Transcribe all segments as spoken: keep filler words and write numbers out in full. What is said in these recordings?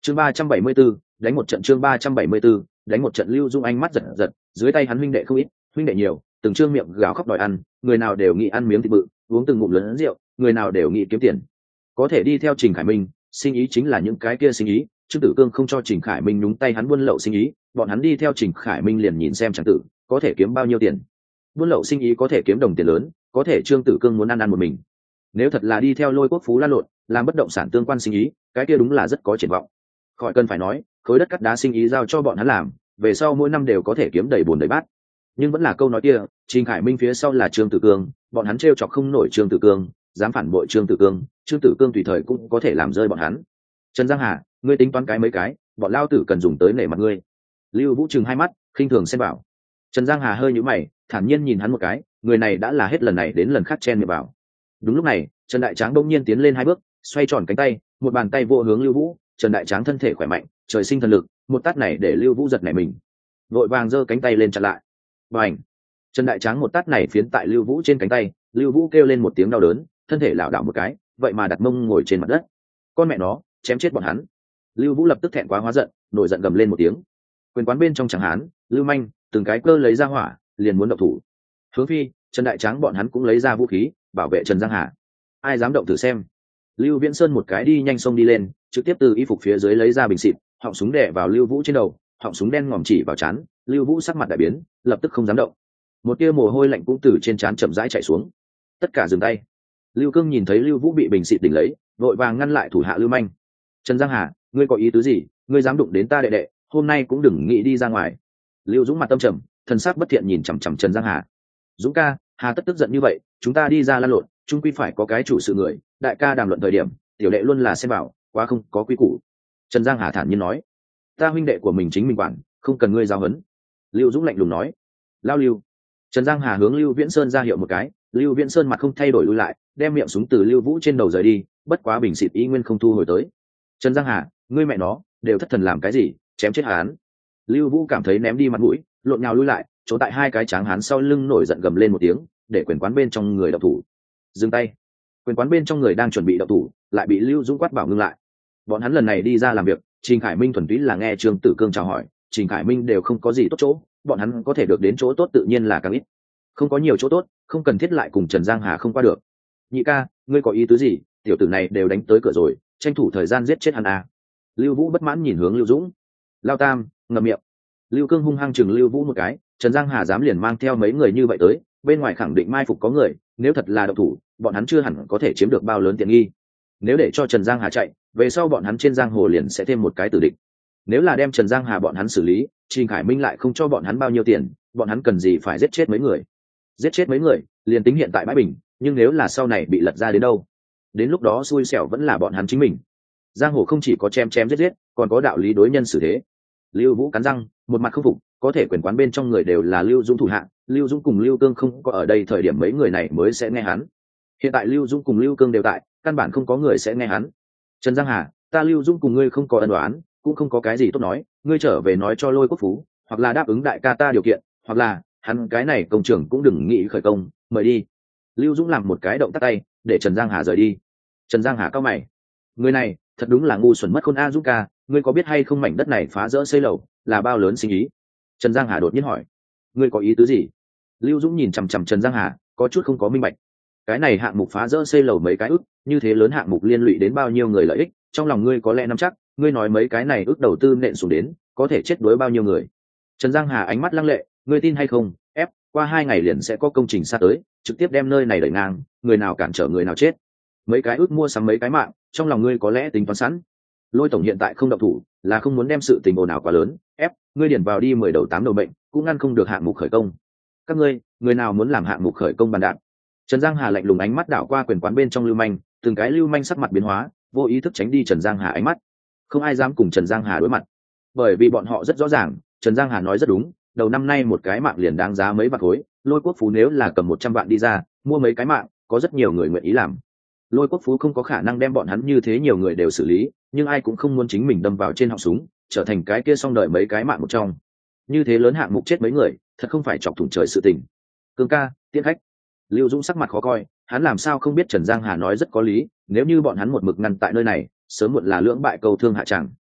chương ba trăm bảy mươi 374, đánh một trận chương ba trăm bảy mươi 374, đánh một trận. Lưu Dung ánh mắt giật giật, dưới tay hắn huynh đệ không ít, huynh đệ nhiều, từng trương miệng gào khóc đòi ăn, người nào đều nghĩ ăn miếng thịt bự, uống từng ngụm lớn rượu, người nào đều nghĩ kiếm tiền. Có thể đi theo Trình Khải Minh, sinh ý chính là những cái kia sinh ý, Trương Tử Cương không cho Trình Khải Minh nhúng tay hắn buôn lậu sinh ý, bọn hắn đi theo Trình Khải Minh liền nhìn xem chẳng tử có thể kiếm bao nhiêu tiền. Buôn lậu sinh ý có thể kiếm đồng tiền lớn, có thể Trương Tử Cương muốn ăn ăn một mình. Nếu thật là đi theo Lôi Quốc Phú lan lộn, làm bất động sản tương quan sinh ý, cái kia đúng là rất có triển vọng. Khỏi cần phải nói, khối đất cắt đá sinh ý giao cho bọn hắn làm, về sau mỗi năm đều có thể kiếm đầy bùn đầy bát. Nhưng vẫn là câu nói kia, Trình Khải Minh phía sau là Trương Tử Cương, bọn hắn trêu chọc không nổi Trương Tử Cương, dám phản bội Trương Tử Cương, Trương Tử Cương tùy thời cũng có thể làm rơi bọn hắn. Trần Giang Hà, ngươi tính toán cái mấy cái, bọn lao tử cần dùng tới nể mặt ngươi. Lưu Vũ trừng hai mắt, khinh thường xen bảo. Trần Giang Hà hơi nhíu mày, thản nhiên nhìn hắn một cái, người này đã là hết lần này đến lần khác chen miệng vào. Đúng lúc này, Trần Đại Tráng đông nhiên tiến lên hai bước, xoay tròn cánh tay, một bàn tay vô hướng Lưu Vũ. Trần Đại Tráng thân thể khỏe mạnh, trời sinh thần lực, một tát này để Lưu Vũ giật nảy mình, vội vàng giơ cánh tay lên chặn lại. Bành! Trần Đại Tráng một tát này phiến tại Lưu Vũ trên cánh tay, Lưu Vũ kêu lên một tiếng đau đớn, thân thể lảo đảo một cái, vậy mà đặt mông ngồi trên mặt đất. Con mẹ nó, chém chết bọn hắn! Lưu Vũ lập tức thẹn quá hóa giận, nổi giận gầm lên một tiếng. Quyền quán bên trong chẳng hán, Lưu Manh, từng cái cơ lấy ra hỏa, liền muốn động thủ. Hướng Phi, Trần Đại Tráng bọn hắn cũng lấy ra vũ khí, bảo vệ Trần Giang Hà. Ai dám động thử xem? Lưu Viễn Sơn một cái đi nhanh xông đi lên, trực tiếp từ y phục phía dưới lấy ra bình xịt, họng súng đè vào Lưu Vũ trên đầu, họng súng đen ngòm chỉ vào trán. Lưu Vũ sắc mặt đại biến, lập tức không dám động. Một tia mồ hôi lạnh cũng từ trên trán chậm rãi chảy xuống. Tất cả dừng tay. Lưu Cương nhìn thấy Lưu Vũ bị bình xịt đỉnh lấy, vội vàng ngăn lại thủ hạ Lưu Manh. Trần Giang Hà, ngươi có ý tứ gì? Ngươi dám đụng đến ta đệ đệ, hôm nay cũng đừng nghĩ đi ra ngoài. Lưu Dũng mặt tâm trầm, thần sắc bất thiện nhìn chằm chằm Trần Giang Hà. Dũng ca, hà tất tức giận như vậy, chúng ta đi ra lăn lộn, chung quy phải có cái chủ sự người, đại ca đàm luận thời điểm, tiểu đệ luôn là xem bảo, quá không có quy củ. Trần Giang Hà thản nhiên nói, ta huynh đệ của mình chính mình quản, không cần ngươi giao huấn. Lưu Dũng lạnh lùng nói, lao Lưu. Trần Giang Hà hướng Lưu Viễn Sơn ra hiệu một cái, Lưu Viễn Sơn mặt không thay đổi lui lại, đem miệng súng từ Lưu Vũ trên đầu rời đi, bất quá bình xịt ý nguyên không thu hồi tới. Trần Giang Hà, ngươi mẹ nó, đều thất thần làm cái gì, chém chết hắn. Lưu Vũ cảm thấy ném đi mặt mũi, lộn nhào lui lại, trốn tại hai cái tráng hán sau lưng nổi giận gầm lên một tiếng, để quyền quán bên trong người động thủ. Dừng tay. Quyền quán bên trong người đang chuẩn bị động thủ, lại bị Lưu Dũng quát bảo ngưng lại. Bọn hắn lần này đi ra làm việc, Trình Khải Minh thuần túy là nghe Trương Tử Cương chào hỏi, Trình Khải Minh đều không có gì tốt chỗ, bọn hắn có thể được đến chỗ tốt tự nhiên là càng ít. Không có nhiều chỗ tốt, không cần thiết lại cùng Trần Giang Hà không qua được. Nhị ca, ngươi có ý tứ gì? Tiểu tử này đều đánh tới cửa rồi, tranh thủ thời gian giết chết hắn à. Lưu Vũ bất mãn nhìn hướng Lưu Dũng. Lao Tam, ngậm miệng. Lưu Cương hung hăng chừng Lưu Vũ một cái, Trần Giang Hà dám liền mang theo mấy người như vậy tới, bên ngoài khẳng định mai phục có người, nếu thật là động thủ, bọn hắn chưa hẳn có thể chiếm được bao lớn tiện nghi. Nếu để cho Trần Giang Hà chạy, về sau bọn hắn trên giang hồ liền sẽ thêm một cái tử địch. Nếu là đem Trần Giang Hà bọn hắn xử lý, Trình Khải Minh lại không cho bọn hắn bao nhiêu tiền, bọn hắn cần gì phải giết chết mấy người? Giết chết mấy người, liền tính hiện tại bãi bình, nhưng nếu là sau này bị lật ra đến đâu, đến lúc đó xui xẻo vẫn là bọn hắn chính mình. Giang hồ không chỉ có chém chém giết giết, còn có đạo lý đối nhân xử thế. Lưu Vũ cắn răng, một mặt không phục, có thể quyền quán bên trong người đều là Lưu Dũng thủ hạ, Lưu Dũng cùng Lưu Cương không có ở đây thời điểm mấy người này mới sẽ nghe hắn. Hiện tại Lưu Dũng cùng Lưu Cương đều tại, căn bản không có người sẽ nghe hắn. Trần Giang Hà, ta Lưu Dũng cùng ngươi không có ân oán, cũng không có cái gì tốt nói, ngươi trở về nói cho Lôi Quốc Phú, hoặc là đáp ứng đại ca ta điều kiện, hoặc là hắn cái này công trưởng cũng đừng nghĩ khởi công, mời đi. Lưu Dũng làm một cái động tác tay, để Trần Giang Hà rời đi. Trần Giang Hà cao mày, người này thật đúng là ngu xuẩn mất khôn a. Dũng ca, ngươi có biết hay không mảnh đất này phá rỡ xây lầu là bao lớn sinh ý? Trần Giang Hà đột nhiên hỏi, ngươi có ý tứ gì? Lưu Dũng nhìn chằm chằm Trần Giang Hà, có chút không có minh bạch. Cái này hạng mục phá rỡ xây lầu mấy cái ức, như thế lớn hạng mục liên lụy đến bao nhiêu người lợi ích, trong lòng ngươi có lẽ nắm chắc, ngươi nói mấy cái này ước đầu tư nện xuống đến, có thể chết đuối bao nhiêu người? Trần Giang Hà ánh mắt lăng lệ, ngươi tin hay không? Ép, qua hai ngày liền sẽ có công trình xa tới, trực tiếp đem nơi này đẩy ngang, người nào cản trở người nào chết. Mấy cái ước mua sắm mấy cái mạng, trong lòng ngươi có lẽ tính toán sẵn. Lôi tổng hiện tại không động thủ, là không muốn đem sự tình ồn ào quá lớn. Ép, ngươi điền vào đi mười đầu tám đầu bệnh, cũng ngăn không được hạng mục khởi công. Các ngươi, người nào muốn làm hạng mục khởi công bàn đạp? Trần Giang Hà lạnh lùng ánh mắt đảo qua quyền quán bên trong Lưu Manh, từng cái Lưu Manh sắc mặt biến hóa, vô ý thức tránh đi Trần Giang Hà ánh mắt. Không ai dám cùng Trần Giang Hà đối mặt, bởi vì bọn họ rất rõ ràng, Trần Giang Hà nói rất đúng, đầu năm nay một cái mạng liền đáng giá mấy vạn khối, Lôi Quốc Phú nếu là cầm một trăm vạn đi ra, mua mấy cái mạng, có rất nhiều người nguyện ý làm. Lôi Quốc Phú không có khả năng đem bọn hắn như thế nhiều người đều xử lý, nhưng ai cũng không muốn chính mình đâm vào trên họng súng, trở thành cái kia xong đợi mấy cái mạng một trong. Như thế lớn hạng mục chết mấy người, thật không phải chọc thủng trời sự tình. Cương ca, tiễn khách. Lưu Dũng sắc mặt khó coi, hắn làm sao không biết Trần Giang Hà nói rất có lý, nếu như bọn hắn một mực ngăn tại nơi này, sớm muộn là lưỡng bại câu thương hạ tràng.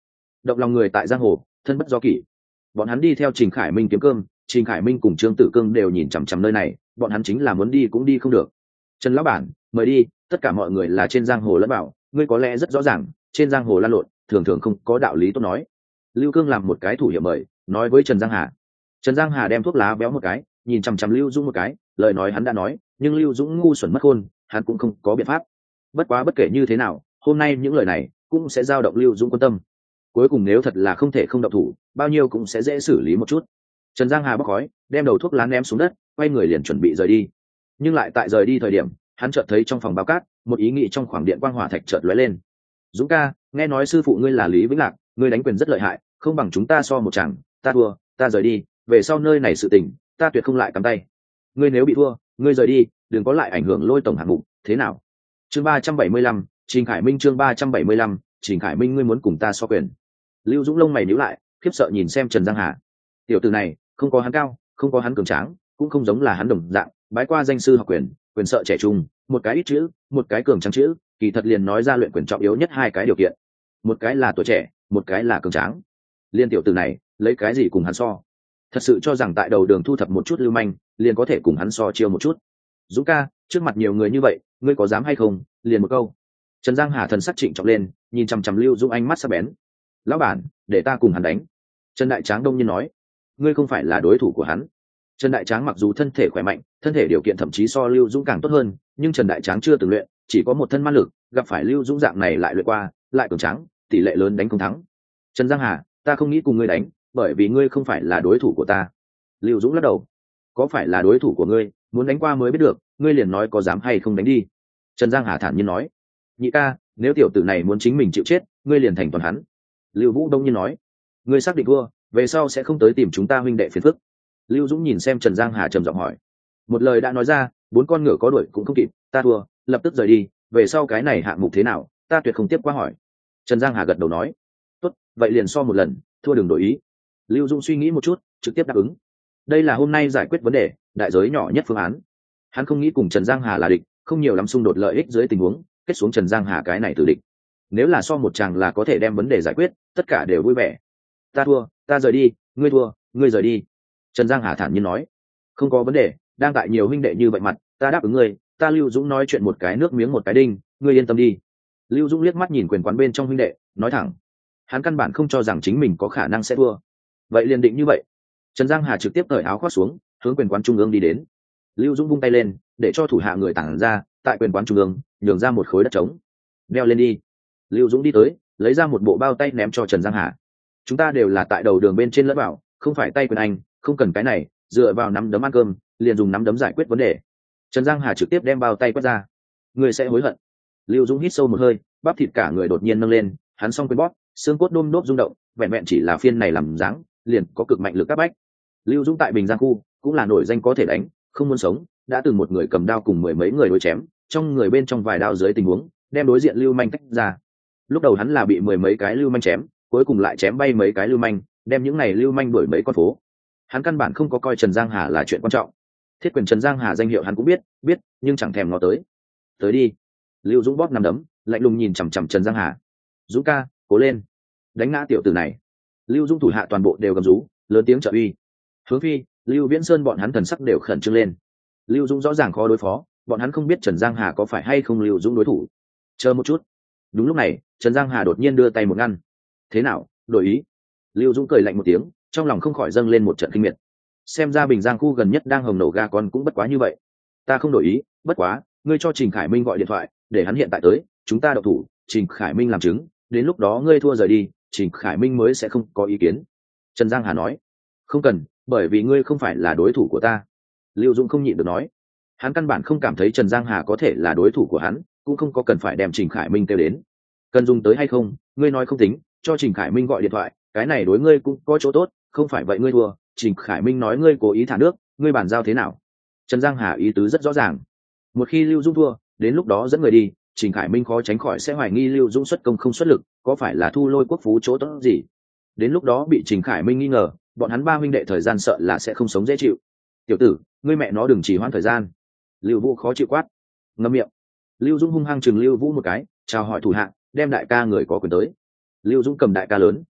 động lòng người tại giang hồ thân bất do kỷ. Bọn hắn đi theo Trình Khải Minh kiếm cơm, Trình Khải Minh cùng Trương Tử Cương đều nhìn chằm chằm nơi này, bọn hắn chính là muốn đi cũng đi không được. Trần lão bản, mời đi, tất cả mọi người là trên giang hồ lẫn bảo, ngươi có lẽ rất rõ ràng, trên giang hồ lan lộn, thường thường không có đạo lý tốt nói. Lưu Cương làm một cái thủ hiệu mời, nói với Trần Giang Hà. Trần Giang Hà đem thuốc lá béo một cái, nhìn chằm chằm Lưu Dũng một cái, lời nói hắn đã nói, nhưng Lưu Dũng ngu xuẩn mất khôn, hắn cũng không có biện pháp. Bất quá bất kể như thế nào, hôm nay những lời này cũng sẽ dao động Lưu Dũng quan tâm. Cuối cùng nếu thật là không thể không động thủ, bao nhiêu cũng sẽ dễ xử lý một chút. Trần Giang Hà bốc khói, đem đầu thuốc lá ném xuống đất, quay người liền chuẩn bị rời đi. Nhưng lại tại rời đi thời điểm, hắn chợt thấy trong phòng báo cát, một ý nghĩ trong khoảng điện quang hỏa thạch chợt lóe lên. Dũng ca, nghe nói sư phụ ngươi là Lý Vĩnh Lạc, ngươi đánh quyền rất lợi hại, không bằng chúng ta so một chàng, ta thua, ta rời đi, về sau nơi này sự tình, ta tuyệt không lại cắm tay. Ngươi nếu bị thua, ngươi rời đi, đừng có lại ảnh hưởng Lôi tổng hạng mục, thế nào? Chương ba trăm bảy mươi lăm, Trình Khải Minh chương ba trăm bảy mươi lăm, Trình Khải Minh ngươi muốn cùng ta so quyền. Lưu Dũng lông mày nhíu lại, khiếp sợ nhìn xem Trần Giang Hà. Tiểu tử này, không có hắn cao, không có hắn cường tráng, cũng không giống là hắn đồng dạng, bái qua danh sư học quyền, quyền sợ trẻ trung, một cái ít chữ, một cái cường tráng chữ, kỳ thật liền nói ra luyện quyền trọng yếu nhất hai cái điều kiện. Một cái là tuổi trẻ, một cái là cường tráng. Liên tiểu tử này, lấy cái gì cùng hắn so? Thật sự cho rằng tại đầu đường thu thập một chút lưu manh, liền có thể cùng hắn so chiêu một chút. Dũng ca, trước mặt nhiều người như vậy, ngươi có dám hay không? Liền một câu. Trần Giang Hà thần sắc trịnh trọng lên, nhìn chằm chằm Lưu Dũng ánh mắt sắc bén. Lão bản, để ta cùng hắn đánh. Trần Đại Tráng đông nhiên nói. Ngươi không phải là đối thủ của hắn. Trần Đại Tráng mặc dù thân thể khỏe mạnh, thân thể điều kiện thậm chí so Lưu Dũng càng tốt hơn, nhưng Trần Đại Tráng chưa từng luyện, chỉ có một thân ma lực, gặp phải Lưu Dũng dạng này lại luyện qua, lại cường tráng, tỷ lệ lớn đánh không thắng. Trần Giang Hà, ta không nghĩ cùng ngươi đánh, bởi vì ngươi không phải là đối thủ của ta. Lưu Dũng lắc đầu. Có phải là đối thủ của ngươi, muốn đánh qua mới biết được, ngươi liền nói có dám hay không đánh đi. Trần Giang Hà thản nhiên nói. Nhị ca, nếu tiểu tử này muốn chính mình chịu chết, ngươi liền thành toàn hắn. Lưu Vũ đông nhiên nói. Ngươi xác định thua, về sau sẽ không tới tìm chúng ta huynh đệ phiền phức. Lưu Dũng nhìn xem Trần Giang Hà trầm giọng hỏi. Một lời đã nói ra, bốn con ngựa có đuổi cũng không kịp, ta thua, lập tức rời đi, về sau cái này hạng mục thế nào, ta tuyệt không tiếp qua hỏi. Trần Giang Hà gật đầu nói. Tốt, vậy liền so một lần, thua đừng đổi ý. Lưu Dũng suy nghĩ một chút, trực tiếp đáp ứng. Đây là hôm nay giải quyết vấn đề, đại giới nhỏ nhất phương án. Hắn không nghĩ cùng Trần Giang Hà là địch, không nhiều lắm xung đột lợi ích dưới tình huống, kết xuống Trần Giang Hà cái này tử địch. Nếu là so một chàng là có thể đem vấn đề giải quyết, tất cả đều vui vẻ. Ta thua, ta rời đi, ngươi thua, ngươi rời đi. Trần Giang Hà thản nhiên nói. Không có vấn đề, đang tại nhiều huynh đệ như vậy mặt, ta đáp ứng ngươi, ta Lưu Dũng nói chuyện một cái nước miếng một cái đinh, ngươi yên tâm đi. Lưu Dũng liếc mắt nhìn quyền quán bên trong huynh đệ, nói thẳng. Hắn căn bản không cho rằng chính mình có khả năng sẽ thua. Vậy liền định như vậy. Trần Giang Hà trực tiếp cởi áo khoác xuống, hướng quyền quán trung ương đi đến. Lưu Dũng vung tay lên, để cho thủ hạ người tản ra, tại quyền quán trung ương, nhường ra một khối đất trống. Đeo lên đi. Lưu Dũng đi tới, lấy ra một bộ bao tay ném cho Trần Giang Hà. Chúng ta đều là tại đầu đường bên trên lẫn bảo, không phải tay quyền anh, không cần cái này, dựa vào nắm đấm ăn cơm, liền dùng nắm đấm giải quyết vấn đề. Trần Giang Hà trực tiếp đem bao tay quét ra. Người sẽ hối hận. Lưu Dũng hít sâu một hơi, bắp thịt cả người đột nhiên nâng lên, hắn song quyền bóp, xương cốt đôm đốp rung động, vẹn vẹn chỉ là phiên này làm dáng, liền có cực mạnh lực các bách. Lưu Dũng tại Bình Giang khu cũng là nổi danh có thể đánh, không muốn sống, đã từng một người cầm đao cùng mười mấy người đối chém, trong người bên trong vài đao dưới tình huống, đem đối diện lưu manh tách ra. Lúc đầu hắn là bị mười mấy cái lưu manh chém, cuối cùng lại chém bay mấy cái lưu manh, đem những này lưu manh đuổi mấy con phố. Hắn căn bản không có coi Trần Giang Hà là chuyện quan trọng. Thiết quyền Trần Giang Hà danh hiệu hắn cũng biết, biết, nhưng chẳng thèm ngó tới. Tới đi. Lưu Dũng bóp nằm đấm, lạnh lùng nhìn chằm chằm Trần Giang Hà. Dũng ca, cố lên, đánh ngã tiểu tử này. Lưu Dũng thủ hạ toàn bộ đều gầm rú, lớn tiếng trợ uy. Hướng Phi, Lưu Viễn Sơn bọn hắn thần sắc đều khẩn trương lên. Lưu Dũng rõ ràng khó đối phó, bọn hắn không biết Trần Giang Hà có phải hay không Lưu Dũng đối thủ. Chờ một chút. Đúng lúc này, Trần Giang Hà đột nhiên đưa tay một ngăn. Thế nào, đổi ý? Lưu Dũng cười lạnh một tiếng, trong lòng không khỏi dâng lên một trận kinh miệt. Xem ra Bình Giang khu gần nhất đang hồng nổ ga con cũng bất quá như vậy. Ta không đổi ý, bất quá, ngươi cho Trình Khải Minh gọi điện thoại, để hắn hiện tại tới, chúng ta đậu thủ, Trình Khải Minh làm chứng, đến lúc đó ngươi thua rời đi, Trình Khải Minh mới sẽ không có ý kiến. Trần Giang Hà nói. Không cần, bởi vì ngươi không phải là đối thủ của ta. Lưu Dũng không nhịn được nói. Hắn căn bản không cảm thấy Trần Giang Hà có thể là đối thủ của hắn, cũng không có cần phải đem Trình Khải Minh kêu đến. Cần dùng tới hay không, ngươi nói không tính, cho Trình Khải Minh gọi điện thoại, cái này đối ngươi cũng có chỗ tốt, không phải vậy ngươi thua, Trình Khải Minh nói ngươi cố ý thả nước, ngươi bàn giao thế nào? Trần Giang Hà ý tứ rất rõ ràng. Một khi Lưu Dũng thua, đến lúc đó dẫn người đi, Trình Khải Minh khó tránh khỏi sẽ hoài nghi Lưu Dũng xuất công không xuất lực, có phải là thu lôi quốc phú chỗ tốt gì? Đến lúc đó bị Trình Khải Minh nghi ngờ, bọn hắn ba huynh đệ thời gian sợ là sẽ không sống dễ chịu. Tiểu tử, ngươi mẹ nó đừng chỉ hoãn thời gian. Lưu Vũ khó chịu quát. Ngậm miệng. Lưu Dũng hung hăng chừng Lưu Vũ một cái, chào hỏi thủ hạ, đem đại ca người có quyền tới. Lưu Dũng cầm đại ca lớn,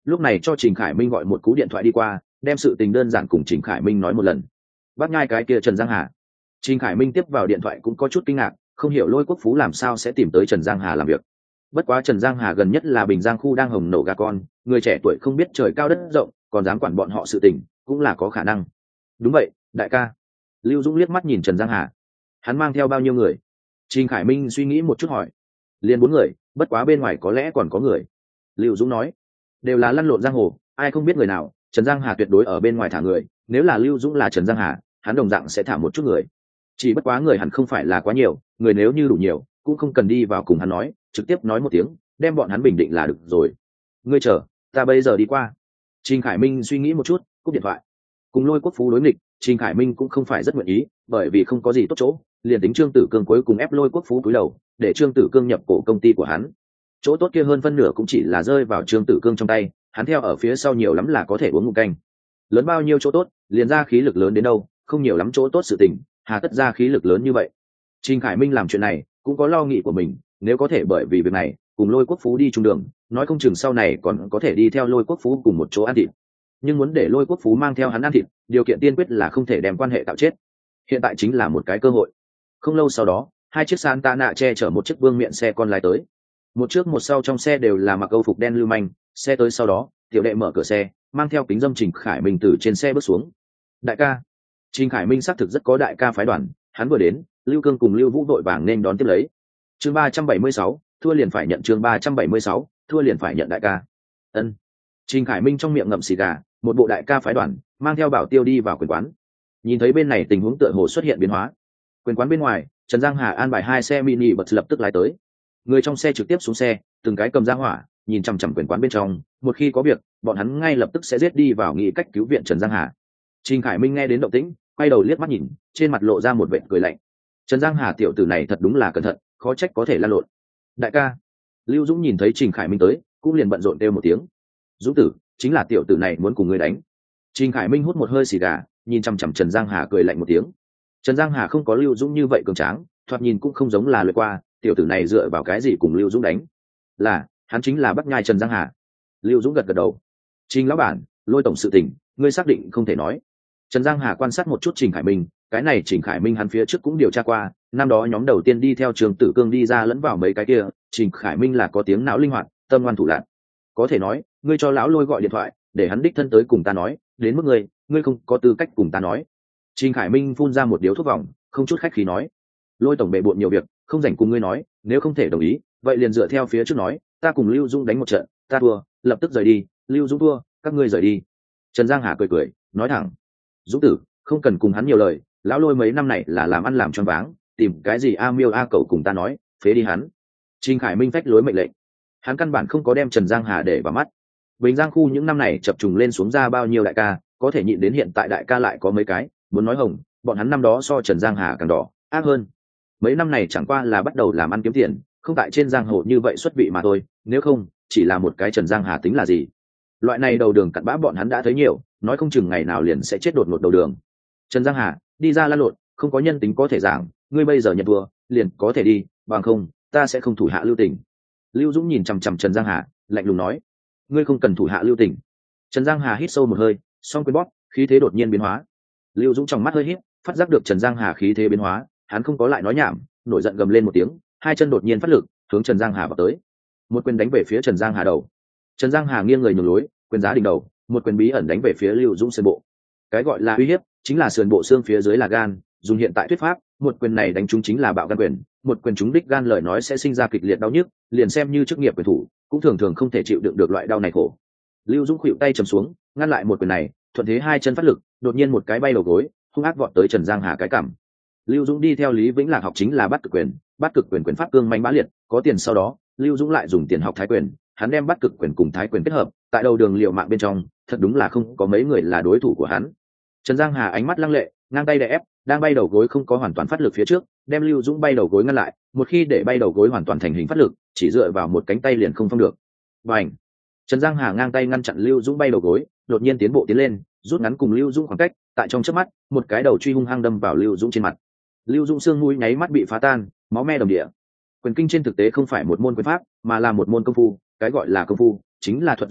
lúc này cho Trình Khải Minh gọi một cú điện thoại đi qua, đem sự tình đơn giản cùng Trình Khải Minh nói một lần. Bác nhai cái kia Trần Giang Hà. Trình Khải Minh tiếp vào điện thoại cũng có chút kinh ngạc, không hiểu Lôi Quốc Phú làm sao sẽ tìm tới Trần Giang Hà làm việc. Bất quá Trần Giang Hà gần nhất là Bình Giang khu đang hồng nổ gà con, người trẻ tuổi không biết trời cao đất rộng, còn dám quản bọn họ sự tình, cũng là có khả năng. Đúng vậy, đại ca. Lưu Dũng liếc mắt nhìn Trần Giang Hà. Hắn mang theo bao nhiêu người? Trình Khải Minh suy nghĩ một chút hỏi. Liền bốn người, bất quá bên ngoài có lẽ còn có người. Lưu Dũng nói. Đều là lăn lộn giang hồ, ai không biết người nào, Trần Giang Hà tuyệt đối ở bên ngoài thả người, nếu là Lưu Dũng là Trần Giang Hà, hắn đồng dạng sẽ thả một chút người. Chỉ bất quá người hẳn không phải là quá nhiều, người nếu như đủ nhiều, cũng không cần đi vào cùng hắn nói, trực tiếp nói một tiếng, đem bọn hắn bình định là được rồi. Ngươi chờ, ta bây giờ đi qua. Trình Khải Minh suy nghĩ một chút, cúp điện thoại. Cùng Lôi Quốc Phú đối nghịch, Trình Khải Minh cũng không phải rất nguyện ý, bởi vì không có gì tốt chỗ, liền tính Trương Tử Cương cuối cùng ép Lôi Quốc Phú cúi đầu, để Trương Tử Cương nhập cổ công ty của hắn. Chỗ tốt kia hơn phân nửa cũng chỉ là rơi vào Trương Tử Cương trong tay, hắn theo ở phía sau nhiều lắm là có thể uống ngụm canh. Lớn bao nhiêu chỗ tốt, liền ra khí lực lớn đến đâu, không nhiều lắm chỗ tốt sự tình, hà tất ra khí lực lớn như vậy. Trình Khải Minh làm chuyện này cũng có lo nghĩ của mình, nếu có thể bởi vì việc này cùng Lôi Quốc Phú đi chung đường, nói không chừng sau này còn có thể đi theo Lôi Quốc Phú cùng một chỗ ăn thịt. Nhưng muốn để Lôi Quốc Phú mang theo hắn ăn thịt, điều kiện tiên quyết là không thể đem quan hệ tạo chết. Hiện tại chính là một cái cơ hội. Không lâu sau đó, hai chiếc Santana che chở một chiếc vương miện xe con lái tới. Một trước một sau trong xe đều là mặc âu phục đen lưu manh. Xe tới sau đó, tiểu đệ mở cửa xe, mang theo kính dâm Trình Khải Minh từ trên xe bước xuống. Đại ca. Trình Khải Minh xác thực rất có đại ca phái đoàn, hắn vừa đến, Lưu Cương cùng Lưu Vũ đội vàng nên đón tiếp lấy. Chương ba trăm bảy mươi sáu, thua liền phải nhận. Chương ba trăm bảy mươi sáu, thua liền phải nhận đại ca. Ân. Trình Khải Minh trong miệng ngậm xì gà, một bộ đại ca phái đoàn, mang theo Bảo Tiêu đi vào quyền quán. Nhìn thấy bên này tình huống tựa hồ xuất hiện biến hóa. Quyền quán bên ngoài, Trần Giang Hà an bài hai xe mini bật lập tức lái tới. Người trong xe trực tiếp xuống xe, từng cái cầm ra hỏa, nhìn chằm chằm quyền quán bên trong, một khi có việc, bọn hắn ngay lập tức sẽ giết đi vào nghĩ cách cứu viện Trần Giang Hà. Trình Khải Minh nghe đến động tĩnh, quay đầu liếc mắt nhìn, trên mặt lộ ra một vệt cười lạnh. Trần Giang Hà tiểu tử này thật đúng là cẩn thận, khó trách có thể lan lộn. Đại ca. Lưu Dũng nhìn thấy Trình Khải Minh tới, cũng liền bận rộn kêu một tiếng. Dũng tử, chính là tiểu tử này muốn cùng ngươi đánh. Trình Khải Minh hút một hơi xì gà, nhìn chằm chằm Trần Giang Hà cười lạnh một tiếng. Trần Giang Hà không có Lưu Dũng như vậy cường tráng, thoạt nhìn cũng không giống là luyện qua, tiểu tử này dựa vào cái gì cùng Lưu Dũng đánh? Là, hắn chính là Bắc Nhai Trần Giang Hà. Lưu Dũng gật gật đầu. Trình lão bản, Lôi tổng sự tình, ngươi xác định không thể nói. Trần Giang Hà quan sát một chút Trình Khải Minh, cái này Trình Khải Minh hắn phía trước cũng điều tra qua, năm đó nhóm đầu tiên đi theo Trường Tử Cương đi ra lẫn vào mấy cái kia, Trình Khải Minh là có tiếng não linh hoạt, tâm ngoan thủ lạn. Có thể nói, ngươi cho lão Lôi gọi điện thoại, để hắn đích thân tới cùng ta nói, đến mức ngươi, ngươi không có tư cách cùng ta nói. Trình Khải Minh phun ra một điếu thuốc vòng, không chút khách khí nói. Lôi tổng bệ bội nhiều việc, không rảnh cùng ngươi nói, nếu không thể đồng ý, vậy liền dựa theo phía trước nói, ta cùng Lưu Dung đánh một trận, ta thua, lập tức rời đi, Lưu Dung thua, các ngươi rời đi. Trần Giang Hà cười cười, nói thẳng. Dũng tử, không cần cùng hắn nhiều lời, lão Lôi mấy năm này là làm ăn làm choáng váng, tìm cái gì a miêu a cầu cùng ta nói, phế đi hắn. Trình Khải Minh phách lối mệnh lệnh. Hắn căn bản không có đem Trần Giang Hà để vào mắt. Bình Giang khu những năm này chập trùng lên xuống ra bao nhiêu đại ca, có thể nhịn đến hiện tại đại ca lại có mấy cái, muốn nói hồng, bọn hắn năm đó so Trần Giang Hà càng đỏ, ác hơn. Mấy năm này chẳng qua là bắt đầu làm ăn kiếm tiền, không tại trên giang hồ như vậy xuất vị mà thôi, nếu không, chỉ là một cái Trần Giang Hà tính là gì. Loại này đầu đường cặn bã bọn hắn đã thấy nhiều, nói không chừng ngày nào liền sẽ chết đột ngột đầu đường. Trần Giang Hà, đi ra lan lộn, không có nhân tính có thể giảng, ngươi bây giờ nhận thua, liền có thể đi, bằng không, ta sẽ không thủ hạ lưu tình. Lưu Dũng nhìn chằm chằm Trần Giang Hà, lạnh lùng nói, ngươi không cần thủ hạ lưu tình. Trần Giang Hà hít sâu một hơi, song quyền bóp, khí thế đột nhiên biến hóa. Lưu Dũng trong mắt hơi hít, phát giác được Trần Giang Hà khí thế biến hóa, hắn không có lại nói nhảm, nổi giận gầm lên một tiếng, hai chân đột nhiên phát lực, hướng Trần Giang Hà vào tới. Một quyền đánh về phía Trần Giang Hà đầu. Trần Giang Hà nghiêng người nhường lối, quyền giá đỉnh đầu, một quyền bí ẩn đánh về phía Lưu Dũng sườn bộ. Cái gọi là uy hiếp, chính là sườn bộ xương phía dưới là gan, dùng hiện tại thuyết pháp, một quyền này đánh trúng chính là bạo gan quyền, một quyền trúng đích gan lời nói sẽ sinh ra kịch liệt đau nhức, liền xem như chức nghiệp quyền thủ, cũng thường thường không thể chịu đựng được loại đau này khổ. Lưu Dũng khuỵu tay trầm xuống, ngăn lại một quyền này, thuận thế hai chân phát lực, đột nhiên một cái bay đầu gối, hung ác vọt tới Trần Giang Hà cái cằm. Lưu Dũng đi theo Lý Vĩnh Lạc học chính là bắt cực quyền, bắt cực quyền quyền pháp cương mãnh bá liệt, có tiền sau đó, Lưu Dũng lại dùng tiền học thái quyền, hắn đem bắt cực quyền cùng thái quyền kết hợp, tại đầu đường liều mạng bên trong, thật đúng là không có mấy người là đối thủ của hắn. Trần Giang Hà ánh mắt lăng lệ, ngang tay đè ép, đang bay đầu gối không có hoàn toàn phát lực phía trước, đem Lưu Dũng bay đầu gối ngăn lại, một khi để bay đầu gối hoàn toàn thành hình phát lực, chỉ dựa vào một cánh tay liền không phong được. Bành! Trần Giang Hà ngang tay ngăn chặn Lưu Dũng bay đầu gối, đột nhiên tiến bộ tiến lên, rút ngắn cùng Lưu Dũng khoảng cách, tại trong chớp mắt, một cái đầu truy hung hăng đâm vào Lưu Dũng trên mặt. Lưu Dũng xương mũi nháy mắt bị phá tan, máu me đầm địa. Quyền kinh trên thực tế không phải một môn quyền pháp, mà là một môn công phu, cái gọi là công phu chính là thuật giết người,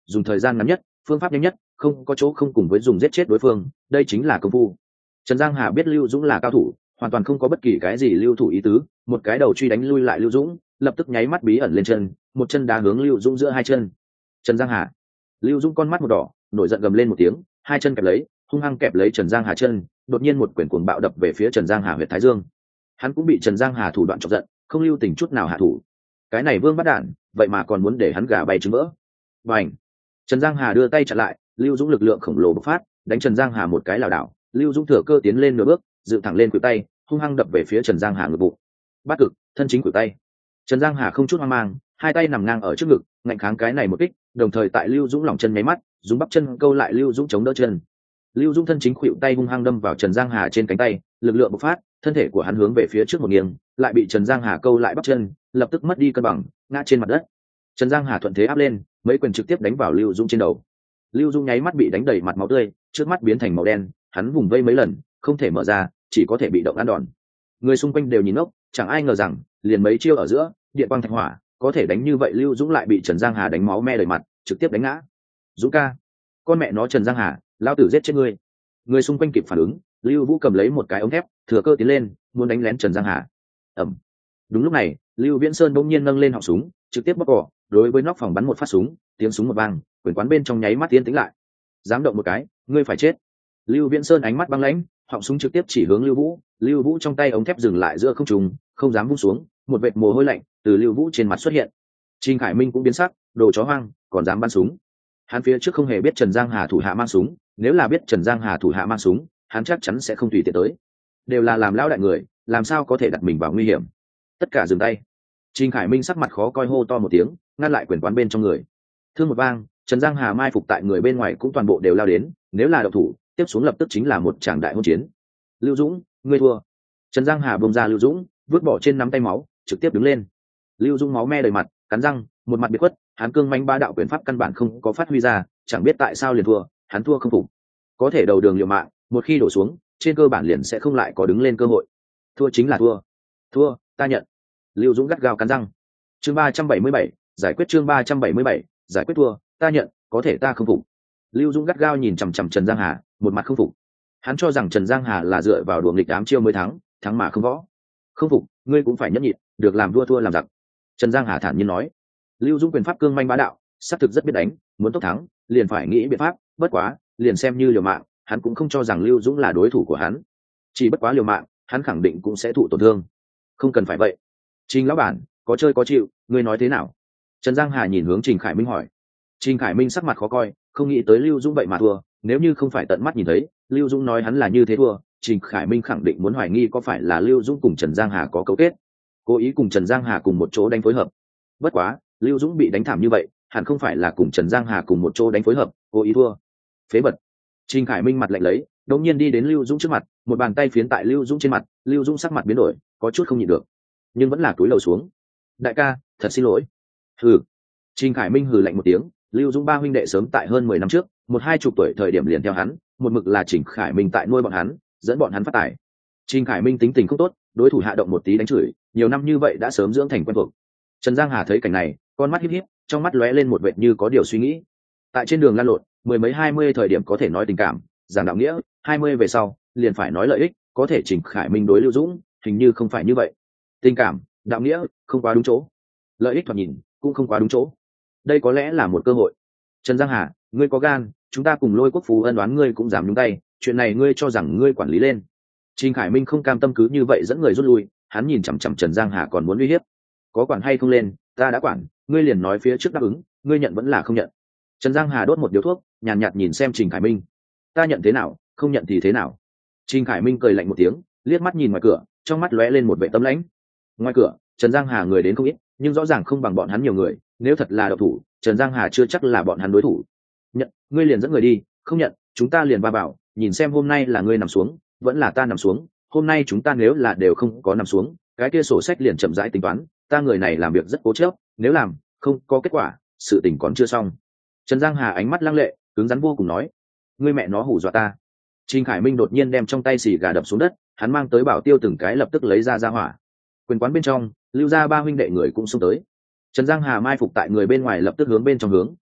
dùng thời gian ngắn nhất, phương pháp nhanh nhất, không có chỗ không cùng với dùng giết chết đối phương, đây chính là công phu. Trần Giang Hà biết Lưu Dũng là cao thủ, hoàn toàn không có bất kỳ cái gì lưu thủ ý tứ, một cái đầu truy đánh lui lại Lưu Dũng, lập tức nháy mắt bí ẩn lên chân, một chân đá hướng Lưu Dũng giữa hai chân. Trần Giang Hà, Lưu Dũng con mắt một đỏ, nổi giận gầm lên một tiếng, hai chân kẹp lấy, hung hăng kẹp lấy Trần Giang Hà chân, đột nhiên một quyền cuồng bạo đập về phía Trần Giang Hà huyệt thái dương. Hắn cũng bị Trần Giang Hà thủ đoạn chọc giận, không lưu tình chút nào hạ thủ. Cái này vương bắt đạn, vậy mà còn muốn để hắn gà bay trứng vỡ. Bành! Trần Giang Hà đưa tay chặn lại, Lưu Dũng lực lượng khổng lồ bộc phát, đánh Trần Giang Hà một cái lảo đảo, Lưu Dũng thừa cơ tiến lên nửa bước, dựng thẳng lên khuỷu tay, hung hăng đập về phía Trần Giang Hà ngực bụng. Bát cực, thân chính khuỷu tay. Trần Giang Hà không chút hoang mang, hai tay nằm ngang ở trước ngực, ngạnh kháng cái này một kích, đồng thời tại Lưu Dũng lỏng chân nháy mắt, dùng bắp chân câu lại Lưu Dũng chống đỡ chân. Lưu Dũng thân chính khuỵu tay hung hăng đâm vào Trần Giang Hà trên cánh tay, lực lượng bộc phát, thân thể của hắn hướng về phía trước một nghiêng, lại bị Trần Giang Hà câu lại bắp chân, lập tức mất đi cân bằng, ngã trên mặt đất. Trần Giang Hà thuận thế áp lên, mấy quyền trực tiếp đánh vào Lưu Dũng trên đầu. Lưu Dũng nháy mắt bị đánh đầy mặt máu tươi, trước mắt biến thành màu đen, hắn vùng vây mấy lần, không thể mở ra, chỉ có thể bị động ăn đòn. Người xung quanh đều nhìn ngốc, chẳng ai ngờ rằng, liền mấy chiêu ở giữa, điện quang thạch hỏa, có thể đánh như vậy Lưu Dũng lại bị Trần Giang Hà đánh máu me đầy mặt, trực tiếp đánh ngã. Dũng ca, con mẹ nó Trần Giang Hà, lão tử giết chết ngươi. Người xung quanh kịp phản ứng, Lưu Vũ cầm lấy một cái ống thép, thừa cơ tiến lên, muốn đánh lén Trần Giang Hà. Ầm. Đúng lúc này, Lưu Viễn Sơn bỗng nhiên nâng lên họng súng, trực tiếp bóc cò, đối với nóc phòng bắn một phát súng, tiếng súng một vang, quyền quán bên trong nháy mắt tiến tĩnh lại. Dám động một cái, ngươi phải chết. Lưu Viễn Sơn ánh mắt băng lãnh, họng súng trực tiếp chỉ hướng Lưu Vũ, Lưu Vũ trong tay ống thép dừng lại giữa không trung, không dám vung xuống, một vệt mồ hôi lạnh từ Lưu Vũ trên mặt xuất hiện. Trình Khải Minh cũng biến sắc, đồ chó hoang, còn dám bắn súng. Hắn phía trước không hề biết Trần Giang Hà thủ hạ mang súng, nếu là biết Trần Giang Hà thủ hạ mang súng, hắn chắc chắn sẽ không tùy tiện tới. Đều là làm lão đại người, làm sao có thể đặt mình vào nguy hiểm. Tất cả dừng tay. Trình Khải Minh sắc mặt khó coi hô to một tiếng, ngăn lại quyền quán bên trong người. Thương một vang, Trần Giang Hà mai phục tại người bên ngoài cũng toàn bộ đều lao đến, nếu là độc thủ, tiếp xuống lập tức chính là một tràng đại hôn chiến. Lưu Dũng, ngươi thua. Trần Giang Hà bông ra Lưu Dũng, vứt bỏ trên nắm tay máu, trực tiếp đứng lên. Lưu Dũng máu me đầy mặt, cắn răng, một mặt biệt khuất, hắn cương manh ba đạo quyền pháp căn bản không có phát huy ra, chẳng biết tại sao liền thua, hắn thua không phục. Có thể đầu đường liều mạng, một khi đổ xuống, trên cơ bản liền sẽ không lại có đứng lên cơ hội. Thua chính là thua. Thua, ta nhận. Lưu Dũng gắt gao cắn răng. Chương ba trăm bảy mươi bảy, giải quyết chương ba trăm bảy mươi bảy, giải quyết thua, ta nhận, có thể ta không phục. Lưu Dũng gắt gao nhìn chằm chằm Trần Giang Hà, một mặt không phục. Hắn cho rằng Trần Giang Hà là dựa vào đùa nghịch ám chiêu mới thắng, thắng mà không võ. Không phục, ngươi cũng phải nhẫn nhịn, được làm vua thua làm giặc. Trần Giang Hà thản nhiên nói. Lưu Dũng quyền pháp cương manh bá đạo, sát thực rất biết đánh, muốn tốc thắng, liền phải nghĩ biện pháp, bất quá, liền xem như liều mạng, hắn cũng không cho rằng Lưu Dũng là đối thủ của hắn. Chỉ bất quá liều mạng, hắn khẳng định cũng sẽ thụ tổn thương. Không cần phải vậy. Trình lão bản, có chơi có chịu, ngươi nói thế nào? Trần Giang Hà nhìn hướng Trình Khải Minh hỏi. Trình Khải Minh sắc mặt khó coi, không nghĩ tới Lưu Dũng vậy mà thua, nếu như không phải tận mắt nhìn thấy, Lưu Dũng nói hắn là như thế thua, Trình Khải Minh khẳng định muốn hoài nghi có phải là Lưu Dũng cùng Trần Giang Hà có cấu kết, cố ý cùng Trần Giang Hà cùng một chỗ đánh phối hợp. Bất quá, Lưu Dũng bị đánh thảm như vậy, hẳn không phải là cùng Trần Giang Hà cùng một chỗ đánh phối hợp, cố ý thua. Phế vật. Trình Khải Minh mặt lạnh lấy, đột nhiên đi đến Lưu Dũng trước mặt, một bàn tay phiến tại Lưu Dũng trên mặt, Lưu Dũng sắc mặt biến đổi, có chút không nhịn được, nhưng vẫn là cúi đầu xuống. Đại ca, thật xin lỗi. Hừ. Trình Khải Minh hừ lạnh một tiếng, Lưu Dũng ba huynh đệ sớm tại hơn mười năm trước, một hai chục tuổi thời điểm liền theo hắn, một mực là Trình Khải Minh tại nuôi bọn hắn, dẫn bọn hắn phát tài. Trình Khải Minh tính tình không tốt, đối thủ hạ động một tí đánh chửi, nhiều năm như vậy đã sớm dưỡng thành quen thuộc. Trần Giang Hà thấy cảnh này, con mắt híp híp, trong mắt lóe lên một vệt như có điều suy nghĩ. Tại trên đường lăn lộn, mười mấy hai mươi thời điểm có thể nói tình cảm, giảng đạo nghĩa, hai mươi về sau, liền phải nói lợi ích, có thể Trình Khải Minh đối Lưu Dũng, hình như không phải như vậy. Tình cảm, đạo nghĩa, không quá đúng chỗ. Lợi ích thoạt nhìn, cũng không quá đúng chỗ. Đây có lẽ là một cơ hội. Trần Giang Hà, ngươi có gan, chúng ta cùng Lôi Quốc Phú ân đoán ngươi cũng dám nhúng tay, chuyện này ngươi cho rằng ngươi quản lý lên. Trình Khải Minh không cam tâm cứ như vậy dẫn người rút lui, hắn nhìn chằm chằm Trần Giang Hà còn muốn uy hiếp. Có quản hay không lên, ta đã quản, ngươi liền nói phía trước đáp ứng, ngươi nhận vẫn là không nhận. Trần Giang Hà đốt một điếu thuốc, nhàn nhạt, nhạt nhìn xem Trình Khải Minh. Ta nhận thế nào, không nhận thì thế nào. Trình Khải Minh cười lạnh một tiếng, liếc mắt nhìn ngoài cửa, trong mắt lóe lên một vẻ tấm lãnh. Ngoài cửa, Trần Giang Hà người đến không ít, nhưng rõ ràng không bằng bọn hắn nhiều người, nếu thật là độc thủ, Trần Giang Hà chưa chắc là bọn hắn đối thủ. Nhận, ngươi liền dẫn người đi, không nhận, chúng ta liền ba bảo, nhìn xem hôm nay là ngươi nằm xuống, vẫn là ta nằm xuống, hôm nay chúng ta nếu là đều không có nằm xuống, cái kia sổ sách liền chậm rãi tính toán, ta người này làm việc rất cố chấp, nếu làm không có kết quả, sự tình còn chưa xong. Trần Giang Hà ánh mắt lăng lệ, cứng rắn vô cùng nói, ngươi mẹ nó hù dọa ta. Trình Khải Minh đột nhiên đem trong tay xì gà đập xuống đất, hắn mang tới bảo tiêu từng cái lập tức lấy ra ra hỏa. Quyền quán bên trong, Lưu gia ba huynh đệ người cũng xông tới. Trần Giang Hà mai phục tại người bên ngoài lập tức hướng bên trong hướng,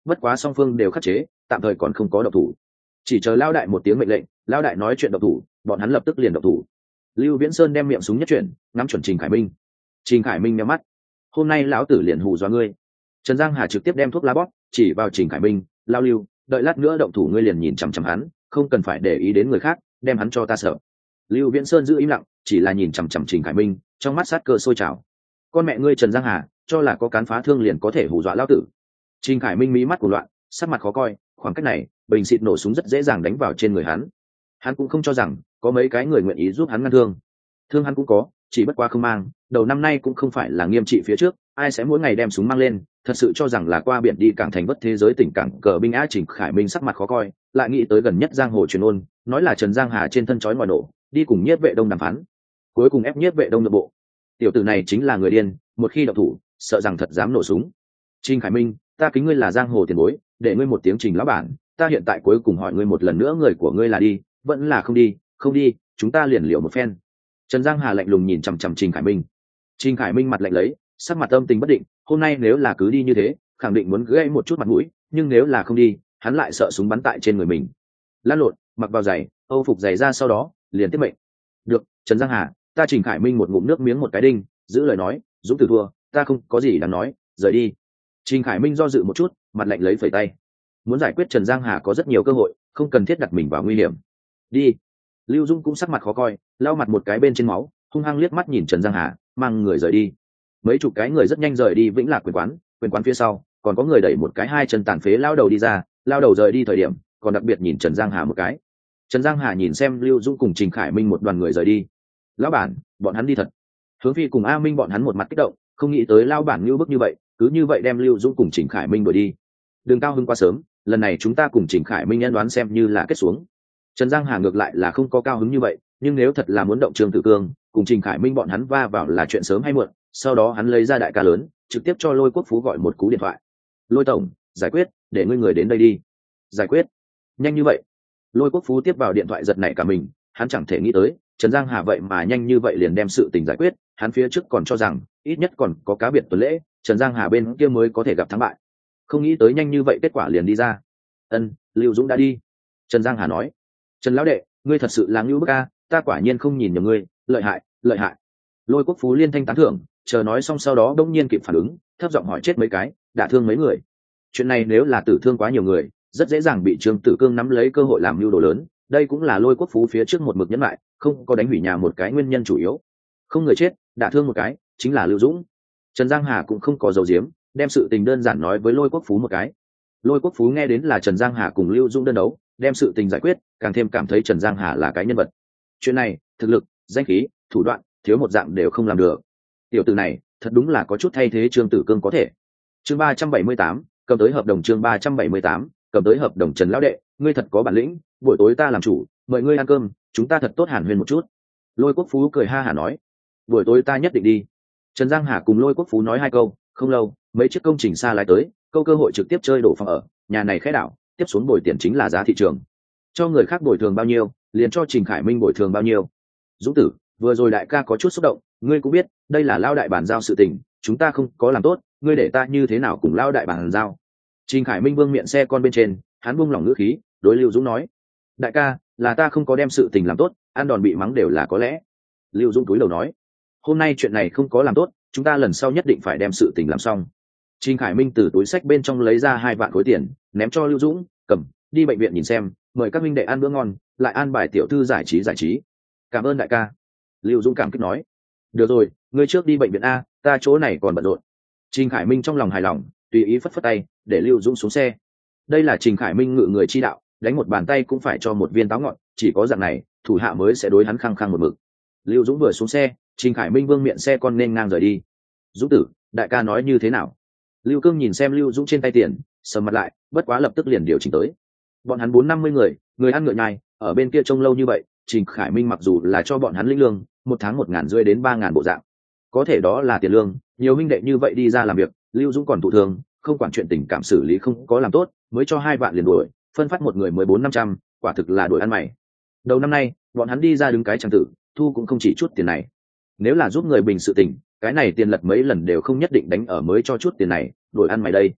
bất quá song phương đều khắc chế, tạm thời còn không có động thủ, chỉ chờ lao đại một tiếng mệnh lệnh, lao đại nói chuyện động thủ, bọn hắn lập tức liền động thủ. Lưu Viễn Sơn đem miệng súng nhất chuyển, ngắm chuẩn Trình Khải Minh. Trình Khải Minh nhắm mắt, hôm nay lão tử liền hù dọa ngươi. Trần Giang Hà trực tiếp đem thuốc lá bóp chỉ vào Trình Khải Minh, lao Lưu, đợi lát nữa động thủ ngươi liền nhìn chằm chằm hắn, không cần phải để ý đến người khác, đem hắn cho ta sợ. Lưu Viễn Sơn giữ im lặng, chỉ là nhìn chằm chằm Trình Khải Minh, trong mắt sát cơ sôi trào. Con mẹ ngươi Trần Giang Hà, cho là có cán phá thương liền có thể hù dọa lão tử. Trình Khải Minh mí mắt của loạn, sắc mặt khó coi, khoảng cách này, bình xịt nổ súng rất dễ dàng đánh vào trên người hắn. Hắn cũng không cho rằng có mấy cái người nguyện ý giúp hắn ngăn thương. Thương hắn cũng có, chỉ bất quá không mang, đầu năm nay cũng không phải là nghiêm trị phía trước, ai sẽ mỗi ngày đem súng mang lên, thật sự cho rằng là qua biển đi cảng thành bất thế giới tỉnh cảng cờ binh á. Trình Khải Minh sắc mặt khó coi, lại nghĩ tới gần nhất giang hồ truyền ôn, nói là Trần Giang Hà trên thân chói ngoài nổ, đi cùng Nhiếp Vệ Đông đàm phán, cuối cùng ép Nhiếp Vệ Đông nội bộ. Tiểu tử này chính là người điên, một khi động thủ, sợ rằng thật dám nổ súng. Trình Khải Minh, ta kính ngươi là giang hồ tiền bối, để ngươi một tiếng Trình lão bản, ta hiện tại cuối cùng hỏi ngươi một lần nữa, người của ngươi là đi, vẫn là không đi? Không đi, chúng ta liền liệu một phen. Trần Giang Hà lạnh lùng nhìn chằm chằm Trình Khải Minh. Trình Khải Minh mặt lạnh lấy, sắc mặt âm tình bất định, hôm nay nếu là cứ đi như thế, khẳng định muốn gãy một chút mặt mũi, nhưng nếu là không đi, hắn lại sợ súng bắn tại trên người mình. Lăn lộn, mặc vào giày, âu phục giày ra sau đó, liền tiếp mệnh. Được, Trần Giang Hà, ta Trình Khải Minh một ngụm nước miếng một cái đinh, giữ lời nói, Dũng tử thua, ta không có gì đáng nói, rời đi. Trình Khải Minh do dự một chút, mặt lạnh lấy phẩy tay. Muốn giải quyết Trần Giang Hà có rất nhiều cơ hội, không cần thiết đặt mình vào nguy hiểm. Đi. Lưu Dung cũng sắc mặt khó coi, lau mặt một cái bên trên máu, hung hăng liếc mắt nhìn Trần Giang Hà, mang người rời đi. Mấy chục cái người rất nhanh rời đi Vĩnh Lạc quyền quán, quyền quán phía sau còn có người đẩy một cái hai chân tàn phế lao đầu đi ra, lao đầu rời đi thời điểm còn đặc biệt nhìn Trần Giang Hà một cái. Trần Giang Hà nhìn xem Lưu Dung cùng Trình Khải Minh một đoàn người rời đi. Lão bản, bọn hắn đi thật. Hướng Phi cùng A Minh bọn hắn một mặt kích động, không nghĩ tới lao bản như bức như vậy, cứ như vậy đem Lưu Dung cùng Trình Khải Minh đuổi đi. Đừng cao hứng quá sớm, lần này chúng ta cùng Trình Khải Minh nhân đoán xem như là kết xuống. Trần Giang Hà ngược lại là không có cao hứng như vậy, nhưng nếu thật là muốn động Trương Tử Cương cùng Trình Khải Minh bọn hắn va vào là chuyện sớm hay muộn. Sau đó hắn lấy ra đại ca lớn, trực tiếp cho Lôi Quốc Phú gọi một cú điện thoại. Lôi tổng, giải quyết, để ngươi người đến đây đi. Giải quyết? Nhanh như vậy? Lôi Quốc Phú tiếp vào điện thoại giật nảy cả mình, hắn chẳng thể nghĩ tới Trần Giang Hà vậy mà nhanh như vậy liền đem sự tình giải quyết. Hắn phía trước còn cho rằng ít nhất còn có cá biệt tuần lễ, Trần Giang Hà bên kia mới có thể gặp thắng bại, không nghĩ tới nhanh như vậy kết quả liền đi ra. Ân, Lưu Dũng đã đi. Trần Giang Hà nói. Trần lão đệ, ngươi thật sự là ngưu bức a, ta quả nhiên không nhìn nhầm ngươi, lợi hại, lợi hại. Lôi Quốc Phú liên thanh tán thưởng, chờ nói xong sau đó đông nhiên kịp phản ứng, thấp giọng hỏi chết mấy cái, đả thương mấy người. Chuyện này nếu là tử thương quá nhiều người, rất dễ dàng bị Trương Tử Cương nắm lấy cơ hội làm mưu đồ lớn. Đây cũng là Lôi Quốc Phú phía trước một mực nhẫn lại, không có đánh hủy nhà một cái nguyên nhân chủ yếu. Không người chết, đả thương một cái, chính là Lưu Dũng. Trần Giang Hà cũng không có dầu diếm, đem sự tình đơn giản nói với Lôi Quốc Phú một cái. Lôi Quốc Phú nghe đến là Trần Giang Hà cùng Lưu Dũng đơn đấu, đem sự tình giải quyết, càng thêm cảm thấy Trần Giang Hà là cái nhân vật. Chuyện này, thực lực, danh khí, thủ đoạn, thiếu một dạng đều không làm được. Tiểu tử này, thật đúng là có chút thay thế Trương Tử Cương có thể. Chương ba trăm bảy mươi tám, cầm tới hợp đồng. Chương ba trăm bảy mươi tám, cầm tới hợp đồng. Trần lão đệ, ngươi thật có bản lĩnh, buổi tối ta làm chủ, mời ngươi ăn cơm, chúng ta thật tốt hàn huyên một chút. Lôi Quốc Phú cười ha hả nói. Buổi tối ta nhất định đi. Trần Giang Hà cùng Lôi Quốc Phú nói hai câu, không lâu, mấy chiếc công trình xa lái tới, câu cơ hội trực tiếp chơi đổ phòng ở, nhà này khẽ đảo, tiếp xuống bồi tiền chính là giá thị trường. Cho người khác bồi thường bao nhiêu, liền cho Trình Khải Minh bồi thường bao nhiêu. Dũng tử, vừa rồi đại ca có chút xúc động, ngươi cũng biết, đây là lao đại bàn giao sự tình, chúng ta không có làm tốt, ngươi để ta như thế nào cùng lao đại bàn giao. Trình Khải Minh vương miệng xe con bên trên, hắn buông lỏng ngữ khí, đối Lưu Dũng nói. Đại ca, là ta không có đem sự tình làm tốt, ăn đòn bị mắng đều là có lẽ. Lưu Dũng túi đầu nói. Hôm nay chuyện này không có làm tốt, chúng ta lần sau nhất định phải đem sự tình làm xong. Trình Khải Minh từ túi xách bên trong lấy ra hai vạn khối tiền, ném cho Lưu Dũng, cầm, đi bệnh viện nhìn xem, mời các minh đệ ăn bữa ngon, lại an bài tiểu thư giải trí giải trí. Cảm ơn đại ca. Lưu Dũng cảm kích nói. Được rồi, ngươi trước đi bệnh viện a, ta chỗ này còn bận rộn. Trình Khải Minh trong lòng hài lòng, tùy ý phất phất tay, để Lưu Dũng xuống xe. Đây là Trình Khải Minh ngự người chi đạo, đánh một bàn tay cũng phải cho một viên táo ngọt, chỉ có dạng này, thủ hạ mới sẽ đối hắn khăng khăng một mực. Lưu Dũng vừa xuống xe, Trình Khải Minh vương miệng xe con nên ngang rời đi. Dũng tử, đại ca nói như thế nào? Lưu Cương nhìn xem Lưu Dũng trên tay tiền, sầm mặt lại, bất quá lập tức liền điều chỉnh tới. Bọn hắn bốn năm mươi người, người ăn ngựa nhai, ở bên kia trông lâu như vậy, Trình Khải Minh mặc dù là cho bọn hắn lĩnh lương, một tháng một ngàn rưỡi đến ba ngàn bộ dạng, có thể đó là tiền lương, nhiều huynh đệ như vậy đi ra làm việc, Lưu Dũng còn thụ thường, không quản chuyện tình cảm xử lý không có làm tốt, mới cho hai vạn liền đuổi, phân phát một người mười bốn năm trăm, quả thực là đuổi ăn mày. Đầu năm nay, bọn hắn đi ra đứng cái trang tử, thu cũng không chỉ chút tiền này. Nếu là giúp người bình sự tình, cái này tiền lật mấy lần đều không nhất định đánh ở mới cho chút tiền này, đuổi ăn mày đây.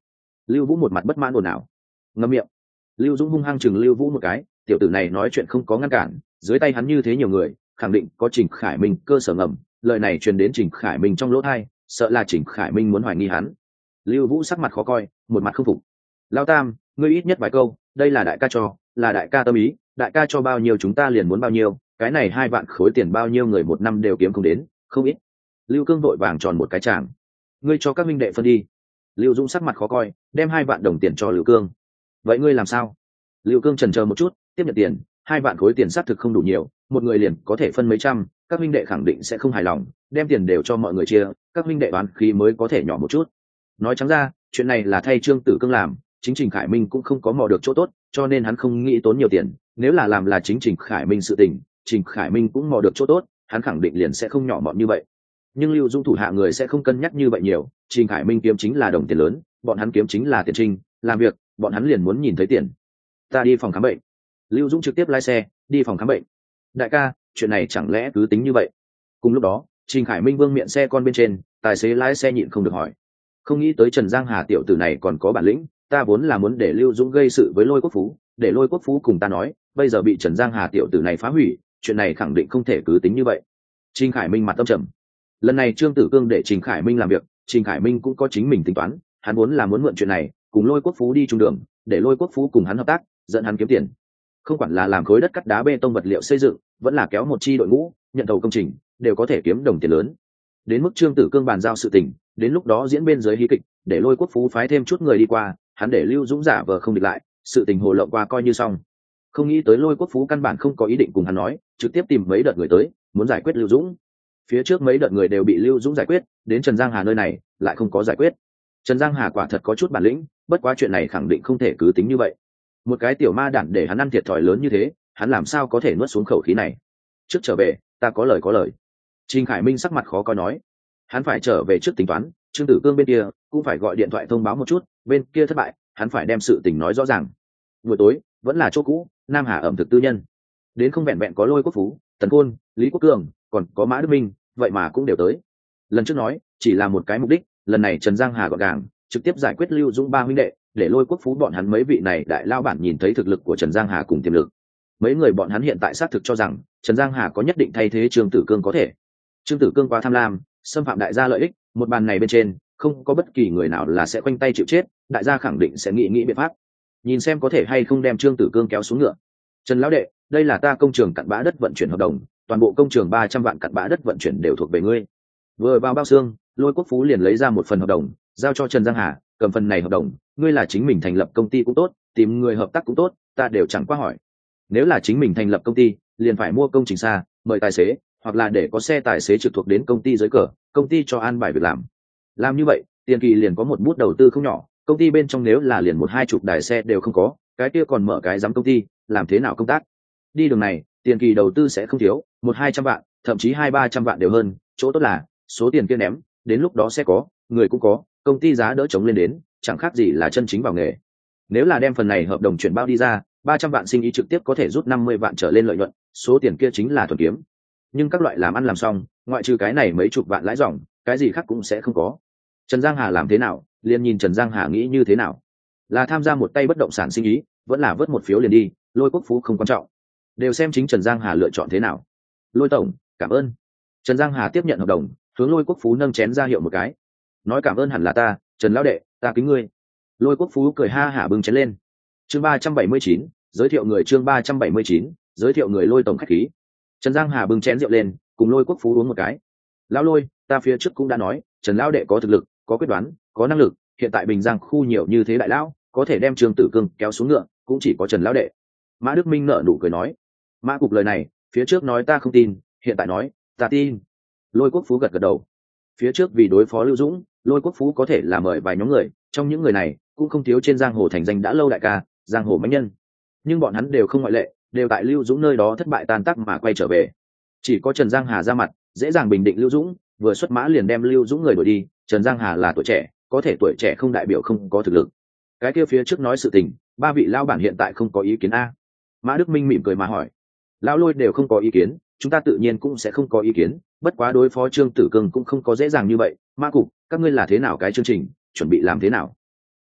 Lưu Vũ một mặt bất mãn ồn ào. Ngậm miệng. Lưu Dũng hung hăng chừng Lưu Vũ một cái, tiểu tử này nói chuyện không có ngăn cản, dưới tay hắn như thế nhiều người, khẳng định có Trình Khải Minh cơ sở ngầm, lời này truyền đến Trình Khải Minh trong lỗ tai, sợ là Trình Khải Minh muốn hoài nghi hắn. Lưu Vũ sắc mặt khó coi, một mặt không phục. Lao Tam, ngươi ít nhất vài câu, đây là đại ca cho, là đại ca tâm ý, đại ca cho bao nhiêu chúng ta liền muốn bao nhiêu, cái này hai vạn khối tiền bao nhiêu người một năm đều kiếm không đến, không ít. Lưu Cương vội vàng tròn một cái tràng. Ngươi cho các minh đệ phân đi. Lưu Dũng sắc mặt khó coi, đem hai vạn đồng tiền cho Lưu Cương. Vậy ngươi làm sao? Lưu Cương chần chờ một chút, tiếp nhận tiền, hai vạn khối tiền xác thực không đủ nhiều, một người liền có thể phân mấy trăm, các minh đệ khẳng định sẽ không hài lòng, đem tiền đều cho mọi người chia, các minh đệ đoán khí mới có thể nhỏ một chút. Nói trắng ra, chuyện này là thay Trương Tử Cương làm, chính Trình Khải Minh cũng không có mò được chỗ tốt, cho nên hắn không nghĩ tốn nhiều tiền, nếu là làm là chính Trình Khải Minh sự tình, Trình Khải Minh cũng mò được chỗ tốt, hắn khẳng định liền sẽ không nhỏ mọn như vậy. Nhưng Lưu Dung thủ hạ người sẽ không cân nhắc như vậy nhiều, Trình Khải Minh kiếm chính là đồng tiền lớn, bọn hắn kiếm chính là tiền trinh, làm việc, bọn hắn liền muốn nhìn thấy tiền. Ta đi phòng khám bệnh. Lưu Dung trực tiếp lái xe đi phòng khám bệnh. Đại ca, chuyện này chẳng lẽ cứ tính như vậy? Cùng lúc đó, Trình Khải Minh vương miệng xe con bên trên, tài xế lái xe nhịn không được hỏi. Không nghĩ tới Trần Giang Hà tiểu tử này còn có bản lĩnh, ta vốn là muốn để Lưu Dũng gây sự với Lôi Quốc Phú, để Lôi Quốc Phú cùng ta nói, bây giờ bị Trần Giang Hà tiểu tử này phá hủy, chuyện này khẳng định không thể cứ tính như vậy. Trình Khải Minh mặt tâm trầm. Lần này Trương Tử Cương để Trình Khải Minh làm việc, Trình Khải Minh cũng có chính mình tính toán, hắn vốn là muốn mượn chuyện này, cùng Lôi Quốc Phú đi chung đường, để Lôi Quốc Phú cùng hắn hợp tác, dẫn hắn kiếm tiền. Không quản là làm khối đất cắt đá bê tông vật liệu xây dựng, vẫn là kéo một chi đội ngũ, nhận thầu công trình, đều có thể kiếm đồng tiền lớn. Đến mức Trương Tử Cương bàn giao sự tình, đến lúc đó diễn bên dưới hí kịch, để Lôi Quốc Phú phái thêm chút người đi qua, hắn để Lưu Dũng giả vờ không địch lại, sự tình hồ lộng qua coi như xong. Không nghĩ tới Lôi Quốc Phú căn bản không có ý định cùng hắn nói, trực tiếp tìm mấy đợt người tới, muốn giải quyết Lưu Dũng. Phía trước mấy đợt người đều bị Lưu Dũng giải quyết, đến Trần Giang Hà nơi này lại không có giải quyết. Trần Giang Hà quả thật có chút bản lĩnh, bất quá chuyện này khẳng định không thể cứ tính như vậy. Một cái tiểu ma đản để hắn ăn thiệt thòi lớn như thế, hắn làm sao có thể nuốt xuống khẩu khí này? Trước trở về, ta có lời có lời. Trình Khải Minh sắc mặt khó coi nói, hắn phải trở về trước tính toán, Trương Tử Cương bên kia cũng phải gọi điện thoại thông báo một chút, bên kia thất bại, hắn phải đem sự tình nói rõ ràng. Buổi tối vẫn là chỗ cũ, Nam Hà ẩm thực tư nhân. Đến không vẹn vẹn có Lôi Quốc Phú, Tần Côn, Lý Quốc Cường, còn có Mã Đức Minh, vậy mà cũng đều tới. Lần trước nói chỉ là một cái mục đích, lần này Trần Giang Hà gọn gàng trực tiếp giải quyết Lưu Dũng ba huynh đệ, để Lôi Quốc Phú bọn hắn mấy vị này đại lao bản nhìn thấy thực lực của Trần Giang Hà cùng tiềm lực. Mấy người bọn hắn hiện tại xác thực cho rằng Trần Giang Hà có nhất định thay thế Trương Tử Cương có thể. Trương Tử Cương quá tham lam, xâm phạm đại gia lợi ích, một bàn này bên trên không có bất kỳ người nào là sẽ khoanh tay chịu chết, đại gia khẳng định sẽ nghĩ nghĩ biện pháp, nhìn xem có thể hay không đem Trương Tử Cương kéo xuống ngựa. Trần lão đệ, đây là ta công trường cặn bã đất vận chuyển hợp đồng, toàn bộ công trường ba trăm vạn cặn bã đất vận chuyển đều thuộc về ngươi. Vừa vào bao xương, Lôi Quốc Phú liền lấy ra một phần hợp đồng, giao cho Trần Giang Hà, cầm phần này hợp đồng, ngươi là chính mình thành lập công ty cũng tốt, tìm người hợp tác cũng tốt, ta đều chẳng qua hỏi. Nếu là chính mình thành lập công ty, liền phải mua công trình xa, mời tài xế, hoặc là để có xe tài xế trực thuộc đến công ty dưới cờ, công ty cho an bài việc làm. Làm như vậy, tiền kỳ liền có một bút đầu tư không nhỏ, công ty bên trong nếu là liền một hai chục đài xe đều không có, cái kia còn mở cái giám công ty, làm thế nào công tác? Đi đường này, tiền kỳ đầu tư sẽ không thiếu, một hai trăm vạn, thậm chí hai ba trăm vạn đều hơn, chỗ tốt là số tiền kia ném, đến lúc đó sẽ có, người cũng có, công ty giá đỡ chống lên đến, chẳng khác gì là chân chính vào nghề. Nếu là đem phần này hợp đồng chuyển bao đi ra, ba trăm vạn sinh ý trực tiếp có thể rút năm mươi vạn trở lên lợi nhuận, số tiền kia chính là thuần kiếm. Nhưng các loại làm ăn làm xong, ngoại trừ cái này mấy chục vạn lãi dòng, cái gì khác cũng sẽ không có. Trần Giang Hà làm thế nào, liền nhìn Trần Giang Hà nghĩ như thế nào. Là tham gia một tay bất động sản sinh ý, vẫn là vớt một phiếu liền đi, Lôi Quốc Phú không quan trọng, đều xem chính Trần Giang Hà lựa chọn thế nào. Lôi tổng, cảm ơn. Trần Giang Hà tiếp nhận hợp đồng, hướng Lôi Quốc Phú nâng chén ra hiệu một cái, nói cảm ơn hẳn là ta, Trần lão đệ, ta kính ngươi. Lôi Quốc Phú cười ha hả bưng chén lên. Chương ba trăm bảy mươi chín, giới thiệu người. Chương ba trăm bảy mươi chín, giới thiệu người. Lôi tổng khách khí. Trần Giang Hà bưng chén rượu lên, cùng Lôi Quốc Phú uống một cái. Lão Lôi, ta phía trước cũng đã nói, Trần lão đệ có thực lực, có quyết đoán, có năng lực, hiện tại Bình Giang khu nhiều như thế đại lão, có thể đem Trương Tử Cương kéo xuống ngựa, cũng chỉ có Trần lão đệ. Mã Đức Minh nở nụ cười nói, Mã cục lời này, phía trước nói ta không tin, hiện tại nói, ta tin. Lôi Quốc Phú gật gật đầu. Phía trước vì đối phó Lưu Dũng, Lôi Quốc Phú có thể là mời vài nhóm người, trong những người này cũng không thiếu trên giang hồ thành danh đã lâu đại ca, giang hồ mãnh nhân, nhưng bọn hắn đều không ngoại lệ, đều tại Lưu Dũng nơi đó thất bại tan tác mà quay trở về. Chỉ có Trần Giang Hà ra mặt, dễ dàng bình định Lưu Dũng, vừa xuất mã liền đem Lưu Dũng người đuổi đi. Trần Giang Hà là tuổi trẻ, có thể tuổi trẻ không đại biểu không có thực lực. Cái kia phía trước nói sự tình, ba vị lao bản hiện tại không có ý kiến a? Mã Đức Minh mỉm cười mà hỏi. Lão Lôi đều không có ý kiến, chúng ta tự nhiên cũng sẽ không có ý kiến, bất quá đối phó Trương Tử Cương cũng không có dễ dàng như vậy. Mã cục, các ngươi là thế nào cái chương trình, chuẩn bị làm thế nào?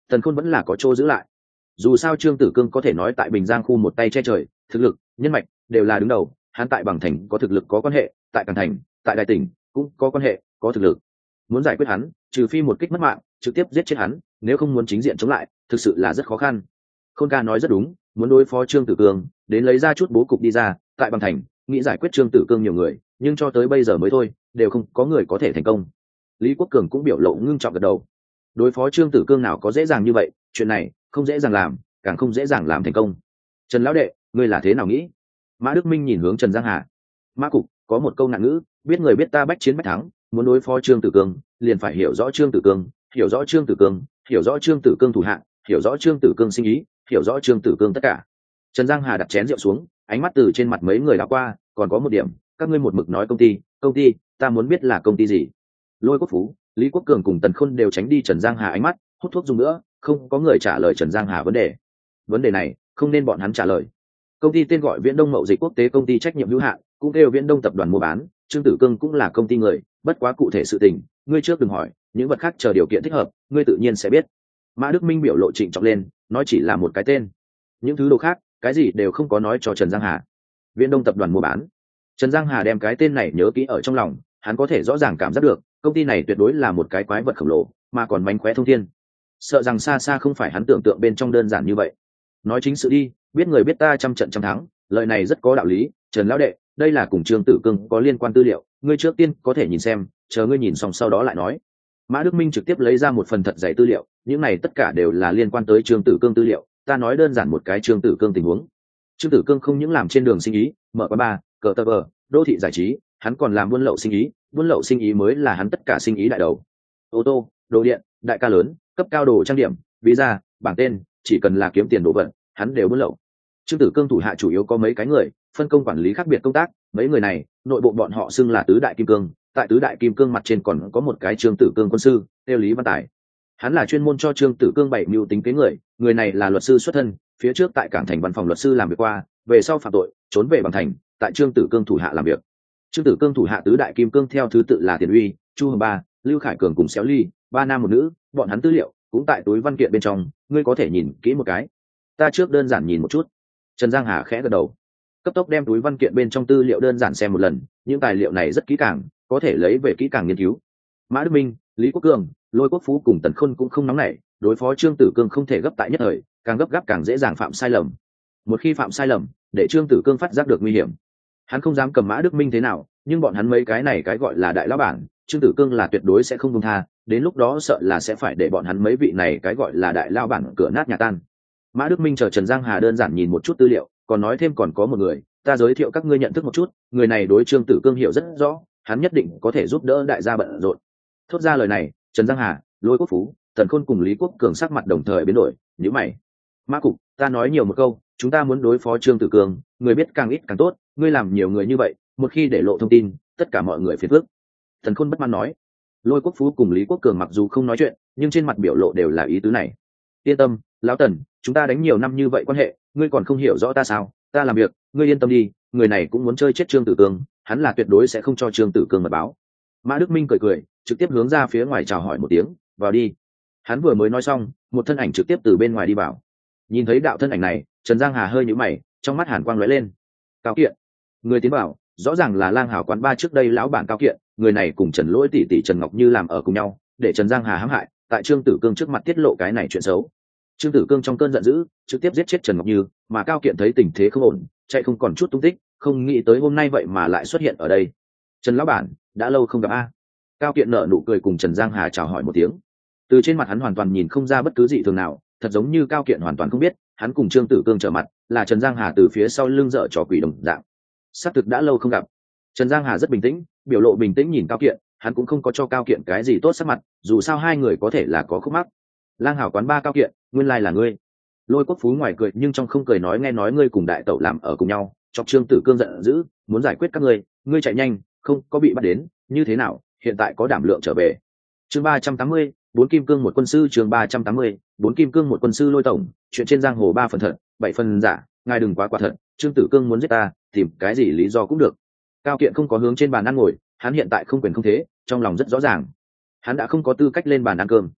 Tần Khôn vẫn là có chỗ giữ lại. Dù sao Trương Tử Cương có thể nói tại Bình Giang khu một tay che trời, thực lực, nhân mạch đều là đứng đầu. Hắn tại Bằng Thành có thực lực có quan hệ, tại Càn Thành, tại Đại Tỉnh cũng có quan hệ, có thực lực. Muốn giải quyết hắn, trừ phi một kích mất mạng, trực tiếp giết chết hắn, nếu không muốn chính diện chống lại, thực sự là rất khó khăn. Khôn ca nói rất đúng, muốn đối phó Trương Tử Cương, đến lấy ra chút bố cục đi ra, tại Bằng Thành, nghĩ giải quyết Trương Tử Cương nhiều người, nhưng cho tới bây giờ mới thôi, đều không có người có thể thành công. Lý Quốc Cường cũng biểu lộ ngưng trọng gật đầu. Đối phó Trương Tử Cương nào có dễ dàng như vậy, chuyện này không dễ dàng làm, càng không dễ dàng làm thành công. Trần lão đệ, ngươi là thế nào nghĩ? Mã Đức Minh nhìn hướng Trần Giang Hà. Mã cục có một câu nạn ngữ, biết người biết ta bách chiến bách thắng, muốn đối phó Trương Tử Cương, liền phải hiểu rõ Trương Tử Cương, hiểu rõ Trương Tử Cương, hiểu rõ Trương Tử Cương thủ hạng, hiểu rõ Trương Tử Cương sinh ý, hiểu rõ Trương Tử Cương tất cả. Trần Giang Hà đặt chén rượu xuống, ánh mắt từ trên mặt mấy người đảo qua, còn có một điểm, các ngươi một mực nói công ty, công ty, ta muốn biết là công ty gì. Lôi Quốc Phú, Lý Quốc Cường cùng Tần Khôn đều tránh đi Trần Giang Hà ánh mắt, hút thuốc dùng nữa, không có người trả lời Trần Giang Hà vấn đề. Vấn đề này không nên bọn hắn trả lời. Công ty tên gọi Viễn Đông Mậu Dịch Quốc tế công ty trách nhiệm hữu hạn, cũng kêu Viễn Đông tập đoàn mua bán, Trương Tử Cương cũng là công ty người, bất quá cụ thể sự tình, ngươi trước đừng hỏi, những vật khác chờ điều kiện thích hợp, ngươi tự nhiên sẽ biết. Mã Đức Minh biểu lộ trịnh trọng lên, nói chỉ là một cái tên, những thứ đồ khác, cái gì đều không có nói cho Trần Giang Hà. Viễn Đông tập đoàn mua bán. Trần Giang Hà đem cái tên này nhớ kỹ ở trong lòng, hắn có thể rõ ràng cảm giác được, công ty này tuyệt đối là một cái quái vật khổng lồ, mà còn mánh khóe thông thiên. Sợ rằng xa xa không phải hắn tưởng tượng bên trong đơn giản như vậy. Nói chính sự đi, biết người biết ta trăm trận trăm thắng, lời này rất có đạo lý. Trần lão đệ, đây là cùng Trương Tử Cương có liên quan tư liệu, ngươi trước tiên có thể nhìn xem, chờ ngươi nhìn xong sau đó lại nói. Mã Đức Minh trực tiếp lấy ra một phần thật dày tư liệu, những này tất cả đều là liên quan tới Trương Tử Cương tư liệu. Ta nói đơn giản một cái Trương Tử Cương tình huống. Trương Tử Cương không những làm trên đường sinh ý, mở quán bar, cờ tờ vờ, đô thị giải trí, hắn còn làm buôn lậu sinh ý, buôn lậu sinh ý mới là hắn tất cả sinh ý đại đầu. Ô tô, đồ điện, đại ca lớn, cấp cao đồ trang điểm, visa, bảng tên, chỉ cần là kiếm tiền đồ vật, hắn đều buôn lậu. Trương Tử Cương thủ hạ chủ yếu có mấy cái người, phân công quản lý khác biệt công tác, mấy người này, nội bộ bọn họ xưng là tứ đại kim cương, tại tứ đại kim cương mặt trên còn có một cái Trương Tử Cương quân sư, tiêu Lý Văn Tài. Hắn là chuyên môn cho Trương Tử Cương bảy mưu tính kế người, người này là luật sư xuất thân, phía trước tại Cảng Thành văn phòng luật sư làm việc qua, về sau phạm tội, trốn về Bằng Thành, tại Trương Tử Cương thủ hạ làm việc. Trương Tử Cương thủ hạ tứ đại kim cương theo thứ tự là Tiền Uy, Chu Hồng Ba, Lưu Khải Cường cùng Xéo Ly, ba nam một nữ, bọn hắn tư liệu cũng tại túi văn kiện bên trong, ngươi có thể nhìn kỹ một cái. Ta trước đơn giản nhìn một chút. Trần Giang Hà khẽ gật đầu, cấp tốc đem túi văn kiện bên trong tư liệu đơn giản xem một lần, những tài liệu này rất kỹ càng, có thể lấy về kỹ càng nghiên cứu. Mã Đức Minh, Lý Quốc Cường, Lôi Quốc Phú cùng Tần Khôn cũng không nóng nảy, đối phó Trương Tử Cương không thể gấp tại nhất thời, càng gấp gáp càng dễ dàng phạm sai lầm. Một khi phạm sai lầm, để Trương Tử Cương phát giác được nguy hiểm, hắn không dám cầm Mã Đức Minh thế nào, nhưng bọn hắn mấy cái này cái gọi là đại lão bản, Trương Tử Cương là tuyệt đối sẽ không buông tha, đến lúc đó sợ là sẽ phải để bọn hắn mấy vị này cái gọi là đại lão bản cửa nát nhà tan. Mã Đức Minh chờ Trần Giang Hà đơn giản nhìn một chút tư liệu, còn nói thêm còn có một người, ta giới thiệu các ngươi nhận thức một chút, người này đối Trương Tử Cương hiểu rất rõ, hắn nhất định có thể giúp đỡ đại gia bận rộn. Thốt ra lời này, Trần Giang Hà, Lôi Quốc Phú, Tần Khôn cùng Lý Quốc Cường sắc mặt đồng thời biến đổi, nhíu mày. Mã cục, ta nói nhiều một câu, chúng ta muốn đối phó Trương Tử Cương, người biết càng ít càng tốt, ngươi làm nhiều người như vậy, một khi để lộ thông tin, tất cả mọi người phiền phức. Tần Khôn bất mãn nói. Lôi Quốc Phú cùng Lý Quốc Cường mặc dù không nói chuyện, nhưng trên mặt biểu lộ đều là ý tứ này. Yên tâm, lão Tần, chúng ta đánh nhiều năm như vậy quan hệ, ngươi còn không hiểu rõ ta sao? Ta làm việc, ngươi yên tâm đi, người này cũng muốn chơi chết Trương Tử Cương, hắn là tuyệt đối sẽ không cho Trương Tử Cương mật báo. Mã Đức Minh cười cười, trực tiếp hướng ra phía ngoài chào hỏi một tiếng, vào đi. Hắn vừa mới nói xong, một thân ảnh trực tiếp từ bên ngoài đi vào. Nhìn thấy đạo thân ảnh này, Trần Giang Hà hơi nhíu mày, trong mắt hàn quang lóe lên. Cao Kiện, người tiến vào, rõ ràng là Lang Hảo quán ba trước đây lão bản Cao Kiện, người này cùng Trần Lỗi tỷ tỷ Trần Ngọc Như làm ở cùng nhau, để Trần Giang Hà hãm hại, tại Trương Tử Cương trước mặt tiết lộ cái này chuyện xấu. Trương Tử Cương trong cơn giận dữ, trực tiếp giết chết Trần Ngọc Như, mà Cao Kiện thấy tình thế không ổn, chạy không còn chút tung tích, không nghĩ tới hôm nay vậy mà lại xuất hiện ở đây. Trần lão bản, đã lâu không gặp a. Cao Kiện nở nụ cười cùng Trần Giang Hà chào hỏi một tiếng. Từ trên mặt hắn hoàn toàn nhìn không ra bất cứ gì thường nào, thật giống như Cao Kiện hoàn toàn không biết, hắn cùng Trương Tử Cương trở mặt, là Trần Giang Hà từ phía sau lưng dở trò quỷ đồng dạng. Xác thực đã lâu không gặp. Trần Giang Hà rất bình tĩnh, biểu lộ bình tĩnh nhìn Cao Kiện, hắn cũng không có cho Cao Kiện cái gì tốt sắc mặt, dù sao hai người có thể là có khúc mắc. Lang Hảo quán ba Cao Kiện, nguyên lai là ngươi. Lôi Quốc Phú ngoài cười nhưng trong không cười nói, nghe nói ngươi cùng đại tẩu làm ở cùng nhau, chọc Trương Tử Cương giận dữ, muốn giải quyết các ngươi, ngươi chạy nhanh, không có bị bắt đến, như thế nào, hiện tại có đảm lượng trở về. Chương ba trăm tám mươi, bốn kim cương một quân sư. Chương ba trăm tám mươi, bốn kim cương một quân sư. Lôi tổng, chuyện trên giang hồ ba phần thật, bảy phần giả, ngài đừng quá quả thật, Trương Tử Cương muốn giết ta, tìm cái gì lý do cũng được. Cao Kiện không có hướng trên bàn ăn ngồi, hắn hiện tại không quyền không thế, trong lòng rất rõ ràng, hắn đã không có tư cách lên bàn ăn cơm.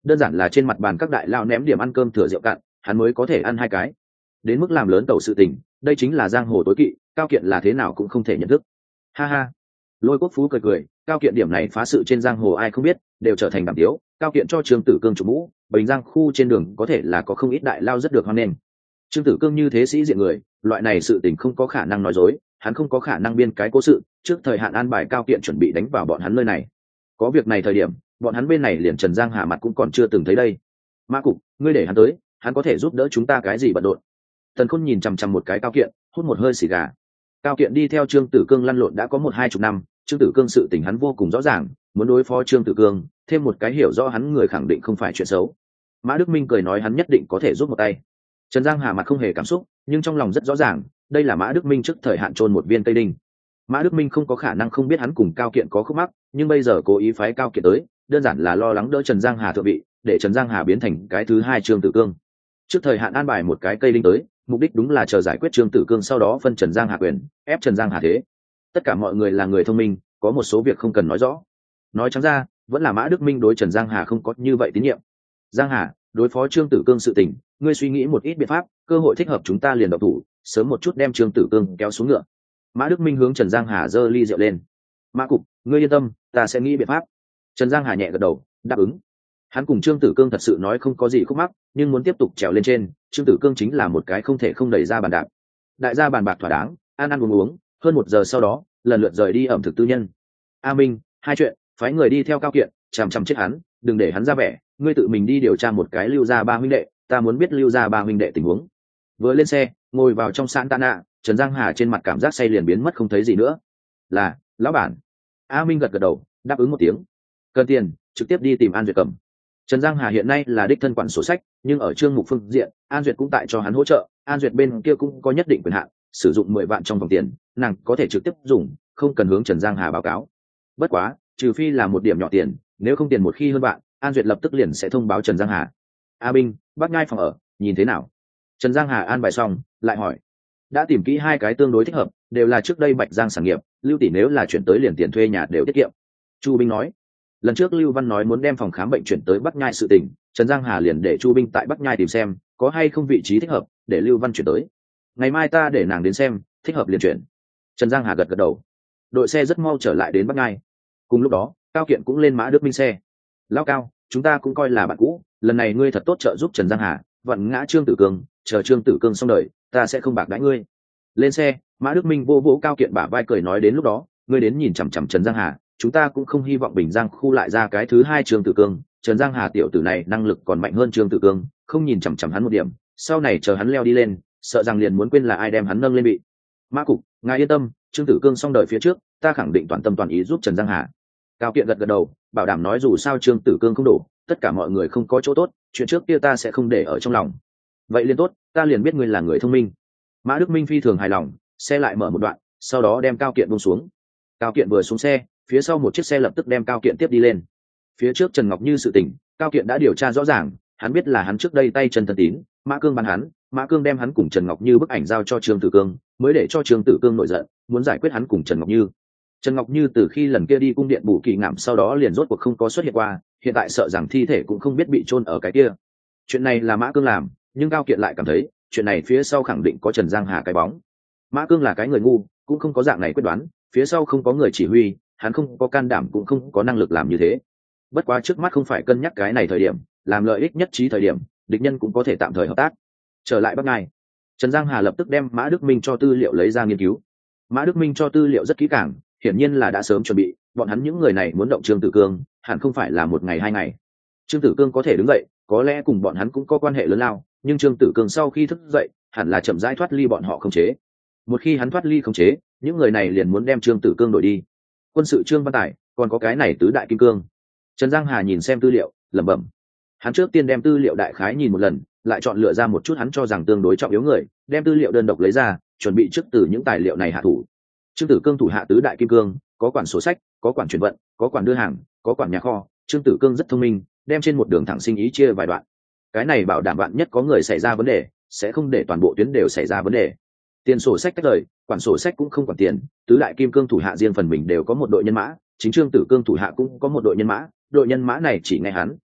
đơn giản là trên mặt bàn các đại lao ném điểm ăn cơm thừa rượu cạn, hắn mới có thể ăn hai cái. Đến mức làm lớn tẩu sự tình, đây chính là giang hồ tối kỵ, Cao Kiện là thế nào cũng không thể nhận thức. Ha ha. Lôi Quốc Phú cười cười, Cao Kiện điểm này phá sự trên giang hồ ai không biết, đều trở thành đảm tiếu. Cao Kiện cho Trương Tử Cương chủ mũ, Bình Giang khu trên đường có thể là có không ít đại lao rất được hoan nghênh. Trương Tử Cương như thế sĩ diện người, loại này sự tình không có khả năng nói dối, hắn không có khả năng biên cái cố sự, trước thời hạn an bài Cao Kiện chuẩn bị đánh vào bọn hắn nơi này. Có việc này thời điểm, bọn hắn bên này liền Trần Giang Hà mặt cũng còn chưa từng thấy đây. Mã Cục, ngươi để hắn tới, hắn có thể giúp đỡ chúng ta cái gì bận rộn. Tần Khôn nhìn chằm chằm một cái Cao Kiện, hút một hơi xì gà. Cao Kiện đi theo Trương Tử Cương lăn lộn đã có một hai chục năm, Trương Tử Cương sự tình hắn vô cùng rõ ràng, muốn đối phó Trương Tử Cương, thêm một cái hiểu rõ hắn người khẳng định không phải chuyện xấu. Mã Đức Minh cười nói hắn nhất định có thể giúp một tay. Trần Giang Hà mặt không hề cảm xúc, nhưng trong lòng rất rõ ràng, đây là Mã Đức Minh trước thời hạn chôn một viên cây đinh. Mã Đức Minh không có khả năng không biết hắn cùng Cao Kiện có khúc mắc, nhưng bây giờ cố ý phái Cao Kiện tới, đơn giản là lo lắng đỡ Trần Giang Hà thượng vị, để Trần Giang Hà biến thành cái thứ hai Trương Tử Cương. Trước thời hạn an bài một cái cây đinh tới, mục đích đúng là chờ giải quyết Trương Tử Cương, sau đó phân Trần Giang Hà quyền, ép Trần Giang Hà thế. Tất cả mọi người là người thông minh, có một số việc không cần nói rõ. Nói trắng ra, vẫn là Mã Đức Minh đối Trần Giang Hà không có như vậy tín nhiệm. Giang Hà, đối phó Trương Tử Cương sự tình, ngươi suy nghĩ một ít biện pháp, cơ hội thích hợp chúng ta liền động thủ, sớm một chút đem Trương Tử Cương kéo xuống ngựa. Mã Đức Minh hướng Trần Giang Hà giơ ly rượu lên. Mã Cục, ngươi yên tâm, ta sẽ nghĩ biện pháp. Trần Giang Hà nhẹ gật đầu, đáp ứng. Hắn cùng Trương Tử Cương thật sự nói không có gì khúc mắc, nhưng muốn tiếp tục trèo lên trên, Trương Tử Cương chính là một cái không thể không đẩy ra bàn đạp. Đại gia bàn bạc thỏa đáng, ăn ăn uống uống, hơn một giờ sau đó, lần lượt rời đi ẩm thực tư nhân. A Minh, hai chuyện, phái người đi theo Cao Kiện, chằm chằm chết hắn, đừng để hắn ra vẻ, ngươi tự mình đi điều tra một cái Lưu gia ba huynh đệ, ta muốn biết Lưu gia ba huynh đệ tình huống. Vừa lên xe, ngồi vào trong Santana, Trần Giang Hà trên mặt cảm giác say liền biến mất không thấy gì nữa. Là, lão bản. A Minh gật gật đầu, đáp ứng một tiếng. Cần tiền, trực tiếp đi tìm An Duyệt cầm. Trần Giang Hà hiện nay là đích thân quản sổ sách, nhưng ở Trương Mục phương diện, An Duyệt cũng tại cho hắn hỗ trợ, An Duyệt bên kia cũng có nhất định quyền hạn, sử dụng mười vạn trong vòng tiền, nàng có thể trực tiếp dùng, không cần hướng Trần Giang Hà báo cáo. Bất quá, trừ phi là một điểm nhỏ tiền, nếu không tiền một khi hơn bạn, An Duyệt lập tức liền sẽ thông báo Trần Giang Hà. A Minh, Bắc Nhai phòng ở, nhìn thế nào? Trần Giang Hà an bài xong, lại hỏi. Đã tìm kỹ hai cái tương đối thích hợp, đều là trước đây Bạch Giang sản nghiệp, Lưu tỷ nếu là chuyển tới liền tiền thuê nhà đều tiết kiệm. Chu Binh nói. Lần trước Lưu Văn nói muốn đem phòng khám bệnh chuyển tới Bắc Nhai sự tình, Trần Giang Hà liền để Chu Binh tại Bắc Nhai tìm xem có hay không vị trí thích hợp để Lưu Văn chuyển tới. Ngày mai ta để nàng đến xem, thích hợp liền chuyển. Trần Giang Hà gật gật đầu. Đội xe rất mau trở lại đến Bắc Nhai. Cùng lúc đó, Cao Kiện cũng lên Mã Đức Minh xe. Lão Cao, chúng ta cũng coi là bạn cũ, lần này ngươi thật tốt trợ giúp Trần Giang Hà, vặn ngã Trương Tử Cương, chờ Trương Tử Cương xong đời, ta sẽ không bạc đãi ngươi. Lên xe, Mã Đức Minh vô vỗ Cao Kiện bả vai cười nói đến lúc đó, ngươi đến nhìn chằm chằm Trần Giang Hà, chúng ta cũng không hy vọng Bình Giang khu lại ra cái thứ hai Trương Tử Cương, Trần Giang Hà tiểu tử này năng lực còn mạnh hơn Trương Tử Cương, không nhìn chằm chằm hắn một điểm, sau này chờ hắn leo đi lên, sợ rằng liền muốn quên là ai đem hắn nâng lên bị. Mã Cục, ngài yên tâm, Trương Tử Cương xong đời phía trước, ta khẳng định toàn tâm toàn ý giúp Trần Giang Hà. Cao Kiện gật gật đầu, bảo đảm nói dù sao Trương Tử Cương không đủ, tất cả mọi người không có chỗ tốt, chuyện trước kia ta sẽ không để ở trong lòng. Vậy liền tốt, ta liền biết ngươi là người thông minh. Mã Đức Minh phi thường hài lòng, xe lại mở một đoạn, sau đó đem Cao Kiện buông xuống. Cao Kiện vừa xuống xe, phía sau một chiếc xe lập tức đem Cao Kiện tiếp đi lên. Phía trước Trần Ngọc Như sự tình, Cao Kiện đã điều tra rõ ràng, hắn biết là hắn trước đây tay chân thân tín, Mã Cương bắn hắn, Mã Cương đem hắn cùng Trần Ngọc Như bức ảnh giao cho Trương Tử Cương, mới để cho Trương Tử Cương nổi giận, muốn giải quyết hắn cùng Trần Ngọc Như. Trần Ngọc Như từ khi lần kia đi cung điện bù kỳ ngảm sau đó liền rốt cuộc không có xuất hiện qua, hiện tại sợ rằng thi thể cũng không biết bị chôn ở cái kia. Chuyện này là Mã Cương làm, nhưng Cao Kiện lại cảm thấy, chuyện này phía sau khẳng định có Trần Giang Hà cái bóng. Mã Cương là cái người ngu, cũng không có dạng này quyết đoán, phía sau không có người chỉ huy, hắn không có can đảm cũng không có năng lực làm như thế. Bất quá trước mắt không phải cân nhắc cái này thời điểm, làm lợi ích nhất trí thời điểm, địch nhân cũng có thể tạm thời hợp tác. Trở lại Bắc Ngai, Trần Giang Hà lập tức đem Mã Đức Minh cho tư liệu lấy ra nghiên cứu. Mã Đức Minh cho tư liệu rất kỹ càng, hiển nhiên là đã sớm chuẩn bị, bọn hắn những người này muốn động Trương Tử Cương, hẳn không phải là một ngày hai ngày. Trương Tử Cương có thể đứng dậy, có lẽ cùng bọn hắn cũng có quan hệ lớn lao, nhưng Trương Tử Cương sau khi thức dậy, hẳn là chậm rãi thoát ly bọn họ khống chế. Một khi hắn thoát ly khống chế, những người này liền muốn đem Trương Tử Cương đổi đi. Quân sự Trương Văn Tài, còn có cái này tứ đại kim cương. Trần Giang Hà nhìn xem tư liệu, lẩm bẩm. Hắn trước tiên đem tư liệu đại khái nhìn một lần, lại chọn lựa ra một chút hắn cho rằng tương đối trọng yếu người, đem tư liệu đơn độc lấy ra, chuẩn bị trước từ những tài liệu này hạ thủ. Trương Tử Cương thủ hạ tứ đại kim cương, có quản sổ sách, có quản chuyển vận, có quản đưa hàng, có quản nhà kho. Trương Tử Cương rất thông minh, đem trên một đường thẳng sinh ý chia vài đoạn. Cái này bảo đảm bạn nhất có người xảy ra vấn đề, sẽ không để toàn bộ tuyến đều xảy ra vấn đề. Tiền sổ sách tách rời, quản sổ sách cũng không quản tiền, tứ đại kim cương thủ hạ riêng phần mình đều có một đội nhân mã, chính Trương Tử Cương thủ hạ cũng có một đội nhân mã, đội nhân mã này chỉ nghe hắn,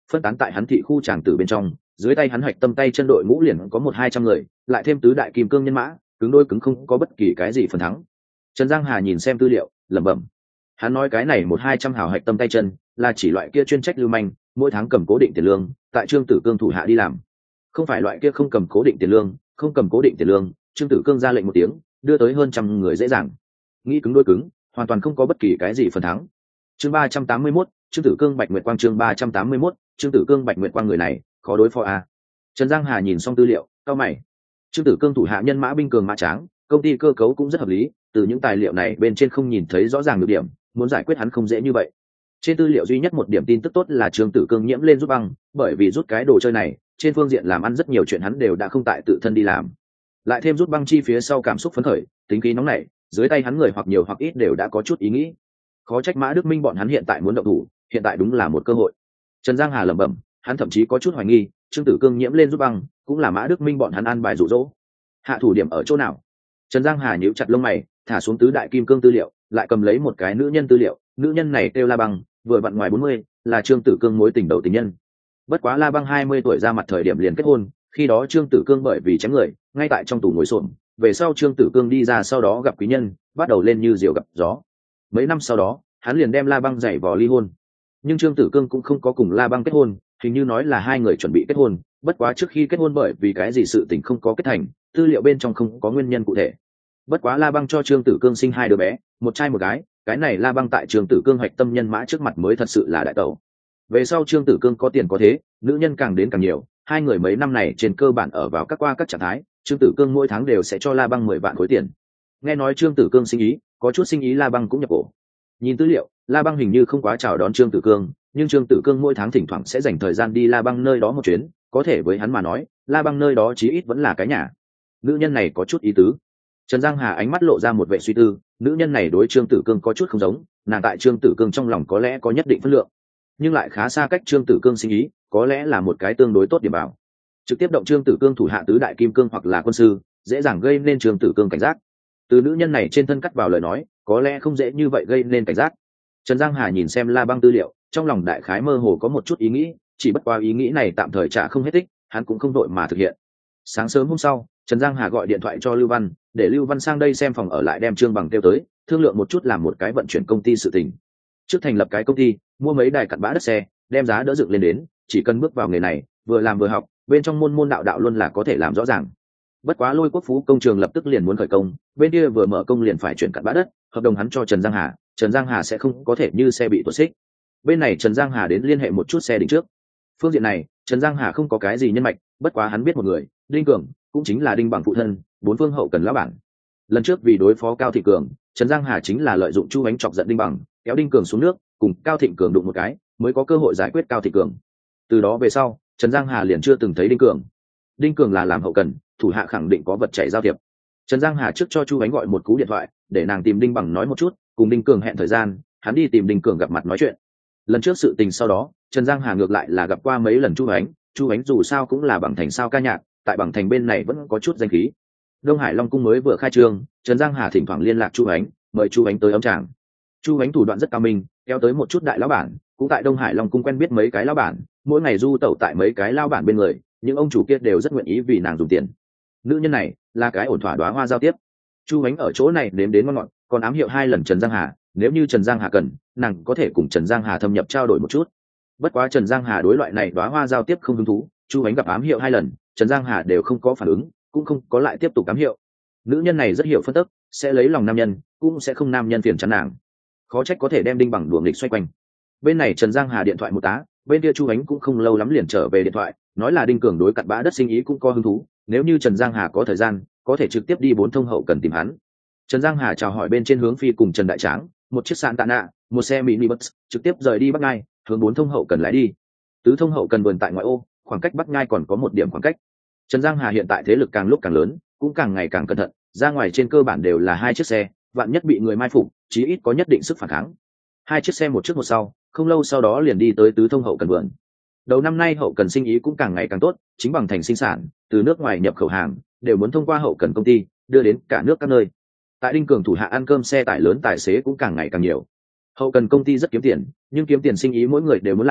phân tán tại hắn thị khu tràng tử bên trong. Dưới tay hắn hoạch tâm tay chân đội ngũ liền có một hai trăm người, lại thêm tứ đại kim cương nhân mã, cứng đôi cứng không có bất kỳ cái gì phần thắng. Trần Giang Hà nhìn xem tư liệu, lẩm bẩm. Hắn nói cái này một hai trăm hào hoạch tâm tay chân là chỉ loại kia chuyên trách lưu manh, mỗi tháng cầm cố định tiền lương, tại Trương Tử Cương thủ hạ đi làm. Không phải loại kia không cầm cố định tiền lương, không cầm cố định tiền lương, Trương Tử Cương ra lệnh một tiếng, đưa tới hơn trăm người dễ dàng. Nghĩ cứng đôi cứng, hoàn toàn không có bất kỳ cái gì phần thắng. Chương ba trăm tám mươi mốt, Trương Tử Cương Bạch Nguyệt Quang chương ba trăm tám mươi mốt, Trương Tử Cương Bạch Nguyệt Quang người này, khó đối phó a. Trần Giang Hà nhìn xong tư liệu, cau mày. Trương Tử Cương thủ hạ nhân mã binh cường mã tráng, công ty cơ cấu cũng rất hợp lý, từ những tài liệu này bên trên không nhìn thấy rõ ràng được điểm, muốn giải quyết hắn không dễ như vậy. Trên tư liệu duy nhất một điểm tin tức tốt là Trương Tử Cương nhiễm lên rút băng, bởi vì rút cái đồ chơi này, trên phương diện làm ăn rất nhiều chuyện hắn đều đã không tại tự thân đi làm. Lại thêm rút băng chi phía sau cảm xúc phấn khởi, tính khí nóng nảy, dưới tay hắn người hoặc nhiều hoặc ít đều đã có chút ý nghĩ. Khó trách Mã Đức Minh bọn hắn hiện tại muốn động thủ, hiện tại đúng là một cơ hội. Trần Giang Hà lẩm bẩm, hắn thậm chí có chút hoài nghi, Trương Tử Cương nhiễm lên rút băng, cũng là Mã Đức Minh bọn hắn ăn bài dụ dỗ. Hạ thủ điểm ở chỗ nào? Trần Giang Hà nhíu chặt lông mày, thả xuống tứ đại kim cương tư liệu, lại cầm lấy một cái nữ nhân tư liệu, nữ nhân này kêu La Băng, vừa vặn ngoài bốn mươi, là Trương Tử Cương mối tình đầu tình nhân. Bất quá La Băng hai mươi tuổi ra mặt thời điểm liền kết hôn, khi đó Trương Tử Cương bởi vì chém người, ngay tại trong tù ngồi xổm, về sau Trương Tử Cương đi ra sau đó gặp quý nhân, bắt đầu lên như diều gặp gió. Mấy năm sau đó, hắn liền đem La Băng giày vò ly hôn. Nhưng Trương Tử Cương cũng không có cùng La Băng kết hôn, hình như nói là hai người chuẩn bị kết hôn, bất quá trước khi kết hôn bởi vì cái gì sự tình không có kết thành, tư liệu bên trong không có nguyên nhân cụ thể. Bất quá La Băng cho Trương Tử Cương sinh hai đứa bé, một trai một gái, cái này La Băng tại Trương Tử Cương hoạch tâm nhân mã trước mặt mới thật sự là đại tẩu. Về sau Trương Tử Cương có tiền có thế, nữ nhân càng đến càng nhiều, hai người mấy năm này trên cơ bản ở vào các qua các trạng thái, Trương Tử Cương mỗi tháng đều sẽ cho La Băng mười vạn khối tiền. Nghe nói Trương Tử Cương sinh ý, có chút sinh ý La Băng cũng nhập cổ. Nhìn tư liệu, La Băng hình như không quá chào đón Trương Tử Cương, nhưng Trương Tử Cương mỗi tháng thỉnh thoảng sẽ dành thời gian đi La Băng nơi đó một chuyến, có thể với hắn mà nói, La Băng nơi đó chí ít vẫn là cái nhà. Nữ nhân này có chút ý tứ. Trần Giang Hà ánh mắt lộ ra một vẻ suy tư, nữ nhân này đối Trương Tử Cương có chút không giống, nàng tại Trương Tử Cương trong lòng có lẽ có nhất định phân lượng, nhưng lại khá xa cách Trương Tử Cương sinh ý, có lẽ là một cái tương đối tốt điểm bảo. Trực tiếp động Trương Tử Cương thủ hạ tứ đại kim cương hoặc là quân sư, dễ dàng gây nên Trương Tử Cương cảnh giác. Từ nữ nhân này trên thân cắt vào lời nói, có lẽ không dễ như vậy gây nên cảnh giác. Trần Giang Hà nhìn xem La Băng tư liệu, trong lòng đại khái mơ hồ có một chút ý nghĩ, chỉ bất qua ý nghĩ này tạm thời trả không hết tích, hắn cũng không đội mà thực hiện. Sáng sớm hôm sau, Trần Giang Hà gọi điện thoại cho Lưu Văn, để Lưu Văn sang đây xem phòng ở lại đem Trương Bằng kêu tới, thương lượng một chút làm một cái vận chuyển công ty sự tình. Trước thành lập cái công ty, mua mấy đài cặn bã đất xe, đem giá đỡ dựng lên đến, chỉ cần bước vào nghề này, vừa làm vừa học, bên trong môn môn đạo đạo luôn là có thể làm rõ ràng. Bất quá Lôi Quốc Phú công trường lập tức liền muốn khởi công, bên kia vừa mở công liền phải chuyển cặn bã đất, hợp đồng hắn cho Trần Giang Hà, Trần Giang Hà sẽ không có thể như xe bị tuột xích. Bên này Trần Giang Hà đến liên hệ một chút xe đỉnh trước. Phương diện này, Trần Giang Hà không có cái gì nhân mạch, bất quá hắn biết một người, Đinh Cường, cũng chính là Đinh Bằng phụ thân, bốn phương hậu cần lão bản. Lần trước vì đối phó Cao Thị Cường, Trần Giang Hà chính là lợi dụng Chu Ánh chọc giận Đinh Bằng, kéo Đinh Cường xuống nước, cùng Cao Thịnh Cường đụng một cái, mới có cơ hội giải quyết Cao Thị Cường. Từ đó về sau, Trần Giang Hà liền chưa từng thấy Đinh Cường. Đinh Cường là làm hậu cần, thủ hạ khẳng định có vật chảy giao thiệp. Trần Giang Hà trước cho Chu Ánh gọi một cú điện thoại, để nàng tìm Đinh Bằng nói một chút, cùng Đinh Cường hẹn thời gian, hắn đi tìm Đinh Cường gặp mặt nói chuyện. Lần trước sự tình sau đó, Trần Giang Hà ngược lại là gặp qua mấy lần Chu Ánh, Chu Ánh dù sao cũng là Bằng Thành sao ca nhạc, tại Bằng Thành bên này vẫn có chút danh khí. Đông Hải Long cung mới vừa khai trương, Trần Giang Hà thỉnh thoảng liên lạc Chu Ánh, mời Chu Ánh tới ấm tràng. Chu Ánh thủ đoạn rất cao minh, kéo tới một chút đại lão bản, cũng tại Đông Hải Long cung quen biết mấy cái lão bản, mỗi ngày du tẩu tại mấy cái lão bản bên người, những ông chủ kia đều rất nguyện ý vì nàng dùng tiền. Nữ nhân này là cái ổn thỏa đóa hoa giao tiếp. Chu Ánh ở chỗ này nếm đến ngon ngọt, còn ám hiệu hai lần Trần Giang Hà, nếu như Trần Giang Hà cần, nàng có thể cùng Trần Giang Hà thâm nhập trao đổi một chút. Bất quá Trần Giang Hà đối loại này đóa hoa giao tiếp không hứng thú, Chu Ánh gặp ám hiệu hai lần, Trần Giang Hà đều không có phản ứng, cũng không có lại tiếp tục ám hiệu. Nữ nhân này rất hiểu phân tích, sẽ lấy lòng nam nhân, cũng sẽ không nam nhân phiền chán nàng. Khó trách có thể đem Đinh Bằng đuổi nghịch xoay quanh. Bên này Trần Giang Hà điện thoại một tá, bên kia Chu Ánh cũng không lâu lắm liền trở về điện thoại, nói là Đinh Cường đối cặn bã đất sinh ý cũng có hứng thú, nếu như Trần Giang Hà có thời gian, có thể trực tiếp đi bốn thông hậu cần tìm hắn. Trần Giang Hà chào hỏi bên trên hướng phi cùng Trần Đại Tráng, một chiếc sạn tạ nạ, một xe mini bus, trực tiếp rời đi Bắc Ngai, hướng bốn thông hậu cần lái đi. Tứ thông hậu cần vườn tại ngoại ô, khoảng cách Bắc Ngai còn có một điểm khoảng cách. Trần Giang Hà hiện tại thế lực càng lúc càng lớn, cũng càng ngày càng cẩn thận, ra ngoài trên cơ bản đều là hai chiếc xe, vạn nhất bị người mai phục, chí ít có nhất định sức phản kháng. Hai chiếc xe một trước một sau, không lâu sau đó liền đi tới tứ thông hậu cần vườn. Đầu năm nay hậu cần sinh ý cũng càng ngày càng tốt, chính Bằng Thành sinh sản, từ nước ngoài nhập khẩu hàng, đều muốn thông qua hậu cần công ty, đưa đến cả nước các nơi. Tại Đinh Cường thủ hạ ăn cơm xe tải lớn tài xế cũng càng ngày càng nhiều. Hậu cần công ty rất kiếm tiền, nhưng kiếm tiền sinh ý mỗi người đều muốn làm,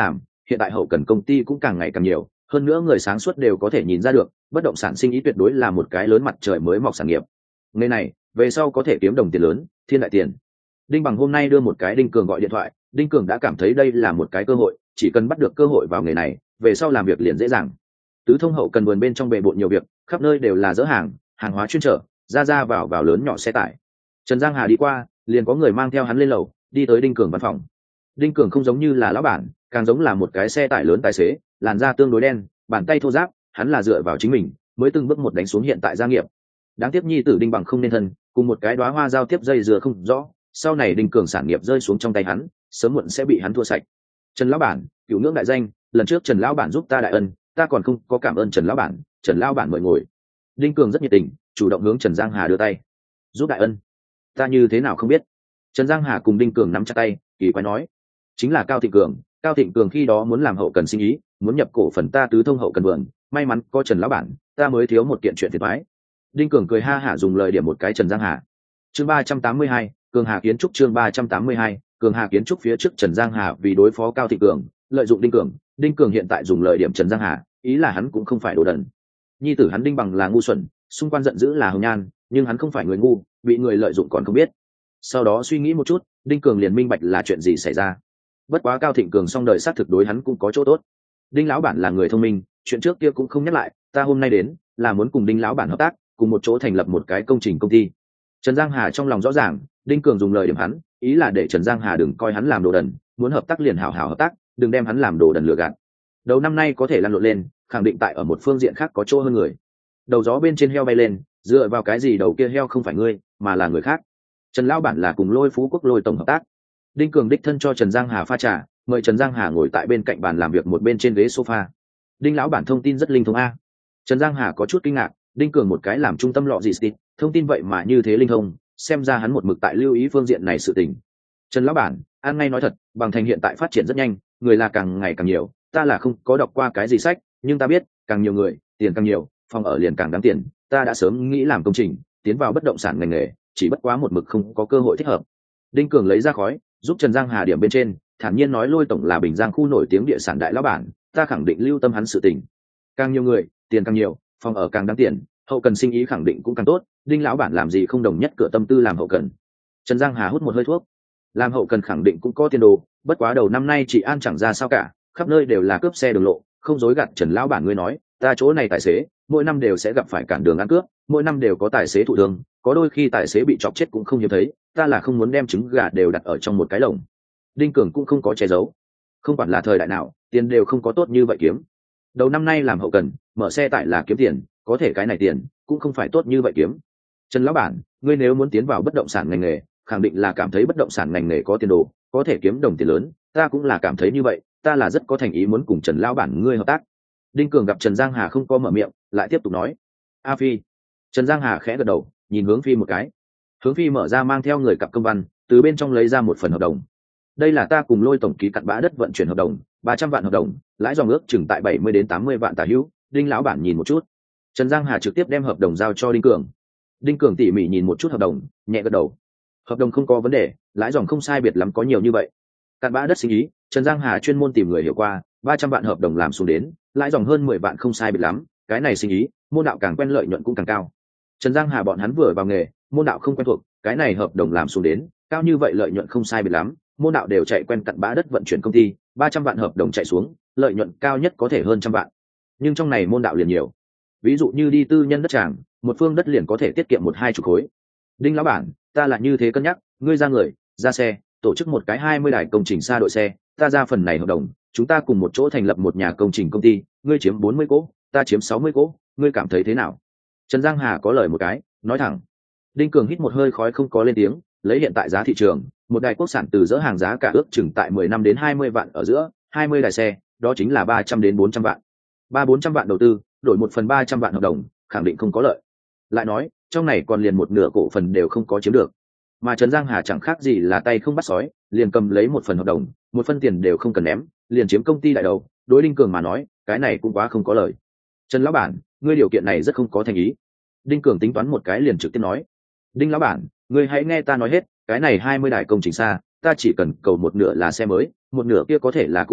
hiện tại hậu cần công ty cũng càng ngày càng nhiều, hơn nữa người sáng suốt đều có thể nhìn ra được bất động sản sinh ý tuyệt đối là một cái lớn mặt trời mới mọc sản nghiệp. Nghề này về sau có thể kiếm đồng tiền lớn, thiên đại tiền. Đinh Bằng hôm nay đưa một cái Đinh Cường gọi điện thoại, Đinh Cường đã cảm thấy đây là một cái cơ hội, chỉ cần bắt được cơ hội vào nghề này, về sau làm việc liền dễ dàng. Tứ thông hậu cần vườn bên trong bề bộn nhiều việc, khắp nơi đều là dỡ hàng, hàng hóa chuyên trở, ra ra vào vào lớn nhỏ xe tải. Trần Giang Hà đi qua, liền có người mang theo hắn lên lầu, đi tới Đinh Cường văn phòng. Đinh Cường không giống như là lão bản, càng giống là một cái xe tải lớn tài xế, làn da tương đối đen, bàn tay thô ráp, hắn là dựa vào chính mình mới từng bước một đánh xuống hiện tại gia nghiệp. Đáng tiếc nhi tử Đinh Bằng không nên thân, cùng một cái đóa hoa giao tiếp dây dưa không rõ, sau này Đinh Cường sản nghiệp rơi xuống trong tay hắn, sớm muộn sẽ bị hắn thua sạch. Trần lão bản, cửu ngưỡng đại danh, lần trước Trần lão bản giúp ta đại ân, ta còn không có cảm ơn Trần lão bản, Trần lão bản mời ngồi. Đinh Cường rất nhiệt tình, chủ động hướng Trần Giang Hà đưa tay. Giúp đại ân? Ta như thế nào không biết. Trần Giang Hà cùng Đinh Cường nắm chặt tay, kỳ quái nói, chính là Cao Thịnh Cường. Cao Thịnh Cường khi đó muốn làm hậu cần sinh ý, muốn nhập cổ phần ta tứ thông hậu cần vườn, may mắn có Trần lão bản, ta mới thiếu một kiện chuyện phiền toái. Đinh Cường cười ha hả dùng lời điểm một cái Trần Giang Hà. Chương ba trăm tám mươi hai, Cường Hà kiến trúc. Chương ba trăm tám mươi hai, Cường Hà kiến trúc. Phía trước Trần Giang Hà vì đối phó Cao Thịnh Cường, lợi dụng Đinh Cường, Đinh Cường hiện tại dùng lời điểm Trần Giang Hà, ý là hắn cũng không phải đồ đần. Nhi tử hắn Đinh Bằng là ngu xuẩn, xung quanh giận dữ là hồng nhan, nhưng hắn không phải người ngu, bị người lợi dụng còn không biết. Sau đó suy nghĩ một chút, Đinh Cường liền minh bạch là chuyện gì xảy ra. Bất quá Cao Thịnh Cường song đời sát thực đối hắn cũng có chỗ tốt. Đinh lão bản là người thông minh, chuyện trước kia cũng không nhắc lại, ta hôm nay đến là muốn cùng Đinh lão bản hợp tác, cùng một chỗ thành lập một cái công trình công ty. Trần Giang Hà trong lòng rõ ràng, Đinh Cường dùng lời điểm hắn, ý là để Trần Giang Hà đừng coi hắn làm đồ đần, muốn hợp tác liền hảo hảo hợp tác, đừng đem hắn làm đồ đần lừa gạt. Đầu năm nay có thể lăn lộn lên, khẳng định tại ở một phương diện khác có chỗ hơn người. Đầu gió bên trên heo bay lên, dựa vào cái gì đầu kia heo không phải ngươi, mà là người khác. Trần lão bản là cùng Lôi Phú Quốc Lôi tổng hợp tác. Đinh Cường đích thân cho Trần Giang Hà pha trà, mời Trần Giang Hà ngồi tại bên cạnh bàn làm việc một bên trên ghế sofa. Đinh lão bản thông tin rất linh thông a. Trần Giang Hà có chút kinh ngạc, Đinh Cường một cái làm trung tâm lọ gì xịt, thông tin vậy mà như thế linh thông, xem ra hắn một mực tại lưu ý phương diện này sự tình. Trần lão bản, an ngay nói thật, Bằng Thành hiện tại phát triển rất nhanh, người là càng ngày càng nhiều, ta là không có đọc qua cái gì sách, nhưng ta biết, càng nhiều người, tiền càng nhiều, phòng ở liền càng đáng tiền, ta đã sớm nghĩ làm công trình, tiến vào bất động sản ngành nghề, chỉ bất quá một mực không có cơ hội thích hợp. Đinh Cường lấy ra khói, giúp Trần Giang Hà điểm bên trên, thản nhiên nói Lôi tổng là Bình Giang khu nổi tiếng địa sản đại lão bản, ta khẳng định lưu tâm hắn sự tình. Càng nhiều người, tiền càng nhiều, phòng ở càng đáng tiền, hậu cần sinh ý khẳng định cũng càng tốt, Đinh lão bản làm gì không đồng nhất cửa tâm tư làm hậu cần. Trần Giang Hà hút một hơi thuốc, làm hậu cần khẳng định cũng có tiền đồ, bất quá đầu năm nay chị an chẳng ra sao cả, khắp nơi đều là cướp xe đường lộ, không dối gạt Trần lão bản ngươi nói, ta chỗ này tài xế, mỗi năm đều sẽ gặp phải cản đường ăn cướp, mỗi năm đều có tài xế thụ thương, có đôi khi tài xế bị chọc chết cũng không hiếm thấy, ta là không muốn đem trứng gà đều đặt ở trong một cái lồng. Đinh Cường cũng không có che giấu, không quản là thời đại nào, tiền đều không có tốt như vậy kiếm. Đầu năm nay làm hậu cần, mở xe tải là kiếm tiền, có thể cái này tiền cũng không phải tốt như vậy kiếm. Trần lão bản, ngươi nếu muốn tiến vào bất động sản ngành nghề, khẳng định là cảm thấy bất động sản ngành nghề có tiền đồ, có thể kiếm đồng tiền lớn, ta cũng là cảm thấy như vậy, ta là rất có thành ý muốn cùng Trần lão bản ngươi hợp tác. Đinh Cường gặp Trần Giang Hà không có mở miệng, lại tiếp tục nói, a Phi. Trần Giang Hà khẽ gật đầu, nhìn Hướng Phi một cái. Hướng Phi mở ra mang theo người cặp công văn, từ bên trong lấy ra một phần hợp đồng. Đây là ta cùng Lôi tổng ký cặn bã đất vận chuyển hợp đồng, ba trăm vạn hợp đồng, lãi dòng ước chừng tại bảy mươi đến tám mươi vạn tả hữu. Đinh lão bản nhìn một chút. Trần Giang Hà trực tiếp đem hợp đồng giao cho Đinh Cường. Đinh Cường tỉ mỉ nhìn một chút hợp đồng, nhẹ gật đầu. Hợp đồng không có vấn đề, lãi dòng không sai biệt lắm có nhiều như vậy. Cặn bã đất sinh ý, Trần Giang Hà chuyên môn tìm người hiểu qua, ba trăm vạn hợp đồng làm xuống đến, lãi dòng hơn mười vạn không sai biệt lắm, cái này sinh ý, môn đạo càng quen lợi nhuận cũng càng cao. Trần Giang Hà bọn hắn vừa vào nghề, môn đạo không quen thuộc, cái này hợp đồng làm xuống đến, cao như vậy lợi nhuận không sai biệt lắm, môn đạo đều chạy quen cặn bã đất vận chuyển công ty, ba trăm vạn hợp đồng chạy xuống, lợi nhuận cao nhất có thể hơn trăm vạn. Nhưng trong này môn đạo liền nhiều. Ví dụ như đi tư nhân đất tràng, một phương đất liền có thể tiết kiệm một hai chục khối. Đinh lão bản, ta là như thế cân nhắc, ngươi ra người, ra xe, tổ chức một cái hai mươi đài công trình xa đội xe, ta ra phần này hợp đồng, chúng ta cùng một chỗ thành lập một nhà công trình công ty, ngươi chiếm bốn mươi cỗ, ta chiếm sáu mươi cỗ, ngươi cảm thấy thế nào? Trần Giang Hà có lời một cái, nói thẳng. Đinh Cường hít một hơi khói không có lên tiếng, lấy hiện tại giá thị trường, một đài quốc sản từ dỡ hàng giá cả ước chừng tại mười năm đến hai mươi vạn ở giữa, hai mươi đài xe, đó chính là ba trăm đến bốn trăm vạn. ba bốn trăm vạn đầu tư, đổi một phần ba trăm vạn hợp đồng, khẳng định không có lợi. Lại nói, trong này còn liền một nửa cổ phần đều không có chiếm được. Mà Trần Giang Hà chẳng khác gì là tay không bắt sói, liền cầm lấy một phần hợp đồng, một phân tiền đều không cần ném, liền chiếm công ty đại đầu, đối Đinh Cường mà nói, cái này cũng quá không có lời. Trần lão bản, ngươi điều kiện này rất không có thành ý. Đinh Cường tính toán một cái liền trực tiếp nói, Đinh lão bản, ngươi hãy nghe ta nói hết, cái này hai mươi đài công trình xa, ta chỉ cần cầu một nửa là xe mới, một nửa kia có thể là cũ xe,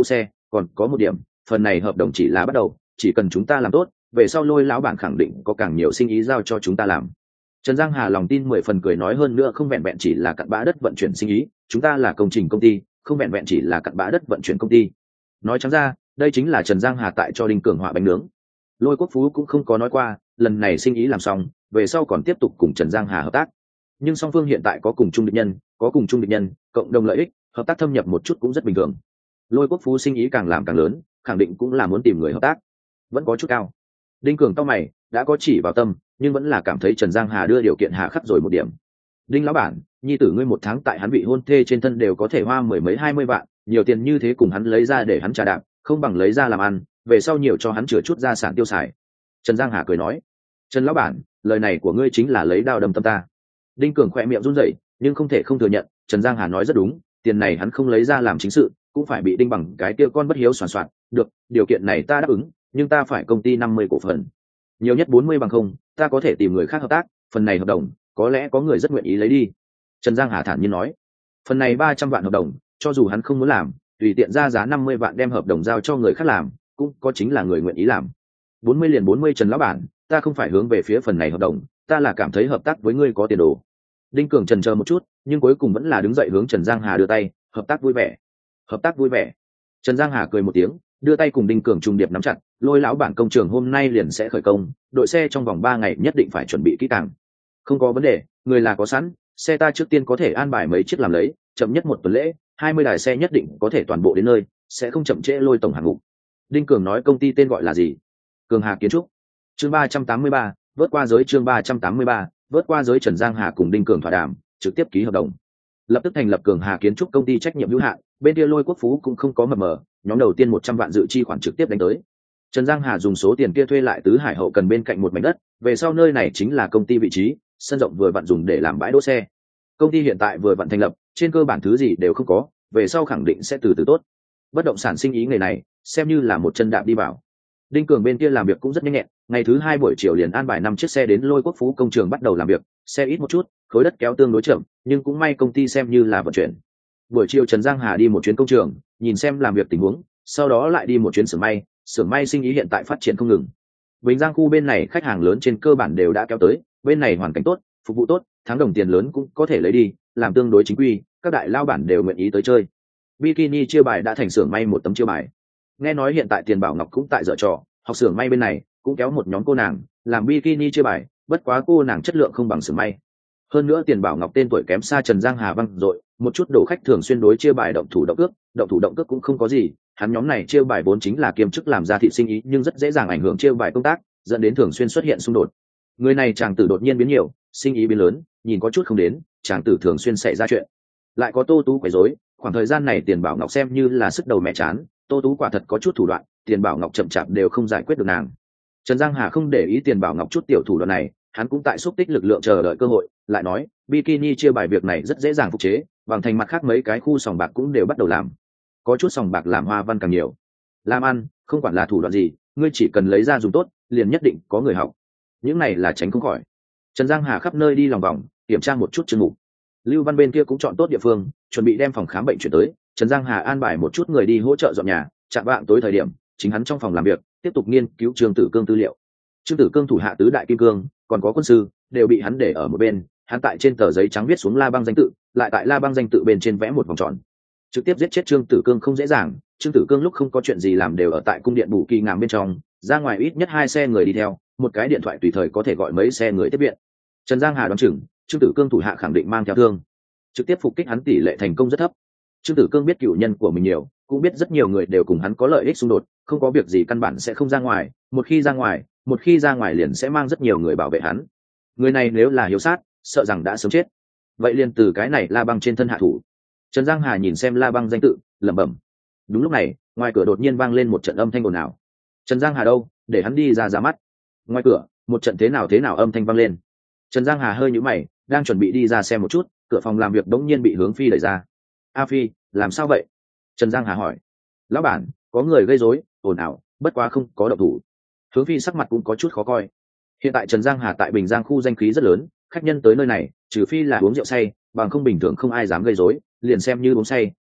còn có một điểm, phần này hợp đồng chỉ là bắt đầu, chỉ cần chúng ta làm tốt, về sau Lôi lão bản khẳng định có càng nhiều sinh ý giao cho chúng ta làm. Trần Giang Hà lòng tin mười phần cười nói, hơn nữa không vẹn vẹn chỉ là cặn bã đất vận chuyển sinh ý, chúng ta là công trình công ty, không vẹn vẹn chỉ là cặn bã đất vận chuyển công ty. Nói trắng ra, đây chính là Trần Giang Hà tại cho Đinh Cường họa bánh nướng. Lôi Quốc Phú cũng không có nói qua, lần này sinh ý làm xong, về sau còn tiếp tục cùng Trần Giang Hà hợp tác. Nhưng song phương hiện tại có cùng chung địch nhân, có cùng chung địch nhân, cộng đồng lợi ích, hợp tác thâm nhập một chút cũng rất bình thường. Lôi Quốc Phú sinh ý càng làm càng lớn, khẳng định cũng là muốn tìm người hợp tác, vẫn có chút cao. Đinh Cường cau mày, đã có chỉ vào tâm, nhưng vẫn là cảm thấy Trần Giang Hà đưa điều kiện hà khắc rồi một điểm. Đinh lão bản, nhi tử ngươi một tháng tại hắn bị hôn thê trên thân đều có thể hoa mười mấy hai mươi vạn, nhiều tiền như thế cùng hắn lấy ra để hắn trả đạp, không bằng lấy ra làm ăn, về sau nhiều cho hắn chữa chút gia sản tiêu xài. Trần Giang Hà cười nói, Trần lão bản, lời này của ngươi chính là lấy đao đâm tâm ta. Đinh Cường khỏe miệng run rẩy, nhưng không thể không thừa nhận, Trần Giang Hà nói rất đúng, tiền này hắn không lấy ra làm chính sự, cũng phải bị đinh bằng cái kia con bất hiếu soàn soạn. Được, điều kiện này ta đáp ứng, nhưng ta phải công ty năm mươi cổ phần, nhiều nhất bốn mươi bằng không, ta có thể tìm người khác hợp tác, phần này hợp đồng có lẽ có người rất nguyện ý lấy đi. Trần Giang Hà thản nhiên nói, phần này ba trăm vạn hợp đồng, cho dù hắn không muốn làm, tùy tiện ra giá năm mươi vạn đem hợp đồng giao cho người khác làm, cũng có chính là người nguyện ý làm. bốn mươi liền bốn mươi Trần lão bản, ta không phải hướng về phía phần này hợp đồng, ta là cảm thấy hợp tác với ngươi có tiền đồ. Đinh Cường chần chờ một chút, nhưng cuối cùng vẫn là đứng dậy hướng Trần Giang Hà đưa tay, hợp tác vui vẻ. Hợp tác vui vẻ. Trần Giang Hà cười một tiếng, đưa tay cùng Đinh Cường trùng điệp nắm chặt, Lôi lão bản công trường hôm nay liền sẽ khởi công, đội xe trong vòng ba ngày nhất định phải chuẩn bị kỹ càng. Không có vấn đề, người là có sẵn, xe ta trước tiên có thể an bài mấy chiếc làm lấy, chậm nhất một tuần lễ, hai mươi đài xe nhất định có thể toàn bộ đến nơi, sẽ không chậm trễ Lôi tổng hạng mục. Đinh Cường nói công ty tên gọi là gì? Cường Hà Kiến trúc. Chương ba trăm tám mươi ba, vớt qua giới chương ba trăm tám mươi ba, vớt qua giới. Trần Giang Hà cùng Đinh Cường thỏa đàm, trực tiếp ký hợp đồng. Lập tức thành lập Cường Hà Kiến trúc công ty trách nhiệm hữu hạn, bên kia Lôi Quốc Phú cũng không có mập mờ, nhóm đầu tiên một trăm vạn dự chi khoản trực tiếp đánh tới. Trần Giang Hà dùng số tiền kia thuê lại Tứ Hải hậu cần bên cạnh một mảnh đất, về sau nơi này chính là công ty vị trí, sân rộng vừa vặn dùng để làm bãi đỗ xe. Công ty hiện tại vừa vặn thành lập, trên cơ bản thứ gì đều không có, về sau khẳng định sẽ từ từ tốt. Bất động sản sinh ý nghề này, xem như là một chân đạp đi vào. Đinh Cường bên kia làm việc cũng rất nhanh nhẹn, ngày thứ hai buổi chiều liền an bài năm chiếc xe đến Lôi Quốc Phú công trường bắt đầu làm việc, xe ít một chút, khối đất kéo tương đối chậm, nhưng cũng may công ty xem như là vận chuyển. Buổi chiều Trần Giang Hà đi một chuyến công trường, nhìn xem làm việc tình huống, sau đó lại đi một chuyến xưởng may, xưởng may sinh ý hiện tại phát triển không ngừng. Bình Giang khu bên này khách hàng lớn trên cơ bản đều đã kéo tới, bên này hoàn cảnh tốt, phục vụ tốt, tháng đồng tiền lớn cũng có thể lấy đi, làm tương đối chính quy, các đại lao bản đều nguyện ý tới chơi. Bikini chia bài đã thành xưởng may một tấm chia bài. Nghe nói hiện tại Tiền Bảo Ngọc cũng tại dở trò, học xưởng may bên này cũng kéo một nhóm cô nàng làm bikini chia bài, bất quá cô nàng chất lượng không bằng xưởng may. Hơn nữa Tiền Bảo Ngọc tên tuổi kém xa Trần Giang Hà văng dội, một chút đồ khách thường xuyên đối chia bài động thủ động cước, động thủ động cước cũng không có gì, hắn nhóm này chia bài vốn chính là kiêm chức làm ra thị sinh ý, nhưng rất dễ dàng ảnh hưởng chia bài công tác, dẫn đến thường xuyên xuất hiện xung đột. Người này chàng tử đột nhiên biến nhiều, sinh ý biến lớn, nhìn có chút không đến, chàng tử thường xuyên xảy ra chuyện. Lại có Tô Tú quấy rối, khoảng thời gian này Tiền Bảo Ngọc xem như là sức đầu mẹ chán, Tô Tú quả thật có chút thủ đoạn, Tiền Bảo Ngọc chậm chạp đều không giải quyết được nàng. Trần Giang Hà không để ý Tiền Bảo Ngọc chút tiểu thủ đoạn này, hắn cũng tại xúc tích lực lượng chờ đợi cơ hội, lại nói, bikini chia bài việc này rất dễ dàng phục chế, bằng thành mặt khác mấy cái khu sòng bạc cũng đều bắt đầu làm. Có chút sòng bạc làm hoa văn càng nhiều. Làm ăn, không quản là thủ đoạn gì, ngươi chỉ cần lấy ra dùng tốt, liền nhất định có người học. Những này là tránh không khỏi. Trần Giang Hà khắp nơi đi lòng vòng, kiểm tra một chút chương mục. Lưu Văn bên kia cũng chọn tốt địa phương, chuẩn bị đem phòng khám bệnh chuyển tới. Trần Giang Hà an bài một chút người đi hỗ trợ dọn nhà, chạm vạng tối thời điểm, chính hắn trong phòng làm việc, tiếp tục nghiên cứu Trương Tử Cương tư liệu. Trương Tử Cương thủ hạ tứ đại kim cương, còn có quân sư, đều bị hắn để ở một bên. Hắn tại trên tờ giấy trắng viết xuống La Băng danh tự, lại tại La Băng danh tự bên trên vẽ một vòng tròn. Trực tiếp giết chết Trương Tử Cương không dễ dàng, Trương Tử Cương lúc không có chuyện gì làm đều ở tại cung điện Bù Kỳ Ngàm bên trong, ra ngoài ít nhất hai xe người đi theo, một cái điện thoại tùy thời có thể gọi mấy xe người tiếp viện. Trần Giang Hà đoán chừng, Trương Tử Cương thủ hạ khẳng định mang theo thương, trực tiếp phục kích hắn tỷ lệ thành công rất thấp. Trương Tử Cương biết cựu nhân của mình nhiều, cũng biết rất nhiều người đều cùng hắn có lợi ích xung đột, không có việc gì căn bản sẽ không ra ngoài, một khi ra ngoài, một khi ra ngoài liền sẽ mang rất nhiều người bảo vệ hắn. Người này nếu là hiếu sát, sợ rằng đã sớm chết. Vậy liền từ cái này La Băng trên thân hạ thủ. Trần Giang Hà nhìn xem La Băng danh tự, lẩm bẩm. Đúng lúc này, ngoài cửa đột nhiên vang lên một trận âm thanh ồn ào. Trần Giang Hà đâu, để hắn đi ra ra mắt. Ngoài cửa, một trận thế nào thế nào âm thanh vang lên. Trần Giang Hà hơi nhíu mày, đang chuẩn bị đi ra xem một chút, cửa phòng làm việc đống nhiên bị Hướng Phi đẩy ra. A Phi, làm sao vậy? Trần Giang Hà hỏi. Lão bản, có người gây rối, ồn ào, bất quá không có động thủ. Hướng Phi sắc mặt cũng có chút khó coi. Hiện tại Trần Giang Hà tại Bình Giang khu danh khí rất lớn, khách nhân tới nơi này, trừ phi là uống rượu say, bằng không bình thường không ai dám gây rối, liền xem như uống say,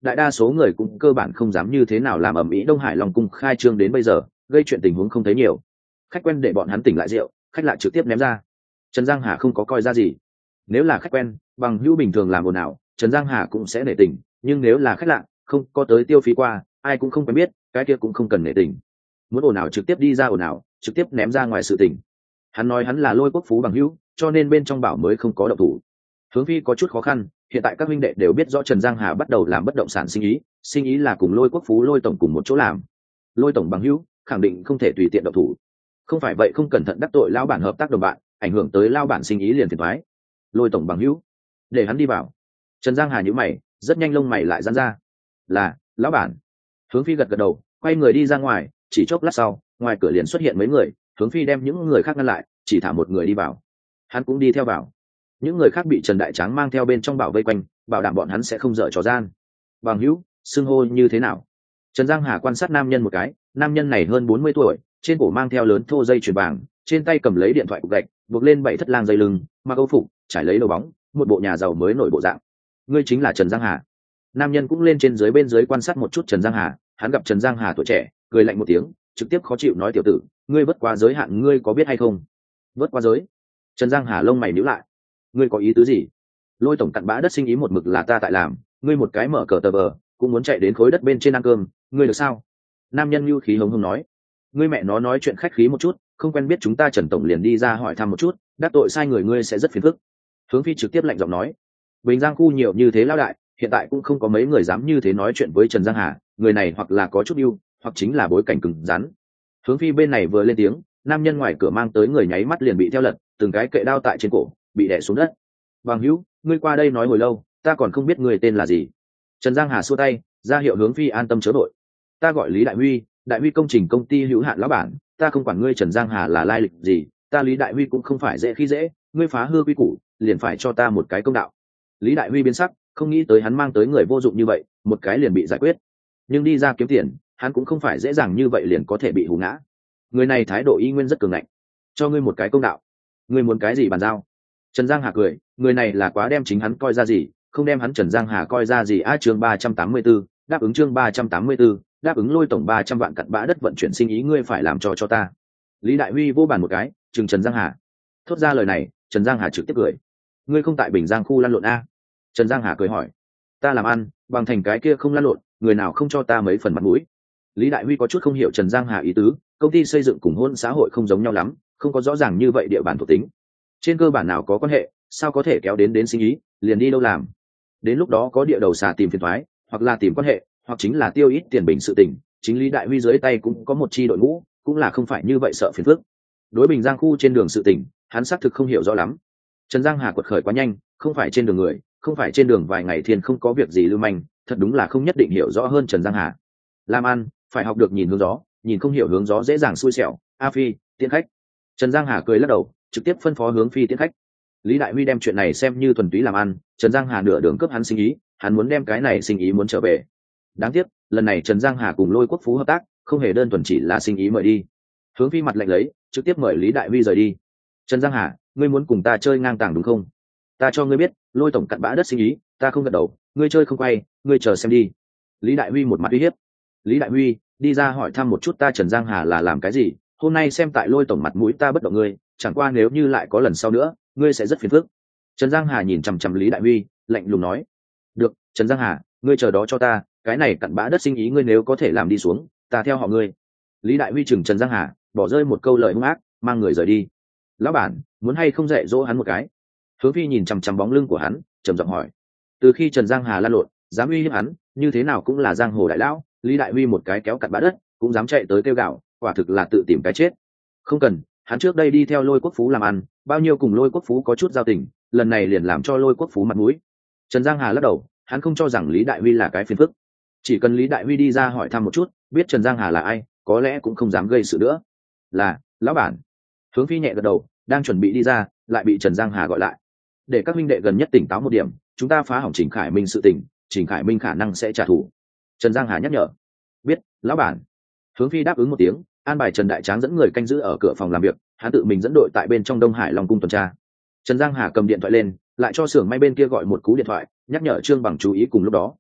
đại đa số người cũng cơ bản không dám như thế nào làm ầm ĩ Đông Hải Long cung khai trương đến bây giờ, gây chuyện tình huống không thấy nhiều. Khách quen để bọn hắn tỉnh lại rượu, khách lạ trực tiếp ném ra. Trần Giang Hà không có coi ra gì. Nếu là khách quen, bằng hữu bình thường làm ồn ào, Trần Giang Hà cũng sẽ nể tình, nhưng nếu là khách lạ, không có tới tiêu phí qua, ai cũng không quen biết, cái kia cũng không cần nể tình. Muốn ồn ào trực tiếp đi ra ồn ào, trực tiếp ném ra ngoài sự tình. Hắn nói hắn là Lôi Quốc Phú bằng hữu, cho nên bên trong bảo mới không có động thủ. Hướng Phi có chút khó khăn, hiện tại các huynh đệ đều biết rõ Trần Giang Hà bắt đầu làm bất động sản sinh ý, sinh ý là cùng Lôi Quốc Phú Lôi tổng cùng một chỗ làm. Lôi tổng bằng hữu, khẳng định không thể tùy tiện động thủ. Không phải vậy không cẩn thận đắc tội lão bản hợp tác đồng bạn, ảnh hưởng tới lão bản sinh ý liền phiền toái. Lôi tổng bằng hữu, để hắn đi vào. Trần Giang Hà nhíu mày, rất nhanh lông mày lại giãn ra. Là, lão bản. Hướng Phi gật gật đầu, quay người đi ra ngoài, chỉ chốc lát sau, ngoài cửa liền xuất hiện mấy người, Hướng Phi đem những người khác ngăn lại, chỉ thả một người đi vào. Hắn cũng đi theo vào. Những người khác bị Trần Đại Tráng mang theo bên trong bảo vây quanh, bảo đảm bọn hắn sẽ không dở trò gian. Bằng hữu, xưng hô như thế nào? Trần Giang Hà quan sát nam nhân một cái, nam nhân này hơn bốn mươi tuổi, trên cổ mang theo lớn thô dây chuyền vàng, trên tay cầm lấy điện thoại cục gạch, buộc lên bảy thất lang dây lưng, mặc âu phục, trải lấy đầu bóng, một bộ nhà giàu mới nổi bộ dạng. Ngươi chính là Trần Giang Hà. Nam nhân cũng lên trên dưới bên dưới quan sát một chút Trần Giang Hà, hắn gặp Trần Giang Hà tuổi trẻ, cười lạnh một tiếng, trực tiếp khó chịu nói tiểu tử, ngươi vượt qua giới hạn ngươi có biết hay không? Vượt qua giới? Trần Giang Hà lông mày nhíu lại. Ngươi có ý tứ gì? Lôi tổng cặn bã đất sinh ý một mực là ta tại làm, ngươi một cái mở cờ tờ bờ, cũng muốn chạy đến khối đất bên trên ăn cơm, ngươi được sao? Nam nhân nhu khí hống hống nói. Ngươi mẹ nó nói chuyện khách khí một chút, không quen biết chúng ta Trần tổng liền đi ra hỏi thăm một chút, đắc tội sai người ngươi sẽ rất phiền phức. Hướng Phi trực tiếp lạnh giọng nói. Bình Giang khu nhiều như thế lao đại, hiện tại cũng không có mấy người dám như thế nói chuyện với Trần Giang Hà, người này hoặc là có chút ưu, hoặc chính là bối cảnh cứng rắn. Hướng Phi bên này vừa lên tiếng, nam nhân ngoài cửa mang tới người nháy mắt liền bị theo lật, từng cái kệ đao tại trên cổ, bị đè xuống đất. Bằng hữu, ngươi qua đây nói hồi lâu, ta còn không biết người tên là gì. Trần Giang Hà xua tay, ra hiệu Hướng Phi an tâm chớ đội. Ta gọi Lý Đại Huy, Đại Huy công trình công ty hữu hạn lão bản, ta không quản ngươi Trần Giang Hà là lai lịch gì, ta Lý Đại Huy cũng không phải dễ khi dễ, ngươi phá hư quy củ, liền phải cho ta một cái công đạo. Lý Đại Huy biến sắc, không nghĩ tới hắn mang tới người vô dụng như vậy, một cái liền bị giải quyết. Nhưng đi ra kiếm tiền, hắn cũng không phải dễ dàng như vậy liền có thể bị hù ngã. Người này thái độ y nguyên rất cường ngạnh. Cho ngươi một cái công đạo. Ngươi muốn cái gì bàn giao? Trần Giang Hà cười, người này là quá đem chính hắn coi ra gì, không đem hắn Trần Giang Hà coi ra gì. A chương ba trăm tám mươi 34, đáp ứng chương ba trăm tám mươi 34, đáp ứng Lôi tổng ba trăm vạn cặn bã đất vận chuyển sinh ý ngươi phải làm cho cho ta. Lý Đại Huy vô bàn một cái, chừng Trần Giang Hà. Thốt ra lời này, Trần Giang Hà trực tiếp cười. Ngươi không tại Bình Giang khu lăn lộn a? Trần Giang Hà cười hỏi. Ta làm ăn, bằng thành cái kia không lăn lộn, người nào không cho ta mấy phần mặt mũi. Lý Đại Huy có chút không hiểu Trần Giang Hà ý tứ, công ty xây dựng cùng hôn xã hội không giống nhau lắm, không có rõ ràng như vậy địa bàn thuộc tính. Trên cơ bản nào có quan hệ, sao có thể kéo đến đến sinh ý, liền đi đâu làm. Đến lúc đó có địa đầu xà tìm phiền toái, hoặc là tìm quan hệ, hoặc chính là tiêu ít tiền bình sự tình, chính Lý Đại Huy dưới tay cũng có một chi đội ngũ, cũng là không phải như vậy sợ phiền phức. Đối Bình Giang khu trên đường sự tình, hắn xác thực không hiểu rõ lắm. Trần Giang Hà quật khởi quá nhanh, không phải trên đường người, không phải trên đường vài ngày thiên không có việc gì lưu manh, thật đúng là không nhất định hiểu rõ hơn Trần Giang Hà. Làm ăn, phải học được nhìn hướng gió, nhìn không hiểu hướng gió dễ dàng xui xẻo. A Phi, tiễn khách. Trần Giang Hà cười lắc đầu, trực tiếp phân phó Hướng Phi tiễn khách. Lý Đại Huy đem chuyện này xem như thuần túy làm ăn, Trần Giang Hà nửa đường cướp hắn sinh ý, hắn muốn đem cái này sinh ý muốn trở về. Đáng tiếc, lần này Trần Giang Hà cùng Lôi Quốc Phú hợp tác, không hề đơn thuần chỉ là sinh ý mời đi. Hướng Phi mặt lạnh lấy, trực tiếp mời Lý Đại Huy rời đi. Trần Giang Hà, ngươi muốn cùng ta chơi ngang tàng đúng không? Ta cho ngươi biết, Lôi tổng cặn bã đất sinh ý, ta không gật đầu, ngươi chơi không quay, ngươi chờ xem đi. Lý Đại Huy một mặt uy hiếp. Lý Đại Huy, đi ra hỏi thăm một chút ta Trần Giang Hà là làm cái gì, hôm nay xem tại Lôi tổng mặt mũi ta bất động ngươi, chẳng qua nếu như lại có lần sau nữa, ngươi sẽ rất phiền phức. Trần Giang Hà nhìn chằm chằm Lý Đại Huy, lạnh lùng nói. Được, Trần Giang Hà, ngươi chờ đó cho ta, cái này cặn bã đất sinh ý ngươi nếu có thể làm đi xuống, ta theo họ ngươi. Lý Đại Huy chừng Trần Giang Hà, bỏ rơi một câu lời hung ác, mang người rời đi. Lão bản, muốn hay không dạy dỗ hắn một cái? Hướng Phi nhìn chằm chằm bóng lưng của hắn, trầm giọng hỏi. Từ khi Trần Giang Hà lan lộn, dám uy hiếp hắn, như thế nào cũng là giang hồ đại lão, Lý Đại Huy một cái kéo cặn bã đất, cũng dám chạy tới kêu gạo, quả thực là tự tìm cái chết. Không cần, hắn trước đây đi theo Lôi Quốc Phú làm ăn, bao nhiêu cùng Lôi Quốc Phú có chút giao tình, lần này liền làm cho Lôi Quốc Phú mặt mũi. Trần Giang Hà lắc đầu, hắn không cho rằng Lý Đại Huy là cái phiền phức, chỉ cần Lý Đại Huy đi ra hỏi thăm một chút, biết Trần Giang Hà là ai, có lẽ cũng không dám gây sự nữa. Là, lão bản. Hướng Phi nhẹ gật đầu, đang chuẩn bị đi ra, lại bị Trần Giang Hà gọi lại. Để các minh đệ gần nhất tỉnh táo một điểm, chúng ta phá hỏng Trình Khải Minh sự tình, Trình Khải Minh khả năng sẽ trả thù. Trần Giang Hà nhắc nhở. Biết, lão bản. Hướng Phi đáp ứng một tiếng, an bài Trần Đại Tráng dẫn người canh giữ ở cửa phòng làm việc, hắn tự mình dẫn đội tại bên trong Đông Hải Long cung tuần tra. Trần Giang Hà cầm điện thoại lên, lại cho xưởng may bên kia gọi một cú điện thoại, nhắc nhở Trương Bằng chú ý cùng lúc đó.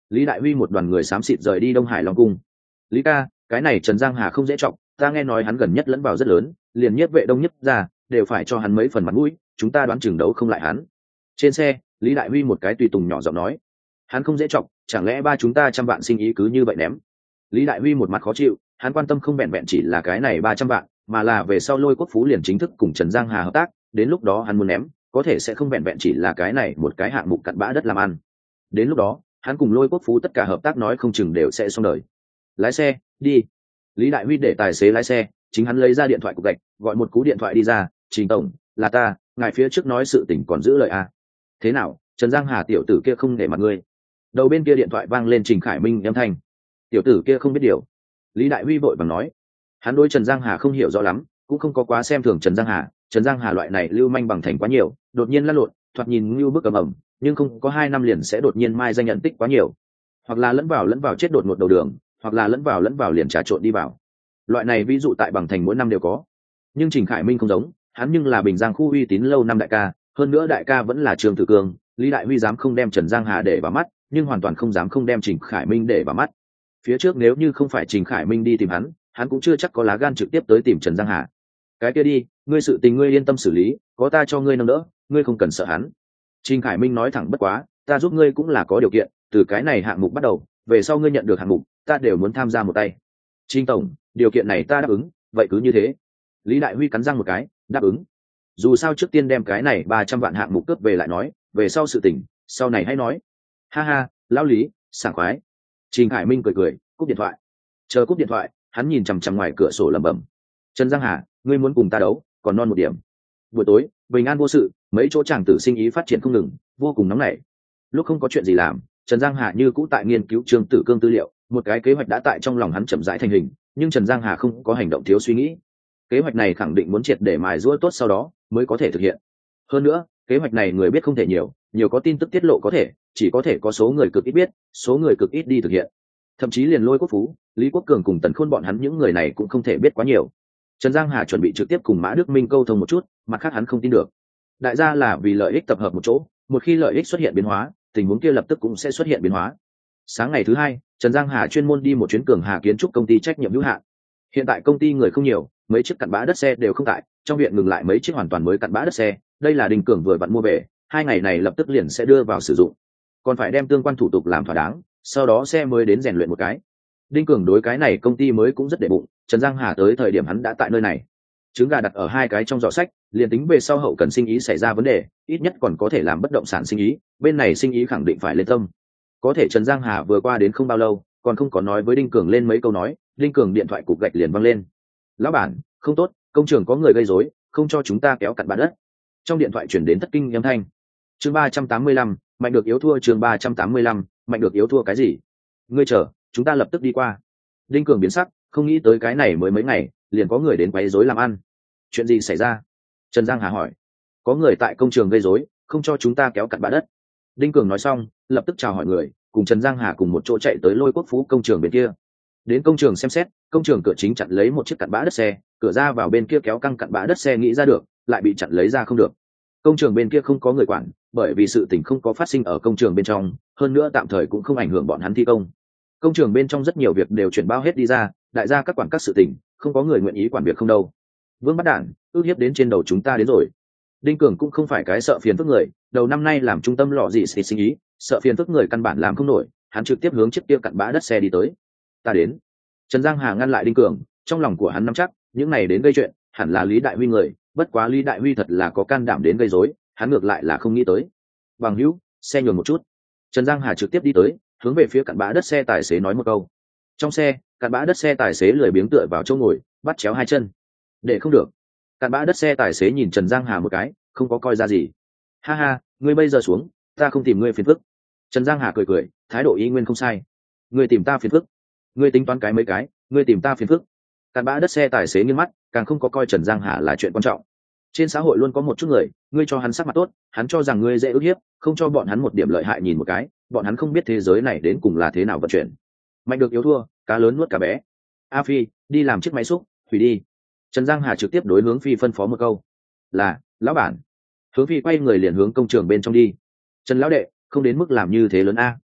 Lý Đại Huy một đoàn người xám xịt rời đi Đông Hải Long cung. Lý ca, cái này Trần Giang Hà không dễ trọng, ta nghe nói hắn gần nhất lẫn vào rất lớn, liền nhiếp vệ đông nhất ra đều phải cho hắn mấy phần mặt mũi, chúng ta đoán chừng đấu không lại hắn. Trên xe, Lý Đại Huy một cái tùy tùng nhỏ giọng nói, hắn không dễ trọng, chẳng lẽ ba chúng ta trăm vạn sinh ý cứ như vậy ném? Lý Đại Huy một mặt khó chịu, hắn quan tâm không vẹn vẹn chỉ là cái này ba trăm vạn, mà là về sau Lôi Quốc Phú liền chính thức cùng Trần Giang Hà hợp tác, đến lúc đó hắn muốn ném, có thể sẽ không vẹn vẹn chỉ là cái này một cái hạng mục cặn bã đất làm ăn. Đến lúc đó, hắn cùng Lôi Quốc Phú tất cả hợp tác nói không chừng đều sẽ xong đời. Lái xe, đi. Lý Đại Huy để tài xế lái xe, chính hắn lấy ra điện thoại cục gạch, gọi một cú điện thoại đi ra, "Trình tổng, là ta, ngài phía trước nói sự tình còn giữ lời à? Thế nào, Trần Giang Hà tiểu tử kia không để mặt ngươi?" Đầu bên kia điện thoại vang lên Trình Khải Minh âm thanh. "Tiểu tử kia không biết điều." Lý Đại Huy vội vàng nói. Hắn đối Trần Giang Hà không hiểu rõ lắm, cũng không có quá xem thường Trần Giang Hà. Trần Giang Hà loại này lưu manh bằng thành quá nhiều, đột nhiên lăn lộn, thoạt nhìn như bức ầm ầm, nhưng không có hai năm liền sẽ đột nhiên mai danh nhận tích quá nhiều, hoặc là lẫn vào lẫn vào chết đột ngột đầu đường, hoặc là lẫn vào lẫn vào liền trà trộn đi vào. Loại này ví dụ tại bằng thành mỗi năm đều có, nhưng Trình Khải Minh không giống, hắn nhưng là Bình Giang khu uy tín lâu năm đại ca, hơn nữa đại ca vẫn là Trương Tử Cương. Lý Đại Huy dám không đem Trần Giang Hà để vào mắt, nhưng hoàn toàn không dám không đem Trình Khải Minh để vào mắt. Phía trước nếu như không phải Trình Khải Minh đi tìm hắn, hắn cũng chưa chắc có lá gan trực tiếp tới tìm Trần Giang Hà. "Cái kia đi, ngươi sự tình ngươi yên tâm xử lý, có ta cho ngươi nâng đỡ, ngươi không cần sợ hắn." Trình Khải Minh nói thẳng bất quá, "Ta giúp ngươi cũng là có điều kiện, từ cái này hạng mục bắt đầu, về sau ngươi nhận được hạng mục, ta đều muốn tham gia một tay." "Trình tổng, điều kiện này ta đáp ứng, vậy cứ như thế." Lý Đại Huy cắn răng một cái, đáp ứng. Dù sao trước tiên đem cái này ba trăm vạn hạng mục cướp về lại nói, về sau sự tình, sau này hãy nói. "Ha ha, lão Lý, sảng khoái." Trình Khải Minh cười cười, cúp điện thoại. Chờ cúp điện thoại, hắn nhìn chằm chằm ngoài cửa sổ lẩm bẩm, "Trần Giang Hà, ngươi muốn cùng ta đấu, còn non một điểm." Buổi tối, bình an vô sự, mấy chỗ chàng tử sinh ý phát triển không ngừng, vô cùng nóng nảy. Lúc không có chuyện gì làm, Trần Giang Hà như cũ tại nghiên cứu Trương Tử Cương tư liệu, một cái kế hoạch đã tại trong lòng hắn chậm rãi thành hình, nhưng Trần Giang Hà không có hành động thiếu suy nghĩ. Kế hoạch này khẳng định muốn triệt để mài giũa tốt sau đó mới có thể thực hiện. Hơn nữa, kế hoạch này người biết không thể nhiều, nhiều có tin tức tiết lộ có thể, chỉ có thể có số người cực ít biết, số người cực ít đi thực hiện. Thậm chí liền Lôi Quốc Phú, Lý Quốc Cường cùng Tần Khôn bọn hắn những người này cũng không thể biết quá nhiều. Trần Giang Hà chuẩn bị trực tiếp cùng Mã Đức Minh câu thông một chút, mặt khác hắn không tin được. Đại gia là vì lợi ích tập hợp một chỗ, một khi lợi ích xuất hiện biến hóa, tình huống kia lập tức cũng sẽ xuất hiện biến hóa. Sáng ngày thứ hai, Trần Giang Hà chuyên môn đi một chuyến Cường Hà kiến trúc công ty trách nhiệm hữu hạn. Hiện tại công ty người không nhiều, mấy chiếc cặn bã đất xe đều không tại, trong viện ngừng lại mấy chiếc hoàn toàn mới cặn bã đất xe, đây là Đình Cường vừa vặn mua về, hai ngày này lập tức liền sẽ đưa vào sử dụng. Còn phải đem tương quan thủ tục làm thỏa đáng, sau đó xe mới đến rèn luyện một cái. Đinh Cường đối cái này công ty mới cũng rất để bụng, Trần Giang Hà tới thời điểm hắn đã tại nơi này. Trứng gà đặt ở hai cái trong giỏ sách, liền tính về sau hậu cần sinh ý xảy ra vấn đề, ít nhất còn có thể làm bất động sản sinh ý, bên này sinh ý khẳng định phải lên tâm. Có thể Trần Giang Hà vừa qua đến không bao lâu, còn không có nói với Đinh Cường lên mấy câu nói, Đinh Cường điện thoại cục gạch liền văng lên. "Lão bản, không tốt, công trường có người gây rối, không cho chúng ta kéo cặn bã đất." Trong điện thoại chuyển đến thất kinh âm thanh. Chương ba trăm tám mươi lăm, mạnh được yếu thua. Chương ba trăm tám mươi lăm, mạnh được yếu thua cái gì? "Ngươi chờ, chúng ta lập tức đi qua." Đinh Cường biến sắc, không nghĩ tới cái này mới mấy ngày, liền có người đến quấy rối làm ăn. "Chuyện gì xảy ra?" Trần Giang Hà hỏi. "Có người tại công trường gây rối, không cho chúng ta kéo cặn bã đất." Đinh Cường nói xong, lập tức chào hỏi người, cùng Trần Giang Hà cùng một chỗ chạy tới Lôi Quốc Phú công trường bên kia. Đến công trường xem xét, công trường cửa chính chặn lấy một chiếc cặn bã đất xe, cửa ra vào bên kia kéo căng cặn bã đất xe nghĩ ra được, lại bị chặn lấy ra không được. Công trường bên kia không có người quản, bởi vì sự tình không có phát sinh ở công trường bên trong, hơn nữa tạm thời cũng không ảnh hưởng bọn hắn thi công. Công trường bên trong rất nhiều việc đều chuyển bao hết đi ra, đại gia các quản các sự tình, không có người nguyện ý quản việc không đâu. Vương Bắt Đản, ước hiếp đến trên đầu chúng ta đến rồi. Đinh Cường cũng không phải cái sợ phiền phức người, đầu năm nay làm trung tâm lọ gì xịt sinh ý, sợ phiền phức người căn bản làm không nổi, hắn trực tiếp hướng chiếc kia cặn bã đất xe đi tới. "Ta đến." Trần Giang Hà ngăn lại Đinh Cường, trong lòng của hắn nắm chắc, những này đến gây chuyện, hẳn là Lý Đại Huy người, bất quá Lý Đại Huy thật là có can đảm đến gây rối, hắn ngược lại là không nghĩ tới. "Bằng hữu, xe nhường một chút." Trần Giang Hà trực tiếp đi tới, hướng về phía cặn bã đất xe tài xế nói một câu. Trong xe, cặn bã đất xe tài xế lười biếng tựa vào chỗ ngồi, bắt chéo hai chân. "Để không được." Cặn bã đất xe tài xế nhìn Trần Giang Hà một cái, không có coi ra gì. "Ha ha, ngươi bây giờ xuống, ta không tìm ngươi phiền phức." Trần Giang Hà cười cười, thái độ ý nguyên không sai. "Ngươi tìm ta phiền phức? Ngươi tính toán cái mấy cái, ngươi tìm ta phiền phức?" Cặn bã đất xe tài xế nghiêng mắt, càng không có coi Trần Giang Hà là chuyện quan trọng. Trên xã hội luôn có một chút người, ngươi cho hắn sắc mặt tốt, hắn cho rằng ngươi dễ ức hiếp, không cho bọn hắn một điểm lợi hại nhìn một cái, bọn hắn không biết thế giới này đến cùng là thế nào vận chuyển. Mạnh được yếu thua, cá lớn nuốt cá bé. "A Phi, đi làm chiếc máy xúc, hủy đi." Trần Giang Hà trực tiếp đối hướng Phi phân phó một câu. "Là, lão bản." Hướng Phi quay người liền hướng công trường bên trong đi. "Trần lão đệ, không đến mức làm như thế lớn a."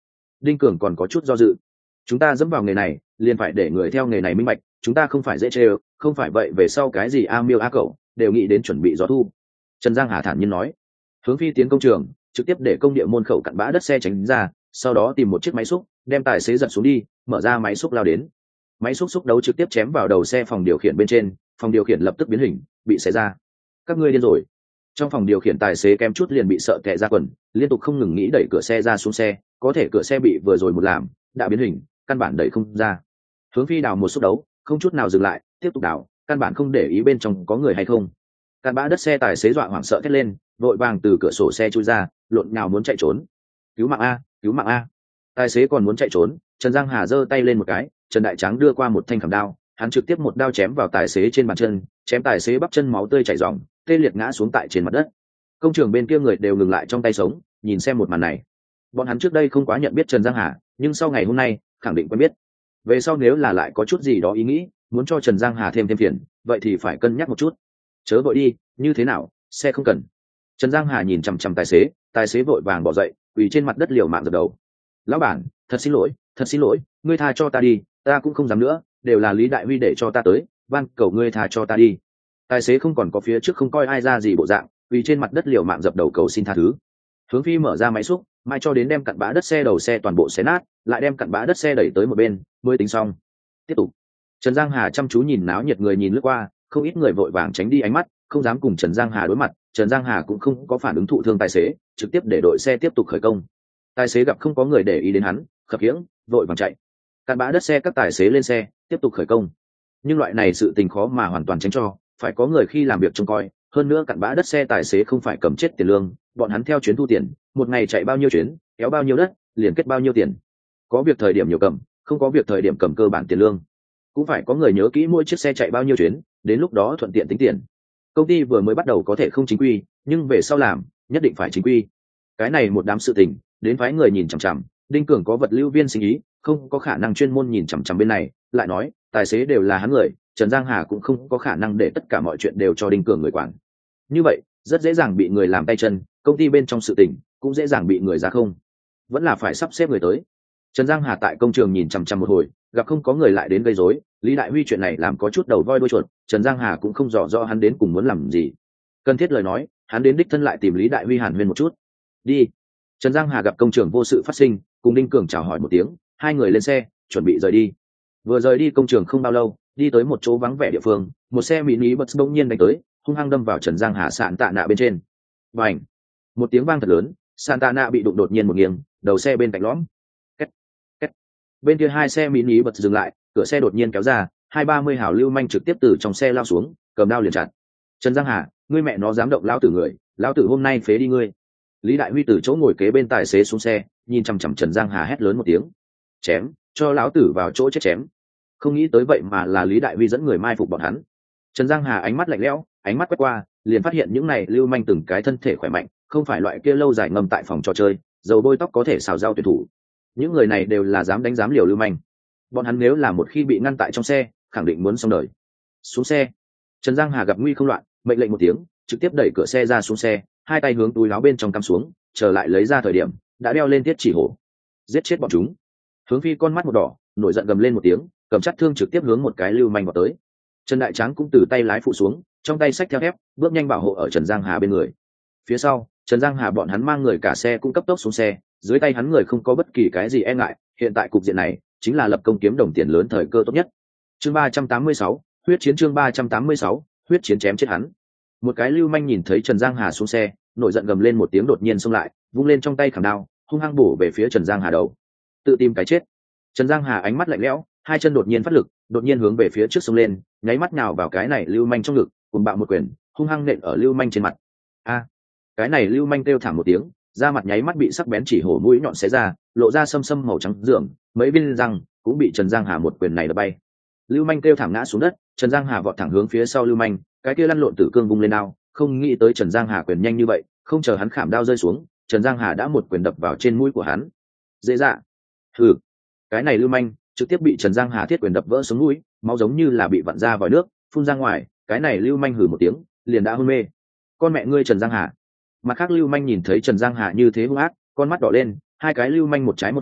Đinh Cường còn có chút do dự. Chúng ta dẫm vào nghề này liền phải để người theo nghề này minh bạch, chúng ta không phải dễ chơi, không phải vậy về sau cái gì a miêu a cậu đều nghĩ đến chuẩn bị gió thu. Trần Giang Hà thản nhiên nói. Hướng Phi tiến công trường, trực tiếp để công địa môn khẩu cặn bã đất xe tránh ra, sau đó tìm một chiếc máy xúc đem tài xế giật xuống đi, mở ra máy xúc lao đến. Máy xúc xúc đấu trực tiếp chém vào đầu xe phòng điều khiển bên trên, phòng điều khiển lập tức biến hình, bị xé ra. Các ngươi điên rồi. Trong phòng điều khiển tài xế kém chút liền bị sợ tè ra quần, liên tục không ngừng nghĩ đẩy cửa xe ra xuống xe, có thể cửa xe bị vừa rồi một làm đã biến hình, căn bản đẩy không ra. Hướng Phi đào một xúc đấu, không chút nào dừng lại, tiếp tục đào, căn bản không để ý bên trong có người hay không. Cặn bã đất xe tài xế dọa hoảng sợ thét lên, vội vàng từ cửa sổ xe chui ra, lộn nhào muốn chạy trốn. Cứu mạng a, cứu mạng a. Tài xế còn muốn chạy trốn, Trần Giang Hà giơ tay lên một cái, Trần Đại Tráng đưa qua một thanh khảm đao, hắn trực tiếp một đao chém vào tài xế trên bàn chân, chém tài xế bắp chân máu tươi chảy ròng, tê liệt ngã xuống tại trên mặt đất. Công trường bên kia người đều ngừng lại trong tay sống, nhìn xem một màn này. Bọn hắn trước đây không quá nhận biết Trần Giang Hà, nhưng sau ngày hôm nay khẳng định quen biết. Về sau nếu là lại có chút gì đó ý nghĩ muốn cho Trần Giang Hà thêm thêm phiền, vậy thì phải cân nhắc một chút. Chớ vội đi, như thế nào, xe không cần. Trần Giang Hà nhìn chằm chằm tài xế, tài xế vội vàng bỏ dậy, quỳ trên mặt đất liều mạng dập đầu. Lão bản, thật xin lỗi, thật xin lỗi, ngươi tha cho ta đi, ta cũng không dám nữa, đều là Lý Đại Huy để cho ta tới, van cầu ngươi tha cho ta đi. Tài xế không còn có phía trước không coi ai ra gì bộ dạng, quỳ trên mặt đất liều mạng dập đầu cầu xin tha thứ. Hướng Phi mở ra máy xúc, mai cho đến đem cặn bã đất xe đầu xe toàn bộ xé nát, lại đem cặn bã đất xe đẩy tới một bên, mới tính xong. Tiếp tục. Trần Giang Hà chăm chú nhìn náo nhiệt người nhìn lướt qua, không ít người vội vàng tránh đi ánh mắt, không dám cùng Trần Giang Hà đối mặt. Trần Giang Hà cũng không có phản ứng thụ thương tài xế, trực tiếp để đội xe tiếp tục khởi công. Tài xế gặp không có người để ý đến hắn, khập khiễng vội vàng chạy. Cặn bã đất xe các tài xế lên xe tiếp tục khởi công, nhưng loại này sự tình khó mà hoàn toàn tránh cho, phải có người khi làm việc trông coi. Hơn nữa cặn bã đất xe tài xế không phải cầm chết tiền lương, bọn hắn theo chuyến thu tiền, một ngày chạy bao nhiêu chuyến, kéo bao nhiêu đất, liền kết bao nhiêu tiền. Có việc thời điểm nhiều cầm, không có việc thời điểm cầm cơ bản tiền lương. Cũng phải có người nhớ kỹ mỗi chiếc xe chạy bao nhiêu chuyến, đến lúc đó thuận tiện tính tiền. Công ty vừa mới bắt đầu có thể không chính quy, nhưng về sau làm nhất định phải chính quy. Cái này một đám sự tình, đến phái người nhìn chằm chằm. Đinh Cường có vật lưu viên sinh ý, không có khả năng chuyên môn nhìn chằm chằm bên này. Lại nói tài xế đều là hắn người, Trần Giang Hà cũng không có khả năng để tất cả mọi chuyện đều cho Đinh Cường người quản. Như vậy rất dễ dàng bị người làm tay chân, công ty bên trong sự tình cũng dễ dàng bị người ra không. Vẫn là phải sắp xếp người tới. Trần Giang Hà tại công trường nhìn chằm chằm một hồi, gặp không có người lại đến gây rối. Lý Đại Huy chuyện này làm có chút đầu voi đuôi chuột, Trần Giang Hà cũng không rõ rõ hắn đến cùng muốn làm gì. Cần thiết lời nói, hắn đến đích thân lại tìm Lý Đại Huy hàn huyên một chút. Đi. Trần Giang Hà gặp công trường vô sự phát sinh, cùng Đinh Cường chào hỏi một tiếng, hai người lên xe chuẩn bị rời đi. Vừa rời đi công trường không bao lâu, đi tới một chỗ vắng vẻ địa phương, một xe mini bus bỗng nhiên đánh tới, hung hăng đâm vào Trần Giang Hà sạn tạ nạ bên trên. Bành! Một tiếng vang thật lớn, sạn tạ nạ bị đụng đột nhiên một nghiêng, đầu xe bên cạnh lõm. Két, két. Bên kia hai xe mini bus dừng lại, cửa xe đột nhiên kéo ra, hai ba mươi hào lưu manh trực tiếp từ trong xe lao xuống, cầm đao liền chặt. Trần Giang Hà, ngươi mẹ nó dám động lão tử người, lão tử hôm nay phế đi ngươi. Lý Đại Huy từ chỗ ngồi kế bên tài xế xuống xe, nhìn chằm chằm Trần Giang Hà hét lớn một tiếng. Chém, cho lão tử vào chỗ chết chém. Không nghĩ tới vậy mà là Lý Đại Huy dẫn người mai phục bọn hắn. Trần Giang Hà ánh mắt lạnh lẽo, ánh mắt quét qua, liền phát hiện những này lưu manh từng cái thân thể khỏe mạnh, không phải loại kia lâu dài ngâm tại phòng trò chơi, dầu bôi tóc có thể xào rau tuyển thủ. Những người này đều là dám đánh dám liều lưu manh. Bọn hắn nếu là một khi bị ngăn tại trong xe, khẳng định muốn xong đời. Xuống xe. Trần Giang Hà gặp nguy không loạn, mệnh lệnh một tiếng, trực tiếp đẩy cửa xe ra xuống xe, hai tay hướng túi áo bên trong cắm xuống, trở lại lấy ra thời điểm, đã đeo lên thiết chỉ hổ. Giết chết bọn chúng. Hướng Phi con mắt một đỏ, nổi giận gầm lên một tiếng, cầm chát thương trực tiếp hướng một cái lưu manh vào tới. Trần Đại Tráng cũng từ tay lái phụ xuống, trong tay xách theo thép, bước nhanh bảo hộ ở Trần Giang Hà bên người. Phía sau, Trần Giang Hà bọn hắn mang người cả xe cũng cấp tốc xuống xe, dưới tay hắn người không có bất kỳ cái gì e ngại, hiện tại cục diện này chính là lập công kiếm đồng tiền lớn thời cơ tốt nhất. Chương ba trăm tám mươi sáu, huyết chiến chương ba trăm tám mươi sáu, huyết chiến chém chết hắn. Một cái lưu manh nhìn thấy Trần Giang Hà xuống xe, nổi giận gầm lên một tiếng đột nhiên xông lại, vung lên trong tay khảm đao, hung hăng bổ về phía Trần Giang Hà đầu. Tự tìm cái chết. Trần Giang Hà ánh mắt lạnh lẽo, hai chân đột nhiên phát lực, đột nhiên hướng về phía trước xông lên, nháy mắt nhào vào cái này lưu manh trong ngực, cùng bạo một quyền, hung hăng nện ở lưu manh trên mặt. A! Cái này lưu manh kêu thảm một tiếng, da mặt nháy mắt bị sắc bén chỉ hổ mũi nhọn xé ra, lộ ra sâm sâm màu trắng rưỡng, mấy viên răng cũng bị Trần Giang Hà một quyền này đập bay. Lưu manh kêu thảm ngã xuống đất, Trần Giang Hà vọt thẳng hướng phía sau lưu manh, cái kia lăn lộn tử cương vung lên đao, không nghĩ tới Trần Giang Hà quyền nhanh như vậy, không chờ hắn khảm đao rơi xuống, Trần Giang Hà đã một quyền đập vào trên mũi của hắn. Dễ dạ. Hừ. Cái này lưu manh trực tiếp bị Trần Giang Hà thiết quyền đập vỡ xuống mũi, máu giống như là bị vặn ra vòi nước, phun ra ngoài, cái này lưu manh hừ một tiếng, liền đã hôn mê. Con mẹ ngươi Trần Giang Hà. Mặt khác lưu manh nhìn thấy Trần Giang Hà như thế hung ác, con mắt đỏ lên, hai cái lưu manh một trái một phải,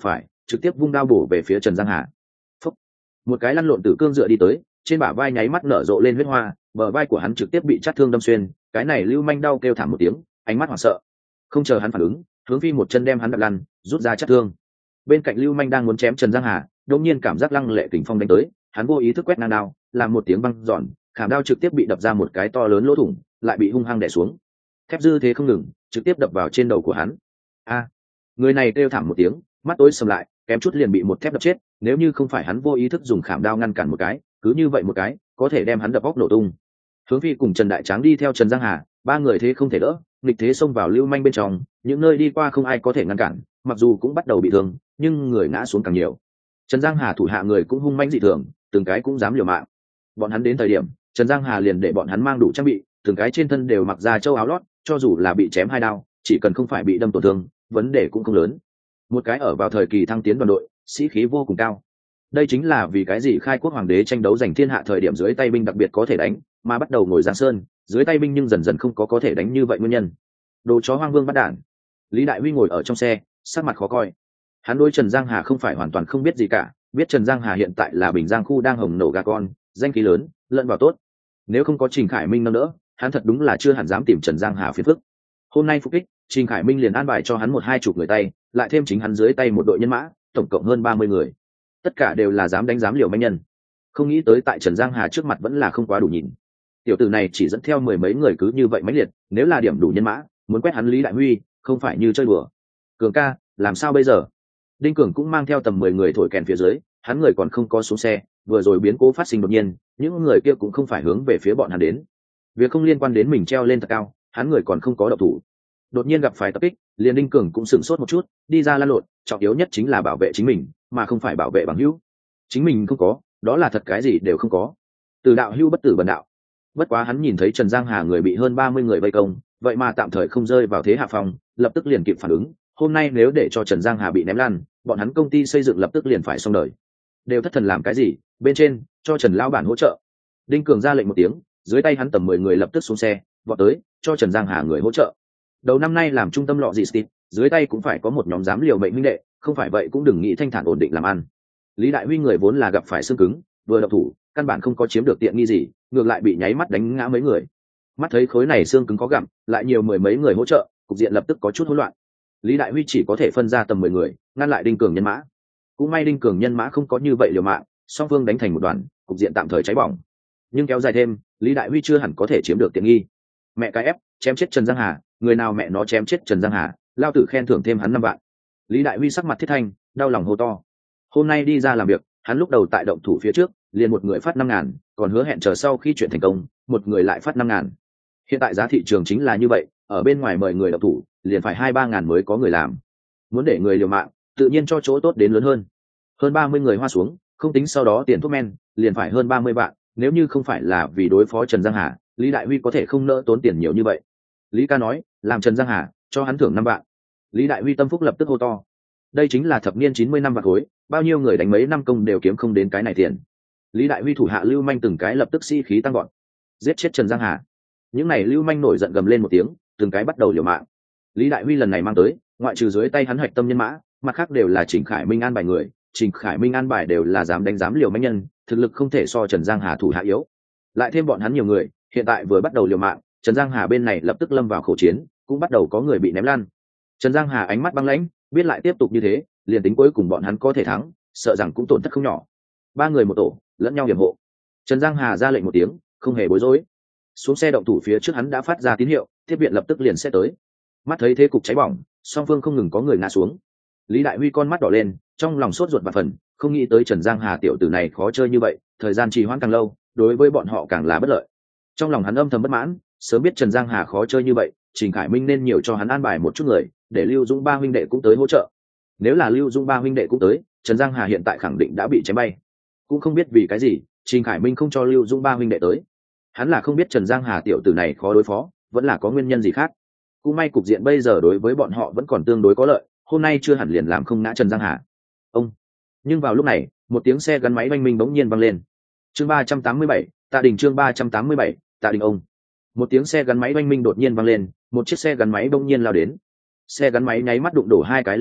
trực tiếp vung đao bổ về phía Trần Giang Hà. Phúc. Một cái lăn lộn tử cương dựa đi tới, trên bả vai nháy mắt nở rộ lên huyết hoa, bờ vai của hắn trực tiếp bị chát thương đâm xuyên, cái này lưu manh đau kêu thảm một tiếng, ánh mắt hoảng sợ. Không chờ hắn phản ứng, hướng phi một chân đem hắn đập lăn, rút ra chát thương. Bên cạnh lưu manh đang muốn chém Trần Giang Hà, đột nhiên cảm giác lăng lệ kình phong đánh tới, hắn vô ý thức quét ngang đao, làm một tiếng vang giòn, khảm đao trực tiếp bị đập ra một cái to lớn lỗ thủng, lại bị hung hăng đè xuống. Thép dư thế không ngừng, trực tiếp đập vào trên đầu của hắn. A! Người này kêu thảm một tiếng, mắt tối sầm lại, kém chút liền bị một thép đập chết, nếu như không phải hắn vô ý thức dùng khảm đao ngăn cản một cái, cứ như vậy một cái, có thể đem hắn đập óc nổ tung. Hướng Phi cùng Trần Đại Tráng đi theo Trần Giang Hà, ba người thế không thể đỡ, nghịch thế xông vào lưu manh bên trong, những nơi đi qua không ai có thể ngăn cản, mặc dù cũng bắt đầu bị thương, nhưng người ngã xuống càng nhiều. Trần Giang Hà thủ hạ người cũng hung manh dị thường, từng cái cũng dám liều mạng. Bọn hắn đến thời điểm, Trần Giang Hà liền để bọn hắn mang đủ trang bị, từng cái trên thân đều mặc da châu áo lót, cho dù là bị chém hai đao, chỉ cần không phải bị đâm tổn thương, vấn đề cũng không lớn. Một cái ở vào thời kỳ thăng tiến đoàn đội, sĩ khí vô cùng cao. Đây chính là vì cái gì khai quốc hoàng đế tranh đấu giành thiên hạ thời điểm dưới tay binh đặc biệt có thể đánh, mà bắt đầu ngồi Giang Sơn, dưới tay binh nhưng dần dần không có có thể đánh như vậy nguyên nhân. Đồ chó hoang vương bắt đản. Lý Đại Huy ngồi ở trong xe, sắc mặt khó coi. Hắn đối Trần Giang Hà không phải hoàn toàn không biết gì cả, biết Trần Giang Hà hiện tại là Bình Giang khu đang hồng nổ gà con, danh khí lớn, lẫn vào tốt. Nếu không có Trình Khải Minh nâng đỡ, hắn thật đúng là chưa hẳn dám tìm Trần Giang Hà phiền phức. Hôm nay phục kích, Trình Khải Minh liền an bài cho hắn một hai chục người tay, lại thêm chính hắn dưới tay một đội nhân mã, tổng cộng hơn ba mươi người. Tất cả đều là dám đánh dám liều manh nhân. Không nghĩ tới tại Trần Giang Hà trước mặt vẫn là không quá đủ nhìn. Tiểu tử này chỉ dẫn theo mười mấy người cứ như vậy mãnh liệt, nếu là điểm đủ nhân mã, muốn quét hắn Lý Đại Huy, không phải như chơi đùa. Cường ca, làm sao bây giờ? Đinh Cường cũng mang theo tầm mười người thổi kèn phía dưới, hắn người còn không có xuống xe, vừa rồi biến cố phát sinh đột nhiên, những người kia cũng không phải hướng về phía bọn hắn đến. Việc không liên quan đến mình treo lên thật cao, hắn người còn không có động thủ. Đột nhiên gặp phải tập kích, liền Đinh Cường cũng sửng sốt một chút, đi ra lăn lộn, trọng yếu nhất chính là bảo vệ chính mình, mà không phải bảo vệ bằng hữu. Chính mình không có, đó là thật cái gì đều không có. Từ đạo hữu bất tử bần đạo. Bất quá hắn nhìn thấy Trần Giang Hà người bị hơn ba mươi người vây công, vậy mà tạm thời không rơi vào thế hạ phong, lập tức liền kịp phản ứng, hôm nay nếu để cho Trần Giang Hà bị ném lăn, bọn hắn công ty xây dựng lập tức liền phải xong đời. Đều thất thần làm cái gì, bên trên, cho Trần lão bản hỗ trợ. Đinh Cường ra lệnh một tiếng, dưới tay hắn tầm mười người lập tức xuống xe, vọt tới, cho Trần Giang Hà người hỗ trợ. Đầu năm nay làm trung tâm lọ gì Steve, dưới tay cũng phải có một nhóm dám liều mệnh huynh đệ, không phải vậy cũng đừng nghĩ thanh thản ổn định làm ăn. Lý Đại Huy người vốn là gặp phải xương cứng, vừa động thủ, căn bản không có chiếm được tiện nghi gì, ngược lại bị nháy mắt đánh ngã mấy người. Mắt thấy khối này xương cứng có gặm, lại nhiều mười mấy người hỗ trợ, cục diện lập tức có chút hỗn loạn. Lý Đại Huy chỉ có thể phân ra tầm mười người, ngăn lại Đinh Cường nhân mã. Cũng may Đinh Cường nhân mã không có như vậy liều mạng, song phương đánh thành một đoàn, cục diện tạm thời cháy bỏng. Nhưng kéo dài thêm, Lý Đại Huy chưa hẳn có thể chiếm được tiện nghi. Mẹ cái ép, chém chết Trần Giang Hà, người nào mẹ nó chém chết Trần Giang Hà, lao tử khen thưởng thêm hắn năm vạn. Lý Đại Huy sắc mặt thiết thanh, đau lòng hô to. Hôm nay đi ra làm việc, hắn lúc đầu tại động thủ phía trước, liền một người phát năm ngàn, còn hứa hẹn chờ sau khi chuyện thành công, một người lại phát năm ngàn. Hiện tại giá thị trường chính là như vậy, ở bên ngoài mời người động thủ, liền phải hai ba ngàn mới có người làm. Muốn để người liều mạng, tự nhiên cho chỗ tốt đến lớn hơn. Hơn ba mươi người hoa xuống, không tính sau đó tiền thuốc men, liền phải hơn ba mươi vạn, nếu như không phải là vì đối phó Trần Giang Hà, Lý Đại Huy có thể không nỡ tốn tiền nhiều như vậy. Lý ca nói, làm Trần Giang Hà, cho hắn thưởng năm vạn. Lý Đại Huy tâm phúc lập tức hô to. Đây chính là thập niên chín mươi năm vạn khối, bao nhiêu người đánh mấy năm công đều kiếm không đến cái này tiền. Lý Đại Huy thủ hạ lưu manh từng cái lập tức sĩ khí tăng gọn, giết chết Trần Giang Hà. Những này lưu manh nổi giận gầm lên một tiếng, từng cái bắt đầu liều mạng. Lý Đại Huy lần này mang tới, ngoại trừ dưới tay hắn hoạch tâm nhân mã, mặt khác đều là Trình Khải Minh an bài người, Trình Khải Minh an bài đều là dám đánh dám liều manh nhân, thực lực không thể so Trần Giang Hà thủ hạ yếu. Lại thêm bọn hắn nhiều người, hiện tại vừa bắt đầu liều mạng, Trần Giang Hà bên này lập tức lâm vào khẩu chiến, cũng bắt đầu có người bị ném lăn. Trần Giang Hà ánh mắt băng lãnh, biết lại tiếp tục như thế, liền tính cuối cùng bọn hắn có thể thắng, sợ rằng cũng tổn thất không nhỏ. Ba người một tổ, lẫn nhau hiểm hộ. Trần Giang Hà ra lệnh một tiếng, không hề bối rối. Xuống xe động thủ phía trước hắn đã phát ra tín hiệu, tiếp viện lập tức liền sẽ tới. Mắt thấy thế cục cháy bỏng, song phương không ngừng có người ngã xuống. Lý Đại Huy con mắt đỏ lên, trong lòng sốt ruột và phần, không nghĩ tới Trần Giang Hà tiểu tử này khó chơi như vậy, thời gian trì hoãn càng lâu, đối với bọn họ càng là bất lợi. Trong lòng hắn âm thầm bất mãn, sớm biết Trần Giang Hà khó chơi như vậy, Trình Khải Minh nên nhiều cho hắn an bài một chút người, để Lưu Dũng ba huynh đệ cũng tới hỗ trợ. Nếu là Lưu Dũng ba huynh đệ cũng tới, Trần Giang Hà hiện tại khẳng định đã bị chém bay. Cũng không biết vì cái gì, Trình Khải Minh không cho Lưu Dũng ba huynh đệ tới. Hắn là không biết Trần Giang Hà tiểu tử này khó đối phó, vẫn là có nguyên nhân gì khác. Cũng may cục diện bây giờ đối với bọn họ vẫn còn tương đối có lợi, hôm nay chưa hẳn liền làm không ngã Trần Giang Hà. Ông. Nhưng vào lúc này, một tiếng xe gắn máy oanh minh bỗng nhiên vang lên. Chương ba trăm tám mươi bảy, Tạ Đình chương ba trăm tám mươi bảy, Tạ Đình ông. Một tiếng xe gắn máy oanh minh đột nhiên vang lên, một chiếc xe gắn máy bỗng nhiên lao đến. Xe gắn máy nháy mắt đụng đổ hai cái lưu manh,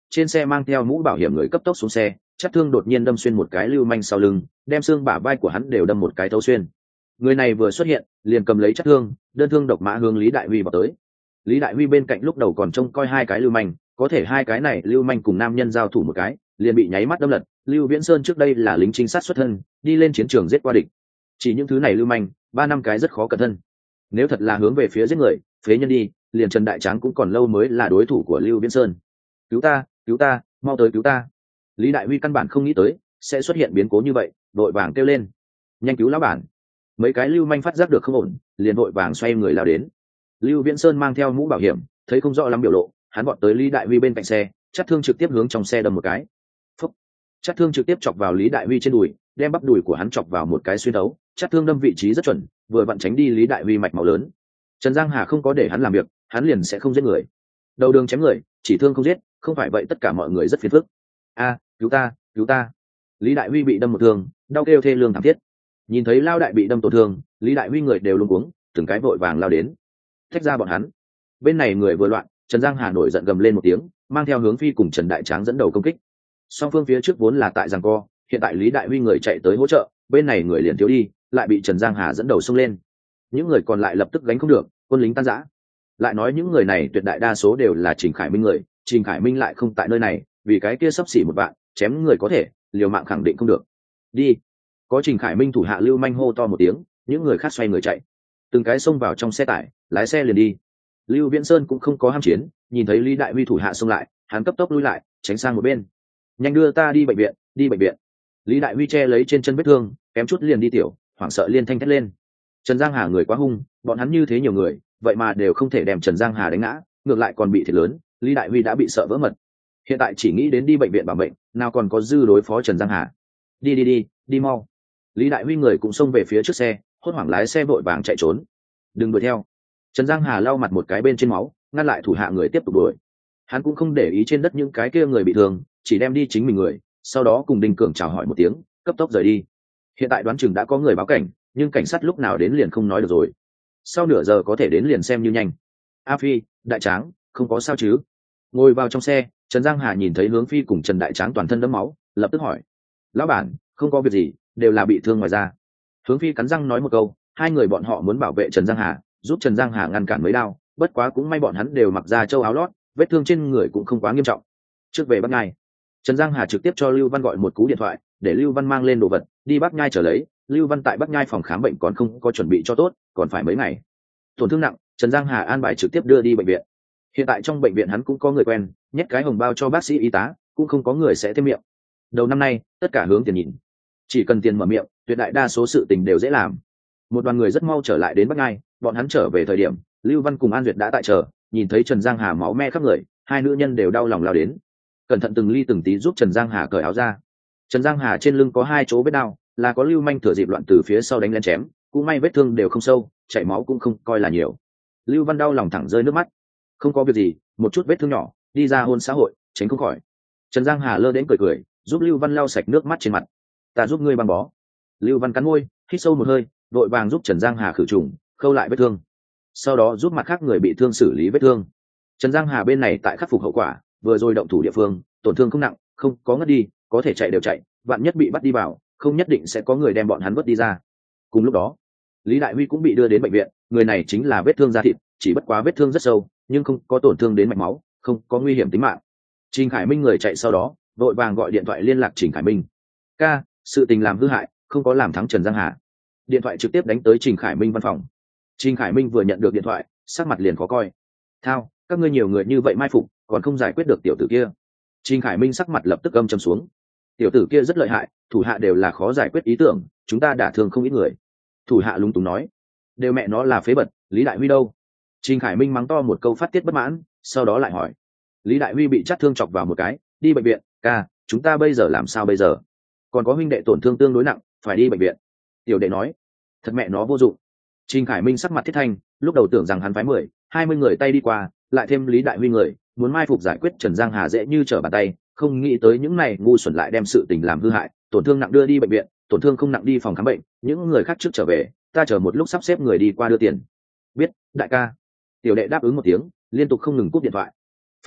trên xe mang theo mũ bảo hiểm người cấp tốc xuống xe. Chát thương đột nhiên đâm xuyên một cái lưu manh sau lưng, đem xương bả vai của hắn đều đâm một cái thấu xuyên. Người này vừa xuất hiện liền cầm lấy Chát thương, đơn thương độc mã hướng Lý Đại Huy vào tới. Lý Đại Huy bên cạnh lúc đầu còn trông coi hai cái lưu manh, có thể hai cái này lưu manh cùng nam nhân giao thủ một cái liền bị nháy mắt đâm lật. Lưu Viễn Sơn trước đây là lính trinh sát xuất thân, đi lên chiến trường giết qua địch, chỉ những thứ này lưu manh ba năm cái rất khó cẩn thân, nếu thật là hướng về phía giết người phế nhân đi liền Trần Đại Tráng cũng còn lâu mới là đối thủ của Lưu Viễn Sơn. Cứu ta, cứu ta, mau tới cứu ta. Lý Đại Huy căn bản không nghĩ tới sẽ xuất hiện biến cố như vậy, đội vàng kêu lên nhanh cứu lão bản. Mấy cái lưu manh phát giác được không ổn, liền đội vàng xoay người lao đến. Lưu Viễn Sơn mang theo mũ bảo hiểm, thấy không rõ lắm biểu lộ, hắn vọt tới Lý Đại Huy bên cạnh xe, Chát thương trực tiếp hướng trong xe đâm một cái. Phúc. Chát thương trực tiếp chọc vào Lý Đại Huy trên đùi, đem bắp đùi của hắn chọc vào một cái xuyên đấu. Chát thương đâm vị trí rất chuẩn, vừa vặn tránh đi Lý Đại Huy mạch máu lớn. Trần Giang Hà không có để hắn làm việc, hắn liền sẽ không giết người. Đầu đường chém người, chỉ thương không giết, không phải vậy tất cả mọi người rất phiền phức. A, cứu ta, cứu ta. Lý Đại Huy bị đâm một thương, đau kêu thê lương thảm thiết. Nhìn thấy Lao Đại bị đâm tổn thương, Lý Đại Huy người đều luống cuống, từng cái vội vàng lao đến, thách ra bọn hắn. Bên này người vừa loạn, Trần Giang Hà nổi giận gầm lên một tiếng, mang theo Hướng Phi cùng Trần Đại Tráng dẫn đầu công kích. Song phương phía trước vốn là tại giằng co, hiện tại Lý Đại Huy người chạy tới hỗ trợ, bên này người liền thiếu đi, lại bị Trần Giang Hà dẫn đầu xông lên. Những người còn lại lập tức gánh không được, quân lính tan rã. Lại nói những người này tuyệt đại đa số đều là Trình Khải Minh người, Trình Khải Minh lại không tại nơi này, vì cái kia sắp xỉ một bạn, chém người có thể, liều mạng khẳng định không được. Đi. Có Trình Khải Minh thủ hạ lưu manh hô to một tiếng, những người khác xoay người chạy, từng cái xông vào trong xe tải, lái xe liền đi. Lưu Viễn Sơn cũng không có ham chiến, nhìn thấy Lý Đại Huy thủ hạ xông lại, hắn cấp tốc lui lại, tránh sang một bên. Nhanh đưa ta đi bệnh viện, đi bệnh viện. Lý Đại Huy che lấy trên chân vết thương, kém chút liền đi tiểu, hoảng sợ liên thanh thét lên. Trần Giang Hà người quá hung, bọn hắn như thế nhiều người, vậy mà đều không thể đem Trần Giang Hà đánh ngã, ngược lại còn bị thiệt lớn. Lý Đại Huy đã bị sợ vỡ mật, hiện tại chỉ nghĩ đến đi bệnh viện bảo bệnh, nào còn có dư đối phó Trần Giang Hà. Đi đi đi, đi mau. Lý Đại Huy người cũng xông về phía trước xe, hốt hoảng lái xe vội vàng chạy trốn. Đừng đuổi theo. Trần Giang Hà lau mặt một cái bên trên máu, ngăn lại thủ hạ người tiếp tục đuổi. Hắn cũng không để ý trên đất những cái kia người bị thương, chỉ đem đi chính mình người, sau đó cùng Đinh Cường chào hỏi một tiếng, cấp tốc rời đi. Hiện tại đoán chừng đã có người báo cảnh, nhưng cảnh sát lúc nào đến liền không nói được rồi. Sau nửa giờ có thể đến liền xem như nhanh. A Phi, Đại Tráng, không có sao chứ? Ngồi vào trong xe, Trần Giang Hà nhìn thấy Hướng Phi cùng Trần Đại Tráng toàn thân đẫm máu, lập tức hỏi: lão bản, không có việc gì, đều là bị thương ngoài ra. Hướng Phi cắn răng nói một câu, hai người bọn họ muốn bảo vệ Trần Giang Hà, giúp Trần Giang Hà ngăn cản mấy đao, bất quá cũng may bọn hắn đều mặc ra châu áo lót, vết thương trên người cũng không quá nghiêm trọng. Trước về Bắc Nhai, Trần Giang Hà trực tiếp cho Lưu Văn gọi một cú điện thoại, để Lưu Văn mang lên đồ vật, đi Bắc Nhai trở lấy. Lưu Văn tại Bắc Nhai phòng khám bệnh còn không có chuẩn bị cho tốt, còn phải mấy ngày. Tổn thương nặng, Trần Giang Hà an bài trực tiếp đưa đi bệnh viện. Hiện tại trong bệnh viện hắn cũng có người quen, nhét cái hồng bao cho bác sĩ y tá, cũng không có người sẽ thêm miệng. Đầu năm nay, tất cả hướng tiền nhìn, chỉ cần tiền mở miệng, tuyệt đại đa số sự tình đều dễ làm. Một đoàn người rất mau trở lại đến Bắc Nhai, bọn hắn trở về thời điểm, Lưu Văn cùng An Duyệt đã tại chờ, nhìn thấy Trần Giang Hà máu me khắp người, hai nữ nhân đều đau lòng lao đến, cẩn thận từng ly từng tí giúp Trần Giang Hà cởi áo ra. Trần Giang Hà trên lưng có hai chỗ vết đau, là có lưu manh thừa dịp loạn từ phía sau đánh lên chém, cũng may vết thương đều không sâu, chảy máu cũng không coi là nhiều. Lưu Văn đau lòng thẳng rơi nước mắt. Không có việc gì, một chút vết thương nhỏ, đi ra hôn xã hội, tránh không khỏi. Trần Giang Hà lơ đến cười cười, giúp Lưu Văn lau sạch nước mắt trên mặt. Ta giúp ngươi băng bó. Lưu Văn cắn môi, hít sâu một hơi, vội vàng giúp Trần Giang Hà khử trùng, khâu lại vết thương. Sau đó giúp mặt khác người bị thương xử lý vết thương. Trần Giang Hà bên này tại khắc phục hậu quả, vừa rồi động thủ địa phương, tổn thương không nặng, không có ngất đi, có thể chạy đều chạy, vạn nhất bị bắt đi vào, không nhất định sẽ có người đem bọn hắn vớt đi ra. Cùng lúc đó, Lý Đại Huy cũng bị đưa đến bệnh viện, người này chính là vết thương da thịt, chỉ bất quá vết thương rất sâu, nhưng không có tổn thương đến mạch máu, không có nguy hiểm tính mạng. Trình Khải Minh người chạy sau đó, vội vàng gọi điện thoại liên lạc Trình Khải Minh. Ca, sự tình làm hư hại, không có làm thắng Trần Giang Hà. Điện thoại trực tiếp đánh tới Trình Khải Minh văn phòng. Trình Khải Minh vừa nhận được điện thoại, sắc mặt liền khó coi. Thao, các ngươi nhiều người như vậy mai phục, còn không giải quyết được tiểu tử kia. Trình Khải Minh sắc mặt lập tức âm trầm xuống. Tiểu tử kia rất lợi hại, thủ hạ đều là khó giải quyết ý tưởng, chúng ta đả thương không ít người. Thủ hạ lúng túng nói, đều mẹ nó là phế bật, Lý Đại Huy đâu? Trình Khải Minh mắng to một câu phát tiết bất mãn, sau đó lại hỏi, Lý Đại Huy bị chát thương chọc vào một cái, đi bệnh viện. Ca, chúng ta bây giờ làm sao bây giờ? Còn có huynh đệ tổn thương tương đối nặng, phải đi bệnh viện. Tiểu đệ nói, thật mẹ nó vô dụng. Trình Khải Minh sắc mặt thiết thanh, lúc đầu tưởng rằng hắn phái mười, hai mươi người tay đi qua, lại thêm Lý Đại Huy người, muốn mai phục giải quyết Trần Giang Hà dễ như trở bàn tay, không nghĩ tới những này ngu xuẩn lại đem sự tình làm hư hại, tổn thương nặng đưa đi bệnh viện, tổn thương không nặng đi phòng khám bệnh, những người khác trước trở về, ta chờ một lúc sắp xếp người đi qua đưa tiền. Biết, đại ca. Tiểu đệ đáp ứng một tiếng, liên tục không ngừng cúp điện thoại. Phế bật,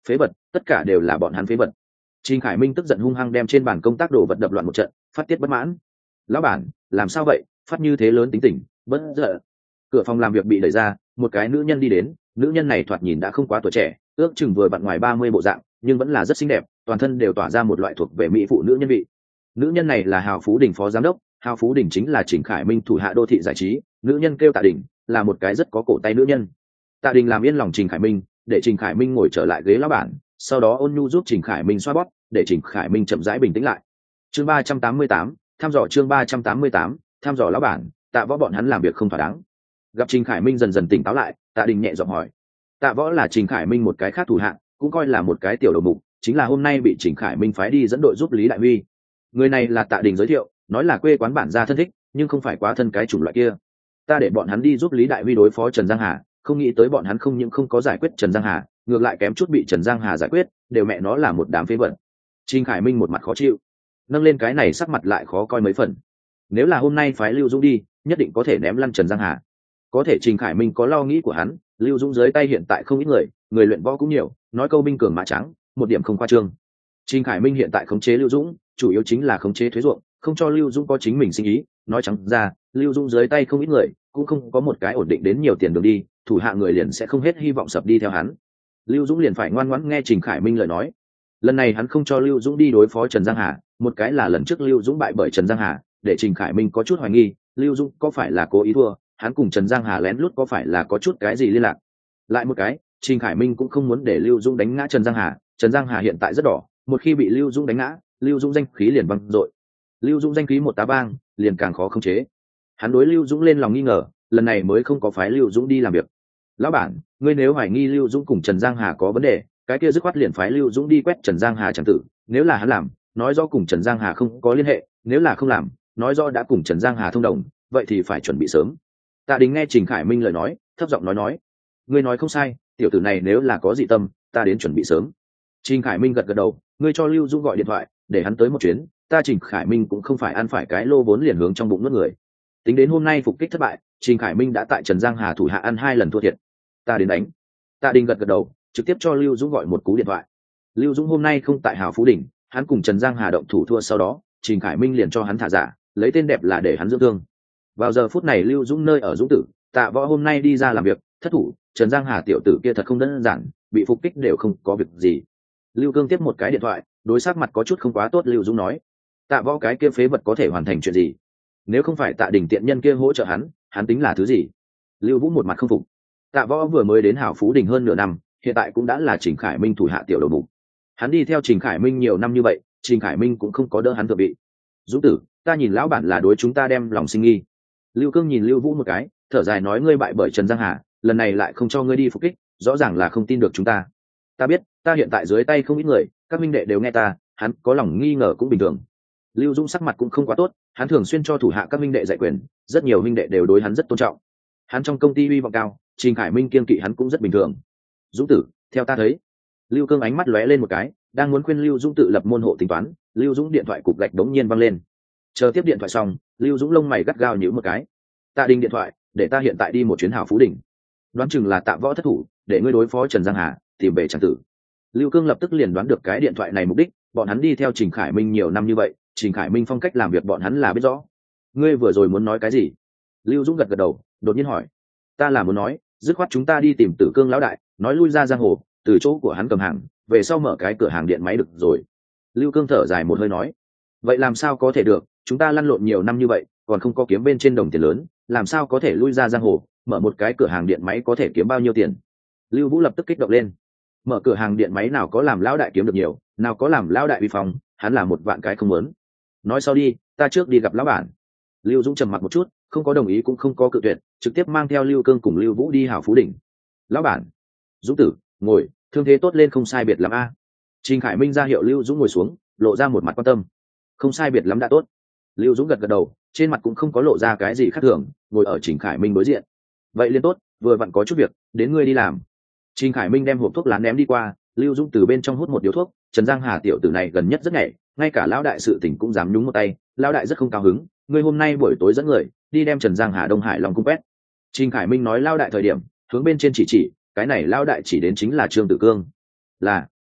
phế vật, tất cả đều là bọn hắn phế vật. Trình Khải Minh tức giận hung hăng đem trên bàn công tác đồ vật đập loạn một trận, phát tiết bất mãn. Lão bản, làm sao vậy, phát như thế lớn tính tình, bất giận. Cửa phòng làm việc bị đẩy ra, một cái nữ nhân đi đến, nữ nhân này thoạt nhìn đã không quá tuổi trẻ, ước chừng vừa vặn ngoài ba mươi bộ dạng, nhưng vẫn là rất xinh đẹp, toàn thân đều tỏa ra một loại thuộc về mỹ phụ nữ nhân vị. Nữ nhân này là Hào Phú Đình phó giám đốc, Hào Phú Đình chính là Trình Khải Minh thủ hạ đô thị giải trí, nữ nhân kêu Tạ Đình, là một cái rất có cổ tay nữ nhân. Tạ Đình làm yên lòng Trình Khải Minh, để Trình Khải Minh ngồi trở lại ghế lão bản, sau đó ôn nhu giúp Trình Khải Minh xoa bóp, để Trình Khải Minh chậm rãi bình tĩnh lại. Chương ba trăm tám mươi tám, thăm dò chương ba trăm tám mươi tám, thăm dò lão bản, Tạ Võ bọn hắn làm việc không thỏa đáng. Gặp Trình Khải Minh dần dần tỉnh táo lại, Tạ Đình nhẹ giọng hỏi. Tạ Võ là Trình Khải Minh một cái khác thủ hạ, cũng coi là một cái tiểu đầu mục, chính là hôm nay bị Trình Khải Minh phái đi dẫn đội giúp Lý Đại Huy. Người này là Tạ Đình giới thiệu, nói là quê quán bản gia thân thích, nhưng không phải quá thân cái chủng loại kia. Ta để bọn hắn đi giúp Lý Đại Huy đối phó Trần Giang Hà, không nghĩ tới bọn hắn không những không có giải quyết Trần Giang Hà, ngược lại kém chút bị Trần Giang Hà giải quyết, đều mẹ nó là một đám phế vật. Trình Khải Minh một mặt khó chịu, nâng lên cái này sắc mặt lại khó coi mấy phần. Nếu là hôm nay phái Lưu Dũng đi, nhất định có thể ném lăn Trần Giang Hà. Có thể Trình Khải Minh có lo nghĩ của hắn, Lưu Dũng dưới tay hiện tại không ít người, người luyện võ cũng nhiều, nói câu binh cường mã trắng, một điểm không khoa trương. Trình Khải Minh hiện tại khống chế Lưu Dũng, chủ yếu chính là khống chế thuế ruộng, không cho Lưu Dũng có chính mình sinh ý, nói trắng ra, Lưu Dũng dưới tay không ít người, cũng không có một cái ổn định đến nhiều tiền đường đi, thủ hạ người liền sẽ không hết hy vọng sập đi theo hắn. Lưu Dũng liền phải ngoan ngoãn nghe Trình Khải Minh lời nói. Lần này hắn không cho Lưu Dũng đi đối phó Trần Giang Hà, một cái là lần trước Lưu Dũng bại bởi Trần Giang Hà, để Trình Khải Minh có chút hoài nghi, Lưu Dũng có phải là cố ý thua, hắn cùng Trần Giang Hà lén lút có phải là có chút cái gì liên lạc. Lại một cái, Trình Khải Minh cũng không muốn để Lưu Dũng đánh ngã Trần Giang Hà, Trần Giang Hà hiện tại rất đỏ, một khi bị Lưu Dũng đánh ngã, Lưu Dũng danh khí liền văng dội. Lưu Dũng danh khí một tá vang, liền càng khó khống chế. Hắn đối Lưu Dũng lên lòng nghi ngờ, lần này mới không có phái Lưu Dũng đi làm việc. Lão bản, ngươi nếu hoài nghi Lưu Dũng cùng Trần Giang Hà có vấn đề, cái kia dứt khoát liền phái Lưu Dũng đi quét Trần Giang Hà chẳng tử, nếu là hắn làm, nói rõ cùng Trần Giang Hà không có liên hệ, nếu là không làm, nói rõ đã cùng Trần Giang Hà thông đồng, vậy thì phải chuẩn bị sớm. Tạ Đình nghe Trình Khải Minh lời nói, thấp giọng nói nói, ngươi nói không sai, tiểu tử này nếu là có dị tâm, ta đến chuẩn bị sớm. Trình Khải Minh gật gật đầu, ngươi cho Lưu Dũng gọi điện thoại, để hắn tới một chuyến, ta Trình Khải Minh cũng không phải ăn phải cái lô vốn liền hướng trong bụng nuốt người. Tính đến hôm nay phục kích thất bại, Trình Khải Minh đã tại Trần Giang Hà thủ hạ ăn hai lần thua thiệt. Ta đến đánh. Tạ Đình gật gật đầu, trực tiếp cho Lưu Dũng gọi một cú điện thoại. Lưu Dũng hôm nay không tại Hào Phú Đỉnh, hắn cùng Trần Giang Hà động thủ thua sau đó, Trình Khải Minh liền cho hắn thả giả, lấy tên đẹp là để hắn dưỡng thương. Vào giờ phút này Lưu Dũng nơi ở Dũng Tử, Tạ Võ hôm nay đi ra làm việc, thất thủ, Trần Giang Hà tiểu tử kia thật không đơn giản, bị phục kích đều không có việc gì. Lưu Cương tiếp một cái điện thoại, đối sắc mặt có chút không quá tốt Lưu Dũng nói, Tạ Võ cái kia phế vật có thể hoàn thành chuyện gì? Nếu không phải Tạ Đình tiện nhân kia hỗ trợ hắn, hắn tính là thứ gì? Lưu Vũ một mặt không phục. Tạ Võ vừa mới đến Hào Phú Đình hơn nửa năm, hiện tại cũng đã là Trình Khải Minh thủ hạ tiểu đầu mục. Hắn đi theo Trình Khải Minh nhiều năm như vậy, Trình Khải Minh cũng không có đỡ hắn thượng vị. Dũng tử, ta nhìn lão bản là đối chúng ta đem lòng sinh nghi. Lưu Cương nhìn Lưu Vũ một cái, thở dài nói, ngươi bại bởi Trần Giang Hà, lần này lại không cho ngươi đi phục kích, rõ ràng là không tin được chúng ta. Ta biết, ta hiện tại dưới tay không ít người, các minh đệ đều nghe ta, hắn có lòng nghi ngờ cũng bình thường. Lưu Dũng sắc mặt cũng không quá tốt, hắn thường xuyên cho thủ hạ các minh đệ dạy quyền, rất nhiều minh đệ đều đối hắn rất tôn trọng. Hắn trong công ty uy vọng cao, Trình Khải Minh kiên kỵ hắn cũng rất bình thường. Dũng tử, theo ta thấy, Lưu Cương ánh mắt lóe lên một cái, đang muốn khuyên Lưu Dũng tự lập môn hộ tính toán, Lưu Dũng điện thoại cục gạch đống nhiên văng lên. Chờ tiếp điện thoại xong, Lưu Dũng lông mày gắt gao nhíu một cái. Tạ Đình điện thoại, để ta hiện tại đi một chuyến Hào Phú Đỉnh. Đoán chừng là Tạ Võ thất thủ, để ngươi đối phó Trần Giang Hà, tìm về chẳng tử. Lưu Cương lập tức liền đoán được cái điện thoại này mục đích, bọn hắn đi theo Trình Khải Minh nhiều năm như vậy, Trình Khải Minh phong cách làm việc bọn hắn là biết rõ. Ngươi vừa rồi muốn nói cái gì? Lưu Dũng gật gật đầu, đột nhiên hỏi. Ta là muốn nói, dứt khoát chúng ta đi tìm Tử Cương lão đại, nói lui ra giang hồ, từ chỗ của hắn cầm hàng, về sau mở cái cửa hàng điện máy được rồi. Lưu Cương thở dài một hơi nói. Vậy làm sao có thể được, chúng ta lăn lộn nhiều năm như vậy, còn không có kiếm bên trên đồng tiền lớn, làm sao có thể lui ra giang hồ, mở một cái cửa hàng điện máy có thể kiếm bao nhiêu tiền? Lưu Vũ lập tức kích động lên. Mở cửa hàng điện máy nào có làm lão đại kiếm được nhiều, nào có làm lão đại uy phong, hắn là một vạn cái không muốn. Nói sau đi, ta trước đi gặp lão bản. Lưu Dũng trầm mặc một chút, không có đồng ý cũng không có cự tuyệt, trực tiếp mang theo Lưu Cương cùng Lưu Vũ đi Hào Phú Đỉnh. Lão bản, Dũng tử, ngồi, thương thế tốt lên không sai biệt lắm a. Trình Khải Minh ra hiệu Lưu Dũng ngồi xuống, lộ ra một mặt quan tâm. Không sai biệt lắm đã tốt. Lưu Dũng gật gật đầu, trên mặt cũng không có lộ ra cái gì khác thường, ngồi ở Trình Khải Minh đối diện. Vậy liên tốt, vừa vặn có chút việc, đến ngươi đi làm. Trình Khải Minh đem hộp thuốc lá ném đi qua, Lưu Dũng từ bên trong hút một điếu thuốc. Trần Giang Hà tiểu tử này gần nhất rất nhảy, ngay cả lão đại sự tình cũng dám nhúng một tay, lão đại rất không cao hứng. Ngươi hôm nay buổi tối dẫn người đi đem Trần Giang Hà Đông Hải Long cung quét. Trình Khải Minh nói lão đại thời điểm, hướng bên trên chỉ chỉ, cái này lão đại chỉ đến chính là Trương Tử Cương. Là,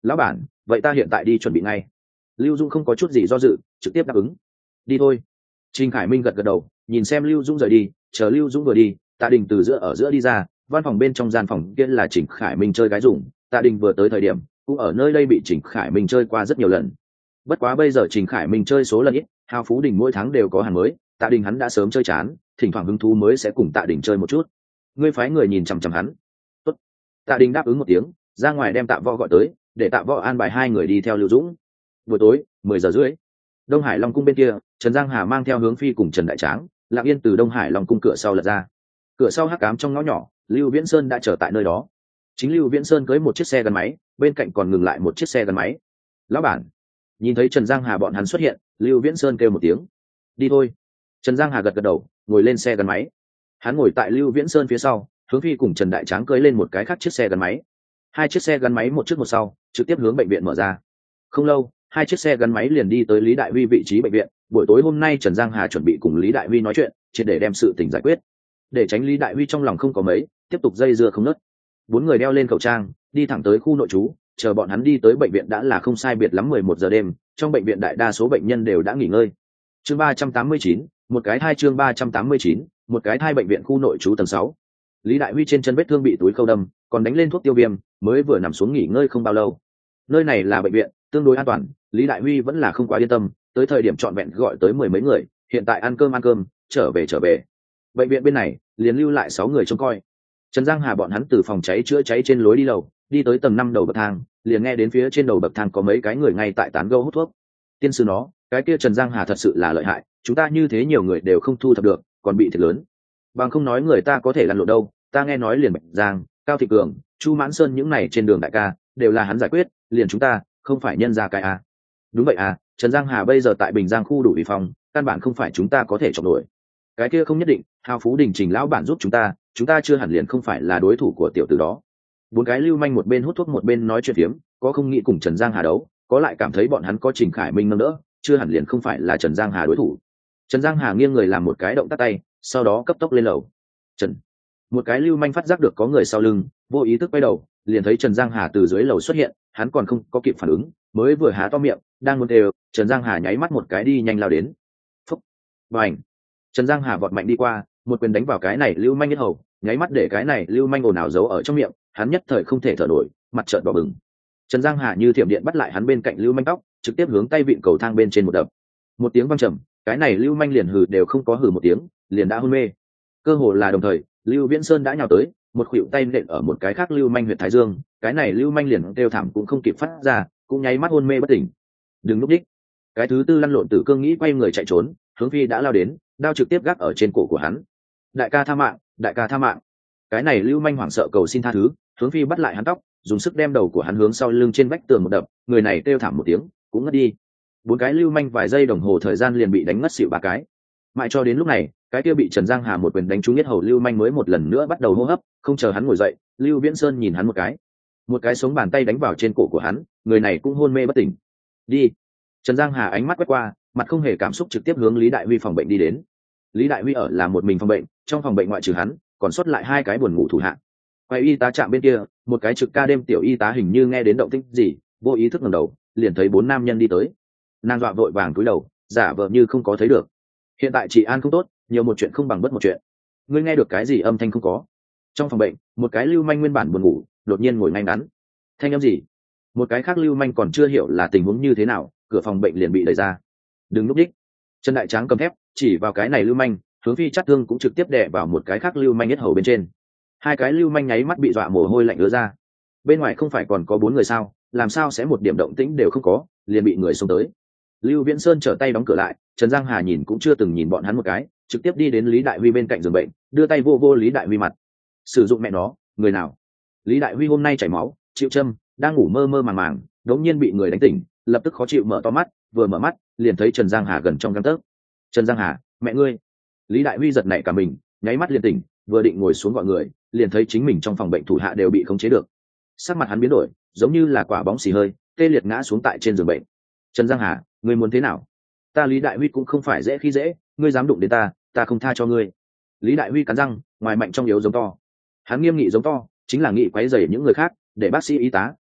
lão bản, vậy ta hiện tại đi chuẩn bị ngay. Lưu Dung không có chút gì do dự, trực tiếp đáp ứng. Đi thôi. Trình Khải Minh gật gật đầu, nhìn xem Lưu Dung rời đi, chờ Lưu Dung vừa đi, Tạ Đình từ giữa ở giữa đi ra, văn phòng bên trong gian phòng kia là Trình Khải Minh chơi gái dùng, Tạ Đình vừa tới thời điểm cũng ở nơi đây bị Trình Khải Minh chơi qua rất nhiều lần. Bất quá bây giờ Trình Khải Minh chơi số lần ít, Hào Phú Đình mỗi tháng đều có hàng mới, Tạ Đình hắn đã sớm chơi chán, thỉnh thoảng hứng thú mới sẽ cùng Tạ Đình chơi một chút. Ngươi phái người nhìn chằm chằm hắn. Tốt. Tạ Đình đáp ứng một tiếng, ra ngoài đem Tạ Võ gọi tới, để Tạ Võ an bài hai người đi theo Lưu Dũng. Buổi tối mười giờ rưỡi, Đông Hải Long cung bên kia, Trần Giang Hà mang theo Hướng Phi cùng Trần Đại Tráng lặng yên từ Đông Hải Long cung cửa sau lật ra. Cửa sau hắc ám trong ngõ nhỏ, Lưu Viễn Sơn đã chờ tại nơi đó. Chính Lưu Viễn Sơn cưỡi một chiếc xe gắn máy, bên cạnh còn ngừng lại một chiếc xe gắn máy. Lão bản. Nhìn thấy Trần Giang Hà bọn hắn xuất hiện, Lưu Viễn Sơn kêu một tiếng. Đi thôi. Trần Giang Hà gật gật đầu, ngồi lên xe gắn máy. Hắn ngồi tại Lưu Viễn Sơn phía sau, Hướng Phi cùng Trần Đại Tráng cưỡi lên một cái khác chiếc xe gắn máy. Hai chiếc xe gắn máy một trước một sau, trực tiếp hướng bệnh viện mở ra. Không lâu, hai chiếc xe gắn máy liền đi tới Lý Đại Huy vị trí bệnh viện. Buổi tối hôm nay Trần Giang Hà chuẩn bị cùng Lý Đại Huy nói chuyện, triệt để đem sự tình giải quyết. Để tránh Lý Đại Huy trong lòng không có mấy, tiếp tục dây dưa không ngớt. Bốn người đeo lên khẩu trang, đi thẳng tới khu nội trú, chờ bọn hắn đi tới bệnh viện đã là không sai biệt lắm mười một giờ đêm, trong bệnh viện đại đa số bệnh nhân đều đã nghỉ ngơi. Chương ba trăm tám mươi chín, một cái thai chương ba trăm tám mươi chín, một cái thai bệnh viện khu nội trú tầng sáu. Lý Đại Huy trên chân vết thương bị túi khâu đâm, còn đánh lên thuốc tiêu viêm, mới vừa nằm xuống nghỉ ngơi không bao lâu. Nơi này là bệnh viện, tương đối an toàn, Lý Đại Huy vẫn là không quá yên tâm, tới thời điểm trọn vẹn gọi tới mười mấy người, hiện tại ăn cơm ăn cơm, trở về trở về. Bệnh viện bên này liền lưu lại sáu người trông coi. Trần Giang Hà bọn hắn từ phòng cháy chữa cháy trên lối đi lầu, đi tới tầng năm đầu bậc thang, liền nghe đến phía trên đầu bậc thang có mấy cái người ngay tại tán gẫu hút thuốc. Tiên sư nó, cái kia Trần Giang Hà thật sự là lợi hại, chúng ta như thế nhiều người đều không thu thập được, còn bị thiệt lớn. Bằng không nói người ta có thể lăn lộn đâu, ta nghe nói liền Bạch Giang, Cao Thị Cường, Chu Mãn Sơn những này trên đường đại ca, đều là hắn giải quyết, liền chúng ta, không phải nhân ra cái à. Đúng vậy à, Trần Giang Hà bây giờ tại Bình Giang khu đủ uy phong, căn bản không phải chúng ta có thể chọc nổi. Cái kia không nhất định, Hào Phú Đình Trình lão bản giúp chúng ta, chúng ta chưa hẳn liền không phải là đối thủ của tiểu tử đó. Bốn cái lưu manh một bên hút thuốc một bên nói chuyện phiếm, có không nghĩ cùng Trần Giang Hà đấu, có lại cảm thấy bọn hắn có Trình Khải Minh nâng đỡ, chưa hẳn liền không phải là Trần Giang Hà đối thủ. Trần Giang Hà nghiêng người làm một cái động tác tay, sau đó cấp tốc lên lầu. Trần, một cái lưu manh phát giác được có người sau lưng, vô ý thức quay đầu, liền thấy Trần Giang Hà từ dưới lầu xuất hiện, hắn còn không có kịp phản ứng, mới vừa há to miệng, đang muốn đều, Trần Giang Hà nháy mắt một cái đi nhanh lao đến. Phúc, bành. Trần Giang Hà vọt mạnh đi qua, một quyền đánh vào cái này lưu manh nhất hầu, nháy mắt để cái này lưu manh ồn ào giấu ở trong miệng, hắn nhất thời không thể thở nổi, mặt trợn đỏ bừng. Trần Giang Hà như thiểm điện bắt lại hắn bên cạnh lưu manh tóc, trực tiếp hướng tay vịn cầu thang bên trên một đập. Một tiếng vang trầm, cái này lưu manh liền hừ đều không có hừ một tiếng, liền đã hôn mê. Cơ hồ là đồng thời, Lưu Viễn Sơn đã nhào tới, một khuỷu tay nện ở một cái khác lưu manh huyệt thái dương, cái này lưu manh liền kêu thảm cũng không kịp phát ra, cũng nháy mắt hôn mê bất tỉnh. Đừng lúc đích. Cái thứ tư lăn lộn tử cương nghĩ quay người chạy trốn, Hướng Phi đã lao đến, đao trực tiếp gác ở trên cổ của hắn. Đại ca tha mạng, đại ca tha mạng. Cái này lưu manh hoảng sợ cầu xin tha thứ, Hướng Phi bắt lại hắn tóc, dùng sức đem đầu của hắn hướng sau lưng trên vách tường một đập, người này kêu thảm một tiếng, cũng ngất đi. Bốn cái lưu manh vài giây đồng hồ thời gian liền bị đánh ngất xỉu ba cái. Mãi cho đến lúc này, cái kia bị Trần Giang Hà một quyền đánh trúng nhất hầu lưu manh mới một lần nữa bắt đầu hô hấp, không chờ hắn ngồi dậy, Lưu Viễn Sơn nhìn hắn một cái, một cái sống bàn tay đánh vào trên cổ của hắn, người này cũng hôn mê bất tỉnh. Đi. Trần Giang Hà ánh mắt quét qua, mặt không hề cảm xúc trực tiếp hướng Lý Đại Huy phòng bệnh đi đến. Lý Đại Huy ở là một mình phòng bệnh, trong phòng bệnh ngoại trừ hắn, còn sót lại hai cái buồn ngủ thủ hạ. Quay y tá chạm bên kia, một cái trực ca đêm tiểu y tá hình như nghe đến động tĩnh gì, vô ý thức ngẩng đầu, liền thấy bốn nam nhân đi tới. Nàng dọa vội vàng cúi đầu, giả vờ như không có thấy được. Hiện tại chị an không tốt, nhiều một chuyện không bằng bất một chuyện. Ngươi nghe được cái gì âm thanh không có? Trong phòng bệnh, một cái lưu manh nguyên bản buồn ngủ, đột nhiên ngồi ngay ngắn. Thanh âm gì? Một cái khác lưu manh còn chưa hiểu là tình huống như thế nào, cửa phòng bệnh liền bị đẩy ra. Đừng núp đích. Trần Đại Tráng cầm thép chỉ vào cái này lưu manh, Hướng Phi chát thương cũng trực tiếp đè vào một cái khác lưu manh nhất hầu bên trên. Hai cái lưu manh nháy mắt bị dọa mồ hôi lạnh ứa ra. Bên ngoài không phải còn có bốn người sao, làm sao sẽ một điểm động tĩnh đều không có, liền bị người xông tới. Lưu Viễn Sơn trở tay đóng cửa lại, Trần Giang Hà nhìn cũng chưa từng nhìn bọn hắn một cái, trực tiếp đi đến Lý Đại Huy bên cạnh giường bệnh, đưa tay vô vô Lý Đại Huy mặt. Sử dụng mẹ nó, người nào? Lý Đại Huy hôm nay chảy máu, chịu châm, đang ngủ mơ mơ màng màng, đống nhiên bị người đánh tỉnh, lập tức khó chịu mở to mắt, vừa mở mắt, liền thấy Trần Giang Hà gần trong gang tấc. Trần Giang Hà, mẹ ngươi! Lý Đại Huy giật nảy cả mình, nháy mắt liền tỉnh, vừa định ngồi xuống gọi người, liền thấy chính mình trong phòng bệnh thủ hạ đều bị khống chế được. Sắc mặt hắn biến đổi, giống như là quả bóng xì hơi, tê liệt ngã xuống tại trên giường bệnh. Trần Giang Hà, ngươi muốn thế nào? Ta Lý Đại Huy cũng không phải dễ khi dễ, ngươi dám đụng đến ta, ta không tha cho ngươi. Lý Đại Huy cắn răng, ngoài mạnh trong yếu giống to. Hắn nghiêm nghị giống to, chính là nghị quấy rầy những người khác, để bác sĩ y tá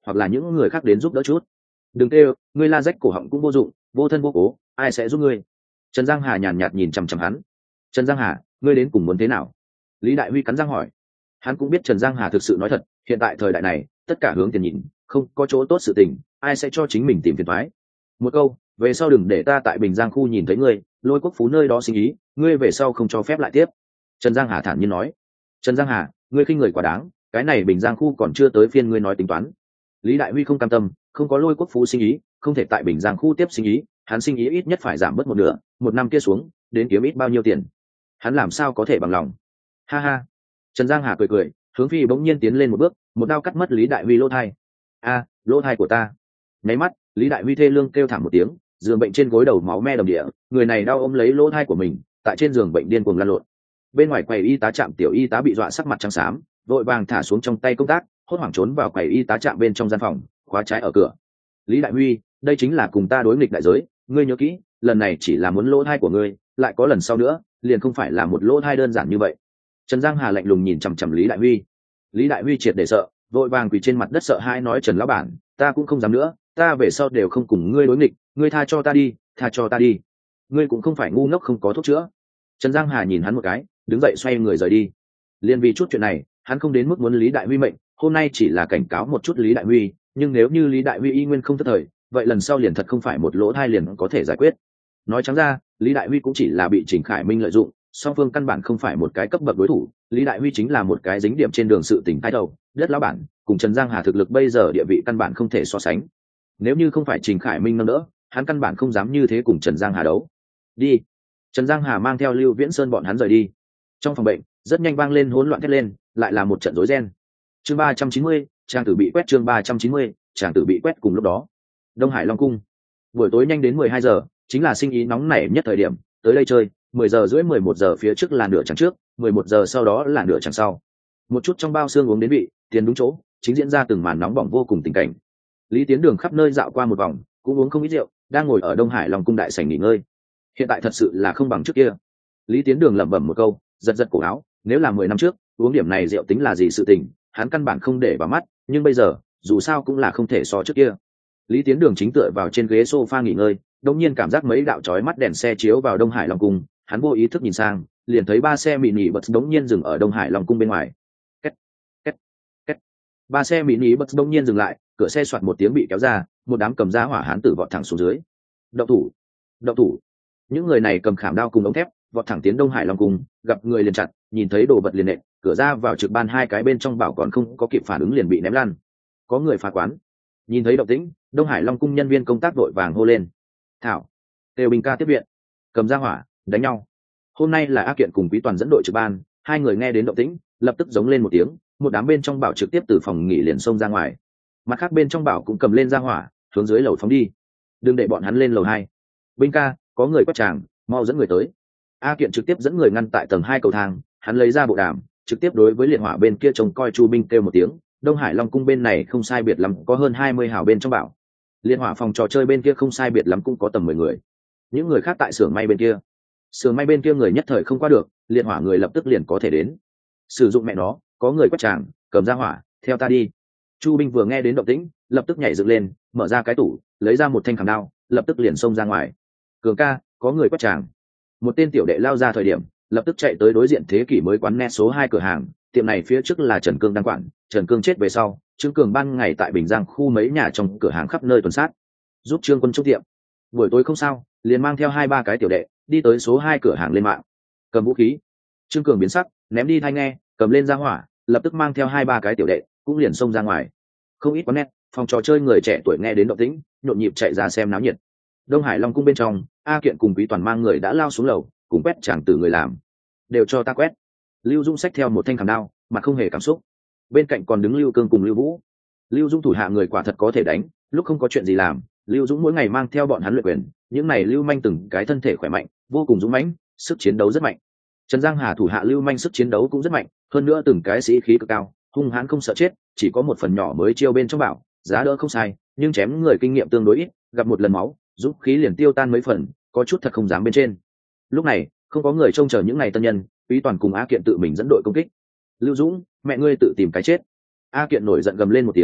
hoặc là những người khác đến giúp đỡ chút. Đừng kêu, ngươi la rách cổ họng cũng vô dụng, vô thân vô cố, ai sẽ giúp ngươi? Trần Giang Hà nhàn nhạt nhìn chằm chằm hắn. Trần Giang Hà, ngươi đến cùng muốn thế nào? Lý Đại Huy cắn răng hỏi. Hắn cũng biết Trần Giang Hà thực sự nói thật, hiện tại thời đại này tất cả hướng tiền nhìn, không có chỗ tốt sự tình, ai sẽ cho chính mình tìm phiền toái. Một câu, về sau đừng để ta tại Bình Giang khu nhìn thấy ngươi, Lôi Quốc Phú nơi đó sinh ý, ngươi về sau không cho phép lại tiếp. Trần Giang Hà thản nhiên nói. Trần Giang Hà, ngươi khinh người quá đáng, cái này Bình Giang khu còn chưa tới phiên ngươi nói tính toán. Lý Đại Huy không cam tâm, không có Lôi Quốc Phú sinh ý, không thể tại Bình Giang khu tiếp sinh ý, hắn sinh ý ít nhất phải giảm bớt một nửa, một năm kia xuống, đến kiếm ít bao nhiêu tiền? Hắn làm sao có thể bằng lòng? Ha ha. Trần Giang Hà cười cười, hướng phi bỗng nhiên tiến lên một bước, một đao cắt mất Lý Đại Huy lỗ thai. A, lỗ thai của ta. Nháy mắt, Lý Đại Huy thê lương kêu thảm một tiếng, giường bệnh trên gối đầu máu me đầm địa, người này đau ôm lấy lỗ thai của mình, tại trên giường bệnh điên cuồng lăn lộn. Bên ngoài quầy y tá trạm tiểu y tá bị dọa sắc mặt trắng xám, vội vàng thả xuống trong tay công tác, hốt hoảng trốn vào quầy y tá trạm bên trong gian phòng, khóa trái ở cửa. Lý Đại Huy, đây chính là cùng ta đối nghịch đại giới, ngươi nhớ kỹ, lần này chỉ là muốn lỗ thai của ngươi, lại có lần sau nữa, liền không phải là một lỗ thai đơn giản như vậy. Trần Giang Hà lạnh lùng nhìn chằm chằm Lý Đại Huy. Lý Đại Huy triệt để sợ, vội vàng quỳ trên mặt đất sợ hãi nói Trần lão bản, ta cũng không dám nữa, ta về sau đều không cùng ngươi đối nghịch, ngươi tha cho ta đi, tha cho ta đi. Ngươi cũng không phải ngu ngốc không có thuốc chữa. Trần Giang Hà nhìn hắn một cái, đứng dậy xoay người rời đi. Liên vì chút chuyện này, hắn không đến mức muốn Lý Đại Huy mệnh, hôm nay chỉ là cảnh cáo một chút Lý Đại Huy, nhưng nếu như Lý Đại Huy y nguyên không thất thời, vậy lần sau liền thật không phải một lỗ thai liền có thể giải quyết. Nói trắng ra, Lý Đại Huy cũng chỉ là bị Trình Khải Minh lợi dụng, song phương căn bản không phải một cái cấp bậc đối thủ. Lý Đại Huy chính là một cái dính điểm trên đường sự tình thái đầu, đất lão bản, cùng Trần Giang Hà thực lực bây giờ địa vị căn bản không thể so sánh. Nếu như không phải Trình Khải Minh nâng đỡ, hắn căn bản không dám như thế cùng Trần Giang Hà đấu. Đi. Trần Giang Hà mang theo Lưu Viễn Sơn bọn hắn rời đi. Trong phòng bệnh, rất nhanh vang lên hỗn loạn thét lên, lại là một trận rối ren. Chương ba trăm chín mươi, chàng tử bị quét chương ba trăm chín mươi, chàng tử bị quét cùng lúc đó. Đông Hải Long cung. Buổi tối nhanh đến mười hai giờ, chính là sinh ý nóng nảy nhất thời điểm, tới đây chơi, mười giờ rưỡi mười một giờ phía trước là nửa chặng trước, mười một giờ sau đó là nửa chặng sau. Một chút trong bao xương uống đến vị, tiền đúng chỗ, chính diễn ra từng màn nóng bỏng vô cùng tình cảnh. Lý Tiến Đường khắp nơi dạo qua một vòng, cũng uống không ít rượu, đang ngồi ở Đông Hải Long cung đại sảnh nghỉ ngơi. Hiện tại thật sự là không bằng trước kia. Lý Tiến Đường lẩm bẩm một câu, giật giật cổ áo, nếu là mười năm trước, uống điểm này rượu tính là gì sự tình, hắn căn bản không để vào mắt, nhưng bây giờ, dù sao cũng là không thể so trước kia. Lý Tiến Đường chính tựa vào trên ghế sofa nghỉ ngơi, đột nhiên cảm giác mấy đạo chói mắt đèn xe chiếu vào Đông Hải Long cung, hắn vô ý thức nhìn sang, liền thấy ba xe mini bus đống nhiên dừng ở Đông Hải Long cung bên ngoài. Két, két, két. Ba xe mini bus đống nhiên dừng lại, cửa xe soạt một tiếng bị kéo ra, một đám cầm giá hỏa hán tử vọt thẳng xuống dưới. Động thủ, động thủ. Những người này cầm khảm đao cùng ống thép, vọt thẳng tiến Đông Hải Long cung, gặp người liền chặt, nhìn thấy đồ vật liền nện, cửa ra vào trực ban hai cái bên trong bảo còn không có kịp phản ứng liền bị ném lăn. Có người phá quán. Nhìn thấy động tĩnh, Đông Hải Long cung nhân viên công tác đội vàng hô lên: "Thảo, Tề Bình ca tiếp viện." Cầm ra hỏa, đánh nhau. Hôm nay là A Kiện cùng Quý Toàn dẫn đội trực ban, hai người nghe đến động tĩnh, lập tức giống lên một tiếng, một đám bên trong bảo trực tiếp từ phòng nghỉ liền xông ra ngoài. Mặt khác bên trong bảo cũng cầm lên ra hỏa, hướng dưới lầu phóng đi. Đừng để bọn hắn lên lầu hai. Bình ca, có người quét tràng, mau dẫn người tới. A Kiện trực tiếp dẫn người ngăn tại tầng hai cầu thang, hắn lấy ra bộ đàm, trực tiếp đối với liệt hỏa bên kia trông coi Chu binh kêu một tiếng. Đông Hải Long cung bên này không sai biệt lắm, có hơn hai mươi hào bên trong bảo. Liệt hỏa phòng trò chơi bên kia không sai biệt lắm cũng có tầm mười người. Những người khác tại xưởng may bên kia. Xưởng may bên kia người nhất thời không qua được, liệt hỏa người lập tức liền có thể đến. Sử dụng mẹ nó, có người quét tràng, cầm ra hỏa, theo ta đi. Chu binh vừa nghe đến động tĩnh, lập tức nhảy dựng lên, mở ra cái tủ, lấy ra một thanh khảm đao, lập tức liền xông ra ngoài. Cường ca, có người quét tràng. Một tên tiểu đệ lao ra thời điểm, lập tức chạy tới đối diện thế kỷ mới quán net số hai cửa hàng, tiệm này phía trước là Trần Cương đang quản, Trần Cương chết về sau, Trương Cường ban ngày tại Bình Giang khu mấy nhà trong cửa hàng khắp nơi tuần sát, giúp Trương Quân chúc tiệm. Buổi tối không sao, liền mang theo hai ba cái tiểu đệ, đi tới số hai cửa hàng lên mạng, cầm vũ khí. Trương Cường biến sắc, ném đi tai nghe, cầm lên ra hỏa, lập tức mang theo hai ba cái tiểu đệ, cũng liền xông ra ngoài. Không ít quán net, phòng trò chơi người trẻ tuổi nghe đến động tĩnh, nhộn nhịp chạy ra xem náo nhiệt. Đông Hải Long cung bên trong, A Kiện cùng Quý Toàn mang người đã lao xuống lầu, cùng quét chàng tử người làm. Đều cho ta quét. Lưu Dung xách theo một thanh khảm đao, mặt không hề cảm xúc. Bên cạnh còn đứng Lưu Cương cùng Lưu Vũ. Lưu Dung thủ hạ người quả thật có thể đánh, lúc không có chuyện gì làm, Lưu Dũng mỗi ngày mang theo bọn hắn luyện quyền, những này Lưu Manh từng cái thân thể khỏe mạnh, vô cùng dũng mãnh, sức chiến đấu rất mạnh. Trần Giang Hà thủ hạ Lưu Manh sức chiến đấu cũng rất mạnh, hơn nữa từng cái sĩ khí cực cao, hung hãn không sợ chết, chỉ có một phần nhỏ mới chiêu bên trong bảo, giá đỡ không sai, nhưng chém người kinh nghiệm tương đối ít, gặp một lần máu, dũng khí liền tiêu tan mấy phần, có chút thật không dám bên trên. Lúc này, không có người trông chờ những này tân nhân, Quý Toàn cùng A Kiện tự mình dẫn đội công kích. Lưu Dũng, mẹ ngươi tự tìm cái chết. A Kiện nổi giận gầm lên một tiếng,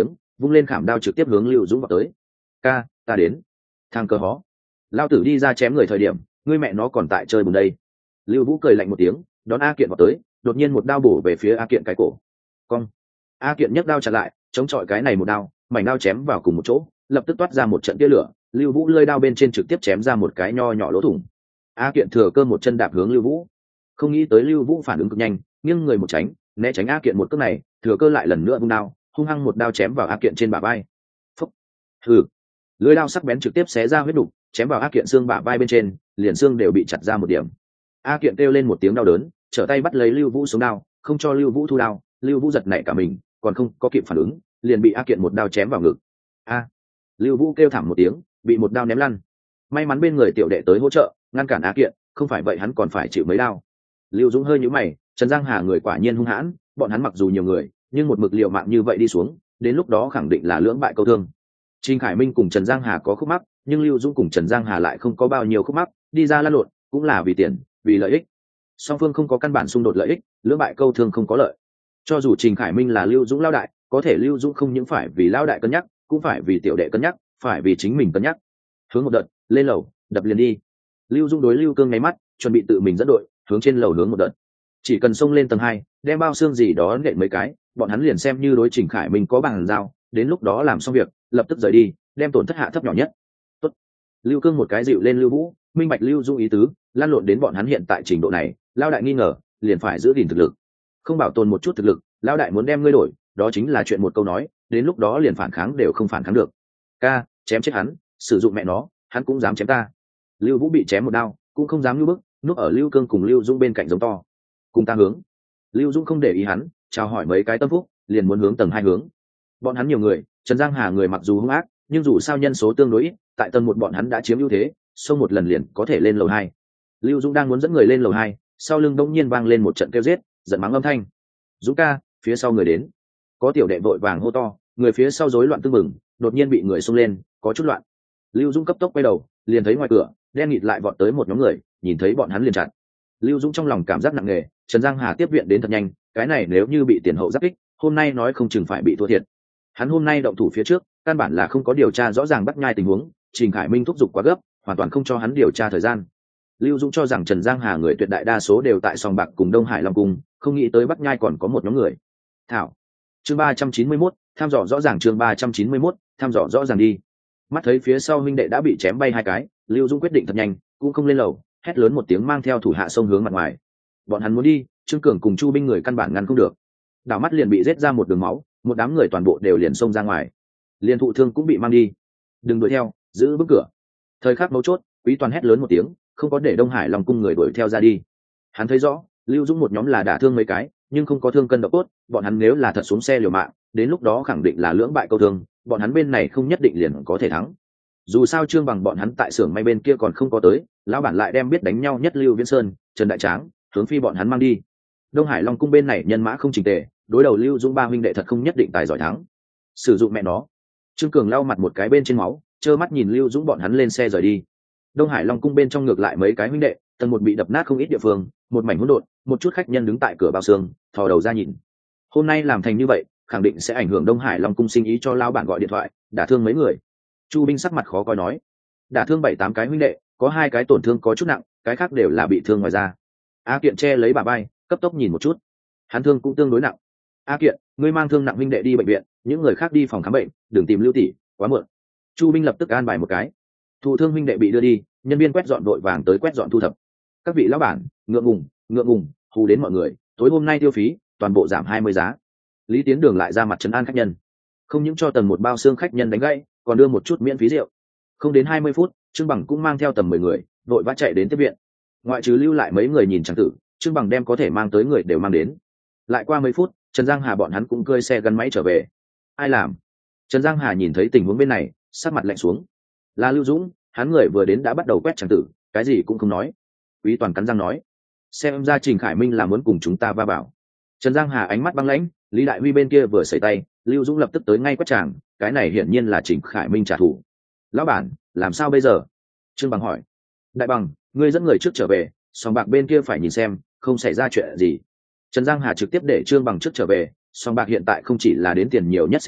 vung lên khảm đao trực tiếp hướng lưu dũng vào tới. Ca, ta đến. Thang cơ hó, lao tử đi ra chém người thời điểm ngươi mẹ nó còn tại chơi bùn đây. Lưu Vũ cười lạnh một tiếng, đón A Kiện vào tới, đột nhiên một đao bổ về phía A Kiện cái cổ. Cong. A Kiện nhấc đao chặn lại, chống chọi cái này một đao, mảnh đao chém vào cùng một chỗ, lập tức toát ra một trận tia lửa. Lưu Vũ lơi đao bên trên trực tiếp chém ra một cái nho nhỏ lỗ thủng. A Kiện thừa cơ một chân đạp hướng Lưu Vũ, không nghĩ tới Lưu Vũ phản ứng cực nhanh, nghiêng người một tránh, né tránh A Kiện một cước này, thừa cơ lại lần nữa vung đao, hung hăng một đao chém vào A Kiện trên bả vai. Phúc. Hừ. Lưỡi đao sắc bén trực tiếp xé ra huyết đục, chém vào A Kiện xương bả vai bên trên, liền xương đều bị chặt ra một điểm. A Kiện kêu lên một tiếng đau đớn, trở tay bắt lấy Lưu Vũ xuống đao, không cho Lưu Vũ thu đao. Lưu Vũ giật nảy cả mình, còn không có kịp phản ứng, liền bị A Kiện một đao chém vào ngực. A. Lưu Vũ kêu thảm một tiếng, bị một đao ném lăn. May mắn bên người tiểu đệ tới hỗ trợ, ngăn cản A Kiện, không phải vậy hắn còn phải chịu mấy đao. Lưu Dũng hơi nhíu mày, Trần Giang Hà người quả nhiên hung hãn, bọn hắn mặc dù nhiều người, nhưng một mực liều mạng như vậy đi xuống, đến lúc đó khẳng định là lưỡng bại câu thương. Trình Khải Minh cùng Trần Giang Hà có khúc mắc, nhưng Lưu Dũng cùng Trần Giang Hà lại không có bao nhiêu khúc mắc, đi ra lăn lộn cũng là vì tiền, vì lợi ích. Song phương không có căn bản xung đột lợi ích, lưỡng bại câu thương không có lợi. Cho dù Trình Khải Minh là Lưu Dũng lão đại, có thể Lưu Dũng không những phải vì lão đại cân nhắc, cũng phải vì tiểu đệ cân nhắc, phải vì chính mình cân nhắc. Hướng một đợt, lên lầu, đập liền đi. Lưu Dũng đối Lưu Cương nháy mắt, chuẩn bị tự mình dẫn đội, hướng trên lầu hướng một đợt. Chỉ cần xông lên tầng hai, đem bao xương gì đó nện mấy cái, bọn hắn liền xem như đối Trình Khải Minh có bằng giao, đến lúc đó làm xong việc, lập tức rời đi, đem tổn thất hạ thấp nhỏ nhất. Tốt. Lưu Cương một cái dịu lên Lưu Vũ, minh bạch Lưu Dũng ý tứ, lan lộn đến bọn hắn hiện tại trình độ này, lão đại nghi ngờ, liền phải giữ gìn thực lực. Không bảo tồn một chút thực lực, lão đại muốn đem ngươi đổi, đó chính là chuyện một câu nói, đến lúc đó liền phản kháng đều không phản kháng được. Ca, chém chết hắn, sử dụng mẹ nó, hắn cũng dám chém ta. Lưu Vũ bị chém một đao, cũng không dám lưu bức, núp ở Lưu Cương cùng Lưu Dũng bên cạnh giống to. Cùng ta hướng. Lưu Dũng không để ý hắn, chào hỏi mấy cái tâm phúc, liền muốn hướng tầng hai hướng. Bọn hắn nhiều người, Trần Giang Hà người mặc dù hung ác, nhưng dù sao nhân số tương đối ít, tại tầng một bọn hắn đã chiếm ưu thế, xông một lần liền có thể lên lầu hai. Lưu Dũng đang muốn dẫn người lên lầu hai, sau lưng đống nhiên vang lên một trận kêu giết, giận mắng âm thanh. Dũng ca, phía sau người đến. Có tiểu đệ vội vàng hô to, người phía sau rối loạn tương mừng, đột nhiên bị người xông lên, có chút loạn. Lưu Dũng cấp tốc quay đầu, liền thấy ngoài cửa đen nghịt lại vọt tới một nhóm người, nhìn thấy bọn hắn liền chặn. Lưu Dũng trong lòng cảm giác nặng nề, Trần Giang Hà tiếp viện đến thật nhanh, cái này nếu như bị tiền hậu giáp kích, hôm nay nói không chừng phải bị thua thiệt. Hắn hôm nay động thủ phía trước, căn bản là không có điều tra rõ ràng bắt nhai tình huống, Trình Khải Minh thúc giục quá gấp, hoàn toàn không cho hắn điều tra thời gian. Lưu Dũng cho rằng Trần Giang Hà người tuyệt đại đa số đều tại sòng bạc cùng Đông Hải Long cung, không nghĩ tới Bắc Nhai còn có một nhóm người. Thảo. Chương ba trăm chín mươi mốt, tham dò rõ ràng chương ba trăm chín mươi mốt, tham dò rõ ràng đi. Mắt thấy phía sau huynh đệ đã bị chém bay hai cái, Lưu Dũng quyết định thật nhanh, cũng không lên lầu, hét lớn một tiếng mang theo thủ hạ xông hướng mặt ngoài. Bọn hắn muốn đi, Trương Cường cùng Chu binh người căn bản ngăn không được. Đảo mắt liền bị giết ra một đường máu, một đám người toàn bộ đều liền xông ra ngoài. Liên thụ thương cũng bị mang đi. Đừng đuổi theo, giữ bức cửa. Thời khắc mấu chốt, Quý Toàn hét lớn một tiếng, không có để Đông Hải Long cung người đuổi theo ra đi. Hắn thấy rõ, Lưu Dũng một nhóm là đả thương mấy cái, nhưng không có thương cân độ cốt, bọn hắn nếu là thật xuống xe liều mạng, đến lúc đó khẳng định là lưỡng bại câu thương, bọn hắn bên này không nhất định liền có thể thắng. Dù sao Trương Bằng bọn hắn tại xưởng may bên kia còn không có tới, lão bản lại đem biết đánh nhau nhất Lưu Viễn Sơn, Trần Đại Tráng, hướng phi bọn hắn mang đi. Đông Hải Long cung bên này nhân mã không chỉnh tề, đối đầu Lưu Dũng ba huynh đệ thật không nhất định tài giỏi thắng. Sử dụng mẹ nó. Trương Cường lau mặt một cái bên trên máu, trơ mắt nhìn Lưu Dũng bọn hắn lên xe rời đi. Đông Hải Long cung bên trong ngược lại mấy cái huynh đệ, tầng một bị đập nát không ít địa phương, một mảnh hỗn độn, một chút khách nhân đứng tại cửa bao xương, thò đầu ra nhìn. Hôm nay làm thành như vậy, khẳng định sẽ ảnh hưởng Đông Hải Long cung sinh ý, cho lão bản gọi điện thoại, đả thương mấy người. Chu binh sắc mặt khó coi nói, đả thương bảy tám cái huynh đệ, có hai cái tổn thương có chút nặng, cái khác đều là bị thương ngoài da. A Kiện che lấy bà bay, cấp tốc nhìn một chút, hắn thương cũng tương đối nặng. A Kiện, ngươi mang thương nặng huynh đệ đi bệnh viện, những người khác đi phòng khám bệnh, đừng tìm Lưu tỷ, quá muộn. Chu binh lập tức an bài một cái. Thụ thương huynh đệ bị đưa đi, nhân viên quét dọn đội vàng tới quét dọn thu thập. Các vị lão bản, ngượng ngùng, ngượng ngùng, hù đến mọi người, tối hôm nay tiêu phí toàn bộ giảm hai mươi giá. Lý Tiến Đường lại ra mặt trấn an khách nhân, không những cho tầng một bao xương khách nhân đánh gãy, còn đưa một chút miễn phí rượu. Không đến hai mươi phút, Trương Bằng cũng mang theo tầm mười người, vội vã chạy đến tiếp viện. Ngoại trừ lưu lại mấy người nhìn chẳng tử, Trương Bằng đem có thể mang tới người đều mang đến. Lại qua mấy phút, Trần Giang Hà bọn hắn cũng cơi xe gắn máy trở về. Ai làm? Trần Giang Hà nhìn thấy tình huống bên này, sắc mặt lạnh xuống. Là Lưu Dũng, hắn người vừa đến đã bắt đầu quét chẳng tử, cái gì cũng không nói. Quý Toàn cắn răng nói, xem ra Trình Khải Minh là muốn cùng chúng ta va vào. Trần Giang Hà ánh mắt băng lãnh, Lý Đại Huy bên kia vừa sẩy tay, Lưu Dũng lập tức tới ngay quét tràng, cái này hiển nhiên là Trình Khải Minh trả thù. Lão bản, làm sao bây giờ? Trương Bằng hỏi. Đại Bằng, ngươi dẫn người trước trở về, sòng bạc bên kia phải nhìn xem, không xảy ra chuyện gì. Trần Giang Hà trực tiếp để Trương Bằng trước trở về, sòng bạc hiện tại không chỉ là đến tiền nhiều nhất sinh ý,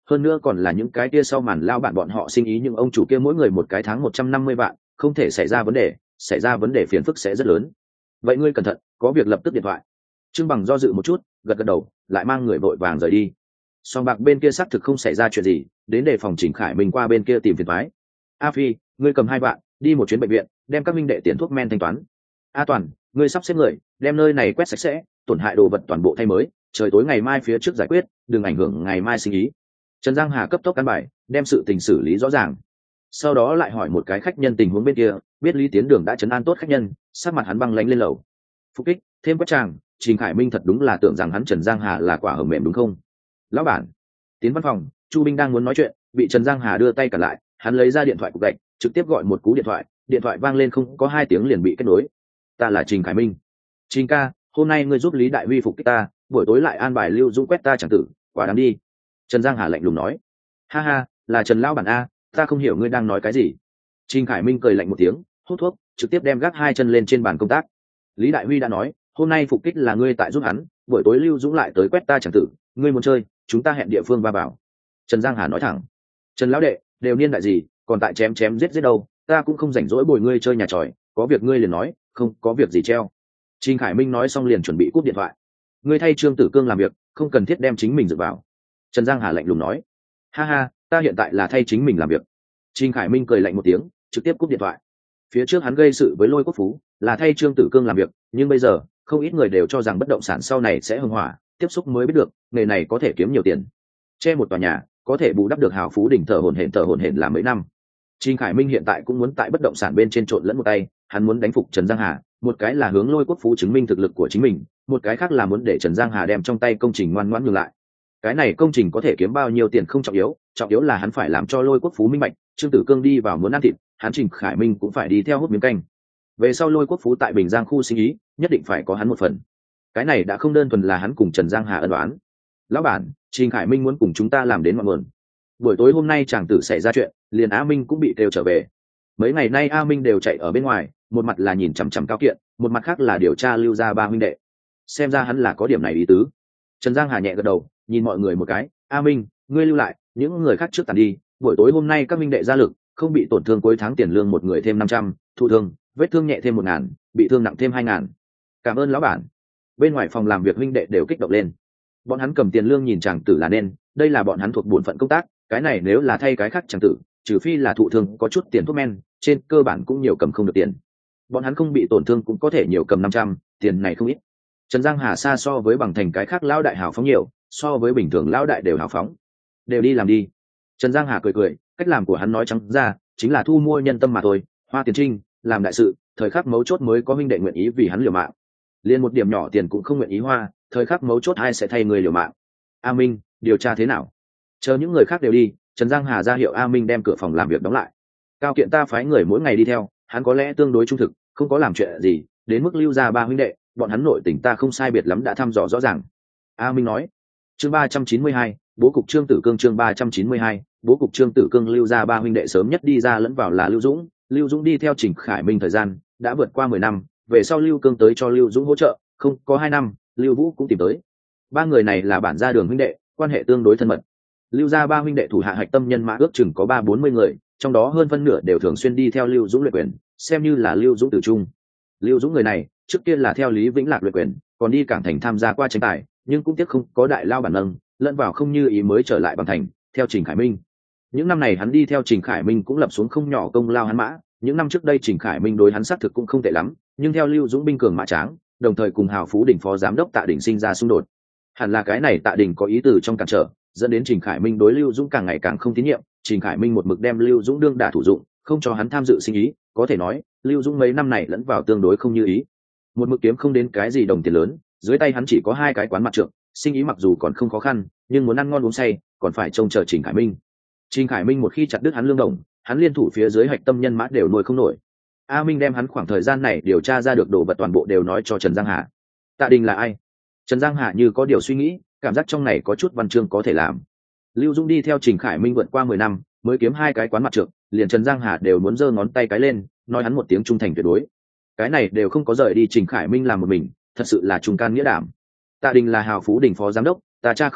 hơn nữa còn là những cái kia sau màn lao bạn bọn họ sinh ý, nhưng ông chủ kia mỗi người một cái tháng một trăm năm mươi vạn, không thể xảy ra vấn đề, xảy ra vấn đề phiền phức sẽ rất lớn. Vậy ngươi cẩn thận, có việc lập tức điện thoại. Trương Bằng do dự một chút, gật gật đầu, lại mang người vội vàng rời đi. Song bạc bên kia xác thực không xảy ra chuyện gì, đến để phòng Trình Khải Minh qua bên kia tìm phiền toái. A Phi, ngươi cầm hai bạn, đi một chuyến bệnh viện, đem các minh đệ tiền thuốc men thanh toán. A Toàn, ngươi sắp xếp người, đem nơi này quét sạch sẽ, tổn hại đồ vật toàn bộ thay mới, trời tối ngày mai phía trước giải quyết, đừng ảnh hưởng ngày mai sinh ý. Trần Giang Hà cấp tốc căn bài, đem sự tình xử lý rõ ràng. Sau đó lại hỏi một cái khách nhân tình huống bên kia, biết Lý Tiến Đường đã trấn an tốt khách nhân, sắc mặt hắn băng lãnh lên lầu. Phục kích, thêm quét tràng, Trình Khải Minh thật đúng là tưởng rằng hắn Trần Giang Hà là quả hầm mềm đúng không? Lão bản. Tiến văn phòng, Chu Binh đang muốn nói chuyện, bị Trần Giang Hà đưa tay cản lại, hắn lấy ra điện thoại cục gạch, trực tiếp gọi một cú điện thoại, điện thoại vang lên không có hai tiếng liền bị kết nối. Ta là Trình Khải Minh. Trình ca, hôm nay ngươi giúp Lý Đại Huy phục kích ta, buổi tối lại an bài Lưu Dũng quét ta chẳng tử, quả đáng đi. Trần Giang Hà lạnh lùng nói. Ha ha, là Trần lão bản a, ta không hiểu ngươi đang nói cái gì. Trình Khải Minh cười lạnh một tiếng, hút thuốc, trực tiếp đem gác hai chân lên trên bàn công tác. Lý Đại Huy đã nói, hôm nay phục kích là ngươi tại giúp hắn, buổi tối Lưu Dũng lại tới quét ta chẳng tử, ngươi muốn chơi, chúng ta hẹn địa phương va vào. Trần Giang Hà nói thẳng. Trần lão đệ, đều niên đại gì, còn tại chém chém giết giết đâu, ta cũng không rảnh rỗi bồi ngươi chơi nhà tròi, có việc ngươi liền nói, không có việc gì treo. Trình Khải Minh nói xong liền chuẩn bị cúp điện thoại. Ngươi thay Trương Tử Cương làm việc, không cần thiết đem chính mình dựa vào. Trần Giang Hà lạnh lùng nói. Ha ha, ta hiện tại là thay chính mình làm việc. Trình Khải Minh cười lạnh một tiếng, trực tiếp cúp điện thoại. Phía trước hắn gây sự với Lôi Quốc Phú, là thay Trương Tử Cương làm việc, nhưng bây giờ không ít người đều cho rằng bất động sản sau này sẽ hưng hỏa, tiếp xúc mới biết được nghề này có thể kiếm nhiều tiền. Che một tòa nhà có thể bù đắp được hào phú đỉnh thở hổn hển thở hổn hển làm mấy năm. Trình Khải Minh hiện tại cũng muốn tại bất động sản bên trên trộn lẫn một tay, hắn muốn đánh phục Trần Giang Hà, một cái là hướng Lôi Quốc Phú chứng minh thực lực của chính mình, một cái khác là muốn để Trần Giang Hà đem trong tay công trình ngoan ngoãn nhường lại. Cái này công trình có thể kiếm bao nhiêu tiền không trọng yếu, trọng yếu là hắn phải làm cho Lôi Quốc Phú minh bạch, Trương Tử Cương đi vào muốn ăn thịt, hắn Trình Khải Minh cũng phải đi theo hút miếng canh. Về sau Lôi Quốc Phú tại Bình Giang khu sinh ý, nhất định phải có hắn một phần. Cái này đã không đơn thuần là hắn cùng Trần Giang Hà ân oán. Lão bản, Trình Khải Minh muốn cùng chúng ta làm đến ngọn nguồn. Buổi tối hôm nay chàng tử xảy ra chuyện, liền A Minh cũng bị kêu trở về. Mấy ngày nay A Minh đều chạy ở bên ngoài, một mặt là nhìn chằm chằm Cao Kiện, một mặt khác là điều tra Lưu gia ba huynh đệ. Xem ra hắn là có điểm này ý tứ. Trần Giang Hà nhẹ gật đầu, nhìn mọi người một cái, A Minh, ngươi lưu lại, những người khác trước tàn đi, buổi tối hôm nay các huynh đệ ra lực, không bị tổn thương cuối tháng tiền lương một người thêm năm trăm, thụ thương, vết thương nhẹ thêm một ngàn, bị thương nặng thêm hai ngàn. Cảm ơn lão bản. Bên ngoài phòng làm việc huynh đệ đều kích động lên. Bọn hắn cầm tiền lương nhìn chàng tử là nên, đây là bọn hắn thuộc bổn phận công tác, cái này nếu là thay cái khác chàng tử, trừ phi là thụ thương có chút tiền thuốc men, trên cơ bản cũng nhiều cầm không được tiền. Bọn hắn không bị tổn thương cũng có thể nhiều cầm năm trăm, tiền này không ít. Trần Giang Hà xa so với bằng thành cái khác lão đại hào phóng nhiều, so với bình thường lão đại đều hào phóng. Đều đi làm đi. Trần Giang Hà cười cười, cách làm của hắn nói trắng ra, chính là thu mua nhân tâm mà thôi, hoa tiền trinh, làm đại sự, thời khắc mấu chốt mới có huynh đệ nguyện ý vì hắn liều mạng. Liên một điểm nhỏ tiền cũng không nguyện ý hoa, thời khắc mấu chốt ai sẽ thay người liều mạng. A Minh, điều tra thế nào? Chờ những người khác đều đi, Trần Giang Hà ra hiệu A Minh đem cửa phòng làm việc đóng lại. Cao Kiện ta phái người mỗi ngày đi theo, hắn có lẽ tương đối trung thực, không có làm chuyện gì, đến mức Lưu gia ba huynh đệ, bọn hắn nội tình ta không sai biệt lắm đã thăm dò rõ ràng. A Minh nói. Chương ba trăm chín mươi hai, bố cục Trương Tử Cương chương ba trăm chín mươi hai, bố cục Trương Tử Cương Lưu gia ba huynh đệ sớm nhất đi ra lẫn vào là Lưu Dũng, Lưu Dũng đi theo Trình Khải Minh thời gian đã vượt qua mười năm, về sau Lưu Cương tới cho Lưu Dũng hỗ trợ, không có hai năm, Lưu Vũ cũng tìm tới. Ba người này là bản gia đường huynh đệ, quan hệ tương đối thân mật. Lưu gia ba huynh đệ thủ hạ hạch tâm nhân mã ước chừng có ba bốn mươi người, trong đó hơn phân nửa đều thường xuyên đi theo Lưu Dũng luyện quyền, xem như là Lưu Dũng tử trung. Lưu Dũng người này trước kia là theo Lý Vĩnh Lạc luyện quyền, còn đi Cảng Thành tham gia qua tranh tài, nhưng cũng tiếc không có đại lao bản nâng, lẫn vào không như ý mới trở lại bằng thành, theo Trình Khải Minh. Những năm này hắn đi theo Trình Khải Minh cũng lập xuống không nhỏ công lao hắn mã, những năm trước đây Trình Khải Minh đối hắn xác thực cũng không tệ lắm, nhưng theo Lưu Dũng binh cường mã tráng, đồng thời cùng Hào Phú đỉnh phó giám đốc Tạ Đình sinh ra xung đột. Hẳn là cái này Tạ Đình có ý từ trong cản trở, dẫn đến Trình Khải Minh đối Lưu Dũng càng ngày càng không tín nhiệm, Trình Khải Minh một mực đem Lưu Dũng đương đả thủ dụng, không cho hắn tham dự sinh ý, có thể nói, Lưu Dũng mấy năm này lẫn vào tương đối không như ý. Một mực kiếm không đến cái gì đồng tiền lớn, dưới tay hắn chỉ có hai cái quán mặt trượng, sinh ý mặc dù còn không khó khăn, nhưng muốn ăn ngon uống say, còn phải trông chờ Trình Khải Minh. Trình Khải Minh một khi chặt đứt hắn lương đồng, hắn liên thủ phía dưới hạch tâm nhân mã đều nuôi không nổi. A Minh đem hắn khoảng thời gian này điều tra ra được đồ vật toàn bộ đều nói cho Trần Giang Hà. Tạ Đình là ai? Trần Giang Hà như có điều suy nghĩ, cảm giác trong này có chút văn chương có thể làm. Lưu Dung đi theo Trình Khải Minh vượt qua mười năm, mới kiếm hai cái quán mặt trượng, liền Trần Giang Hà đều muốn giơ ngón tay cái lên, nói hắn một tiếng trung thành tuyệt đối. Cái này đều không có rời đi Trình Khải Minh làm một mình, thật sự là trung can nghĩa đảm. Tạ Đình là Hào Phú đỉnh phó giám đốc, ta cha không nhiều,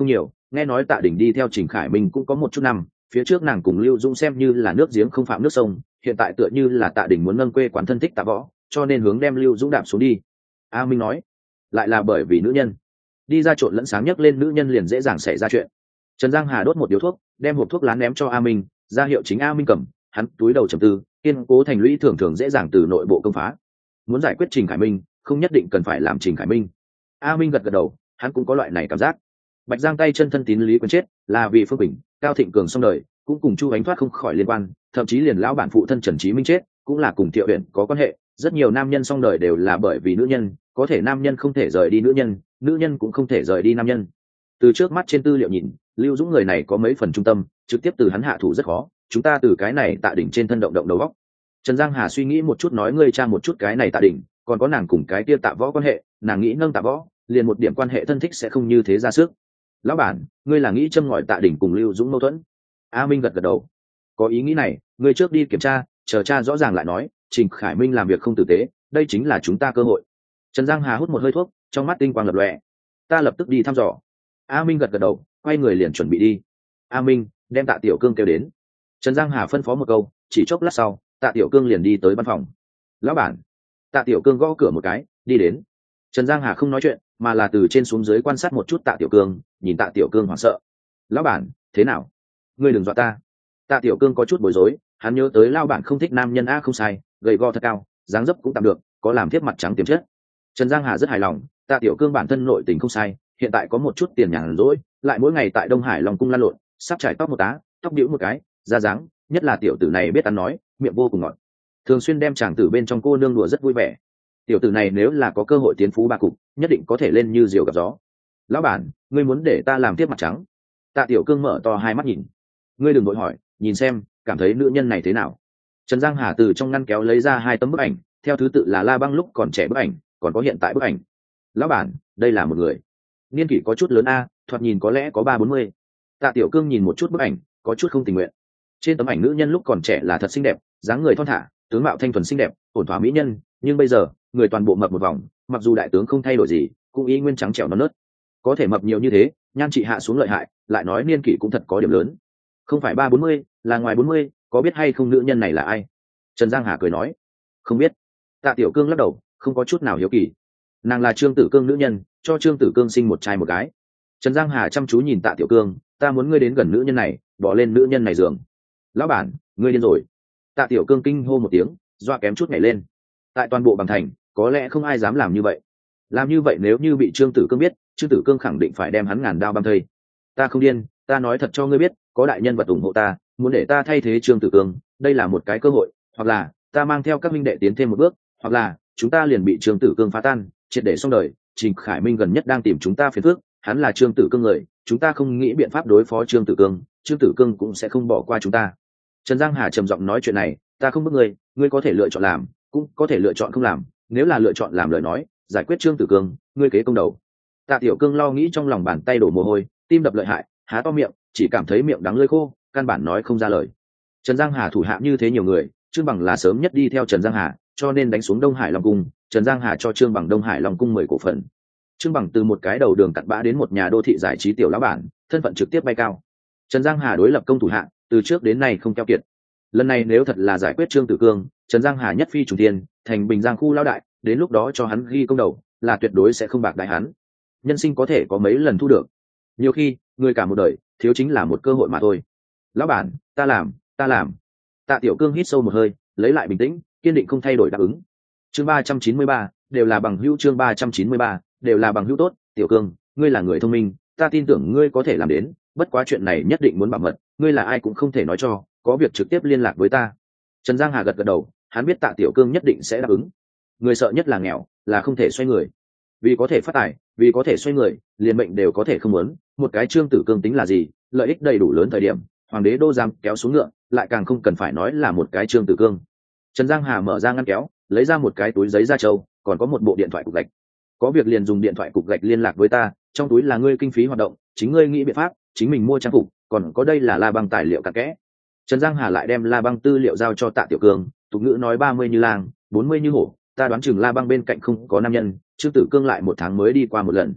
nghe nói Tạ Đình đi theo Trình Khải Minh cũng có một chút năm, phía trước nàng cùng Lưu Dũng xem như là nước giếng không phạm nước sông, hiện tại tựa như là Tạ Đình muốn nâng quê quán thân thích Tạ Võ, cho nên hướng đem Lưu Dũng đạp xuống đi. A Minh nói, lại là bởi vì nữ nhân. Đi ra trộn lẫn sáng nhấc lên nữ nhân liền dễ dàng xảy ra chuyện. Trần Giang Hà đốt một điếu thuốc, đem hộp thuốc lá ném cho A Minh, ra hiệu chính A Minh cầm, hắn túi đầu trầm tư, kiên cố thành lũy thường thường dễ dàng từ nội bộ công phá. Muốn giải quyết Trình Khải Minh, không nhất định cần phải làm Trình Khải Minh. A Minh gật gật đầu, hắn cũng có loại này cảm giác. Bạch Giang tay chân thân tín Lý Quân chết, là vì Phương Bình, Cao Thịnh Cường xong đời, cũng cùng Chu Ánh thoát không khỏi liên quan, thậm chí liền lão bản phụ thân Trần Chí Minh chết, cũng là cùng Thiệu Uyển có quan hệ. Rất nhiều nam nhân xong đời đều là bởi vì nữ nhân, có thể nam nhân không thể rời đi nữ nhân, nữ nhân cũng không thể rời đi nam nhân. Từ trước mắt trên tư liệu nhìn, Lưu Dũng người này có mấy phần trung tâm, trực tiếp từ hắn hạ thủ rất khó, chúng ta từ cái này Tạ Đỉnh trên thân động động đầu óc. Trần Giang Hà suy nghĩ một chút nói ngươi tra một chút cái này Tạ Đỉnh, còn có nàng cùng cái kia Tạ Võ quan hệ, nàng nghĩ nâng Tạ Võ, liền một điểm quan hệ thân thích sẽ không như thế ra sức. Lão bản, ngươi là nghĩ châm ngòi Tạ Đỉnh cùng Lưu Dũng mâu thuẫn? A Minh gật gật đầu. Có ý nghĩ này, ngươi trước đi kiểm tra, chờ tra rõ ràng lại nói, Trình Khải Minh làm việc không tử tế, đây chính là chúng ta cơ hội. Trần Giang Hà hút một hơi thuốc, trong mắt tinh quang lập lòe. Ta lập tức đi thăm dò. A Minh gật gật đầu, quay người liền chuẩn bị đi. A Minh, đem Tạ Tiểu Cương kêu đến. Trần Giang Hà phân phó một câu, chỉ chốc lát sau, Tạ Tiểu Cương liền đi tới văn phòng. Lão bản. Tạ Tiểu Cương gõ cửa một cái, đi đến. Trần Giang Hà không nói chuyện, mà là từ trên xuống dưới quan sát một chút Tạ Tiểu Cương, nhìn Tạ Tiểu Cương hoảng sợ. Lão bản, thế nào? Ngươi đừng dọa ta. Tạ Tiểu Cương có chút bối rối, hắn nhớ tới lão bản không thích nam nhân a không sai, gầy gò thật cao, dáng dấp cũng tạm được, có làm thiếp mặt trắng tiềm chất. Trần Giang Hà rất hài lòng, Tạ Tiểu Cương bản thân nội tình không sai, hiện tại có một chút tiền nhàn rỗi, lại mỗi ngày tại Đông Hải Long cung lăn lộn, sắp trải tóc một tá, tóc điếu một cái, da dáng, nhất là tiểu tử này biết ăn nói, miệng vô cùng ngọt, thường xuyên đem chàng tử bên trong cô nương đùa rất vui vẻ. Tiểu tử này nếu là có cơ hội tiến phú ba cục, nhất định có thể lên như diều gặp gió. Lão bản, ngươi muốn để ta làm tiếp mặt trắng? Tạ Tiểu Cương mở to hai mắt nhìn. Ngươi đừng vội hỏi, nhìn xem, cảm thấy nữ nhân này thế nào? Trần Giang Hà từ trong ngăn kéo lấy ra hai tấm bức ảnh, theo thứ tự là La Băng lúc còn trẻ bức ảnh, còn có hiện tại bức ảnh. Lão bản, đây là một người niên kỷ có chút lớn a, thoạt nhìn có lẽ có ba bốn mươi. Tạ Tiểu Cương nhìn một chút bức ảnh, có chút không tình nguyện. Trên tấm ảnh nữ nhân lúc còn trẻ là thật xinh đẹp, dáng người thon thả, tướng mạo thanh thuần xinh đẹp, ổn thỏa mỹ nhân, nhưng bây giờ người toàn bộ mập một vòng, mặc dù đại tướng không thay đổi gì, cũng y nguyên trắng trẻo non nớt. Có thể mập nhiều như thế, nhan trị hạ xuống lợi hại, lại nói niên kỷ cũng thật có điểm lớn, không phải ba bốn mươi, là ngoài bốn mươi, có biết hay không nữ nhân này là ai? Trần Giang Hà cười nói, không biết. Tạ Tiểu Cương lắc đầu, không có chút nào hiếu kỳ. Nàng là Trương Tử Cương nữ nhân, cho Trương Tử Cương sinh một trai một gái. Trần Giang Hà chăm chú nhìn Tạ Tiểu Cương, ta muốn ngươi đến gần nữ nhân này, bỏ lên nữ nhân này giường. Lão bản, ngươi điên rồi. Tạ Tiểu Cương kinh hô một tiếng, doa kém chút nhảy lên. Tại toàn bộ Bằng Thành, có lẽ không ai dám làm như vậy. Làm như vậy nếu như bị Trương Tử Cương biết, Trương Tử Cương khẳng định phải đem hắn ngàn đao băm thây. Ta không điên, ta nói thật cho ngươi biết, có đại nhân vật ủng hộ ta, muốn để ta thay thế Trương Tử Cương, đây là một cái cơ hội, hoặc là ta mang theo các minh đệ tiến thêm một bước, hoặc là chúng ta liền bị Trương Tử Cương phá tan, triệt để xong đời. Trình Khải Minh gần nhất đang tìm chúng ta phiền phức, hắn là Trương Tử Cương người, chúng ta không nghĩ biện pháp đối phó Trương Tử Cương, Trương Tử Cương cũng sẽ không bỏ qua chúng ta. Trần Giang Hà trầm giọng nói chuyện này, ta không bức ngươi, ngươi có thể lựa chọn làm, cũng có thể lựa chọn không làm, nếu là lựa chọn làm lời nói, giải quyết Trương Tử Cương, ngươi kế công đầu. Tạ Tiểu Cương lo nghĩ trong lòng bàn tay đổ mồ hôi, tim đập lợi hại, há to miệng, chỉ cảm thấy miệng đắng lưỡi khô, căn bản nói không ra lời. Trần Giang Hà thủ hạ như thế nhiều người, Trương Bằng là sớm nhất đi theo Trần Giang Hà, cho nên đánh xuống Đông Hải Long cung, Trần Giang Hà cho Trương Bằng Đông Hải Long cung mười cổ phần. Trương Bằng từ một cái đầu đường cặn bã đến một nhà đô thị giải trí tiểu lão bản, thân phận trực tiếp bay cao. Trần Giang Hà đối lập công thủ hạ, từ trước đến nay không keo kiệt. Lần này nếu thật là giải quyết Trương Tử Cương, Trần Giang Hà nhất phi trùng thiên, thành Bình Giang khu lão đại, đến lúc đó cho hắn ghi công đầu, là tuyệt đối sẽ không bạc đại hắn. Nhân sinh có thể có mấy lần thu được, nhiều khi người cả một đời thiếu chính là một cơ hội mà thôi. Lão bản, ta làm, ta làm. Tạ Tiểu Cương hít sâu một hơi, lấy lại bình tĩnh, kiên định không thay đổi đáp ứng. Chương ba trăm chín mươi ba, đều là bằng hữu. Chương ba trăm chín mươi ba, đều là bằng hữu tốt. Tiểu Cương, ngươi là người thông minh, ta tin tưởng ngươi có thể làm đến, bất quá chuyện này nhất định muốn bảo mật, ngươi là ai cũng không thể nói cho, có việc trực tiếp liên lạc với ta. Trần Giang Hà gật gật đầu, hắn biết Tạ Tiểu Cương nhất định sẽ đáp ứng. Người sợ nhất là nghèo, là không thể xoay người. Vì có thể phát tài, vì có thể xoay người, liền mệnh đều có thể không muốn, một cái Trương Tử Cương tính là gì, lợi ích đầy đủ lớn thời điểm, hoàng đế đô giam kéo xuống ngựa, lại càng không cần phải nói là một cái Trương Tử Cương. Trần Giang Hà mở ra ngăn kéo, lấy ra một cái túi giấy da trâu, còn có một bộ điện thoại cục gạch. Có việc liền dùng điện thoại cục gạch liên lạc với ta, trong túi là ngươi kinh phí hoạt động, chính ngươi nghĩ biện pháp, chính mình mua trang phục, còn có đây là La Băng tài liệu cặn kẽ. Trần Giang Hà lại đem La Băng tư liệu giao cho Tạ Tiểu Cương, tục ngữ nói ba mươi như lang, bốn mươi như hổ, ta đoán chừng La Băng bên cạnh không có nam nhân, Trương Tử Cương lại một tháng mới đi qua một lần.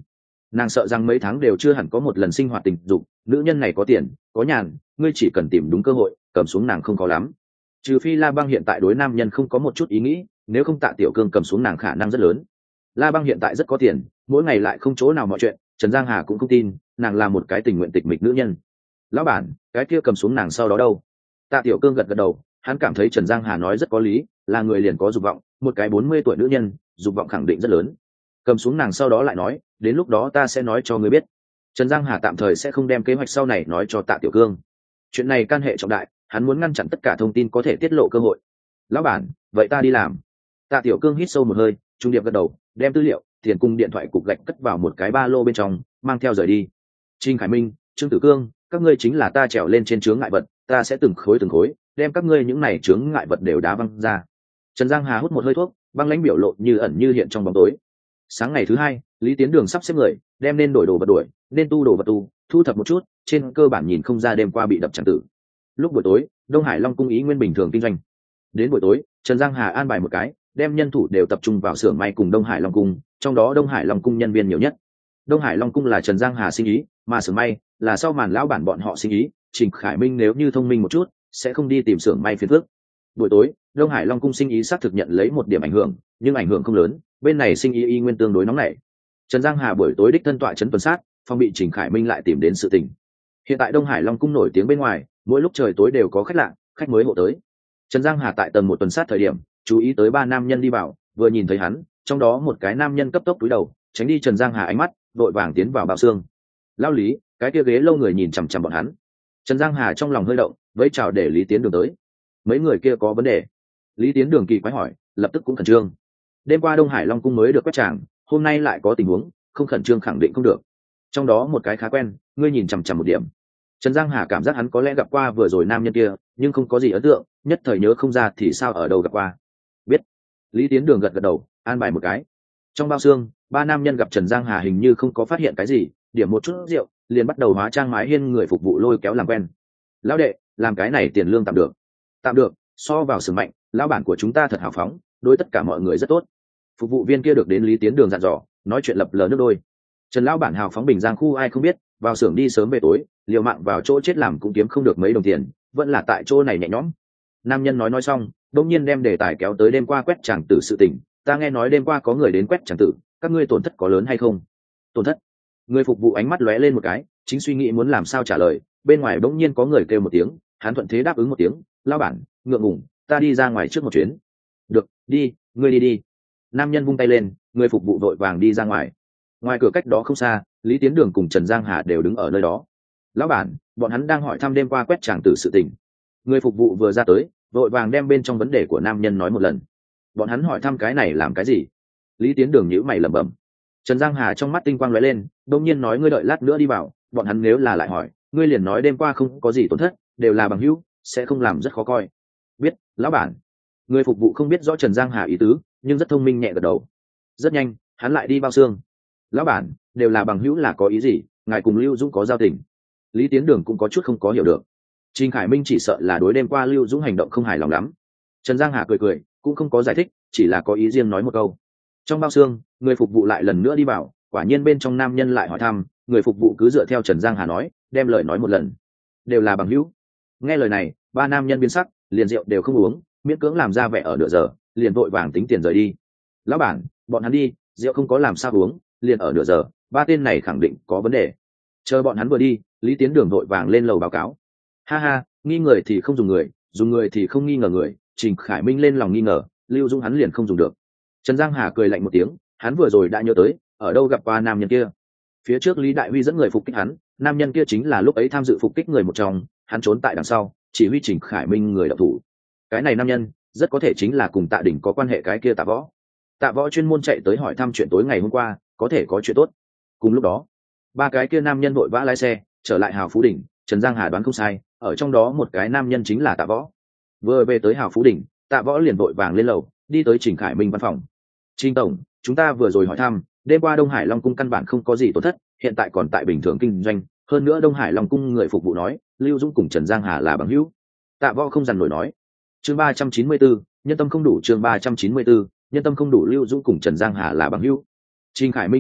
nàng sợ rằng mấy tháng đều chưa hẳn có một lần sinh hoạt tình dục. Nữ nhân này có tiền có nhàn, ngươi chỉ cần tìm đúng cơ hội cầm xuống nàng không có lắm. Trừ phi La Băng hiện tại đối nam nhân không có một chút ý nghĩ, nếu không Tạ Tiểu Cương cầm xuống nàng khả năng rất lớn. La Băng hiện tại rất có tiền, mỗi ngày lại không chỗ nào mọi chuyện, Trần Giang Hà cũng không tin nàng là một cái tình nguyện tịch mịch nữ nhân. Lão bản, cái kia cầm xuống nàng sau đó đâu? Tạ Tiểu Cương gật gật đầu, hắn cảm thấy Trần Giang Hà nói rất có lý, là người liền có dục vọng, một cái bốn mươi tuổi nữ nhân dục vọng khẳng định rất lớn. Cầm xuống nàng sau đó lại nói, đến lúc đó ta sẽ nói cho ngươi biết. Trần Giang Hà tạm thời sẽ không đem kế hoạch sau này nói cho Tạ Tiểu Cương. Chuyện này can hệ trọng đại, hắn muốn ngăn chặn tất cả thông tin có thể tiết lộ cơ hội. Lão bản, vậy ta đi làm. Tạ Tiểu Cương hít sâu một hơi, trung điệp gật đầu, đem tư liệu, tiền cùng điện thoại cục gạch cất vào một cái ba lô bên trong, mang theo rời đi. Trình Khải Minh, Trương Tử Cương, các ngươi chính là ta trèo lên trên chướng ngại vật, ta sẽ từng khối từng khối đem các ngươi những này chướng ngại vật đều đá văng ra. Trần Giang Hà hút một hơi thuốc, băng lãnh biểu lộ như ẩn như hiện trong bóng tối. Sáng ngày thứ hai, Lý Tiến Đường sắp xếp người, đem nên đổi đồ vật đuổi, nên tu đồ vật tu, thu thập một chút, trên cơ bản nhìn không ra đêm qua bị đập chẳng tử. Lúc buổi tối, Đông Hải Long cung ý nguyên bình thường kinh doanh. Đến buổi tối, Trần Giang Hà an bài một cái, đem nhân thủ đều tập trung vào xưởng may cùng Đông Hải Long cung, trong đó Đông Hải Long cung nhân viên nhiều nhất. Đông Hải Long cung là Trần Giang Hà sinh ý, mà xưởng may là sau màn lão bản bọn họ sinh ý. Trình Khải Minh nếu như thông minh một chút, sẽ không đi tìm xưởng may phiền phức. Buổi tối, Đông Hải Long cung sinh ý xác thực nhận lấy một điểm ảnh hưởng, nhưng ảnh hưởng không lớn, bên này sinh ý y nguyên tương đối nóng nảy. Trần Giang Hà buổi tối đích thân tọa trấn tuần sát, phòng bị Trình Khải Minh lại tìm đến sự tình. Hiện tại Đông Hải Long cung nổi tiếng bên ngoài, mỗi lúc trời tối đều có khách lạ, khách mới hộ tới. Trần Giang Hà tại tầng một tuần sát thời điểm, chú ý tới ba nam nhân đi vào, vừa nhìn thấy hắn, trong đó một cái nam nhân cấp tốc cúi đầu, tránh đi Trần Giang Hà ánh mắt, đội vàng tiến vào bao xương. Lao Lý, cái kia ghế lâu người nhìn chằm chằm bọn hắn. Trần Giang Hà trong lòng hơi động, vẫy chào để Lý Tiến Đường tới. Mấy người kia có vấn đề? Lý Tiến Đường kỳ quái hỏi, lập tức cũng khẩn trương. Đêm qua Đông Hải Long cung mới được quét tràng, hôm nay lại có tình huống, không khẩn trương khẳng định không được. Trong đó một cái khá quen, ngươi nhìn chằm chằm một điểm. Trần Giang Hà cảm giác hắn có lẽ gặp qua vừa rồi nam nhân kia, nhưng không có gì ấn tượng, nhất thời nhớ không ra thì sao ở đâu gặp qua. Biết. Lý Tiến Đường gật gật đầu, an bài một cái. Trong bao xương, ba nam nhân gặp Trần Giang Hà hình như không có phát hiện cái gì, điểm một chút rượu, liền bắt đầu hóa trang mái hiên người phục vụ lôi kéo làm quen. Lão đệ, làm cái này tiền lương tạm được. Tạm được, so vào sừng mạnh, lão bản của chúng ta thật hào phóng, đối tất cả mọi người rất tốt. Phục vụ viên kia được đến Lý Tiến Đường dặn dò, nói chuyện lập lờ nước đôi. Trần lão bản hào phóng bình giang khu ai không biết, vào xưởng đi sớm về tối, liều mạng vào chỗ chết làm cũng kiếm không được mấy đồng tiền, vẫn là tại chỗ này nhẹ nhõm. Nam nhân nói nói xong, đột nhiên đem đề tài kéo tới đêm qua quét chàng tử sự tình. Ta nghe nói đêm qua có người đến quét chàng tử, các ngươi tổn thất có lớn hay không? Tổn thất? Người phục vụ ánh mắt lóe lên một cái, chính suy nghĩ muốn làm sao trả lời, bên ngoài bỗng nhiên có người kêu một tiếng, hắn thuận thế đáp ứng một tiếng, lao bản, ngượng ngùng, ta đi ra ngoài trước một chuyến. Được, đi, ngươi đi đi. Nam nhân vung tay lên, người phục vụ vội vàng đi ra ngoài. Ngoài cửa cách đó không xa, Lý Tiến Đường cùng Trần Giang Hà đều đứng ở nơi đó. Lão bản, bọn hắn đang hỏi thăm đêm qua quét tràng tử sự tình. Người phục vụ vừa ra tới, vội vàng đem bên trong vấn đề của nam nhân nói một lần. Bọn hắn hỏi thăm cái này làm cái gì? Lý Tiến Đường nhíu mày lẩm bẩm. Trần Giang Hà trong mắt tinh quang lóe lên, đột nhiên nói, ngươi đợi lát nữa đi vào, bọn hắn nếu là lại hỏi, ngươi liền nói đêm qua không có gì tổn thất, đều là bằng hữu, sẽ không làm rất khó coi. Biết, lão bản. Người phục vụ không biết rõ Trần Giang Hà ý tứ, nhưng rất thông minh nhẹ gật đầu. Rất nhanh, hắn lại đi bao xương. Lão bản, đều là bằng hữu là có ý gì, ngài cùng Lưu Dũng có giao tình. Lý Tiến Đường cũng có chút không có hiểu được. Trình Khải Minh chỉ sợ là đối đêm qua Lưu Dũng hành động không hài lòng lắm. Trần Giang Hà cười cười, cũng không có giải thích, chỉ là có ý riêng nói một câu. Trong bao xương, người phục vụ lại lần nữa đi vào, quả nhiên bên trong nam nhân lại hỏi thăm, người phục vụ cứ dựa theo Trần Giang Hà nói, đem lời nói một lần. Đều là bằng hữu. Nghe lời này, ba nam nhân biến sắc, liền rượu đều không uống, miễn cưỡng làm ra vẻ ở nửa giờ, liền vội vàng tính tiền rời đi. Lão bản, bọn hắn đi, rượu không có làm sao uống, liền ở nửa giờ, ba tên này khẳng định có vấn đề. Chờ bọn hắn vừa đi, Lý Tiến Đường vội vàng lên lầu báo cáo. Ha ha, nghi người thì không dùng người, dùng người thì không nghi ngờ người. Trình Khải Minh lên lòng nghi ngờ, Lưu Dũng hắn liền không dùng được. Trần Giang Hà cười lạnh một tiếng, hắn vừa rồi đã nhớ tới, ở đâu gặp qua nam nhân kia. Phía trước Lý Đại Huy dẫn người phục kích hắn, nam nhân kia chính là lúc ấy tham dự phục kích người một trong, hắn trốn tại đằng sau, chỉ huy Trình Khải Minh người đạo thủ. Cái này nam nhân, rất có thể chính là cùng Tạ Đỉnh có quan hệ cái kia Tạ Võ. Tạ Võ chuyên môn chạy tới hỏi thăm chuyện tối ngày hôm qua, có thể có chuyện tốt. Cùng lúc đó, ba cái kia nam nhân vội vã lái xe trở lại Hào Phú Đỉnh. Trần Giang Hà đoán không sai, ở trong đó một cái nam nhân chính là Tạ Võ. Vừa về tới Hào Phú Đỉnh, Tạ Võ liền vội vàng lên lầu, đi tới Trình Khải Minh văn phòng. Trình tổng, chúng ta vừa rồi hỏi thăm, đêm qua Đông Hải Long cung căn bản không có gì tổn thất, hiện tại còn tại bình thường kinh doanh, hơn nữa Đông Hải Long cung người phục vụ nói, Lưu Dũng cùng Trần Giang Hà là bằng hữu. Tạ Võ không dằn nổi nói. Chương ba trăm chín mươi bốn, nhân tâm không đủ. Chương ba trăm chín mươi bốn, nhân tâm không đủ. Lưu Dũng cùng Trần Giang Hà là bằng hữu. Trình Khải Minh biến sắc,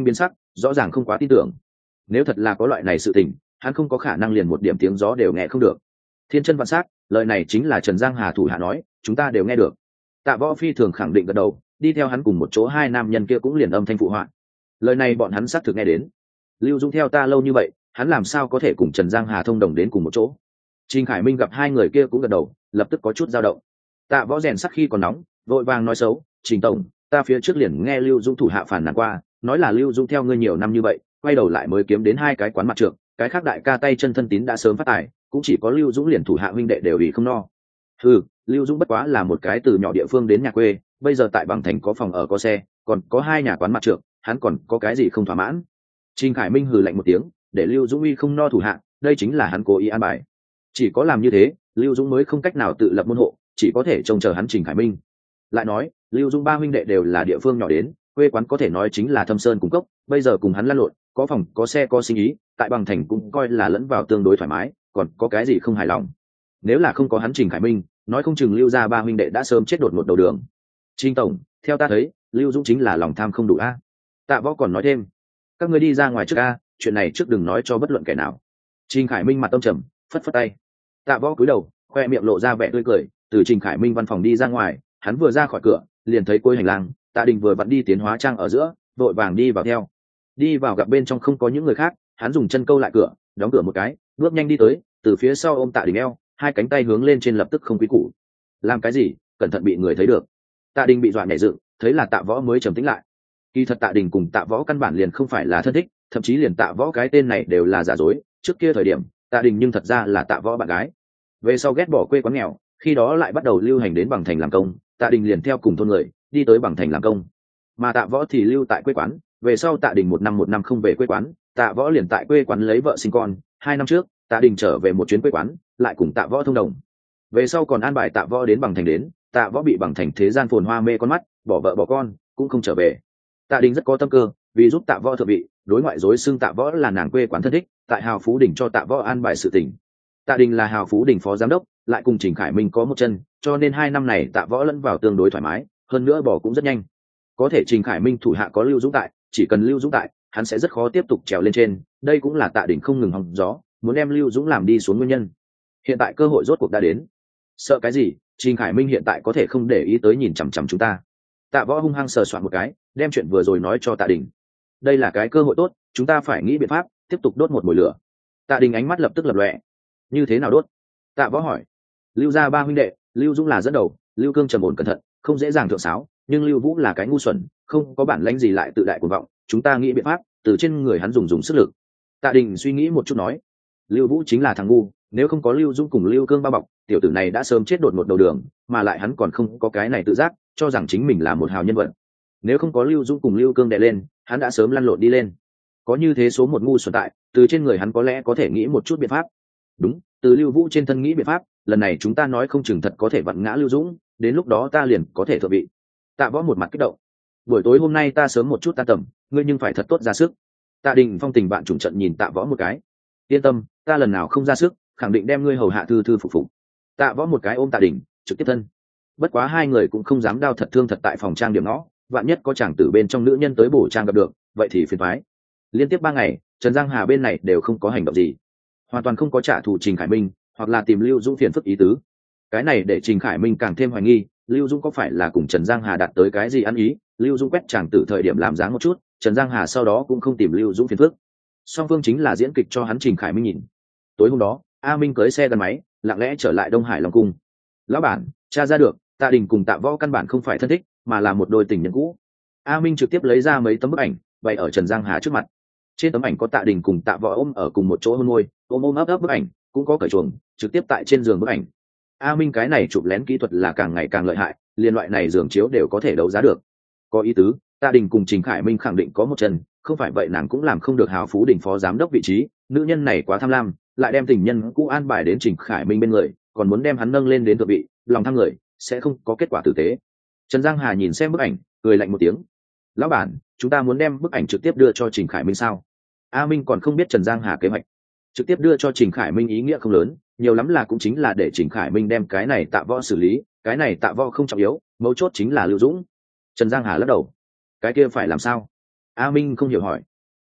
rõ ràng không quá tin tưởng. Nếu thật là có loại này sự tình, hắn không có khả năng liền một điểm tiếng gió đều nghe không được. Thiên chân vạn sắc, lời này chính là Trần Giang Hà thủ hạ nói, chúng ta đều nghe được. Tạ Võ phi thường khẳng định gật đầu, đi theo hắn cùng một chỗ hai nam nhân kia cũng liền âm thanh phụ họa. Lời này bọn hắn xác thực nghe đến. Lưu Dũng theo ta lâu như vậy, hắn làm sao có thể cùng Trần Giang Hà thông đồng đến cùng một chỗ? Trình Khải Minh gặp hai người kia cũng gật đầu, lập tức có chút dao động. Tạ Võ rèn sắc khi còn nóng, vội vàng nói xấu, "Trình tổng, ta phía trước liền nghe Lưu Dũng thủ hạ phản nàn qua, nói là Lưu Dũng theo ngươi nhiều năm như vậy, quay đầu lại mới kiếm đến hai cái quán mặt trượng, cái khác đại ca tay chân thân tín đã sớm phát tài, cũng chỉ có Lưu Dũng liền thủ hạ huynh đệ đều ủy không no." Ừ, Lưu Dũng bất quá là một cái từ nhỏ địa phương đến nhà quê, bây giờ tại Bằng Thành có phòng ở có xe, còn có hai nhà quán mặt trượng, hắn còn có cái gì không thỏa mãn? Trình Khải Minh hừ lạnh một tiếng, để Lưu Dũng uy không no thủ hạ, đây chính là hắn cố ý an bài. Chỉ có làm như thế, Lưu Dũng mới không cách nào tự lập môn hộ, chỉ có thể trông chờ hắn Trình Khải Minh. Lại nói, Lưu Dũng ba huynh đệ đều là địa phương nhỏ đến, quê quán có thể nói chính là Thâm Sơn cung cốc, bây giờ cùng hắn lăn lộn, có phòng, có xe, có sinh ý, tại Bằng Thành cũng coi là lẫn vào tương đối thoải mái, còn có cái gì không hài lòng. Nếu là không có hắn Trình Khải Minh, nói không chừng Lưu gia ba huynh đệ đã sớm chết đột ngột đầu đường. Trình tổng, theo ta thấy, Lưu Dũng chính là lòng tham không đủ a. Tạ Võ còn nói thêm, các ngươi đi ra ngoài trước a, chuyện này trước đừng nói cho bất luận kẻ nào. Trình Khải Minh mặt tâm trầm, phất phất tay. Tạ Võ cúi đầu, khoe miệng lộ ra vẻ tươi cười, từ Trình Khải Minh văn phòng đi ra ngoài, hắn vừa ra khỏi cửa, liền thấy cuối hành lang, Tạ Đình vừa vặn đi tiến hóa trang ở giữa, vội vàng đi vào theo. Đi vào gặp bên trong không có những người khác, hắn dùng chân câu lại cửa, đóng cửa một cái, bước nhanh đi tới, từ phía sau ôm Tạ Đình eo, hai cánh tay hướng lên trên lập tức không quý củ. Làm cái gì? Cẩn thận bị người thấy được. Tạ Đình bị dọa nhảy dựng, thấy là Tạ Võ mới trầm tĩnh lại. Kỳ thật Tạ Đình cùng Tạ Võ căn bản liền không phải là thân thích, thậm chí liền Tạ Võ cái tên này đều là giả dối. Trước kia thời điểm, Tạ Đình nhưng thật ra là Tạ Võ bạn gái. Về sau ghét bỏ quê quán nghèo, khi đó lại bắt đầu lưu hành đến Bằng Thành làm công, Tạ Đình liền theo cùng thôn người đi tới Bằng Thành làm công, mà Tạ Võ thì lưu tại quê quán. Về sau Tạ Đình một năm một năm không về quê quán, Tạ Võ liền tại quê quán lấy vợ sinh con. Hai năm trước, Tạ Đình trở về một chuyến quê quán, lại cùng Tạ Võ thông đồng. Về sau còn an bài Tạ Võ đến Bằng Thành đến, Tạ Võ bị Bằng Thành thế gian phồn hoa mê con mắt, bỏ vợ bỏ con, cũng không trở về. Tạ Đình rất có tâm cơ, vì giúp Tạ Võ thượng vị, đối ngoại dối xưng Tạ Võ là nàng quê quán thân thích, tại Hào Phú Đình cho Tạ Võ an bài sự tình. Tạ Đình là Hào Phú Đình phó giám đốc, lại cùng Trình Khải Minh có một chân, cho nên hai năm này Tạ Võ lẫn vào tương đối thoải mái, hơn nữa bỏ cũng rất nhanh. Có thể Trình Khải Minh thủ hạ có Lưu Dũng tại, chỉ cần Lưu Dũng tại, hắn sẽ rất khó tiếp tục trèo lên trên, đây cũng là Tạ Đình không ngừng hòng gió, muốn đem Lưu Dũng làm đi xuống nguyên nhân. Hiện tại cơ hội rốt cuộc đã đến. Sợ cái gì? Trình Khải Minh hiện tại có thể không để ý tới nhìn chằm chằm chúng ta. Tạ Võ hung hăng sờ soạn một cái, đem chuyện vừa rồi nói cho Tạ Đình. Đây là cái cơ hội tốt, chúng ta phải nghĩ biện pháp, tiếp tục đốt một mồi lửa. Tạ Đình ánh mắt lập tức lập lòe. Như thế nào đốt? Tạ Võ hỏi. Lưu gia ba huynh đệ, Lưu Dũng là dẫn đầu, Lưu Cương trầm ổn cẩn thận, không dễ dàng thượng sáo, nhưng Lưu Vũ là cái ngu xuẩn, không có bản lĩnh gì lại tự đại cuồng vọng, chúng ta nghĩ biện pháp, từ trên người hắn dùng dùng sức lực. Tạ Đình suy nghĩ một chút nói, Lưu Vũ chính là thằng ngu, nếu không có Lưu Dũng cùng Lưu Cương bao bọc, tiểu tử này đã sớm chết đột ngột đầu đường, mà lại hắn còn không có cái này tự giác, cho rằng chính mình là một hào nhân vật. Nếu không có Lưu Dũng cùng Lưu Cương đè lên, hắn đã sớm lăn lộn đi lên. Có như thế số một ngu xuẩn tại, từ trên người hắn có lẽ có thể nghĩ một chút biện pháp. Đúng, từ Lưu Vũ trên thân nghĩ biện pháp, lần này chúng ta nói không chừng thật có thể vặn ngã Lưu Dũng, đến lúc đó ta liền có thể thượng vị. Tạ Võ một mặt kích động. Buổi tối hôm nay ta sớm một chút tan tầm, ngươi nhưng phải thật tốt ra sức. Tạ Đình phong tình bạn trùng trận nhìn Tạ Võ một cái. Yên tâm, ta lần nào không ra sức, khẳng định đem ngươi hầu hạ thư thư phục phục. Tạ Võ một cái ôm Tạ Đình, trực tiếp thân. Bất quá hai người cũng không dám đao thật thương thật tại phòng trang điểm ngõ, vạn nhất có chàng tử bên trong nữ nhân tới bổ trang gặp được, vậy thì phiền toái. Liên tiếp ba ngày, Trần Giang Hà bên này đều không có hành động gì, hoàn toàn không có trả thù Trình Khải Minh, hoặc là tìm Lưu Dũng phiền phức ý tứ. Cái này để Trình Khải Minh càng thêm hoài nghi, Lưu Dũng có phải là cùng Trần Giang Hà đạt tới cái gì ăn ý? Lưu Dũng quét chàng tử thời điểm làm dáng một chút, Trần Giang Hà sau đó cũng không tìm Lưu Dũng phiền phức. Song phương chính là diễn kịch cho hắn Trình Khải Minh nhìn. Tối hôm đó, A Minh cưới xe gắn máy, lặng lẽ trở lại Đông Hải Long Cung. Lão bản, tra ra được, Tạ Đình cùng Tạ Võ căn bản không phải thân thích, mà là một đôi tình nhân cũ. A Minh trực tiếp lấy ra mấy tấm bức ảnh, bày ở Trần Giang Hà trước mặt. Trên tấm ảnh có Tạ Đình cùng Tạ Võ ôm ở cùng một chỗ hôn môi, ôm ôm ấp ấp bức ảnh, cũng có cởi chuồng, trực tiếp tại trên giường bức ảnh. A Minh cái này chụp lén kỹ thuật là càng ngày càng lợi hại, liên loại này giường chiếu đều có thể đấu giá được. Có ý tứ, Tạ Đình cùng Trình Khải Minh khẳng định có một chân, không phải vậy nàng cũng làm không được Hào Phú Đình phó giám đốc vị trí, nữ nhân này quá tham lam, lại đem tình nhân cũ an bài đến Trình Khải Minh bên người, còn muốn đem hắn nâng lên đến thượng vị, lòng tham người, sẽ không có kết quả tử tế. Trần Giang Hà nhìn xem bức ảnh, cười lạnh một tiếng. Lão bản, chúng ta muốn đem bức ảnh trực tiếp đưa cho Trình Khải Minh sao? A Minh còn không biết Trần Giang Hà kế hoạch. Trực tiếp đưa cho Trình Khải Minh ý nghĩa không lớn, nhiều lắm là cũng chính là để Trình Khải Minh đem cái này Tạ Võ xử lý, cái này Tạ Võ không trọng yếu, mấu chốt chính là Lưu Dũng. Trần Giang Hà lắc đầu. Cái kia phải làm sao? A Minh không hiểu hỏi.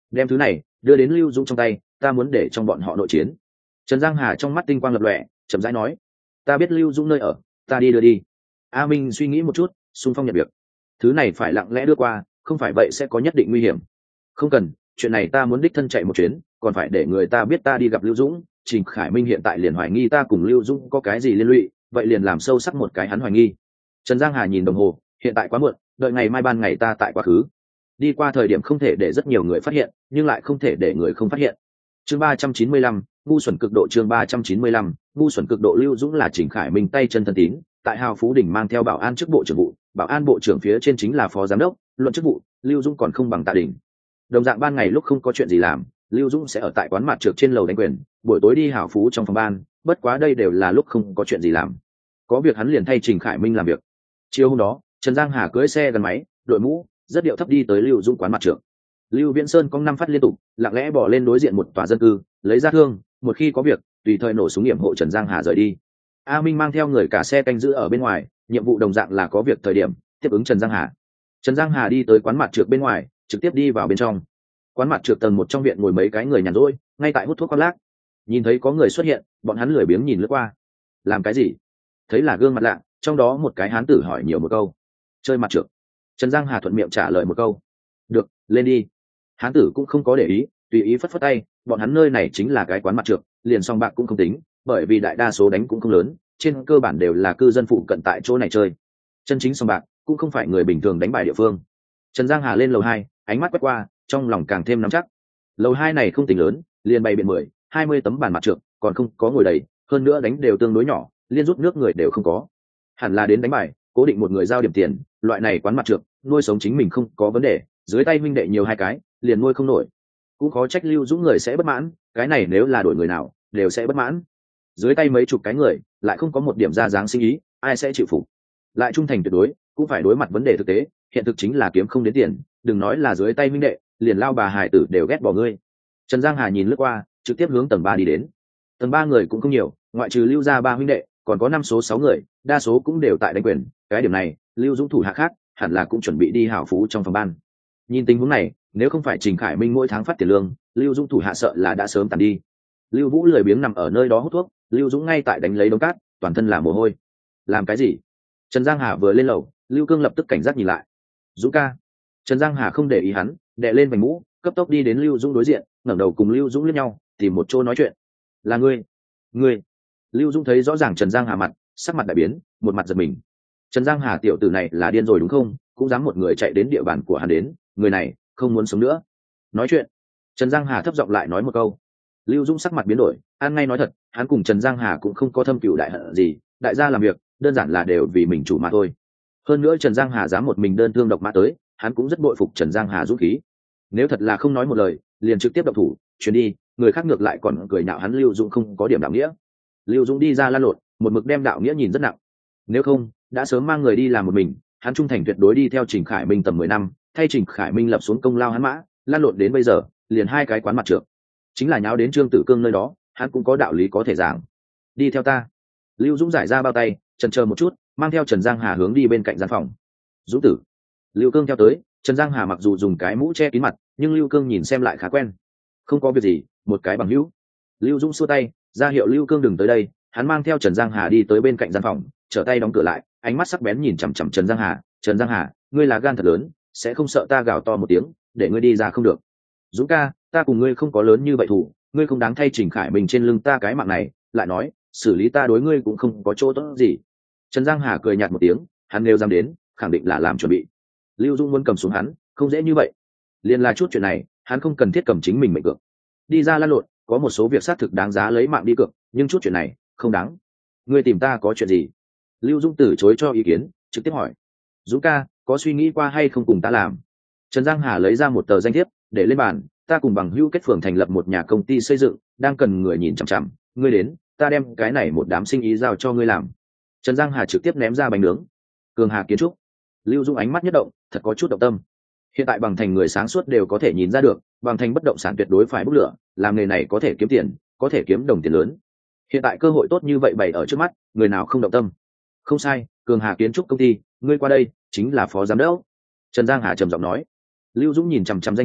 đem thứ này đưa đến lưu dũng trong tay, ta muốn để trong bọn họ nội chiến. Trần Giang Hà trong mắt tinh quang lập lòe, chậm rãi nói, ta biết lưu dũng nơi ở, ta đi đưa đi. A Minh suy nghĩ một chút, xung phong nhận việc. Thứ này phải lặng lẽ đưa qua, không phải vậy sẽ có nhất định nguy hiểm. Không cần, chuyện này ta muốn đích thân chạy một chuyến, còn phải để người ta biết ta đi gặp lưu dũng. Trình Khải Minh hiện tại liền hoài nghi ta cùng lưu dũng có cái gì liên lụy, vậy liền làm sâu sắc một cái hắn hoài nghi. Trần Giang Hà nhìn đồng hồ, hiện tại quá muộn, đợi ngày mai ban ngày ta tại quá khứ. Đi qua thời điểm không thể để rất nhiều người phát hiện, nhưng lại không thể để người không phát hiện. Chương ba trăm chín mươi lăm, ngu xuẩn cực độ. Chương ba trăm chín mươi lăm, ngu xuẩn cực độ. Lưu Dũng là Trình Khải Minh tay chân thân tín, tại Hào Phú Đỉnh mang theo bảo an chức bộ trưởng vụ, bảo an bộ trưởng phía trên chính là phó giám đốc, luận chức vụ, Lưu Dũng còn không bằng Tạ Đình. Đồng dạng ban ngày lúc không có chuyện gì làm, Lưu Dũng sẽ ở tại quán mặt trược trên lầu đánh quyền, buổi tối đi Hào Phú trong phòng ban, bất quá đây đều là lúc không có chuyện gì làm. Có việc hắn liền thay Trình Khải Minh làm việc. Chiều hôm đó, Trần Giang Hà cưỡi xe gắn máy, đội mũ, rất điệu thấp đi tới Lưu Dũng quán mặt trược. Lưu Viễn Sơn có năm phát liên tục, lặng lẽ bỏ lên đối diện một tòa dân cư, lấy ra thương, một khi có việc, tùy thời nổ súng nghiệm hộ Trần Giang Hà rời đi. A Minh mang theo người cả xe canh giữ ở bên ngoài, nhiệm vụ đồng dạng là có việc thời điểm tiếp ứng Trần Giang Hà. Trần Giang Hà đi tới quán mặt trược bên ngoài, trực tiếp đi vào bên trong. Quán mặt trược tầng một trong viện ngồi mấy cái người nhàn rỗi, ngay tại hút thuốc khoác lác. Nhìn thấy có người xuất hiện, bọn hắn lười biếng nhìn lướt qua. Làm cái gì? Thấy là gương mặt lạ, trong đó một cái hán tử hỏi nhiều một câu. Chơi mặt trược. Trần Giang Hà thuận miệng trả lời một câu. Được, lên đi. Hán tử cũng không có để ý, tùy ý phất phất tay, bọn hắn nơi này chính là cái quán mặt trược, liền song bạc cũng không tính, bởi vì đại đa số đánh cũng không lớn, trên cơ bản đều là cư dân phụ cận tại chỗ này chơi. Chân chính song bạc cũng không phải người bình thường đánh bài địa phương. Trần Giang Hà lên lầu hai, ánh mắt quét qua, trong lòng càng thêm nắm chắc. Lầu hai này không tính lớn, liền bày biện mười, hai mươi tấm bàn mặt trược, còn không có ngồi đầy, hơn nữa đánh đều tương đối nhỏ, liên rút nước người đều không có. Hẳn là đến đánh bài, cố định một người giao điểm tiền, loại này quán mặt trược, nuôi sống chính mình không có vấn đề, dưới tay huynh đệ nhiều hai cái, liền nuôi không nổi. Cũng khó trách Lưu Dũng người sẽ bất mãn, cái này nếu là đổi người nào, đều sẽ bất mãn. Dưới tay mấy chục cái người, lại không có một điểm ra dáng sinh ý, ai sẽ chịu phục? Lại trung thành tuyệt đối, cũng phải đối mặt vấn đề thực tế, hiện thực chính là kiếm không đến tiền, đừng nói là dưới tay huynh đệ, liền lao bà hải tử đều ghét bỏ ngươi. Trần Giang Hà nhìn lướt qua, trực tiếp hướng tầng ba đi đến. Tầng ba người cũng không nhiều, ngoại trừ Lưu gia ba huynh đệ, còn có năm số sáu người, đa số cũng đều tại đánh quyền, cái điểm này, Lưu Dũng thủ hạ khác, hẳn là cũng chuẩn bị đi hảo phú trong phòng ban. Nhìn tình huống này, nếu không phải Trình Khải Minh mỗi tháng phát tiền lương, Lưu Dũng thủ hạ sợ là đã sớm tàn đi. Lưu Vũ lười biếng nằm ở nơi đó hút thuốc, Lưu Dũng ngay tại đánh lấy đống cát, toàn thân là mồ hôi. Làm cái gì? Trần Giang Hà vừa lên lầu, Lưu Cương lập tức cảnh giác nhìn lại. Dũng ca. Trần Giang Hà không để ý hắn, đè lên vành mũ, cấp tốc đi đến Lưu Dũng đối diện, ngẩng đầu cùng Lưu Dũng liếc nhau, tìm một chỗ nói chuyện. Là ngươi? Ngươi? Lưu Dũng thấy rõ ràng Trần Giang Hà mặt, sắc mặt đại biến, một mặt giật mình. Trần Giang Hà tiểu tử này là điên rồi đúng không? Cũng dám một người chạy đến địa bàn của hắn đến, người này không muốn sống nữa. Nói chuyện. Trần Giang Hà thấp giọng lại nói một câu. Lưu Dũng sắc mặt biến đổi, ăn ngay nói thật, hắn cùng Trần Giang Hà cũng không có thâm cừu đại hận gì, đại gia làm việc, đơn giản là đều vì mình chủ mà thôi. Hơn nữa Trần Giang Hà dám một mình đơn thương độc mã tới, hắn cũng rất bội phục Trần Giang Hà dũng khí. Nếu thật là không nói một lời, liền trực tiếp động thủ, chuyển đi, người khác ngược lại còn cười nhạo hắn Lưu Dũng không có điểm đạo nghĩa. Lưu Dũng đi ra lan lộn, một mực đem đạo nghĩa nhìn rất nặng. Nếu không, đã sớm mang người đi làm một mình, hắn trung thành tuyệt đối đi theo Trình Khải Minh tầm mười năm, thay Trình Khải Minh lập xuống công lao hắn mã, lan lộn đến bây giờ, liền hai cái quán mặt trược. Chính là nháo đến Trương Tử Cương nơi đó, hắn cũng có đạo lý có thể giảng. Đi theo ta. Lưu Dũng giải ra bao tay, chần chờ một chút, mang theo Trần Giang Hà hướng đi bên cạnh gian phòng. Dũng tử. Lưu Cương theo tới, Trần Giang Hà mặc dù dùng cái mũ che kín mặt, nhưng Lưu Cương nhìn xem lại khá quen. Không có việc gì, một cái bằng hữu. Lưu Dũng xua tay, ra hiệu Lưu Cương đừng tới đây, hắn mang theo Trần Giang Hà đi tới bên cạnh gian phòng, trở tay đóng cửa lại, ánh mắt sắc bén nhìn chằm chằm Trần Giang Hà. Trần Giang Hà, ngươi là gan thật lớn, sẽ không sợ ta gào to một tiếng, để ngươi đi ra không được. Dũng ca, ta cùng ngươi không có lớn như vậy thủ, ngươi không đáng thay Trình Khải Minh trên lưng ta cái mạng này, lại nói, xử lý ta đối ngươi cũng không có chỗ tốt gì. Trần Giang Hà cười nhạt một tiếng, hắn nếu dám đến, khẳng định là làm chuẩn bị. Lưu Dung muốn cầm xuống hắn, không dễ như vậy. Liên là chút chuyện này, hắn không cần thiết cầm chính mình mệnh cược. Đi ra lăn lộn, có một số việc xác thực đáng giá lấy mạng đi cược, nhưng chút chuyện này, không đáng. Ngươi tìm ta có chuyện gì? Lưu Dung từ chối cho ý kiến, trực tiếp hỏi. Dũng ca, có suy nghĩ qua hay không cùng ta làm? Trần Giang Hà lấy ra một tờ danh thiếp, để lên bàn, ta cùng bằng hữu kết phường thành lập một nhà công ty xây dựng, đang cần người nhìn chằm chằm, ngươi đến, ta đem cái này một đám sinh ý giao cho ngươi làm. Trần Giang Hà trực tiếp ném ra bánh nướng. Cường Hà Kiến trúc. Lưu Dung ánh mắt nhất động, thật có chút động tâm. Hiện tại Bằng Thành người sáng suốt đều có thể nhìn ra được, Bằng Thành bất động sản tuyệt đối phải bốc lửa, làm nghề này có thể kiếm tiền, có thể kiếm đồng tiền lớn. Hiện tại cơ hội tốt như vậy bày ở trước mắt, người nào không động tâm? Không sai, Cường Hà Kiến trúc công ty, ngươi qua đây, chính là phó giám đốc. Trần Giang Hà trầm giọng nói. Lưu Dũng nhìn chằm chằm danh thiếp,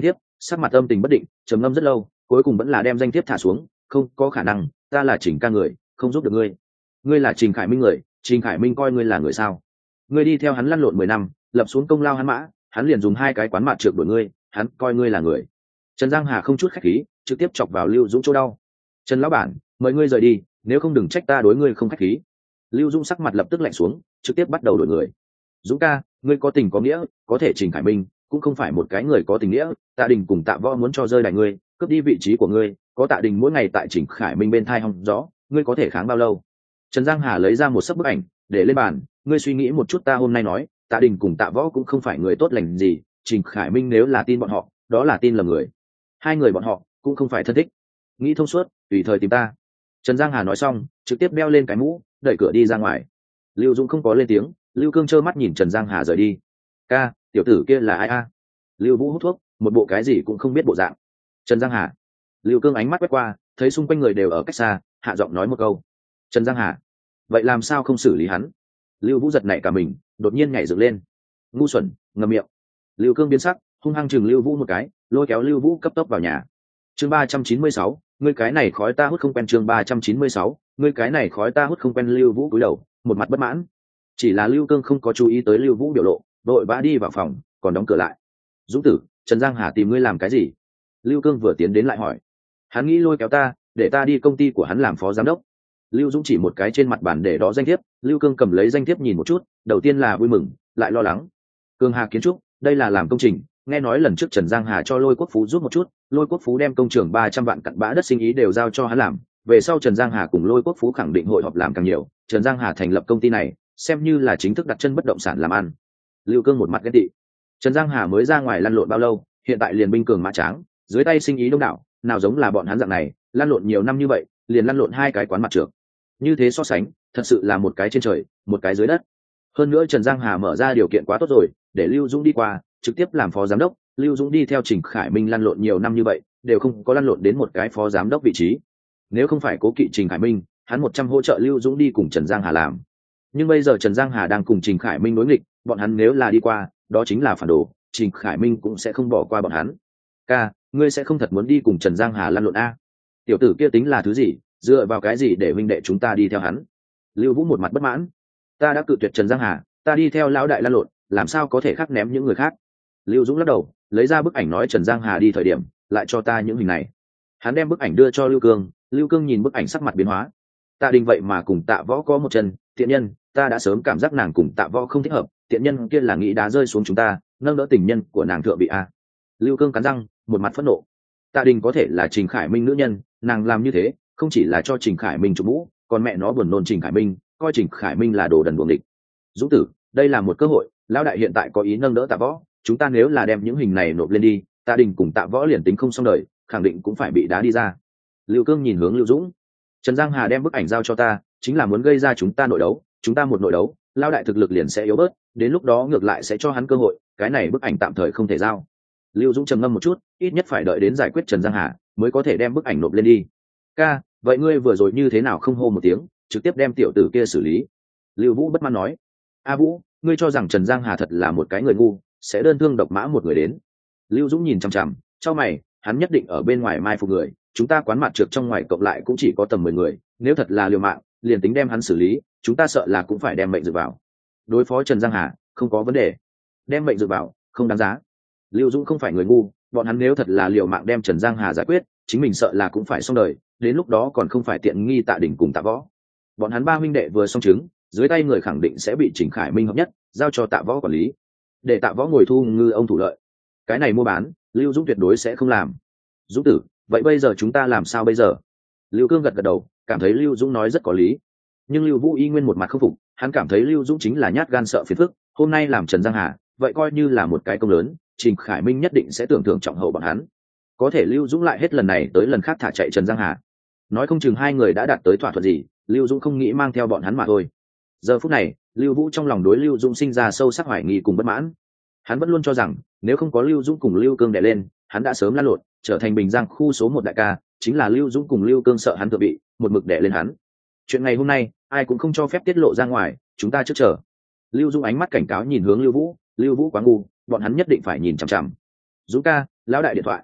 sắc mặt âm tình bất định, trầm ngâm rất lâu, cuối cùng vẫn là đem danh thiếp thả xuống. Không có khả năng, ta là Trình ca người, không giúp được ngươi. Ngươi là Trình Khải Minh người, Trình Khải Minh coi ngươi là người sao? Ngươi đi theo hắn lăn lộn mười năm, lập xuống công lao hắn mã, hắn liền dùng hai cái quán mặt trượt đuổi ngươi, hắn coi ngươi là người. Trần Giang Hà không chút khách khí, trực tiếp chọc vào Lưu Dũng chỗ đau. Trần lão bản, mời ngươi rời đi, nếu không đừng trách ta đối ngươi không khách khí. Lưu Dũng sắc mặt lập tức lạnh xuống, trực tiếp bắt đầu đuổi người. Dũng ca, ngươi có tình có nghĩa, có thể Trình Khải Minh cũng không phải một cái người có tình nghĩa. Tạ Đình cùng Tạ Võ muốn cho rơi đài ngươi, cướp đi vị trí của ngươi, có Tạ Đình mỗi ngày tại Trình Khải Minh bên thai hòng rõ, ngươi có thể kháng bao lâu? Trần Giang Hà lấy ra một sấp bức ảnh để lên bàn, ngươi suy nghĩ một chút, ta hôm nay nói Tạ Đình cùng Tạ Võ cũng không phải người tốt lành gì, Trình Khải Minh nếu là tin bọn họ, đó là tin lầm người. Hai người bọn họ cũng không phải thân thích, nghĩ thông suốt tùy thời tìm ta. Trần Giang Hà nói xong, trực tiếp đeo lên cái mũ, đẩy cửa đi ra ngoài. Lưu Dũng không có lên tiếng, Lưu Cương trơ mắt nhìn Trần Giang Hà rời đi. Ca, tiểu tử kia là ai a? Lưu Vũ hút thuốc, một bộ cái gì cũng không biết bộ dạng. Trần Giang Hà. Lưu Cương ánh mắt quét qua, thấy xung quanh người đều ở cách xa, hạ giọng nói một câu. Trần Giang Hà. Vậy làm sao không xử lý hắn? Lưu Vũ giật nảy cả mình, đột nhiên nhảy dựng lên. Ngu xuẩn, ngậm miệng. Lưu Cương biến sắc, hung hăng chừng Lưu Vũ một cái, lôi kéo Lưu Vũ cấp tốc vào nhà. Chương ba trăm chín mươi sáu, ngươi cái này khói ta hút không quen. Chương ba trăm chín mươi sáu, ngươi cái này khói ta hút không quen. Lưu Vũ cúi đầu, một mặt bất mãn. Chỉ là Lưu Cương không có chú ý tới Lưu Vũ biểu lộ, vội vã đi vào phòng, còn đóng cửa lại. Dũng tử, Trần Giang Hà tìm ngươi làm cái gì? Lưu Cương vừa tiến đến lại hỏi. Hắn nghĩ lôi kéo ta, để ta đi công ty của hắn làm phó giám đốc. Lưu Dũng chỉ một cái trên mặt bàn để đó danh thiếp. Lưu Cương cầm lấy danh thiếp nhìn một chút, đầu tiên là vui mừng, lại lo lắng. Cương Hà Kiến trúc, đây là làm công trình, nghe nói lần trước Trần Giang Hà cho Lôi Quốc Phú giúp một chút, Lôi Quốc Phú đem công trường ba trăm vạn cặn bã đất sinh ý đều giao cho hắn làm, về sau Trần Giang Hà cùng Lôi Quốc Phú khẳng định hội họp làm càng nhiều, Trần Giang Hà thành lập công ty này, xem như là chính thức đặt chân bất động sản làm ăn. Lưu Cương một mặt ghen tị. Trần Giang Hà mới ra ngoài lăn lộn bao lâu, hiện tại liền binh cường mã tráng, dưới tay sinh ý đông đảo, nào giống là bọn hắn dạng này, lăn lộn nhiều năm như vậy, liền lăn lộn hai cái quán mặt trược. Như thế so sánh, thật sự là một cái trên trời, một cái dưới đất. Hơn nữa Trần Giang Hà mở ra điều kiện quá tốt rồi, để Lưu Dũng đi qua, trực tiếp làm phó giám đốc. Lưu Dũng đi theo Trình Khải Minh lăn lộn nhiều năm như vậy, đều không có lăn lộn đến một cái phó giám đốc vị trí. Nếu không phải cố kỵ Trình Khải Minh, hắn một trăm hỗ trợ Lưu Dũng đi cùng Trần Giang Hà làm. Nhưng bây giờ Trần Giang Hà đang cùng Trình Khải Minh đối nghịch, bọn hắn nếu là đi qua, đó chính là phản đồ, Trình Khải Minh cũng sẽ không bỏ qua bọn hắn. Ca, ngươi sẽ không thật muốn đi cùng Trần Giang Hà lăn lộn a? Tiểu tử kia tính là thứ gì, dựa vào cái gì để huynh đệ chúng ta đi theo hắn? Lưu Vũ một mặt bất mãn. Ta đã cự tuyệt Trần Giang Hà, ta đi theo lão đại lăn lộn, làm sao có thể khác ném những người khác? Lưu Dũng lắc đầu, lấy ra bức ảnh nói Trần Giang Hà đi thời điểm, lại cho ta những hình này. Hắn đem bức ảnh đưa cho Lưu Cương, Lưu Cương nhìn bức ảnh sắc mặt biến hóa. Tạ Đình vậy mà cùng Tạ Võ có một chân, tiện nhân, ta đã sớm cảm giác nàng cùng Tạ Võ không thích hợp, tiện nhân kia là nghĩ đá rơi xuống chúng ta, nâng đỡ tình nhân của nàng thượng bị a. Lưu Cương cắn răng, một mặt phẫn nộ. Tạ Đình có thể là Trình Khải Minh nữ nhân, nàng làm như thế, không chỉ là cho Trình Khải Minh chụp mũ, còn mẹ nó buồn nôn Trình Khải Minh, coi Trình Khải Minh là đồ đần buồng địch. Dũng tử, đây là một cơ hội, lão đại hiện tại có ý nâng đỡ Tạ Võ, chúng ta nếu là đem những hình này nộp lên đi, Tạ Đình cùng Tạ Võ liền tính không xong đời, khẳng định cũng phải bị đá đi ra. Lưu Cương nhìn hướng Lưu Dũng. Trần Giang Hà đem bức ảnh giao cho ta, chính là muốn gây ra chúng ta nội đấu, chúng ta một nội đấu, lão đại thực lực liền sẽ yếu bớt, đến lúc đó ngược lại sẽ cho hắn cơ hội, cái này bức ảnh tạm thời không thể giao. Lưu Dũng trầm ngâm một chút, ít nhất phải đợi đến giải quyết Trần Giang Hà mới có thể đem bức ảnh nộp lên đi. Ca, vậy ngươi vừa rồi như thế nào không hô một tiếng, trực tiếp đem tiểu tử kia xử lý? Lưu Vũ bất mãn nói. A Vũ, ngươi cho rằng Trần Giang Hà thật là một cái người ngu, sẽ đơn thương độc mã một người đến? Lưu Dũng nhìn chằm chằm, chau mày, hắn nhất định ở bên ngoài mai phục người, chúng ta quán mặt trược trong ngoài cộng lại cũng chỉ có tầm mười người, nếu thật là liều mạng, liền tính đem hắn xử lý, chúng ta sợ là cũng phải đem mệnh dựa vào. Đối phó Trần Giang Hà, không có vấn đề. Đem mệnh dựa vào, không đáng giá. Lưu Dũng không phải người ngu, bọn hắn nếu thật là liều mạng đem Trần Giang Hà giải quyết, chính mình sợ là cũng phải xong đời, đến lúc đó còn không phải tiện nghi Tạ Đình cùng Tạ Võ. Bọn hắn ba huynh đệ vừa xong chứng, dưới tay người khẳng định sẽ bị Trình Khải Minh hợp nhất, giao cho Tạ Võ quản lý, để Tạ Võ ngồi thu ngư ông thủ lợi. Cái này mua bán, Lưu Dũng tuyệt đối sẽ không làm. Dũng tử, vậy bây giờ chúng ta làm sao bây giờ? Lưu Cương gật gật đầu, cảm thấy Lưu Dũng nói rất có lý. Nhưng Lưu Vũ y nguyên một mặt không phục, hắn cảm thấy Lưu Dũng chính là nhát gan sợ phiền phức, hôm nay làm Trần Giang Hà, vậy coi như là một cái công lớn, Trình Khải Minh nhất định sẽ tưởng thưởng trọng hậu bọn hắn. Có thể Lưu Dũng lại hết lần này tới lần khác thả chạy Trần Giang Hà, nói không chừng hai người đã đạt tới thỏa thuận gì, Lưu Dũng không nghĩ mang theo bọn hắn mà thôi. Giờ phút này, Lưu Vũ trong lòng đối Lưu Dũng sinh ra sâu sắc hoài nghi cùng bất mãn. Hắn vẫn luôn cho rằng nếu không có Lưu Dũng cùng Lưu Cương đè lên, hắn đã sớm lăn lộn, trở thành Bình Giang khu số một đại ca, chính là Lưu Dũng cùng Lưu Cương sợ hắn thượng bị, một mực đè lên hắn. Chuyện ngày hôm nay, ai cũng không cho phép tiết lộ ra ngoài, chúng ta trước chờ. Lưu Dũng ánh mắt cảnh cáo nhìn hướng Lưu Vũ, Lưu Vũ quá ngu, bọn hắn nhất định phải nhìn chằm chằm. Dũng ca, lão đại điện thoại.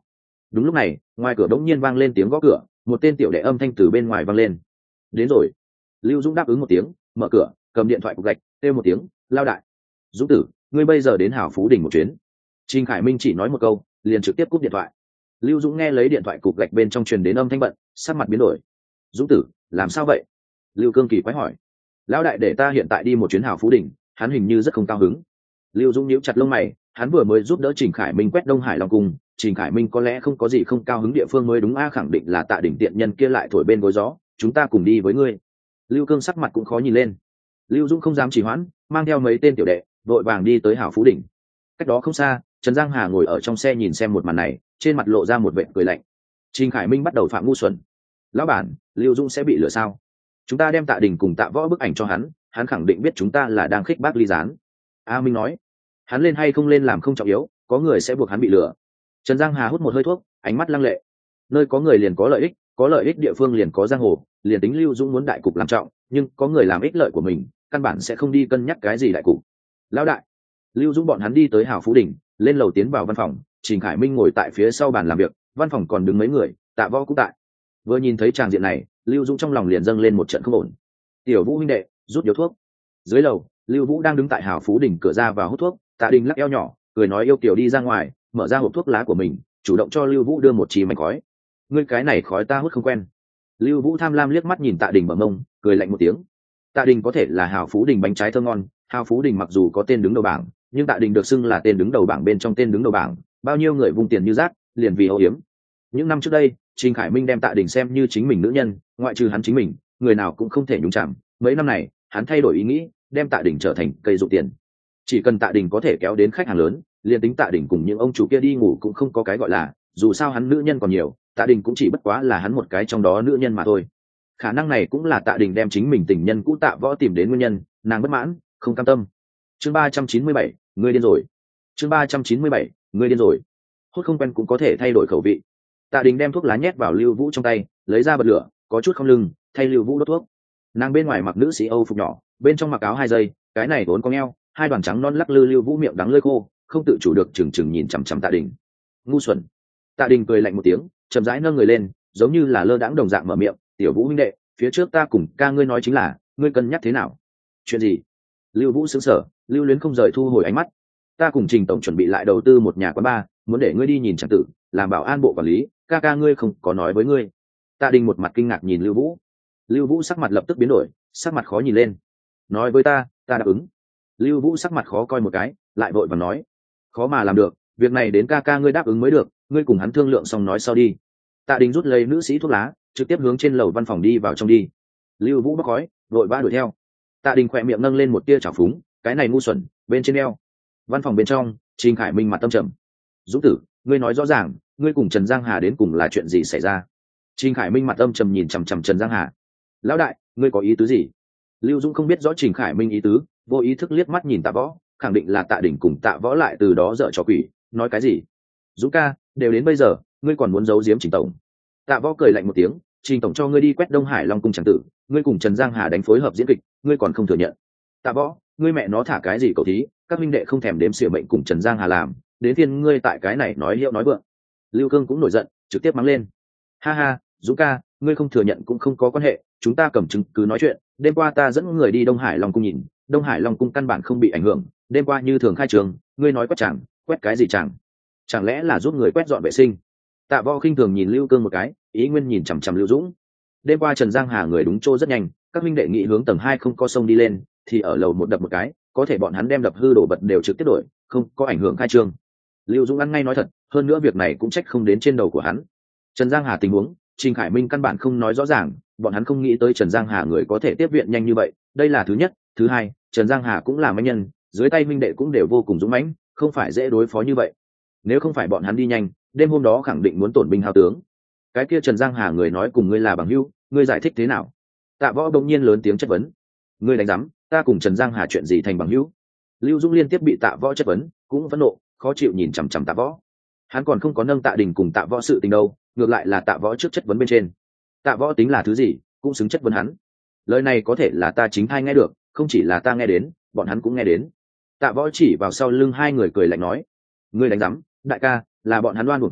Đúng lúc này ngoài cửa đống nhiên vang lên tiếng gõ cửa, một tên tiểu đệ âm thanh từ bên ngoài vang lên. Đến rồi. Lưu Dũng đáp ứng một tiếng, mở cửa, cầm điện thoại cục gạch, kêu một tiếng, Lao đại. Dũng tử, ngươi bây giờ đến Hảo Phú Đình một chuyến. Trình Khải Minh chỉ nói một câu, liền trực tiếp cúp điện thoại. Lưu Dũng nghe lấy điện thoại cục gạch bên trong truyền đến âm thanh bận, sắc mặt biến đổi. Dũng tử, làm sao vậy? Lưu Cương Kỳ quái hỏi. Lão đại để ta hiện tại đi một chuyến Hảo Phú Đình, hắn hình như rất không cao hứng. Lưu Dũng nhíu chặt lông mày, hắn vừa mới giúp đỡ Trình Khải Minh quét Đông Hải Long Cung, Trình Khải Minh có lẽ không có gì không cao hứng địa phương mới đúng a, khẳng định là Tạ Đỉnh tiện nhân kia lại thổi bên gối gió, chúng ta cùng đi với ngươi. Lưu Cương sắc mặt cũng khó nhìn lên. Lưu Dũng không dám trì hoãn, mang theo mấy tên tiểu đệ, vội vàng đi tới Hảo Phú Đỉnh. Cách đó không xa, Trần Giang Hà ngồi ở trong xe nhìn xem một màn này, trên mặt lộ ra một vẻ cười lạnh. Trình Khải Minh bắt đầu phạm ngu xuẩn. Lão bản, Lưu Dũng sẽ bị lừa sao? Chúng ta đem Tạ Đình cùng Tạ Võ bức ảnh cho hắn, hắn khẳng định biết chúng ta là đang khích bác ly gián. A Minh nói, hắn lên hay không lên làm không trọng yếu, có người sẽ buộc hắn bị lừa. Trần Giang Hà hút một hơi thuốc, ánh mắt lăng lệ. Nơi có người liền có lợi ích, có lợi ích địa phương liền có giang hồ, liền tính Lưu Dũng muốn đại cục làm trọng, nhưng có người làm ích lợi của mình, căn bản sẽ không đi cân nhắc cái gì đại cục. Lão đại, Lưu Dũng bọn hắn đi tới Hảo Phú Đỉnh, lên lầu tiến vào văn phòng, Trình Khải Minh ngồi tại phía sau bàn làm việc, văn phòng còn đứng mấy người, Tạ Võ cũng tại. Vừa nhìn thấy tràng diện này, Lưu Dũng trong lòng liền dâng lên một trận không ổn. Tiểu Vũ huynh đệ, rút điếu thuốc. Dưới lầu, Lưu Vũ đang đứng tại Hảo Phú Đỉnh cửa ra vào hút thuốc, Tạ Đình lắc eo nhỏ, cười nói yêu kiều đi ra ngoài, mở ra hộp thuốc lá của mình, chủ động cho Lưu Vũ đưa một chì mảnh khói. Ngươi cái này khói ta hút không quen. Lưu Vũ tham lam liếc mắt nhìn Tạ Đình bờ mông, cười lạnh một tiếng. Tạ Đình có thể là Hảo Phú Đình bánh trái thơm ngon, Hảo Phú Đình mặc dù có tên đứng đầu bảng, nhưng Tạ Đình được xưng là tên đứng đầu bảng bên trong tên đứng đầu bảng, bao nhiêu người vung tiền như rác, liền vì âu yếm. Những năm trước đây, Trình Khải Minh đem Tạ Đình xem như chính mình nữ nhân, ngoại trừ hắn chính mình, người nào cũng không thể nhúng chạm. Mấy năm này, hắn thay đổi ý nghĩ, đem Tạ Đình trở thành cây dụng tiền. Chỉ cần Tạ Đình có thể kéo đến khách hàng lớn, liền tính Tạ Đình cùng những ông chủ kia đi ngủ cũng không có cái gọi là, dù sao hắn nữ nhân còn nhiều, Tạ Đình cũng chỉ bất quá là hắn một cái trong đó nữ nhân mà thôi. Khả năng này cũng là Tạ Đình đem chính mình tình nhân cũ Tạ Võ tìm đến nguyên nhân, nàng bất mãn, không cam tâm. Chương ba trăm chín mươi bảy, ngươi điên rồi. Chương ba trăm chín mươi bảy, ngươi điên rồi. Hút không quen cũng có thể thay đổi khẩu vị. Tạ Đình đem thuốc lá nhét vào Lưu Vũ trong tay, lấy ra bật lửa, có chút không lưng, thay Lưu Vũ đốt thuốc. Nàng bên ngoài mặc nữ sĩ Âu phục nhỏ, bên trong mặc áo hai giây, cái này vốn có eo, hai đoàn trắng non lắc lư. Lưu Vũ miệng đắng lưỡi khô, không tự chủ được chừng chừng nhìn chằm chằm Tạ Đình. Ngu xuẩn. Tạ Đình cười lạnh một tiếng, chậm rãi nâng người lên, giống như là lơ đãng đồng dạng mở miệng, "Tiểu Vũ huynh đệ, phía trước ta cùng ca ngươi nói chính là, ngươi cân nhắc thế nào?" "Chuyện gì?" Lưu Vũ sững sờ, lưu luyến không rời thu hồi ánh mắt. "Ta cùng Trình tổng chuẩn bị lại đầu tư một nhà quán bar, muốn để ngươi đi nhìn chẳng tử, làm bảo an bộ quản lý, ca ca ngươi không có nói với ngươi." Tạ Đình một mặt kinh ngạc nhìn Lưu Vũ. Lưu Vũ sắc mặt lập tức biến đổi, sắc mặt khó nhìn lên. "Nói với ta, ta đáp ứng." Lưu Vũ sắc mặt khó coi một cái, lại vội vàng nói, "Khó mà làm được, việc này đến ca ca ngươi đáp ứng mới được, ngươi cùng hắn thương lượng xong nói sau đi." Tạ Đình rút lấy nữ sĩ thuốc lá, trực tiếp hướng trên lầu văn phòng đi vào trong đi. Lưu Vũ bốc khói, vội vã đuổi theo. Tạ Đình khỏe miệng nâng lên một tia trào phúng, cái này ngu xuẩn, bên trên eo. Văn phòng bên trong, Trình Khải Minh mặt tâm trầm. "Dũng tử, ngươi nói rõ ràng, ngươi cùng Trần Giang Hà đến cùng là chuyện gì xảy ra?" Trình Khải Minh mặt âm trầm nhìn chằm chằm Trần Giang Hà. "Lão đại, ngươi có ý tứ gì?" Lưu Dũng không biết rõ Trình Khải Minh ý tứ, vô ý thức liếc mắt nhìn Tạ Võ, khẳng định là Tạ Đình cùng Tạ Võ lại từ đó dở trò quỷ, nói cái gì? "Dũng ca, đều đến bây giờ, ngươi còn muốn giấu giếm Trình tổng?" Tạ Võ cười lạnh một tiếng, "Trình tổng cho ngươi đi quét Đông Hải Long cung chẳng tử, ngươi cùng Trần Giang Hà đánh phối hợp diễn kịch, ngươi còn không thừa nhận?" "Tạ Võ, ngươi mẹ nó thả cái gì cậu thí, các minh đệ không thèm đếm xỉa mệnh cùng Trần Giang Hà làm, đến thiên ngươi tại cái này nói hiệu nói vượng." Lưu Cương cũng nổi giận, trực tiếp mắng lên. "Ha ha, Dũng ca, ngươi không thừa nhận cũng không có quan hệ, chúng ta cầm chứng cứ nói chuyện, đêm qua ta dẫn người đi Đông Hải Long cung nhìn, Đông Hải Long cung căn bản không bị ảnh hưởng, đêm qua như thường khai trường, ngươi nói quét chẳng, quét cái gì chẳng? Chẳng lẽ là giúp người quét dọn vệ sinh?" Tạ Võ khinh thường nhìn Lưu Cương một cái, ý nguyên nhìn chằm chằm Lưu Dũng. Đêm qua Trần Giang Hà người đúng chỗ rất nhanh, các minh đệ nghị hướng tầng hai không có sông đi lên, thì ở lầu một đập một cái, có thể bọn hắn đem đập hư đổ vật đều trực tiếp đổi, không có ảnh hưởng khai trương. Lưu Dũng ăn ngay nói thật, hơn nữa việc này cũng trách không đến trên đầu của hắn. Trần Giang Hà tình huống, Trình Khải Minh căn bản không nói rõ ràng, bọn hắn không nghĩ tới Trần Giang Hà người có thể tiếp viện nhanh như vậy, đây là thứ nhất. Thứ hai, Trần Giang Hà cũng là mãnh nhân, dưới tay minh đệ cũng đều vô cùng dũng mãnh, không phải dễ đối phó như vậy. Nếu không phải bọn hắn đi nhanh, đêm hôm đó khẳng định muốn tổn binh hao tướng. Cái kia Trần Giang Hà người nói cùng ngươi là bằng hữu, ngươi giải thích thế nào? Tạ Võ bỗng nhiên lớn tiếng chất vấn. "Ngươi đánh rắm, ta cùng Trần Giang Hà chuyện gì thành bằng hữu?" Lưu Dũng liên tiếp bị Tạ Võ chất vấn, cũng phẫn nộ, khó chịu nhìn chằm chằm Tạ Võ. Hắn còn không có nâng Tạ Đình cùng Tạ Võ sự tình đâu, ngược lại là Tạ Võ trước chất vấn bên trên. Tạ Võ tính là thứ gì, cũng xứng chất vấn hắn. Lời này có thể là ta chính thai nghe được, không chỉ là ta nghe đến, bọn hắn cũng nghe đến. Tạ Võ chỉ vào sau lưng hai người cười lạnh nói, "Ngươi đánh rắm, đại ca, là bọn hắn đoan buộc ta,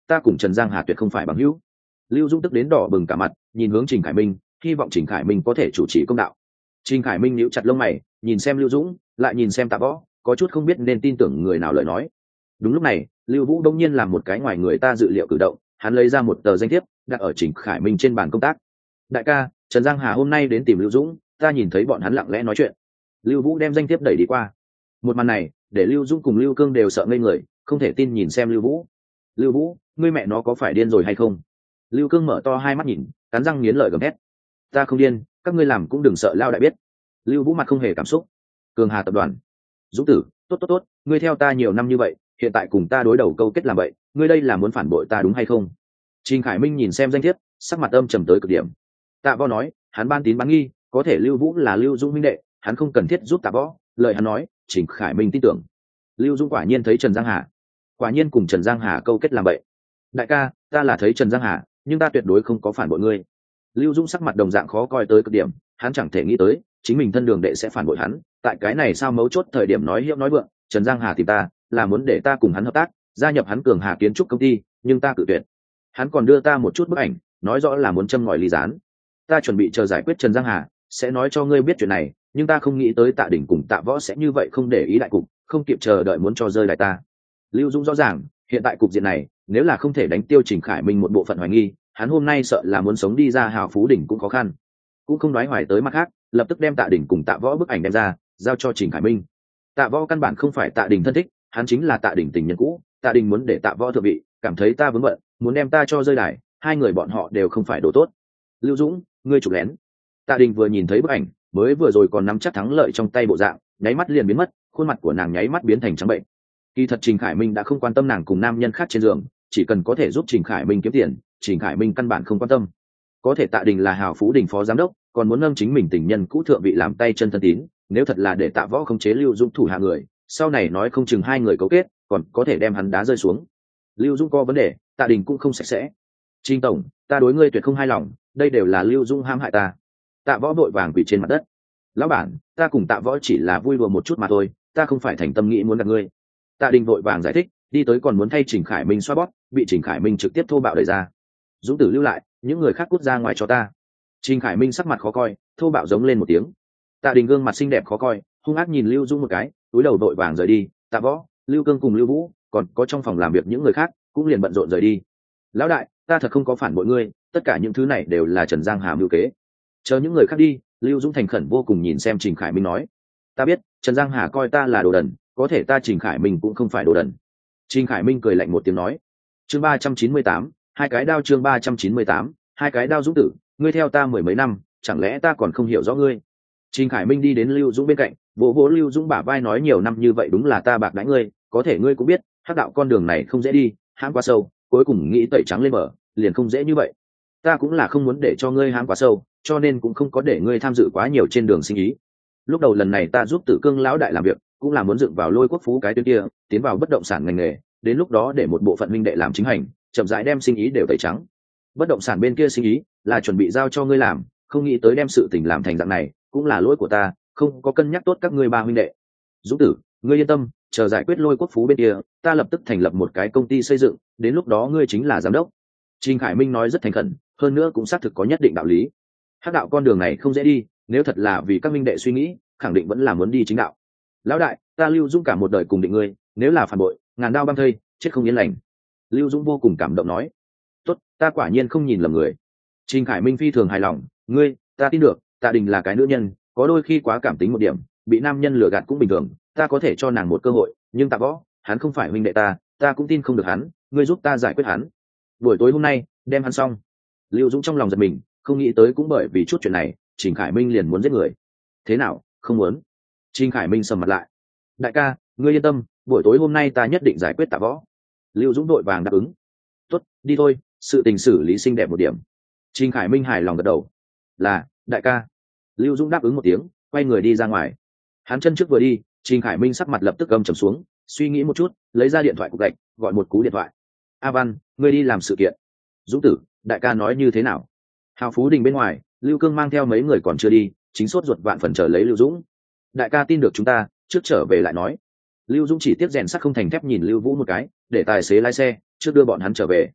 ta cùng Trần Giang Hà tuyệt không phải bằng hữu. Lưu Dũng tức đến đỏ bừng cả mặt, nhìn hướng Trình Khải Minh, hy vọng Trình Khải Minh có thể chủ trì công đạo. Trình Khải Minh nhíu chặt lông mày, nhìn xem Lưu Dũng, lại nhìn xem Tạ Võ, có chút không biết nên tin tưởng người nào lời nói. Đúng lúc này, Lưu Vũ đông nhiên làm một cái ngoài người ta dự liệu cử động, hắn lấy ra một tờ danh thiếp, đặt ở Trình Khải Minh trên bàn công tác. Đại ca, Trần Giang Hà hôm nay đến tìm Lưu Dũng, ta nhìn thấy bọn hắn lặng lẽ nói chuyện. Lưu Vũ đem danh thiếp đẩy đi qua. Một màn này, để Lưu Dũng cùng Lưu Cương đều sợ ngây người, không thể tin nhìn xem Lưu Vũ. Lưu Vũ, ngươi mẹ nó có phải điên rồi hay không? Lưu Cương mở to hai mắt nhìn, cắn răng nghiến lợi gầm hét. Ta không điên, các ngươi làm cũng đừng sợ lao đại biết. Lưu Vũ mặt không hề cảm xúc. Cường Hà tập đoàn. Dũng tử, tốt tốt tốt, ngươi theo ta nhiều năm như vậy, hiện tại cùng ta đối đầu câu kết làm vậy, ngươi đây là muốn phản bội ta đúng hay không? Trình Khải Minh nhìn xem danh thiếp, sắc mặt âm trầm tới cực điểm. Tạ Võ nói, hắn ban tín bán nghi, có thể Lưu Vũ là Lưu Dũng huynh đệ, hắn không cần thiết giúp Tạ Võ, lời hắn nói, Trình Khải Minh tin tưởng. Lưu Dũng quả nhiên thấy Trần Giang Hà, quả nhiên cùng Trần Giang Hà câu kết làm vậy. Đại ca, ta là thấy Trần Giang Hà, nhưng ta tuyệt đối không có phản bội ngươi. Lưu Dũng sắc mặt đồng dạng khó coi tới cực điểm, hắn chẳng thể nghĩ tới, chính mình thân đường đệ sẽ phản bội hắn, tại cái này sao mấu chốt thời điểm nói hiệu nói vượng, Trần Giang Hà tìm ta, là muốn để ta cùng hắn hợp tác, gia nhập hắn Cường Hà kiến trúc công ty, nhưng ta cự tuyệt. Hắn còn đưa ta một chút bức ảnh, nói rõ là muốn châm ngòi ly gián. Ta chuẩn bị chờ giải quyết Trần Giang Hà, sẽ nói cho ngươi biết chuyện này, nhưng ta không nghĩ tới Tạ Đỉnh cùng Tạ Võ sẽ như vậy không để ý đại cục, không kịp chờ đợi muốn cho rơi đại ta. Lưu Dũng rõ ràng, hiện tại cục diện này, nếu là không thể đánh tiêu Trình Khải Minh một bộ phận hoài nghi, hắn hôm nay sợ là muốn sống đi ra hào phú đỉnh cũng khó khăn. Cũng không nói hoài tới mặt khác, lập tức đem Tạ Đỉnh cùng Tạ Võ bức ảnh đem ra, giao cho Trình Khải Minh. Tạ Võ căn bản không phải Tạ Đỉnh thân thích, hắn chính là Tạ Đỉnh tình nhân cũ, Tạ Đỉnh muốn để Tạ Võ thượng vị, cảm thấy ta vướng bận, muốn đem ta cho rơi đài, hai người bọn họ đều không phải đồ tốt. Lưu Dũng, ngươi chụp lén. Tạ Đình vừa nhìn thấy bức ảnh, mới vừa rồi còn nắm chắc thắng lợi trong tay bộ dạng, nháy mắt liền biến mất, khuôn mặt của nàng nháy mắt biến thành trắng bệnh. Kỳ thật Trình Khải Minh đã không quan tâm nàng cùng nam nhân khác trên giường, chỉ cần có thể giúp Trình Khải Minh kiếm tiền, Trình Khải Minh căn bản không quan tâm. Có thể Tạ Đình là hào phú đình phó giám đốc, còn muốn nâng chính mình tình nhân cũ thượng vị làm tay chân thân tín, nếu thật là để Tạ Võ không chế Lưu Dũng thủ hạ người, sau này nói không chừng hai người cấu kết, còn có thể đem hắn đá rơi xuống. Lưu Dũng có vấn đề, Tạ Đình cũng không sạch sẽ. Trình tổng, ta đối ngươi tuyệt không hài lòng, đây đều là Lưu Dũng hãm hại ta. Tạ Võ vội vàng quỳ trên mặt đất. Lão bản, ta cùng Tạ Võ chỉ là vui đùa một chút mà thôi, ta không phải thành tâm nghĩ muốn gặp ngươi. Tạ Đình vội vàng giải thích, đi tới còn muốn thay Trình Khải Minh xoa bóp, bị Trình Khải Minh trực tiếp thô bạo đẩy ra. Dũng tử lưu lại, những người khác cút ra ngoài cho ta. Trình Khải Minh sắc mặt khó coi, thô bạo giống lên một tiếng. Tạ Đình gương mặt xinh đẹp khó coi, hung ác nhìn Lưu Dũng một cái, túi đầu vội vàng rời đi. Tạ Võ, Lưu Cương cùng Lưu Vũ, còn có trong phòng làm việc những người khác, cũng liền bận rộn rời đi. Lão đại, ta thật không có phản bội ngươi, tất cả những thứ này đều là Trần Giang Hà mưu kế. Chờ những người khác đi, Lưu Dũng thành khẩn vô cùng nhìn xem Trình Khải Minh nói, ta biết Trần Giang Hà coi ta là đồ đần, có thể ta Trình Khải Minh cũng không phải đồ đần. Trình Khải Minh cười lạnh một tiếng nói, chương ba trăm chín mươi tám, hai cái đao chương ba trăm chín mươi tám, hai cái đao. Dũng tử, ngươi theo ta mười mấy năm, chẳng lẽ ta còn không hiểu rõ ngươi? Trình Khải Minh đi đến Lưu Dũng bên cạnh, vỗ vỗ Lưu Dũng bả vai nói, nhiều năm như vậy đúng là ta bạc đãi ngươi, có thể ngươi cũng biết, hắc đạo con đường này không dễ đi, hãm quá sâu, cuối cùng nghĩ tẩy trắng lên mở, liền không dễ như vậy. Ta cũng là không muốn để cho ngươi hãm quá sâu, cho nên cũng không có để ngươi tham dự quá nhiều trên đường sinh ý. Lúc đầu lần này ta giúp Tử Cương lão đại làm việc, cũng là muốn dựng vào Lôi Quốc Phú cái tuyến kia, tiến vào bất động sản ngành nghề, đến lúc đó để một bộ phận minh đệ làm chính hành, chậm rãi đem sinh ý đều tẩy trắng. Bất động sản bên kia sinh ý là chuẩn bị giao cho ngươi làm, không nghĩ tới đem sự tình làm thành dạng này, cũng là lỗi của ta, không có cân nhắc tốt các ngươi ba huynh đệ. Dũng tử, ngươi yên tâm, chờ giải quyết Lôi Quốc Phú bên kia, ta lập tức thành lập một cái công ty xây dựng, đến lúc đó ngươi chính là giám đốc. Trình Khải Minh nói rất thành khẩn, hơn nữa cũng xác thực có nhất định đạo lý. Hắc đạo con đường này không dễ đi, nếu thật là vì các minh đệ suy nghĩ, khẳng định vẫn là muốn đi chính đạo. Lão đại, ta Lưu Dũng cả một đời cùng định ngươi, nếu là phản bội, ngàn đao băng thây, chết không yên lành. Lưu Dũng vô cùng cảm động nói, tốt, ta quả nhiên không nhìn lầm người. Trình Khải Minh phi thường hài lòng, ngươi, ta tin được, Tạ Đình là cái nữ nhân, có đôi khi quá cảm tính một điểm, bị nam nhân lừa gạt cũng bình thường, ta có thể cho nàng một cơ hội, nhưng Tạ Võ, hắn không phải huynh đệ ta, ta cũng tin không được hắn, ngươi giúp ta giải quyết hắn. Buổi tối hôm nay, đem hắn xong. Lưu Dũng trong lòng giật mình, không nghĩ tới cũng bởi vì chút chuyện này, Trình Khải Minh liền muốn giết người. Thế nào, không muốn? Trình Khải Minh sầm mặt lại. Đại ca, ngươi yên tâm, buổi tối hôm nay ta nhất định giải quyết Tạ Võ. Lưu Dũng đội vàng đáp ứng. Tốt, đi thôi, sự tình xử lý xinh đẹp một điểm. Trình Khải Minh hài lòng gật đầu. Là, đại ca. Lưu Dũng đáp ứng một tiếng, quay người đi ra ngoài. Hắn chân trước vừa đi, Trình Khải Minh sắc mặt lập tức gầm trầm xuống, suy nghĩ một chút, lấy ra điện thoại cục gạch, gọi một cú điện thoại. A Văn, ngươi đi làm sự kiện. Dũng tử, đại ca nói như thế nào? Hào Phú Đình bên ngoài, Lưu Cương mang theo mấy người còn chưa đi, chính sốt ruột vạn phần chờ lấy Lưu Dũng. Đại ca tin được chúng ta, trước trở về lại nói. Lưu Dũng chỉ tiếc rèn sắt không thành thép nhìn Lưu Vũ một cái, để tài xế lái xe, trước đưa bọn hắn trở về.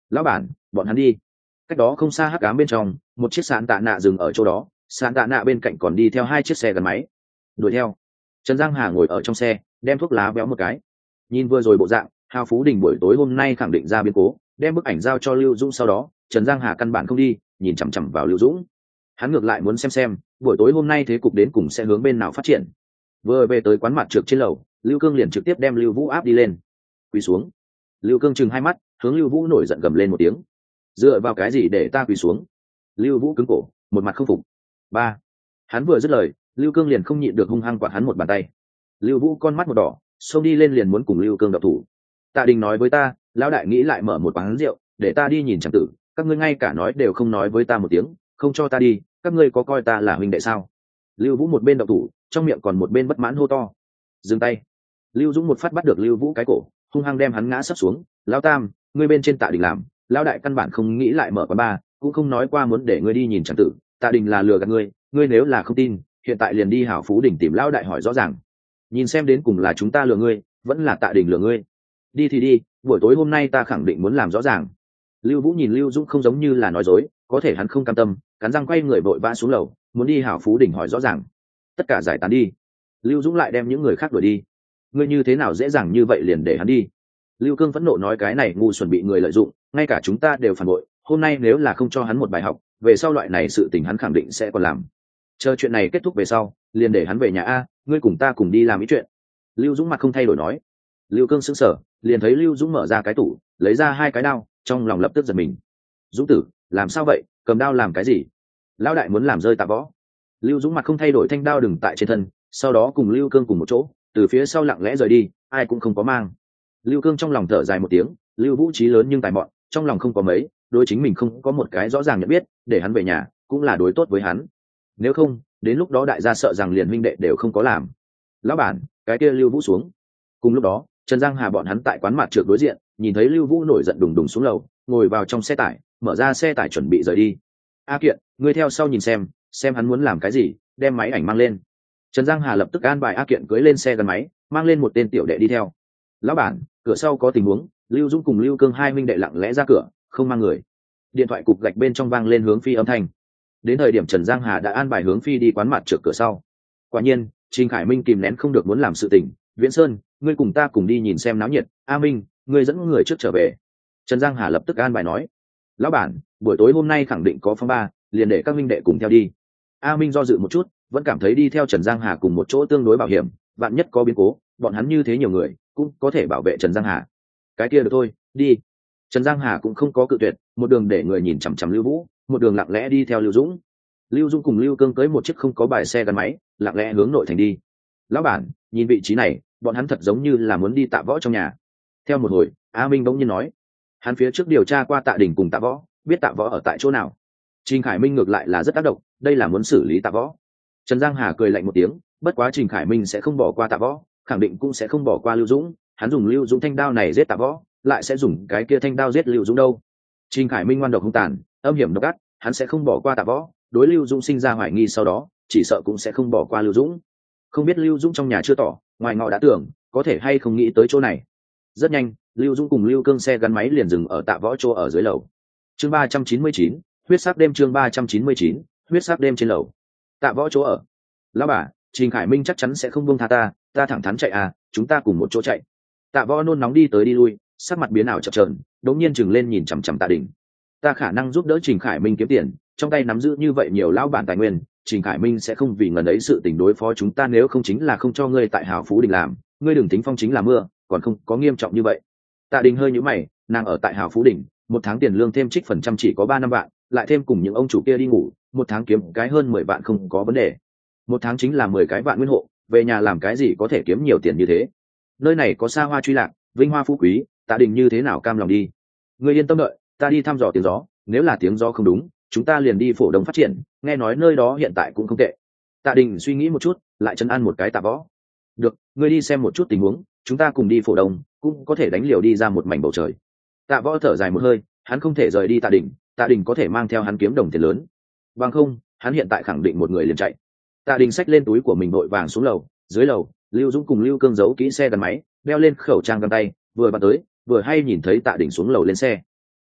lão bản, bọn hắn đi. Cách đó không xa hắc ám bên trong, một chiếc sạn tạ nạ dừng ở chỗ đó, sạn tạ nạ bên cạnh còn đi theo hai chiếc xe gắn máy đuổi theo. Trần Giang Hà ngồi ở trong xe, đem thuốc lá béo một cái. Nhìn vừa rồi bộ dạng, Hào Phú Đình buổi tối hôm nay khẳng định ra biến cố, đem bức ảnh giao cho Lưu Dũng sau đó, Trần Giang Hà căn bản không đi, nhìn chằm chằm vào Lưu Dũng. Hắn ngược lại muốn xem xem, buổi tối hôm nay thế cục đến cùng sẽ hướng bên nào phát triển. Vừa về tới quán mặt trược trên lầu, Lưu Cương liền trực tiếp đem Lưu Vũ áp đi lên. Quỳ xuống. Lưu Cương trừng hai mắt, hướng Lưu Vũ nổi giận gầm lên một tiếng. Dựa vào cái gì để ta quỳ xuống? Lưu Vũ cứng cổ, một mặt không phục. Ba. Hắn vừa dứt lời, Lưu Cương liền không nhịn được hung hăng quạt hắn một bàn tay. Lưu Vũ con mắt một đỏ, xông đi lên liền muốn cùng Lưu Cương độc thủ. Tạ Đình nói với ta, lão đại nghĩ lại mở một quán rượu, để ta đi nhìn chẳng tử, các ngươi ngay cả nói đều không nói với ta một tiếng, không cho ta đi, các ngươi có coi ta là huynh đệ sao? Lưu Vũ một bên độc thủ, trong miệng còn một bên bất mãn hô to. Dừng tay. Lưu Dũng một phát bắt được Lưu Vũ cái cổ, hung hăng đem hắn ngã sấp xuống. Lão Tam, ngươi bên trên Tạ Đình làm, lão đại căn bản không nghĩ lại mở quán bar, cũng không nói qua muốn để ngươi đi nhìn chẳng tử, Tạ Đình là lừa gạt ngươi, ngươi nếu là không tin, hiện tại liền đi Hảo Phú Đỉnh tìm lão đại hỏi rõ ràng, nhìn xem đến cùng là chúng ta lừa ngươi, vẫn là Tạ Đình lừa ngươi. Đi thì đi, buổi tối hôm nay ta khẳng định muốn làm rõ ràng. Lưu Vũ nhìn Lưu Dũng không giống như là nói dối, có thể hắn không cam tâm, cắn răng quay người vội vã xuống lầu, muốn đi Hảo Phú Đỉnh hỏi rõ ràng. Tất cả giải tán đi. Lưu Dũng lại đem những người khác đuổi đi. Ngươi như thế nào dễ dàng như vậy liền để hắn đi? Lưu Cương phẫn nộ nói cái này ngu xuẩn bị người lợi dụng, ngay cả chúng ta đều phản bội, hôm nay nếu là không cho hắn một bài học, về sau loại này sự tình hắn khẳng định sẽ còn làm. Chờ chuyện này kết thúc về sau, liền để hắn về nhà a, ngươi cùng ta cùng đi làm ý chuyện. Lưu Dũng mặt không thay đổi nói. Lưu Cương sững sờ, liền thấy Lưu Dũng mở ra cái tủ, lấy ra hai cái đao, trong lòng lập tức giật mình. Dũng tử, làm sao vậy, cầm đao làm cái gì? Lão đại muốn làm rơi Tạ Võ. Lưu Dũng mặt không thay đổi, thanh đao đừng tại trên thân, sau đó cùng Lưu Cương cùng một chỗ, từ phía sau lặng lẽ rời đi, ai cũng không có mang. Lưu Cương trong lòng thở dài một tiếng, Lưu Vũ trí lớn nhưng tài mọn, trong lòng không có mấy, đối chính mình không có một cái rõ ràng nhận biết, để hắn về nhà cũng là đối tốt với hắn. Nếu không, đến lúc đó đại gia sợ rằng liền huynh đệ đều không có làm. Lão bản, cái kia Lưu Vũ xuống. Cùng lúc đó, Trần Giang Hà bọn hắn tại quán mặt trược đối diện, nhìn thấy Lưu Vũ nổi giận đùng đùng xuống lầu, ngồi vào trong xe tải, mở ra xe tải chuẩn bị rời đi. A Kiện, ngươi theo sau nhìn xem, xem hắn muốn làm cái gì, đem máy ảnh mang lên. Trần Giang Hà lập tức an bài A Kiện cưỡi lên xe gắn máy, mang lên một tên tiểu đệ đi theo. Lão bản, cửa sau có tình huống, Lưu Dũng cùng Lưu Cương hai minh đệ lặng lẽ ra cửa, không mang người. Điện thoại cục gạch bên trong vang lên hướng phi âm thanh. Đến thời điểm Trần Giang Hà đã an bài hướng phi đi quán mặt trược cửa sau. Quả nhiên, Trình Khải Minh kìm nén không được muốn làm sự tình. Viễn Sơn, ngươi cùng ta cùng đi nhìn xem náo nhiệt. A Minh, ngươi dẫn người trước trở về. Trần Giang Hà lập tức an bài nói. Lão bản, buổi tối hôm nay khẳng định có phong ba, liền để các minh đệ cùng theo đi. A Minh do dự một chút, vẫn cảm thấy đi theo Trần Giang Hà cùng một chỗ tương đối bảo hiểm, vạn nhất có biến cố, bọn hắn như thế nhiều người, cũng có thể bảo vệ Trần Giang Hà. Cái kia được thôi, đi. Trần Giang Hà cũng không có cự tuyệt, một đường để người nhìn chằm chằm Lưu Vũ, một đường lặng lẽ đi theo Lưu Dũng. Lưu Dũng cùng Lưu Cương cưới một chiếc không có bài xe gắn máy, lặng lẽ hướng nội thành đi. Lão bản, nhìn vị trí này, bọn hắn thật giống như là muốn đi Tạ Võ trong nhà. Theo một hồi, A Minh bỗng nhiên nói, hắn phía trước điều tra qua Tạ Đình cùng Tạ Võ, biết Tạ Võ ở tại chỗ nào. Trình Khải Minh ngược lại là rất tác động, đây là muốn xử lý Tạ Võ. Trần Giang Hà cười lạnh một tiếng, bất quá Trình Khải Minh sẽ không bỏ qua Tạ Võ, khẳng định cũng sẽ không bỏ qua Lưu Dũng, hắn dùng Lưu Dũng thanh đao này giết Tạ Võ, lại sẽ dùng cái kia thanh đao giết Lưu Dũng đâu. Trình Khải Minh ngoan độc hung tàn, âm hiểm độc ác, hắn sẽ không bỏ qua Tạ Võ, đối Lưu Dũng sinh ra hoài nghi sau đó, chỉ sợ cũng sẽ không bỏ qua Lưu Dũng. Không biết Lưu Dũng trong nhà chưa tỏ, ngoài ngọ đã tưởng, có thể hay không nghĩ tới chỗ này. Rất nhanh, Lưu Dũng cùng Lưu Cương xe gắn máy liền dừng ở Tạ Võ chỗ ở dưới lầu. Chương ba trăm chín mươi chín, huyết sắc đêm chương ba trăm chín mươi chín, huyết sắc đêm trên lầu. Tạ Võ chỗ ở. Lão bà, Trình Khải Minh chắc chắn sẽ không buông tha ta, ta thẳng thắn chạy à, chúng ta cùng một chỗ chạy. Tạ Võ nôn nóng đi tới đi lui, sắc mặt biến ảo chập chờn, đống nhiên chừng lên nhìn chằm chằm Tạ Đình. Ta khả năng giúp đỡ Trình Khải Minh kiếm tiền, trong tay nắm giữ như vậy nhiều lão bản tài nguyên, Trình Khải Minh sẽ không vì ngần ấy sự tình đối phó chúng ta, nếu không chính là không cho ngươi tại Hào Phú Đình làm, ngươi đừng tính phong chính là mưa, còn không có nghiêm trọng như vậy. Tạ Đình hơi nhíu mày, nàng ở tại Hào Phú Đình, một tháng tiền lương thêm trích phần trăm chỉ có ba năm vạn, lại thêm cùng những ông chủ kia đi ngủ, một tháng kiếm cái hơn mười vạn không có vấn đề. Một tháng chính là mười cái vạn nguyên hộ, về nhà làm cái gì có thể kiếm nhiều tiền như thế? Nơi này có xa hoa truy lạc, vinh hoa phú quý, Tạ Đình như thế nào cam lòng đi? Ngươi yên tâm đợi, ta đi thăm dò tiếng gió, nếu là tiếng gió không đúng, chúng ta liền đi Phổ Đông phát triển, nghe nói nơi đó hiện tại cũng không tệ. Tạ Đình suy nghĩ một chút, lại trấn an một cái Tạ Võ. Được, ngươi đi xem một chút tình huống, chúng ta cùng đi Phổ Đông, cũng có thể đánh liều đi ra một mảnh bầu trời. Tạ Võ thở dài một hơi, hắn không thể rời đi Tạ Đình, Tạ Đình có thể mang theo hắn kiếm đồng tiền lớn. Bằng không, hắn hiện tại khẳng định một người liền chạy. Tạ Đình xách lên túi của mình vội vàng xuống lầu, dưới lầu, Lưu Dũng cùng Lưu Cương giấu kỹ xe gắn máy, đeo lên khẩu trang găng tay, vừa bắt tới, vừa hay nhìn thấy Tạ Đình xuống lầu lên xe.